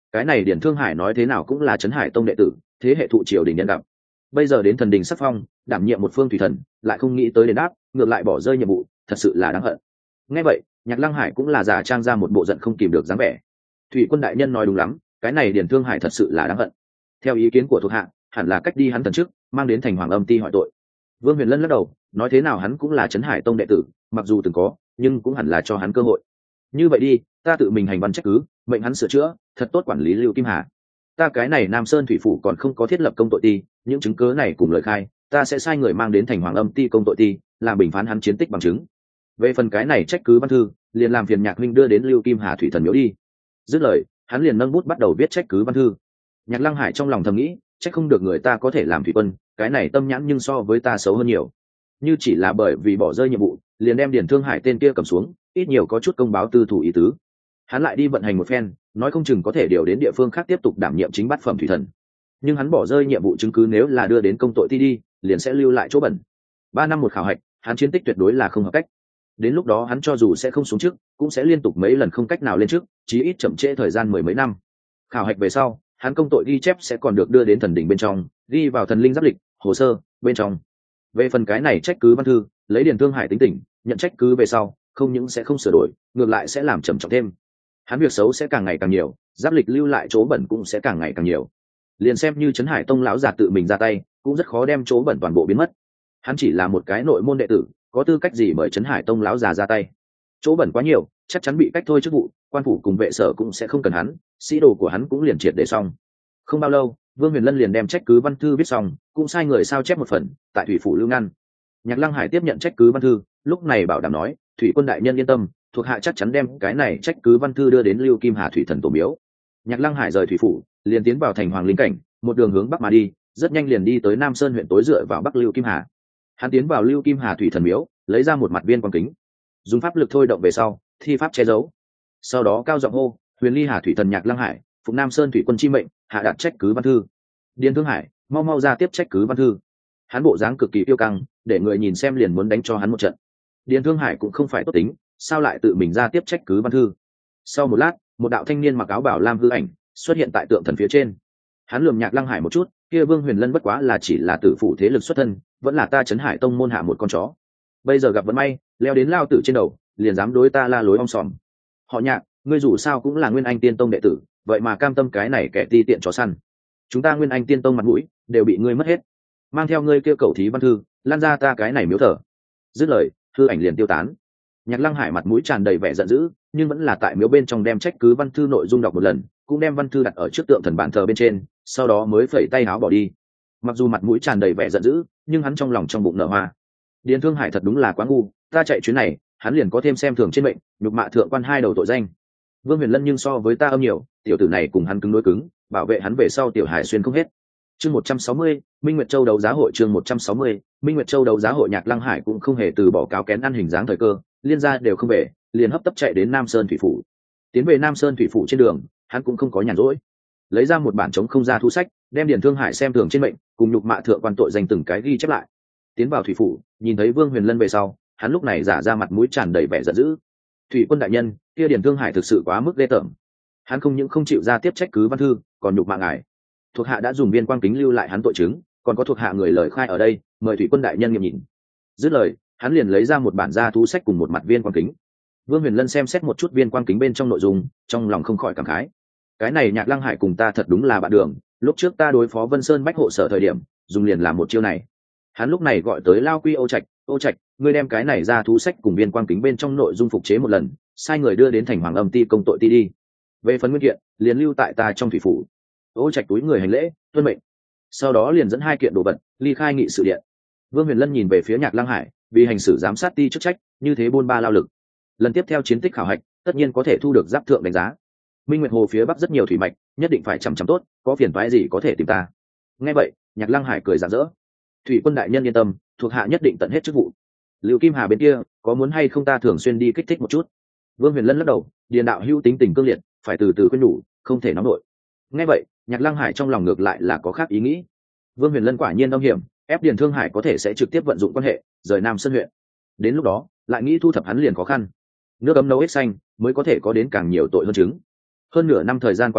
cái này Điền Thương Hải nói thế nào cũng là Trấn Hải Tông đệ tử, thế hệ thụ triều đình nhận gặp, bây giờ đến thần đình sắc phong, đảm nhiệm một phương thủy thần, lại không nghĩ tới đền đáp, ngược lại bỏ rơi nhiệm vụ, thật sự là đáng hận. Nghe vậy, Nhạc Lăng Hải cũng là giả trang ra một bộ giận không kìm được dáng vẻ. Thủy quân đại nhân nói đúng lắm, cái này Điền Thương Hải thật sự là đáng hận. Theo ý kiến của thuộc hạ, hẳn là cách đi hắn thần trước, mang đến thành Hoàng Âm Ti hỏi tội. Vương Huyền Lân lắc đầu, nói thế nào hắn cũng là Trấn Hải Tông đệ tử, mặc dù từng có, nhưng cũng hẳn là cho hắn cơ hội. Như vậy đi, ta tự mình hành văn trách cứ, mệnh hắn sửa chữa, thật tốt quản lý Lưu Kim Hà. Ta cái này Nam Sơn thủy phủ còn không có thiết lập công tội ti, những chứng cứ này cùng lời khai, ta sẽ sai người mang đến thành Hoàng Âm Ti công tội ti, làm bình phán hắn chiến tích bằng chứng. Về phần cái này trách cứ văn thư, liền làm phiền Nhạc huynh đưa đến Lưu Kim Hà thủy thần miếu đi. Dứt lời, hắn liền nâng bút bắt đầu viết trách cứ văn thư. Nhạc Lăng Hải trong lòng thầm nghĩ, trách không được người ta có thể làm thủy quân, cái này tâm nhãn nhưng so với ta xấu hơn nhiều. Như chỉ là bởi vì bỏ rơi nhiệm vụ, liền đem Điền Thương Hải tên kia cầm xuống, ít nhiều có chút công báo tư thủ ý tứ. Hắn lại đi vận hành một phen, nói không chừng có thể điều đến địa phương khác tiếp tục đảm nhiệm chính bát phẩm thủy thần. Nhưng hắn bỏ rơi nhiệm vụ chứng cứ nếu là đưa đến công tội ti đi, liền sẽ lưu lại chỗ bẩn. 3 năm một khảo hạch, hắn chiến tích tuyệt đối là không hợp cách. Đến lúc đó hắn cho dù sẽ không xuống chức, cũng sẽ liên tục mấy lần không cách nào lên chức, chí ít chậm trễ thời gian 10 mấy năm. Khảo hạch về sau, hắn công tội ghi chép sẽ còn được đưa đến thần đỉnh bên trong, ghi vào thần linh giáp lịch, hồ sơ bên trong. Về phần cái này trách cứ văn thư, lấy Điền Thương Hải tính tình, nhận trách cứ về sau, không những sẽ không sửa đổi, ngược lại sẽ làm trầm trọng thêm. Hắn việc xấu sẽ càng ngày càng nhiều, giáp lịch lưu lại chỗ bẩn cũng sẽ càng ngày càng nhiều. Liền xem như Trấn Hải Tông lão già tự mình ra tay, cũng rất khó đem chỗ bẩn toàn bộ biến mất. Hắn chỉ là một cái nội môn đệ tử, có tư cách gì mời Trấn Hải Tông lão già ra tay? Chỗ bẩn quá nhiều, chắc chắn bị cách thôi chức vụ, quan phủ cùng vệ sở cũng sẽ không cần hắn, sĩ đồ của hắn cũng liền triệt để xong. Không bao lâu, Vương Huyền Lân liền đem trách cứ văn thư viết xong, cũng sai người sao chép một phần, tại thủy phủ lưu ngăn. Nhạc Lăng Hải tiếp nhận trách cứ văn thư, lúc này bảo đảm nói, thủy quân đại nhân yên tâm, thuộc hạ chắc chắn đem cái này trách cứ văn thư đưa đến Lưu Kim Hà thủy thần tổ miếu. Nhạc Lăng Hải rời thủy phủ, liền tiến vào thành Hoàng Linh cảnh, một đường hướng bắc mà đi, rất nhanh liền đi tới Nam Sơn huyện tối dựa vào bắc Lưu Kim Hà. Hắn tiến vào Lưu Kim Hà thủy thần miếu, lấy ra một mặt viên quang kính, dùng pháp lực thôi động về sau, thi pháp che giấu. Sau đó cao giọng hô, Huyền Ly Hà thủy thần Nhạc Lăng Hải, phục Nam Sơn thủy quân chi mệnh, hạ đạt trách cứ văn thư. Điền Thương Hải, mau mau ra tiếp trách cứ văn thư. Hắn bộ dáng cực kỳ yêu căng, để người nhìn xem liền muốn đánh cho hắn một trận. Điền Thương Hải cũng không phải tốt tính, sao lại tự mình ra tiếp trách cứ văn thư? Sau một lát, một đạo thanh niên mặc áo bảo lam hư ảnh xuất hiện tại tượng thần phía trên. Hắn lườm Nhạc Lăng Hải một chút, kia Vương Huyền Lân bất quá là chỉ là tử phụ thế lực xuất thân, vẫn là ta Trấn Hải Tông môn hạ một con chó. Bây giờ gặp vận may, leo đến lao tử trên đầu, liền dám đối ta la lối om sòm. Họ Nhạc, ngươi dù sao cũng là Nguyên Anh Tiên Tông đệ tử, vậy mà cam tâm cái này kẻ ti tiện chó săn. Chúng ta Nguyên Anh Tiên Tông mặt mũi đều bị ngươi mất hết. Mang theo ngươi kêu cầu thí văn thư, lan ra ta cái này miếu thờ. Dứt lời, hư ảnh liền tiêu tán. Nhạc Lăng Hải mặt mũi tràn đầy vẻ giận dữ, nhưng vẫn là tại miếu bên trong đem trách cứ văn thư nội dung đọc một lần, cũng đem văn thư đặt ở trước tượng thần bàn thờ bên trên, sau đó mới phẩy tay áo bỏ đi. Mặc dù mặt mũi tràn đầy vẻ giận dữ, nhưng hắn trong lòng trong bụng nở hoa. Điền Thương Hải thật đúng là quá ngu, ta chạy chuyến này, hắn liền có thêm xem thường trên mệnh, nhục mạ thượng quan 2 đầu tội danh. Vương Huyền Lân nhưng so với ta âm nhiều, tiểu tử này cùng hắn cứng đối cứng, bảo vệ hắn về sau tiểu hải xuyên không hết. Chương 160, Minh Nguyệt Châu đấu giá hội. Chương 160, Minh Nguyệt Châu đấu giá hội. Nhạc Lăng Hải cũng không hề từ bỏ cáo kén ăn hình dáng thời cơ, liên gia đều không về, liền hấp tấp chạy đến Nam Sơn thủy phủ. Tiến về Nam Sơn thủy phủ trên đường, hắn cũng không có nhàn rỗi, lấy ra một bản chống không ra thu sách, đem Điền Thương Hải xem thường trên mệnh, cùng nhục mạ thượng quan tội danh từng cái ghi chép lại. Tiến vào thủy phủ, nhìn thấy Vương Huyền Lân về sau, hắn lúc này giả ra mặt mũi tràn đầy vẻ giận dữ. Thủy quân đại nhân, kia Điền Thương Hải thực sự quá mức ghê tởm. Hắn không những không chịu ra tiếp trách cứ văn thư, còn nhục mạ ngài. Thuộc hạ đã dùng viên quang kính lưu lại hắn tội chứng, còn có thuộc hạ người lời khai ở đây, mời thủy quân đại nhân nghiệm nhìn. Dứt lời, hắn liền lấy ra một bản gia thú sách cùng một mặt viên quang kính. Vương Huyền Lân xem xét một chút viên quang kính bên trong nội dung, trong lòng không khỏi cảm khái. Cái này Nhạc Lăng Hải cùng ta thật đúng là bạn đường, lúc trước ta đối phó Vân Sơn Bách hộ sở thời điểm, dùng liền làm một chiêu này. Hắn lúc này gọi tới Lao Quy Ô Trạch, ngươi đem cái này ra thú sách cùng viên quang kính bên trong nội dung phục chế một lần, sai người đưa đến thành Hoàng Âm Ti công tội ti đi. Về phần nguyên kiện, liền lưu tại ta trong thủy phủ. Ô Trạch túi người hành lễ, tuân mệnh. Sau đó liền dẫn 2 kiện đồ vật, ly khai nghị sự điện. Vương Huyền Lân nhìn về phía Nhạc Lăng Hải, vì hành xử giám sát ti chức trách, như thế buôn ba lao lực. Lần tiếp theo chiến tích khảo hạch, tất nhiên có thể thu được giáp thượng đánh giá. Minh Nguyệt Hồ phía bắc rất nhiều thủy mạch, nhất định phải chằm chằm tốt, có phiền toái gì có thể tìm ta. Nghe vậy, Nhạc Lăng Hải cười rạng rỡ. Thủy quân đại nhân yên tâm, thuộc hạ nhất định tận hết chức vụ. Lưu Kim Hà bên kia, có muốn hay không ta thường xuyên đi kích thích một chút? Vương Huyền Lân lắc đầu, Điền đạo hữu tính tình cương liệt, phải từ từ khuyên nhủ, không thể nóng nổi. Nghe vậy, Nhạc Lăng Hải trong lòng ngược lại là có khác ý nghĩ. Vương Huyền Lân quả nhiên âm hiểm, ép Điền Thương Hải có thể sẽ trực tiếp vận dụng quan hệ, rời Nam Sơn huyện. Đến lúc đó, lại nghĩ thu thập hắn liền khó khăn. Nước ấm nấu ếch xanh, mới có thể có đến càng nhiều tội hơn chứng. Hơn nửa năm thời gian quá khứ,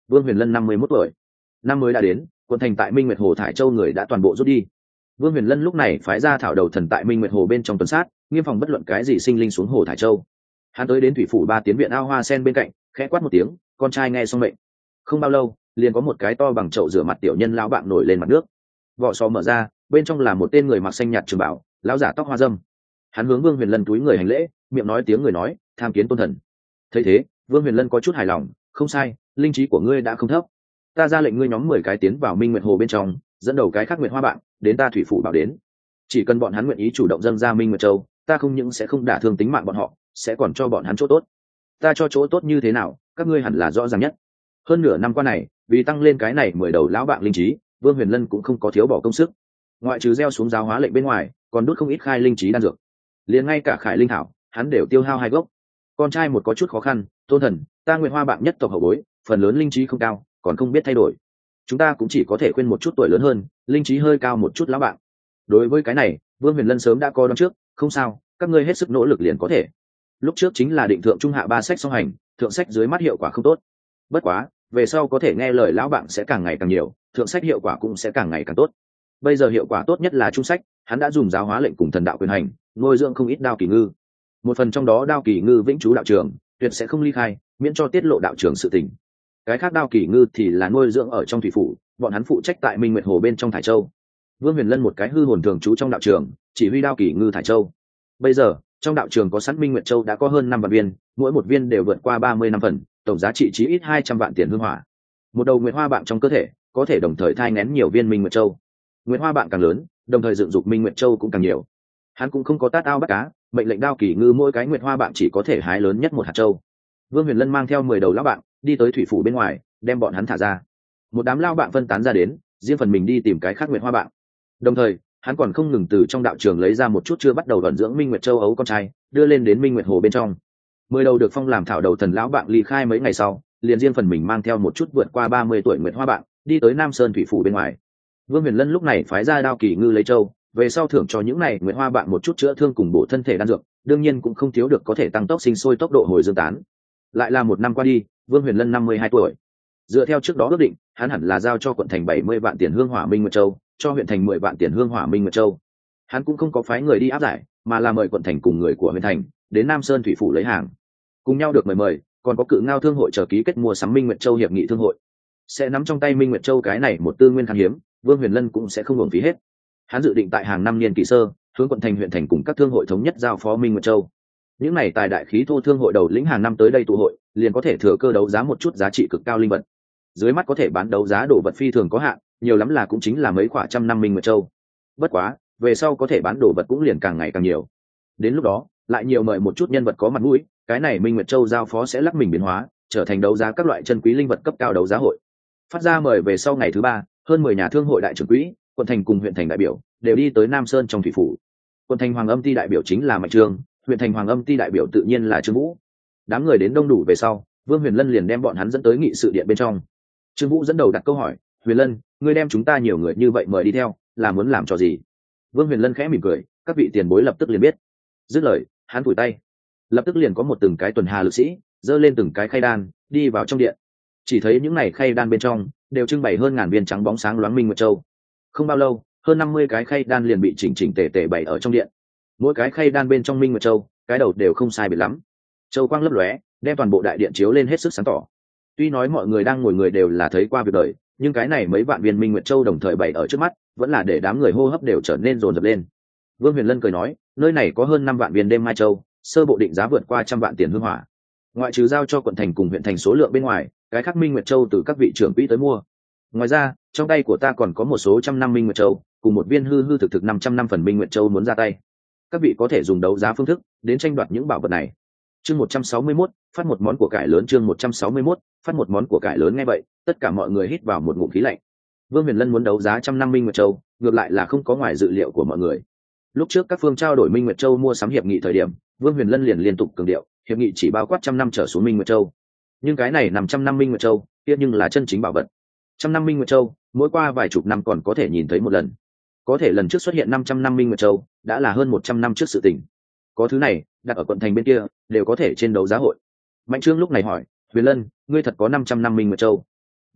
Vương Huyền Lân 51 tuổi. Năm mới đã đến, quận thành tại Minh Nguyệt Hồ thải châu người đã toàn bộ rút đi. Vương Huyền Lân lúc này phái ra thảo đầu thần tại Minh Nguyệt Hồ bên trong tuần sát, nghiêm phòng bất luận cái gì sinh linh xuống hồ thải châu. Hắn tới đến thủy phủ ba tiến viện ao hoa sen bên cạnh, khẽ quát một tiếng, con trai nghe xong mệnh. Không bao lâu, liền có một cái to bằng chậu rửa mặt tiểu nhân lão bạn nổi lên mặt nước. Vỏ sò mở ra, bên trong là một tên người mặc xanh nhạt trường bảo, lão giả tóc hoa dâm. Hắn hướng Vương Huyền Lân túi người hành lễ, miệng nói tiếng người nói, tham kiến tôn thần. Thấy thế, Vương Huyền Lân có chút hài lòng, không sai, linh trí của ngươi đã không thấp. Ta ra lệnh ngươi nhóm 10 cái tiến vào Minh Nguyệt Hồ bên trong, dẫn đầu cái khác Nguyệt Hoa bạn, đến ta thủy phủ bảo đến. Chỉ cần bọn hắn nguyện ý chủ động dâng ra Minh Nguyệt Châu, ta không những sẽ không đả thương tính mạng bọn họ, sẽ còn cho bọn hắn chỗ tốt. Ta cho chỗ tốt như thế nào, các ngươi hẳn là rõ ràng nhất. Hơn nửa năm qua này, vì tăng lên cái này 10 đầu lão bạn linh trí, Vương Huyền Lân cũng không có thiếu bỏ công sức. Ngoại trừ gieo xuống giáo hóa lệnh bên ngoài, còn đốt không ít khai linh trí đan dược. Liền ngay cả khải linh thảo, hắn đều tiêu hao 2 gốc. Con trai một có chút khó khăn, tôn thần, ta Nguyệt Hoa bạn nhất tộc hậu bối, phần lớn linh trí không cao, còn không biết thay đổi. Chúng ta cũng chỉ có thể khuyên một chút tuổi lớn hơn, linh trí hơi cao một chút lão bạn. Đối với cái này, Vương Huyền Lân sớm đã có đoán trước, không sao, các ngươi hết sức nỗ lực liền có thể. Lúc trước chính là định thượng trung hạ 3 sách song hành, thượng sách dưới mắt hiệu quả không tốt. Bất quá, về sau có thể nghe lời lão bạn sẽ càng ngày càng nhiều, thượng sách hiệu quả cũng sẽ càng ngày càng tốt. Bây giờ hiệu quả tốt nhất là trung sách, hắn đã dùng giáo hóa lệnh cùng thần đạo quyền hành, nuôi dưỡng không ít đao kỳ ngư. Một phần trong đó đao kỳ ngư vĩnh trú đạo trường, tuyệt sẽ không ly khai, miễn cho tiết lộ đạo trường sự tình. Cái khác đao kỳ ngư thì là nuôi dưỡng ở trong thủy phủ, bọn hắn phụ trách tại Minh Nguyệt Hồ bên trong thải châu. Vương Huyền Lân một cái hư hồn thường trú trong đạo trường, chỉ huy đao kỳ ngư thải châu. Bây giờ trong đạo trường có sẵn Minh Nguyệt Châu đã có hơn 5 vạn viên, mỗi một viên đều vượt qua 30 năm phần, tổng giá trị chí ít 200 vạn tiền hương hỏa. Một đầu Nguyệt Hoa bạn trong cơ thể có thể đồng thời thai nghén nhiều viên Minh Nguyệt Châu. Nguyệt Hoa bạn càng lớn, đồng thời dựng dục Minh Nguyệt Châu cũng càng nhiều. Hắn cũng không có tát ao bắt cá, mệnh lệnh đao kỳ ngư mỗi cái Nguyệt Hoa bạn chỉ có thể hái lớn nhất một hạt châu. Vương Huyền Lân mang theo 10 đầu lão bạn, đi tới thủy phủ bên ngoài, đem bọn hắn thả ra. Một đám lao bạn phân tán ra đến, riêng phần mình đi tìm cái khác Nguyệt Hoa bạn. Đồng thời, hắn còn không ngừng từ trong đạo trường lấy ra một chút chưa bắt đầu vận dưỡng Minh Nguyệt Châu ấu con trai, đưa lên đến Minh Nguyệt Hồ bên trong. 10 đầu được phong làm thảo đầu thần lão bạn ly khai mấy ngày sau, liền riêng phần mình mang theo một chút vượt qua 30 tuổi Nguyệt Hoa bạn, đi tới Nam Sơn thủy phủ bên ngoài. Vương Huyền Lân lúc này phái ra đao kỳ ngư lấy châu, về sau thưởng cho những này Nguyệt Hoa bạn một chút chữa thương cùng bổ thân thể đan dược, đương nhiên cũng không thiếu được có thể tăng tốc sinh sôi tốc độ hồi dương tán. Lại là một năm qua đi, Vương Huyền Lân 52 tuổi. Dựa theo trước đó ước định, hắn hẳn là giao cho quận thành 70 vạn tiền hương hỏa Minh Nguyệt Châu, cho huyện thành 10 vạn tiền hương hỏa Minh Nguyệt Châu. Hắn cũng không có phái người đi áp giải, mà là mời quận thành cùng người của huyện thành đến Nam Sơn thủy phủ lấy hàng. Cùng nhau được mời, còn có Cự Ngao thương hội chờ ký kết mua sắm Minh Nguyệt Châu hiệp nghị thương hội. Sẽ nắm trong tay Minh Nguyệt Châu cái này một tư nguyên khan hiếm, Vương Huyền Lân cũng sẽ không uổng phí hết. Hắn dự định tại hàng năm niên kỳ sơ, hướng quận thành huyện thành cùng các thương hội thống nhất giao phó Minh Nguyệt Châu. Những này tài đại khí thô thương hội đầu lĩnh hàng năm tới đây tụ hội, liền có thể thừa cơ đấu giá một chút giá trị cực cao linh vật. Dưới mắt có thể bán đấu giá đồ vật phi thường có hạn, nhiều lắm là cũng chính là mấy khoảng trăm năm Minh Nguyệt Châu. Bất quá, về sau có thể bán đồ vật cũng liền càng ngày càng nhiều. Đến lúc đó, lại nhiều mời một chút nhân vật có mặt mũi, cái này Minh Nguyệt Châu giao phó sẽ lắc mình biến hóa, trở thành đấu giá các loại chân quý linh vật cấp cao đấu giá hội. Phát ra mời về sau ngày thứ 3, hơn 10 nhà thương hội đại trưởng quỹ, quận thành cùng huyện thành đại biểu đều đi tới Nam Sơn trong thủy phủ. Quận thành Hoàng Âm Ti đại biểu chính là Mạnh Trương, huyện thành Hoàng Âm Ti đại biểu tự nhiên là Trương Vũ. Đám người đến đông đủ về sau, Vương Huyền Lân liền đem bọn hắn dẫn tới nghị sự điện bên trong. Trương Vũ dẫn đầu đặt câu hỏi, Huyền Lân, ngươi đem chúng ta nhiều người như vậy mời đi theo, là muốn làm trò gì? Vương Huyền Lân khẽ mỉm cười, các vị tiền bối lập tức liền biết. Dứt lời, hắn phủi tay, lập tức liền có một từng cái tuần hà lực sĩ giơ lên từng cái khay đan đi vào trong điện. Chỉ thấy những này khay đan bên trong đều trưng bày hơn ngàn viên trắng bóng sáng loáng Minh Nguyệt Châu. Không bao lâu, hơn 50 cái khay đan liền bị chỉnh chỉnh tề tề bày ở trong điện. Mỗi cái khay đan bên trong Minh Nguyệt Châu, cái đầu đều không sai biệt lắm. Châu quang lấp lóe, đem toàn bộ đại điện chiếu lên hết sức sáng tỏ. Tuy nói mọi người đang ngồi người đều là thấy qua việc đời, nhưng cái này mấy vạn viên Minh Nguyệt Châu đồng thời bày ở trước mắt, vẫn là để đám người hô hấp đều trở nên dồn dập lên. Vương Huyền Lân cười nói, nơi này có hơn 5 vạn viên đêm mai châu, sơ bộ định giá vượt qua 100 vạn tiền hương hỏa. Ngoại trừ giao cho quận thành cùng huyện thành số lượng bên ngoài, cái khác Minh Nguyệt Châu từ các vị trưởng quỹ tới mua. Ngoài ra, trong tay của ta còn có một số 100 Minh Nguyệt Châu, cùng một viên hư thực 500 năm phần Minh Nguyệt Châu muốn ra tay. Các vị có thể dùng đấu giá phương thức đến tranh đoạt những bảo vật này. Chương 161, phát một món của cải lớn. Chương 161, phát một món của cải lớn. Nghe vậy, tất cả mọi người hít vào một ngụm khí lạnh. Vương Huyền Lân muốn đấu giá 100 Minh Nguyệt Châu, ngược lại là không có ngoài dự liệu của mọi người. Lúc trước các phương trao đổi Minh Nguyệt Châu mua sắm hiệp nghị thời điểm, Vương Huyền Lân liền liên tục cường điệu, hiệp nghị chỉ bao quát 100 năm trở xuống Minh Nguyệt Châu. Nhưng cái này 500 năm Minh Nguyệt Châu, kia nhưng là chân chính bảo vật. 100 năm Minh Nguyệt Châu, mỗi qua vài chục năm còn có thể nhìn thấy một lần. Có thể lần trước xuất hiện 500 năm Minh Nguyệt Châu, đã là hơn 100 năm trước sự tình. Có thứ này, đặt ở quận thành bên kia, đều có thể trên đấu giá hội. Mạnh Trương lúc này hỏi, Huyền Lân, ngươi thật có 500 năm Minh Nguyệt Châu?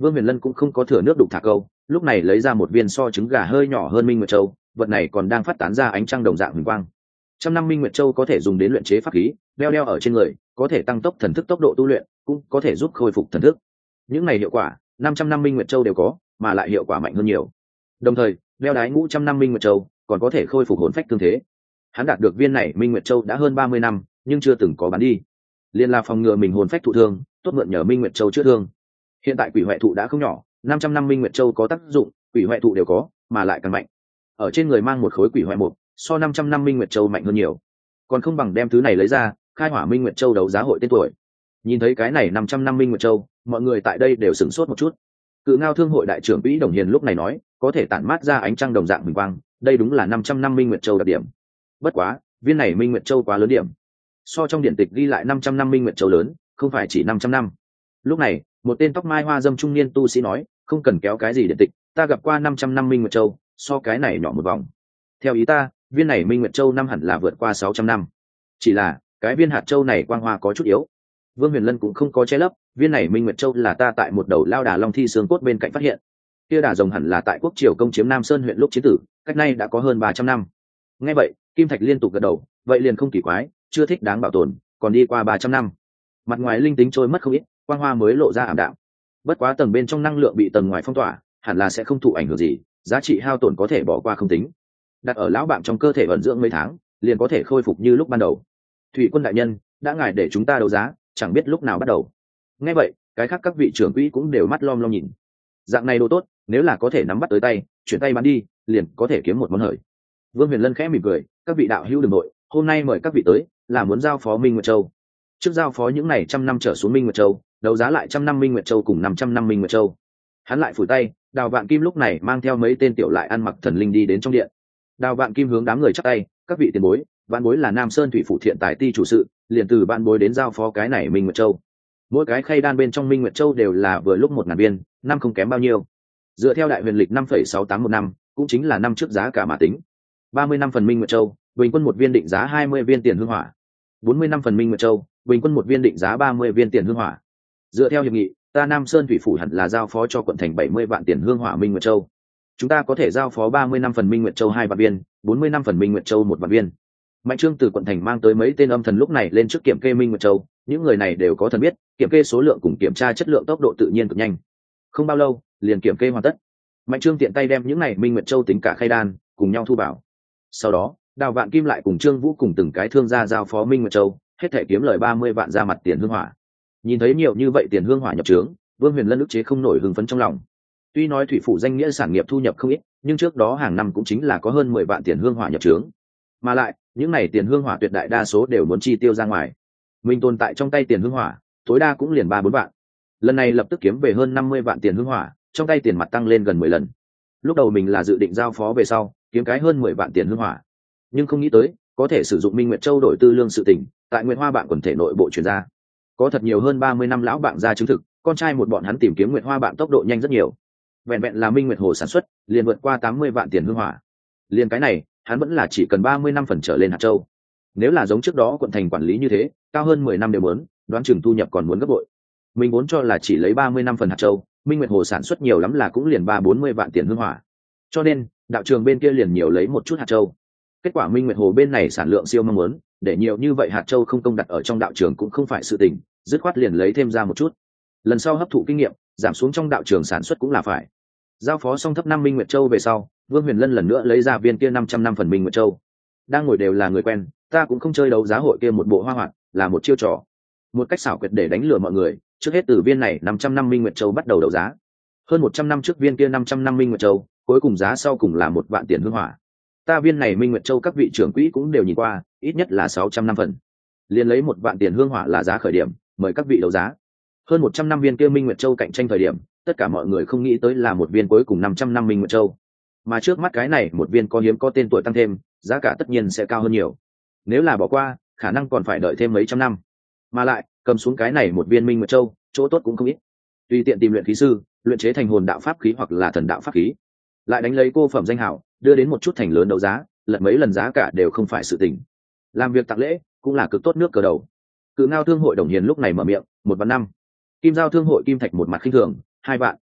Vương Huyền Lân cũng không có thừa nước đục thả câu, lúc này lấy ra một viên so trứng gà hơi nhỏ hơn Minh Nguyệt Châu, vật này còn đang phát tán ra ánh trăng đồng dạng huỳnh quang. 100 năm Minh Nguyệt Châu có thể dùng đến luyện chế pháp khí, đeo ở trên người, có thể tăng tốc thần thức tốc độ tu luyện, cũng có thể giúp khôi phục thần thức. Những này hiệu quả, 500 năm Minh Nguyệt Châu đều có, mà lại hiệu quả mạnh hơn nhiều. Đồng thời, đeo đái ngũ trăm năm Minh Nguyệt Châu, còn có thể khôi phục hồn phách thương thế. Hắn đạt được viên này Minh Nguyệt Châu đã hơn 30 năm, nhưng chưa từng có bán đi. Liên là phòng ngừa mình hồn phách thụ thương, tốt mượn nhờ Minh Nguyệt Châu chữa thương. Hiện tại quỷ hoại thụ đã không nhỏ, 500 năm Minh Nguyệt Châu có tác dụng, quỷ hoại thụ đều có, mà lại càng mạnh. Ở trên người mang một khối quỷ hoại một, so 500 năm Minh Nguyệt Châu mạnh hơn nhiều. Còn không bằng đem thứ này lấy ra, khai hỏa Minh Nguyệt Châu đấu giá hội tên tuổi. Nhìn thấy cái này 500 năm Minh Nguyệt Châu, mọi người tại đây đều sửng sốt một chút. Cự Ngao Thương hội đại trưởng Vĩ Đồng Hiền lúc này nói, có thể tản mát ra ánh trăng đồng dạng huỳnh quang, đây đúng là 500 năm Minh Nguyệt Châu đặc điểm. Bất quá, viên này Minh Nguyệt Châu quá lớn điểm. So trong điển tịch ghi lại 500 năm Minh Nguyệt Châu lớn, không phải chỉ 500 năm. Lúc này, một tên tóc mai hoa dâm trung niên tu sĩ nói, không cần kéo cái gì điển tịch, ta gặp qua 500 năm Minh Nguyệt Châu, so cái này nhỏ một vòng. Theo ý ta, viên này Minh Nguyệt Châu năm hẳn là vượt qua 600 năm. Chỉ là, cái viên hạt châu này quang hoa có chút yếu. Vương Huyền Lân cũng không có che lấp, viên này Minh Nguyệt Châu là ta tại một đầu lao đà long thi xương cốt bên cạnh phát hiện. Kia đà rồng hẳn là tại quốc triều công chiếm Nam Sơn huyện lúc chiến tử, cách nay đã có hơn 300 năm. Nghe vậy, Kim Thạch liên tục gật đầu, vậy liền không kỳ quái, chưa thích đáng bảo tồn, còn đi qua 300 năm. Mặt ngoài linh tính trôi mất không ít, quang hoa mới lộ ra ảm đạm. Bất quá tầng bên trong năng lượng bị tầng ngoài phong tỏa, hẳn là sẽ không thụ ảnh hưởng gì, giá trị hao tổn có thể bỏ qua không tính. Đặt ở lão bạn trong cơ thể vận dưỡng mấy tháng, liền có thể khôi phục như lúc ban đầu. Thủy Quân đại nhân, đã ngài để chúng ta đấu giá, chẳng biết lúc nào bắt đầu. Nghe vậy, cái khác các vị trưởng quỹ cũng đều mắt lom lom nhìn. Dạng này đồ tốt, nếu là có thể nắm bắt tới tay, chuyển tay bán đi, liền có thể kiếm một món hời. Vương Huyền Lân khẽ mỉm cười, các vị đạo hữu đừng nội, hôm nay mời các vị tới, là muốn giao phó Minh Nguyệt Châu. Trước giao phó những này 100 năm trở xuống Minh Nguyệt Châu, đấu giá lại 100 năm Minh Nguyệt Châu cùng 500 năm Minh Nguyệt Châu. Hắn lại phủi tay, Đào Vạn Kim lúc này mang theo mấy tên tiểu lại ăn mặc thần linh đi đến trong điện. Đào Vạn Kim hướng đám người chắp tay, các vị tiền bối, vạn bối là Nam Sơn thủy phủ thiện tài ti chủ sự, liền từ vạn bối đến giao phó cái này Minh Nguyệt Châu. Mỗi cái khay đan bên trong Minh Nguyệt Châu đều là vừa lúc 1000 viên, năm không kém bao nhiêu. Dựa theo đại huyền lịch 5,68 một năm, cũng chính là năm trước giá cả mà tính. 30 năm phần Minh Nguyệt Châu, bình quân một viên định giá 20 viên tiền hương hỏa. 40 năm phần Minh Nguyệt Châu, bình quân một viên định giá 30 viên tiền hương hỏa. Dựa theo hiệp nghị, ta Nam Sơn thủy phủ hẳn là giao phó cho quận thành 70 vạn tiền hương hỏa Minh Nguyệt Châu. Chúng ta có thể giao phó 30 năm phần Minh Nguyệt Châu 2 vạn viên, 40 năm phần Minh Nguyệt Châu 1 vạn viên. Mạnh Trương từ quận thành mang tới mấy tên âm thần lúc này lên trước kiểm kê Minh Nguyệt Châu, những người này đều có thần biết, kiểm kê số lượng cùng kiểm tra chất lượng tốc độ tự nhiên cực nhanh. Không bao lâu, liền kiểm kê hoàn tất. Mạnh Trương tiện tay đem những này Minh Nguyệt Châu tính cả khay đan, cùng nhau thu vào. Sau đó, Đào Vạn Kim lại cùng Trương Vũ cùng từng cái thương gia giao phó Minh Nguyệt Châu, hết thể kiếm lời 30 vạn ra mặt tiền hương hỏa. Nhìn thấy nhiều như vậy tiền hương hỏa nhập trướng, Vương Huyền Lân ức chế không nổi hưng phấn trong lòng. Tuy nói thủy phủ danh nghĩa sản nghiệp thu nhập không ít, nhưng trước đó hàng năm cũng chính là có hơn 10 vạn tiền hương hỏa nhập trướng. Mà lại, những này tiền hương hỏa tuyệt đại đa số đều muốn chi tiêu ra ngoài. Mình tồn tại trong tay tiền hương hỏa, tối đa cũng liền 3-4 vạn. Lần này lập tức kiếm về hơn 50 vạn tiền hương hỏa, trong tay tiền mặt tăng lên gần 10 lần. Lúc đầu mình là dự định giao phó về sau, kiếm cái hơn 10 vạn tiền hương hỏa. Nhưng không nghĩ tới, có thể sử dụng Minh Nguyệt Châu đổi tư lương sự tình, tại Nguyệt Hoa bạn quần thể nội bộ truyền ra. Có thật nhiều hơn 30 năm lão bạn ra chứng thực, con trai một bọn hắn tìm kiếm Nguyệt Hoa bạn tốc độ nhanh rất nhiều. Vẹn vẹn là Minh Nguyệt Hồ sản xuất, liền vượt qua 80 vạn tiền hương hỏa. Liền cái này, hắn vẫn là chỉ cần 30 năm phần trở lên hạt châu. Nếu là giống trước đó quận thành quản lý như thế, cao hơn 10 năm đều muốn, đoán chừng thu nhập còn muốn gấp bội. Mình muốn cho là chỉ lấy 30 năm phần hạt châu, Minh Nguyệt Hồ sản xuất nhiều lắm là cũng liền 30-40 vạn tiền hương hỏa. Cho nên, đạo trường bên kia liền nhiều lấy một chút hạt châu. Kết quả Minh Nguyệt Hồ bên này sản lượng siêu mong muốn, để nhiều như vậy hạt châu không công đặt ở trong đạo trường cũng không phải sự tình, dứt khoát liền lấy thêm ra một chút. Lần sau hấp thụ kinh nghiệm, giảm xuống trong đạo trường sản xuất cũng là phải. Giao phó xong thấp 5 Minh Nguyệt Châu về sau, Vương Huyền Lân lần nữa lấy ra viên kia 500 năm phần Minh Nguyệt Châu. Đang ngồi đều là người quen, ta cũng không chơi đấu giá hội kia một bộ hoa hoạt, là một chiêu trò. Một cách xảo quyệt để đánh lừa mọi người, trước hết từ viên này 500 năm Minh Nguyệt Châu bắt đầu đấu giá. Hơn 100 năm trước viên kia 500 năm Minh Nguyệt Châu, cuối cùng giá sau cùng là 1 vạn tiền hương hỏa. Ta viên này Minh Nguyệt Châu các vị trưởng quỹ cũng đều nhìn qua, ít nhất là 600 năm phần. Liền lấy 1 vạn tiền hương hỏa là giá khởi điểm, mời các vị đấu giá. Hơn 100 năm viên kia Minh Nguyệt Châu cạnh tranh thời điểm, tất cả mọi người không nghĩ tới là một viên cuối cùng 500 năm Minh Nguyệt Châu. Mà trước mắt cái này một viên có hiếm có tên tuổi tăng thêm, giá cả tất nhiên sẽ cao hơn nhiều. Nếu là bỏ qua, khả năng còn phải đợi thêm mấy trăm năm. Mà lại, cầm xuống cái này một viên Minh Nguyệt Châu, chỗ tốt cũng không ít. Tùy tiện tìm luyện khí sư, luyện chế thành hồn đạo pháp khí hoặc là thần đạo pháp khí, lại đánh lấy cô phẩm danh hảo, đưa đến một chút thành lớn đấu giá, lật mấy lần giá cả đều không phải sự tình. Làm việc tặng lễ cũng là cực tốt nước cờ đầu. Cự Ngao Thương hội Đồng Hiền lúc này mở miệng, 1 vạn 5. Kim Giao Thương hội Kim Thạch một mặt khinh thường, 2 vạn.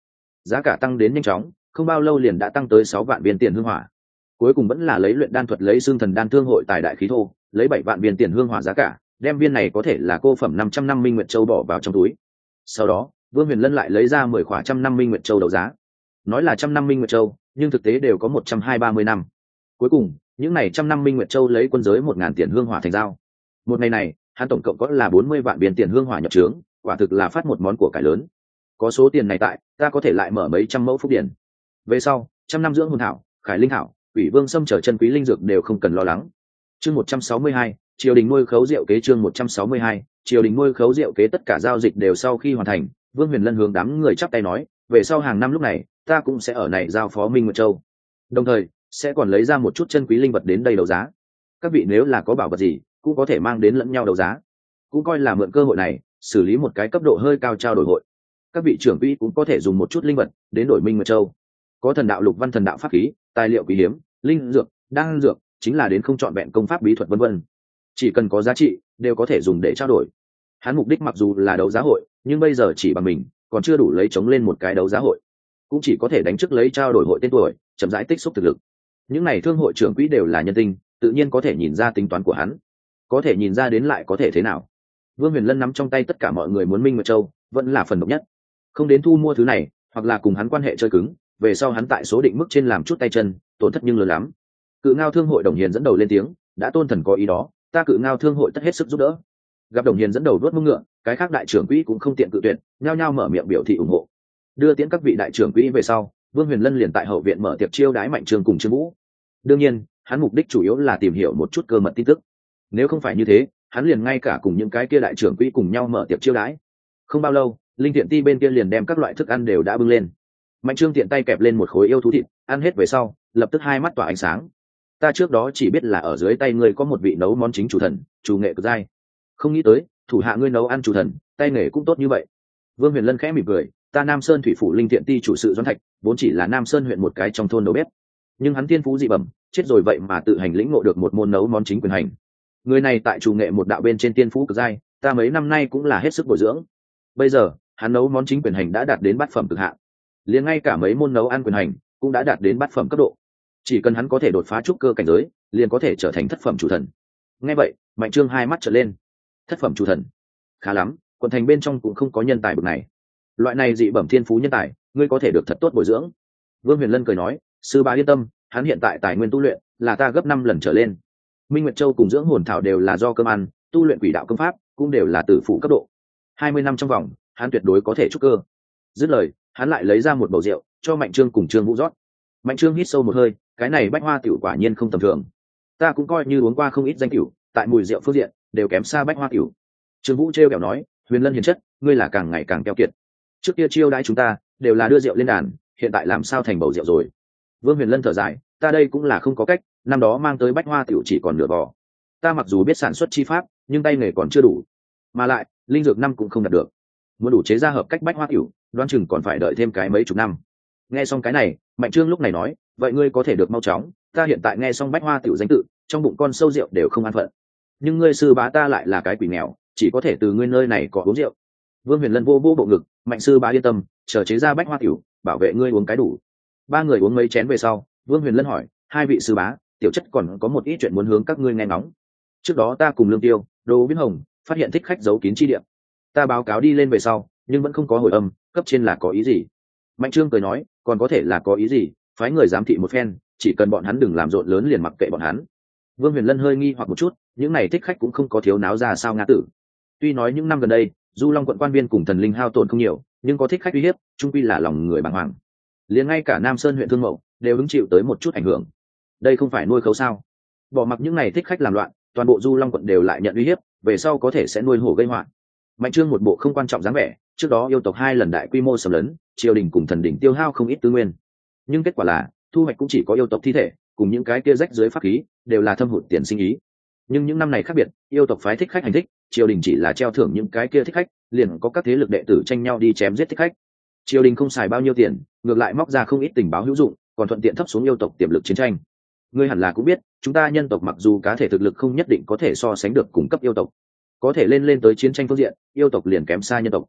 giá cả tăng đến nhanh chóng, không bao lâu liền đã tăng tới 6 vạn viên tiền hương hỏa. Cuối cùng vẫn là lấy luyện đan thuật lấy xương thần đan thương hội tài đại khí thô, lấy 7 vạn viên tiền hương hỏa giá cả, đem viên này có thể là cô phẩm 500 Minh Nguyệt Châu bỏ vào trong túi. Sau đó, Vương Huyền Lân lại lấy ra 10 khỏa 100 Minh Nguyệt Châu đấu giá. Nói là 100 Minh Nguyệt Châu, nhưng thực tế đều có 120-30 năm. Cuối cùng, những này 100 Minh Nguyệt Châu lấy quân giới 1000 tiền hương hỏa thành giao. Một ngày này, hắn tổng cộng có là 40 vạn viên tiền hương hỏa nhập trướng, quả thực là phát một món của cải lớn. Có số tiền này tại, ta có thể lại mở mấy trăm mẫu phúc điển. Về sau, 100 năm dưỡng hồn thảo, khải linh thảo, Quỷ Vương Sâm trở chân quý linh dược đều không cần lo lắng. Chương 162, triều đình nuôi khấu rượu kế. Chương 162, triều đình nuôi khấu rượu kế. Tất cả giao dịch đều sau khi hoàn thành, Vương Huyền Lân hướng đám người chắp tay nói, về sau hàng năm lúc này, ta cũng sẽ ở này giao phó Minh Nguyệt Châu. Đồng thời, sẽ còn lấy ra một chút chân quý linh vật đến đây đấu giá. Các vị nếu là có bảo vật gì, cũng có thể mang đến lẫn nhau đấu giá. Cũng coi là mượn cơ hội này, xử lý một cái cấp độ hơi cao trao đổi hội. Các vị trưởng quỹ cũng có thể dùng một chút linh vật đến đổi Minh Nguyệt Châu. Có thần đạo lục văn thần đạo pháp khí, tài liệu quý hiếm, linh dược, đan dược, chính là đến không chọn vẹn công pháp bí thuật vân vân. Chỉ cần có giá trị, đều có thể dùng để trao đổi. Hắn mục đích mặc dù là đấu giá hội, nhưng bây giờ chỉ bằng mình, còn chưa đủ lấy chống lên một cái đấu giá hội. Cũng chỉ có thể đánh trước lấy trao đổi hội tên tuổi, chậm rãi tích xúc thực lực. Những này thương hội trưởng quỹ đều là nhân tinh, tự nhiên có thể nhìn ra tính toán của hắn. Có thể nhìn ra đến lại có thể thế nào. Vương Huyền Lân nắm trong tay tất cả mọi người muốn Minh Nguyệt Châu, vẫn là phần độc nhất. Không đến thu mua thứ này, hoặc là cùng hắn quan hệ chơi cứng, về sau hắn tại số định mức trên làm chút tay chân, tổn thất nhưng lớn lắm. Cự Ngao thương hội Đồng Hiền dẫn đầu lên tiếng, đã tôn thần có ý đó, ta Cự Ngao thương hội tất hết sức giúp đỡ. Gặp Đồng Hiền dẫn đầu vuốt mông ngựa, cái khác đại trưởng quỹ cũng không tiện cự tuyệt, nhao nhao mở miệng biểu thị ủng hộ. Đưa tiễn các vị đại trưởng quỹ về sau, Vương Huyền Lân liền tại hậu viện mở tiệc chiêu đái Mạnh Trương cùng Trương Vũ. Đương nhiên, hắn mục đích chủ yếu là tìm hiểu một chút cơ mật tin tức. Nếu không phải như thế, hắn liền ngay cả cùng những cái kia đại trưởng quỹ cùng nhau mở tiệc chiêu đái. Không bao lâu, Linh Thiện Ti bên kia liền đem các loại thức ăn đều đã bưng lên. Mạnh Trương tiện tay kẹp lên một khối yêu thú thịt, ăn hết về sau, lập tức hai mắt tỏa ánh sáng. Ta trước đó chỉ biết là ở dưới tay ngươi có một vị nấu món chính chủ thần, chủ nghệ cực giai. Không nghĩ tới, thủ hạ ngươi nấu ăn chủ thần, tay nghề cũng tốt như vậy. Vương Huyền Lân khẽ mỉm cười, ta Nam Sơn thủy phủ Linh Thiện Ti chủ sự Doãn Thạch, vốn chỉ là Nam Sơn huyện một cái trong thôn đầu bếp, nhưng hắn thiên phú dị bẩm, chết rồi vậy mà tự hành lĩnh ngộ được một môn nấu món chính quyền hành. Người này tại chủ nghệ một đạo bên trên tiên phú cực giai, ta mấy năm nay cũng là hết sức bồi dưỡng. Bây giờ, hắn nấu món chính quyền hành đã đạt đến bát phẩm cực hạn. Liền ngay cả mấy môn nấu ăn quyền hành cũng đã đạt đến bát phẩm cấp độ. Chỉ cần hắn có thể đột phá trúc cơ cảnh giới, liền có thể trở thành thất phẩm chủ thần. Nghe vậy, Mạnh Trương hai mắt trợn lên. Thất phẩm chủ thần? Khá lắm, quận thành bên trong cũng không có nhân tài bậc này. Loại này dị bẩm thiên phú nhân tài, ngươi có thể được thật tốt bồi dưỡng. Vương Huyền Lân cười nói, sư bá yên tâm, hắn hiện tại tài nguyên tu luyện là ta gấp 5 lần trở lên. Minh Nguyệt Châu cùng dưỡng hồn thảo đều là do cơm ăn, tu luyện quỷ đạo công pháp cũng đều là tử phụ cấp độ. 20 năm trong vòng, hắn tuyệt đối có thể trúc cơ. Dứt lời, hắn lại lấy ra một bầu rượu cho Mạnh Trương cùng Trương Vũ rót. Mạnh Trương hít sâu một hơi, cái này bách hoa tiểu quả nhiên không tầm thường. Ta cũng coi như uống qua không ít danh tiểu, tại mùi rượu phương diện đều kém xa bách hoa tiểu. Trương Vũ trêu kẹo nói, Huyền Lân hiền chất, ngươi là càng ngày càng keo kiệt. Trước kia chiêu đãi chúng ta đều là đưa rượu lên đàn, hiện tại làm sao thành bầu rượu rồi? Vương Huyền Lân thở dài, ta đây cũng là không có cách, năm đó mang tới bách hoa tiểu chỉ còn nửa vỏ. Ta mặc dù biết sản xuất chi pháp, nhưng tay nghề còn chưa đủ, mà lại linh dược năm cũng không đạt được. Muốn đủ chế ra hợp cách bách hoa tiểu, đoán chừng còn phải đợi thêm cái mấy chục năm. Nghe xong cái này, Mạnh Trương lúc này nói, vậy ngươi có thể được mau chóng, ta hiện tại nghe xong bách hoa tiểu danh tự, trong bụng con sâu rượu đều không an phận. Nhưng ngươi sư bá ta lại là cái quỷ nghèo, chỉ có thể từ ngươi nơi này có uống rượu. Vương Huyền Lân vô bộ ngực, Mạnh sư bá yên tâm, chờ chế ra bách hoa tiểu, bảo vệ ngươi uống cái đủ. Ba người uống mấy chén về sau, Vương Huyền Lân hỏi, hai vị sư bá, tiểu chất còn có một ít chuyện muốn hướng các ngươi nghe ngóng. Trước đó ta cùng Lương Tiêu, Đỗ Viễn Hồng phát hiện thích khách giấu kín chi địa, ta báo cáo đi lên về sau, nhưng vẫn không có hồi âm, cấp trên là có ý gì? Mạnh Trương cười nói, còn có thể là có ý gì, phái người giám thị một phen, chỉ cần bọn hắn đừng làm rộn lớn liền mặc kệ bọn hắn. Vương Huyền Lân hơi nghi hoặc một chút, những này thích khách cũng không có thiếu náo ra sao ngã tử. Tuy nói những năm gần đây, Du Long quận quan viên cùng thần linh hao tổn không nhiều, nhưng có thích khách uy hiếp, chung quy là lòng người bàng hoàng. Liền ngay cả Nam Sơn huyện Thương Mậu đều hứng chịu tới một chút ảnh hưởng. Đây không phải nuôi khấu sao? Bỏ mặc những này thích khách làm loạn, toàn bộ Du Long quận đều lại nhận uy hiếp, về sau có thể sẽ nuôi hổ gây họa. Mạnh Trương một bộ không quan trọng dáng vẻ, trước đó yêu tộc 2 lần đại quy mô xâm lấn, triều đình cùng thần đỉnh tiêu hao không ít tư nguyên, nhưng kết quả là thu hoạch cũng chỉ có yêu tộc thi thể cùng những cái kia rách dưới pháp khí, đều là thâm hụt tiền sinh ý. Nhưng những năm này khác biệt, yêu tộc phái thích khách hành thích, triều đình chỉ là treo thưởng những cái kia thích khách, liền có các thế lực đệ tử tranh nhau đi chém giết thích khách. Triều đình không xài bao nhiêu tiền, ngược lại móc ra không ít tình báo hữu dụng, còn thuận tiện thấp xuống yêu tộc tiềm lực chiến tranh. Ngươi hẳn là cũng biết, chúng ta nhân tộc mặc dù cá thể thực lực không nhất định có thể so sánh được cùng cấp yêu tộc, có thể lên tới chiến tranh phương diện, yêu tộc liền kém xa nhân tộc.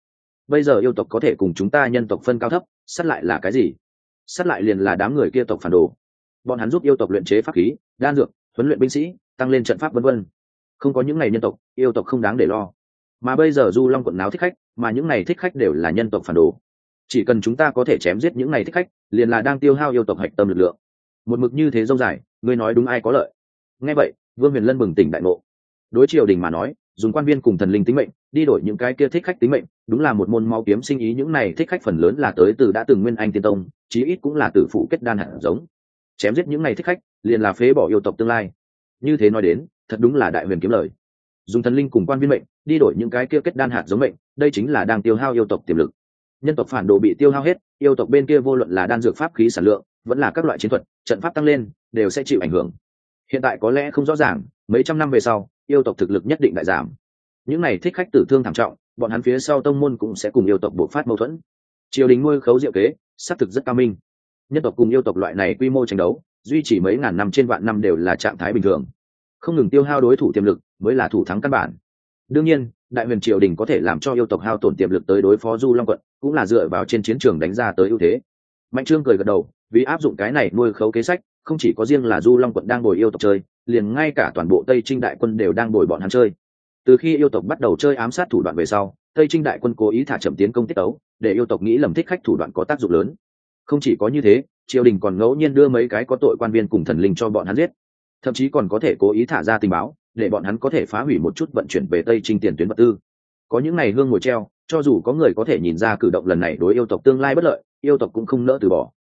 bây giờ yêu tộc có thể cùng chúng ta nhân tộc phân cao thấp, sát lại là cái gì? Sát lại liền là đám người kia tộc phản đồ. Bọn hắn giúp yêu tộc luyện chế pháp khí, đan dược, huấn luyện binh sĩ, tăng lên trận pháp vân vân. Không có những ngày nhân tộc, yêu tộc không đáng để lo. Mà bây giờ Du Long quận náo thích khách, mà những này thích khách đều là nhân tộc phản đồ. Chỉ cần chúng ta có thể chém giết những này thích khách, liền là đang tiêu hao yêu tộc hạch tâm lực lượng. Một mực như thế dông dài, ngươi nói đúng ai có lợi? Nghe vậy, Vương Huyền Lân bừng tỉnh đại ngộ. Đối triều đình mà nói, dùng quan viên cùng thần linh tính mệnh đi đổi những cái kia thích khách tính mệnh, đúng là một môn máu kiếm sinh ý. Những này thích khách phần lớn là tới từ đã từng Nguyên Anh Tiên Tông, chí ít cũng là tử phụ kết đan hạt giống. Chém giết những này thích khách, liền là phế bỏ yêu tộc tương lai. Như thế nói đến, thật đúng là đại huyền kiếm lời. Dùng thần linh cùng quan viên mệnh đi đổi những cái kia kết đan hạt giống mệnh, đây chính là đang tiêu hao yêu tộc tiềm lực. Nhân tộc phản đồ bị tiêu hao hết, yêu tộc bên kia vô luận là đan dược pháp khí sản lượng, vẫn là các loại chiến thuật, trận pháp tăng lên, đều sẽ chịu ảnh hưởng. Hiện tại có lẽ không rõ ràng, mấy trăm năm về sau, yêu tộc thực lực nhất định đại giảm. Những này thích khách tử thương thảm trọng, bọn hắn phía sau tông môn cũng sẽ cùng yêu tộc bộc phát mâu thuẫn. Triều đình nuôi khấu diệu kế, xác thực rất cao minh. Nhân tộc cùng yêu tộc loại này quy mô tranh đấu, duy trì mấy ngàn năm trên vạn năm đều là trạng thái bình thường. Không ngừng tiêu hao đối thủ tiềm lực, mới là thủ thắng căn bản. Đương nhiên, đại huyền triều đình có thể làm cho yêu tộc hao tổn tiềm lực tới đối phó Du Long quận, cũng là dựa vào trên chiến trường đánh ra tới ưu thế. Mạnh Trương cười gật đầu, vì áp dụng cái này nuôi khấu kế sách, không chỉ có riêng là Du Long quận đang bồi yêu tộc chơi, liền ngay cả toàn bộ Tây Trinh đại quân đều đang bồi bọn hắn chơi. Từ khi yêu tộc bắt đầu chơi ám sát thủ đoạn về sau, Tây Trinh đại quân cố ý thả chậm tiến công tiết tấu, để yêu tộc nghĩ lầm thích khách thủ đoạn có tác dụng lớn. Không chỉ có như thế, triều đình còn ngẫu nhiên đưa mấy cái có tội quan viên cùng thần linh cho bọn hắn giết, thậm chí còn có thể cố ý thả ra tình báo, để bọn hắn có thể phá hủy một chút vận chuyển về Tây Trinh tiền tuyến vật tư. Có những này hương ngồi treo, cho dù có người có thể nhìn ra cử động lần này đối yêu tộc tương lai bất lợi, yêu tộc cũng không nỡ từ bỏ.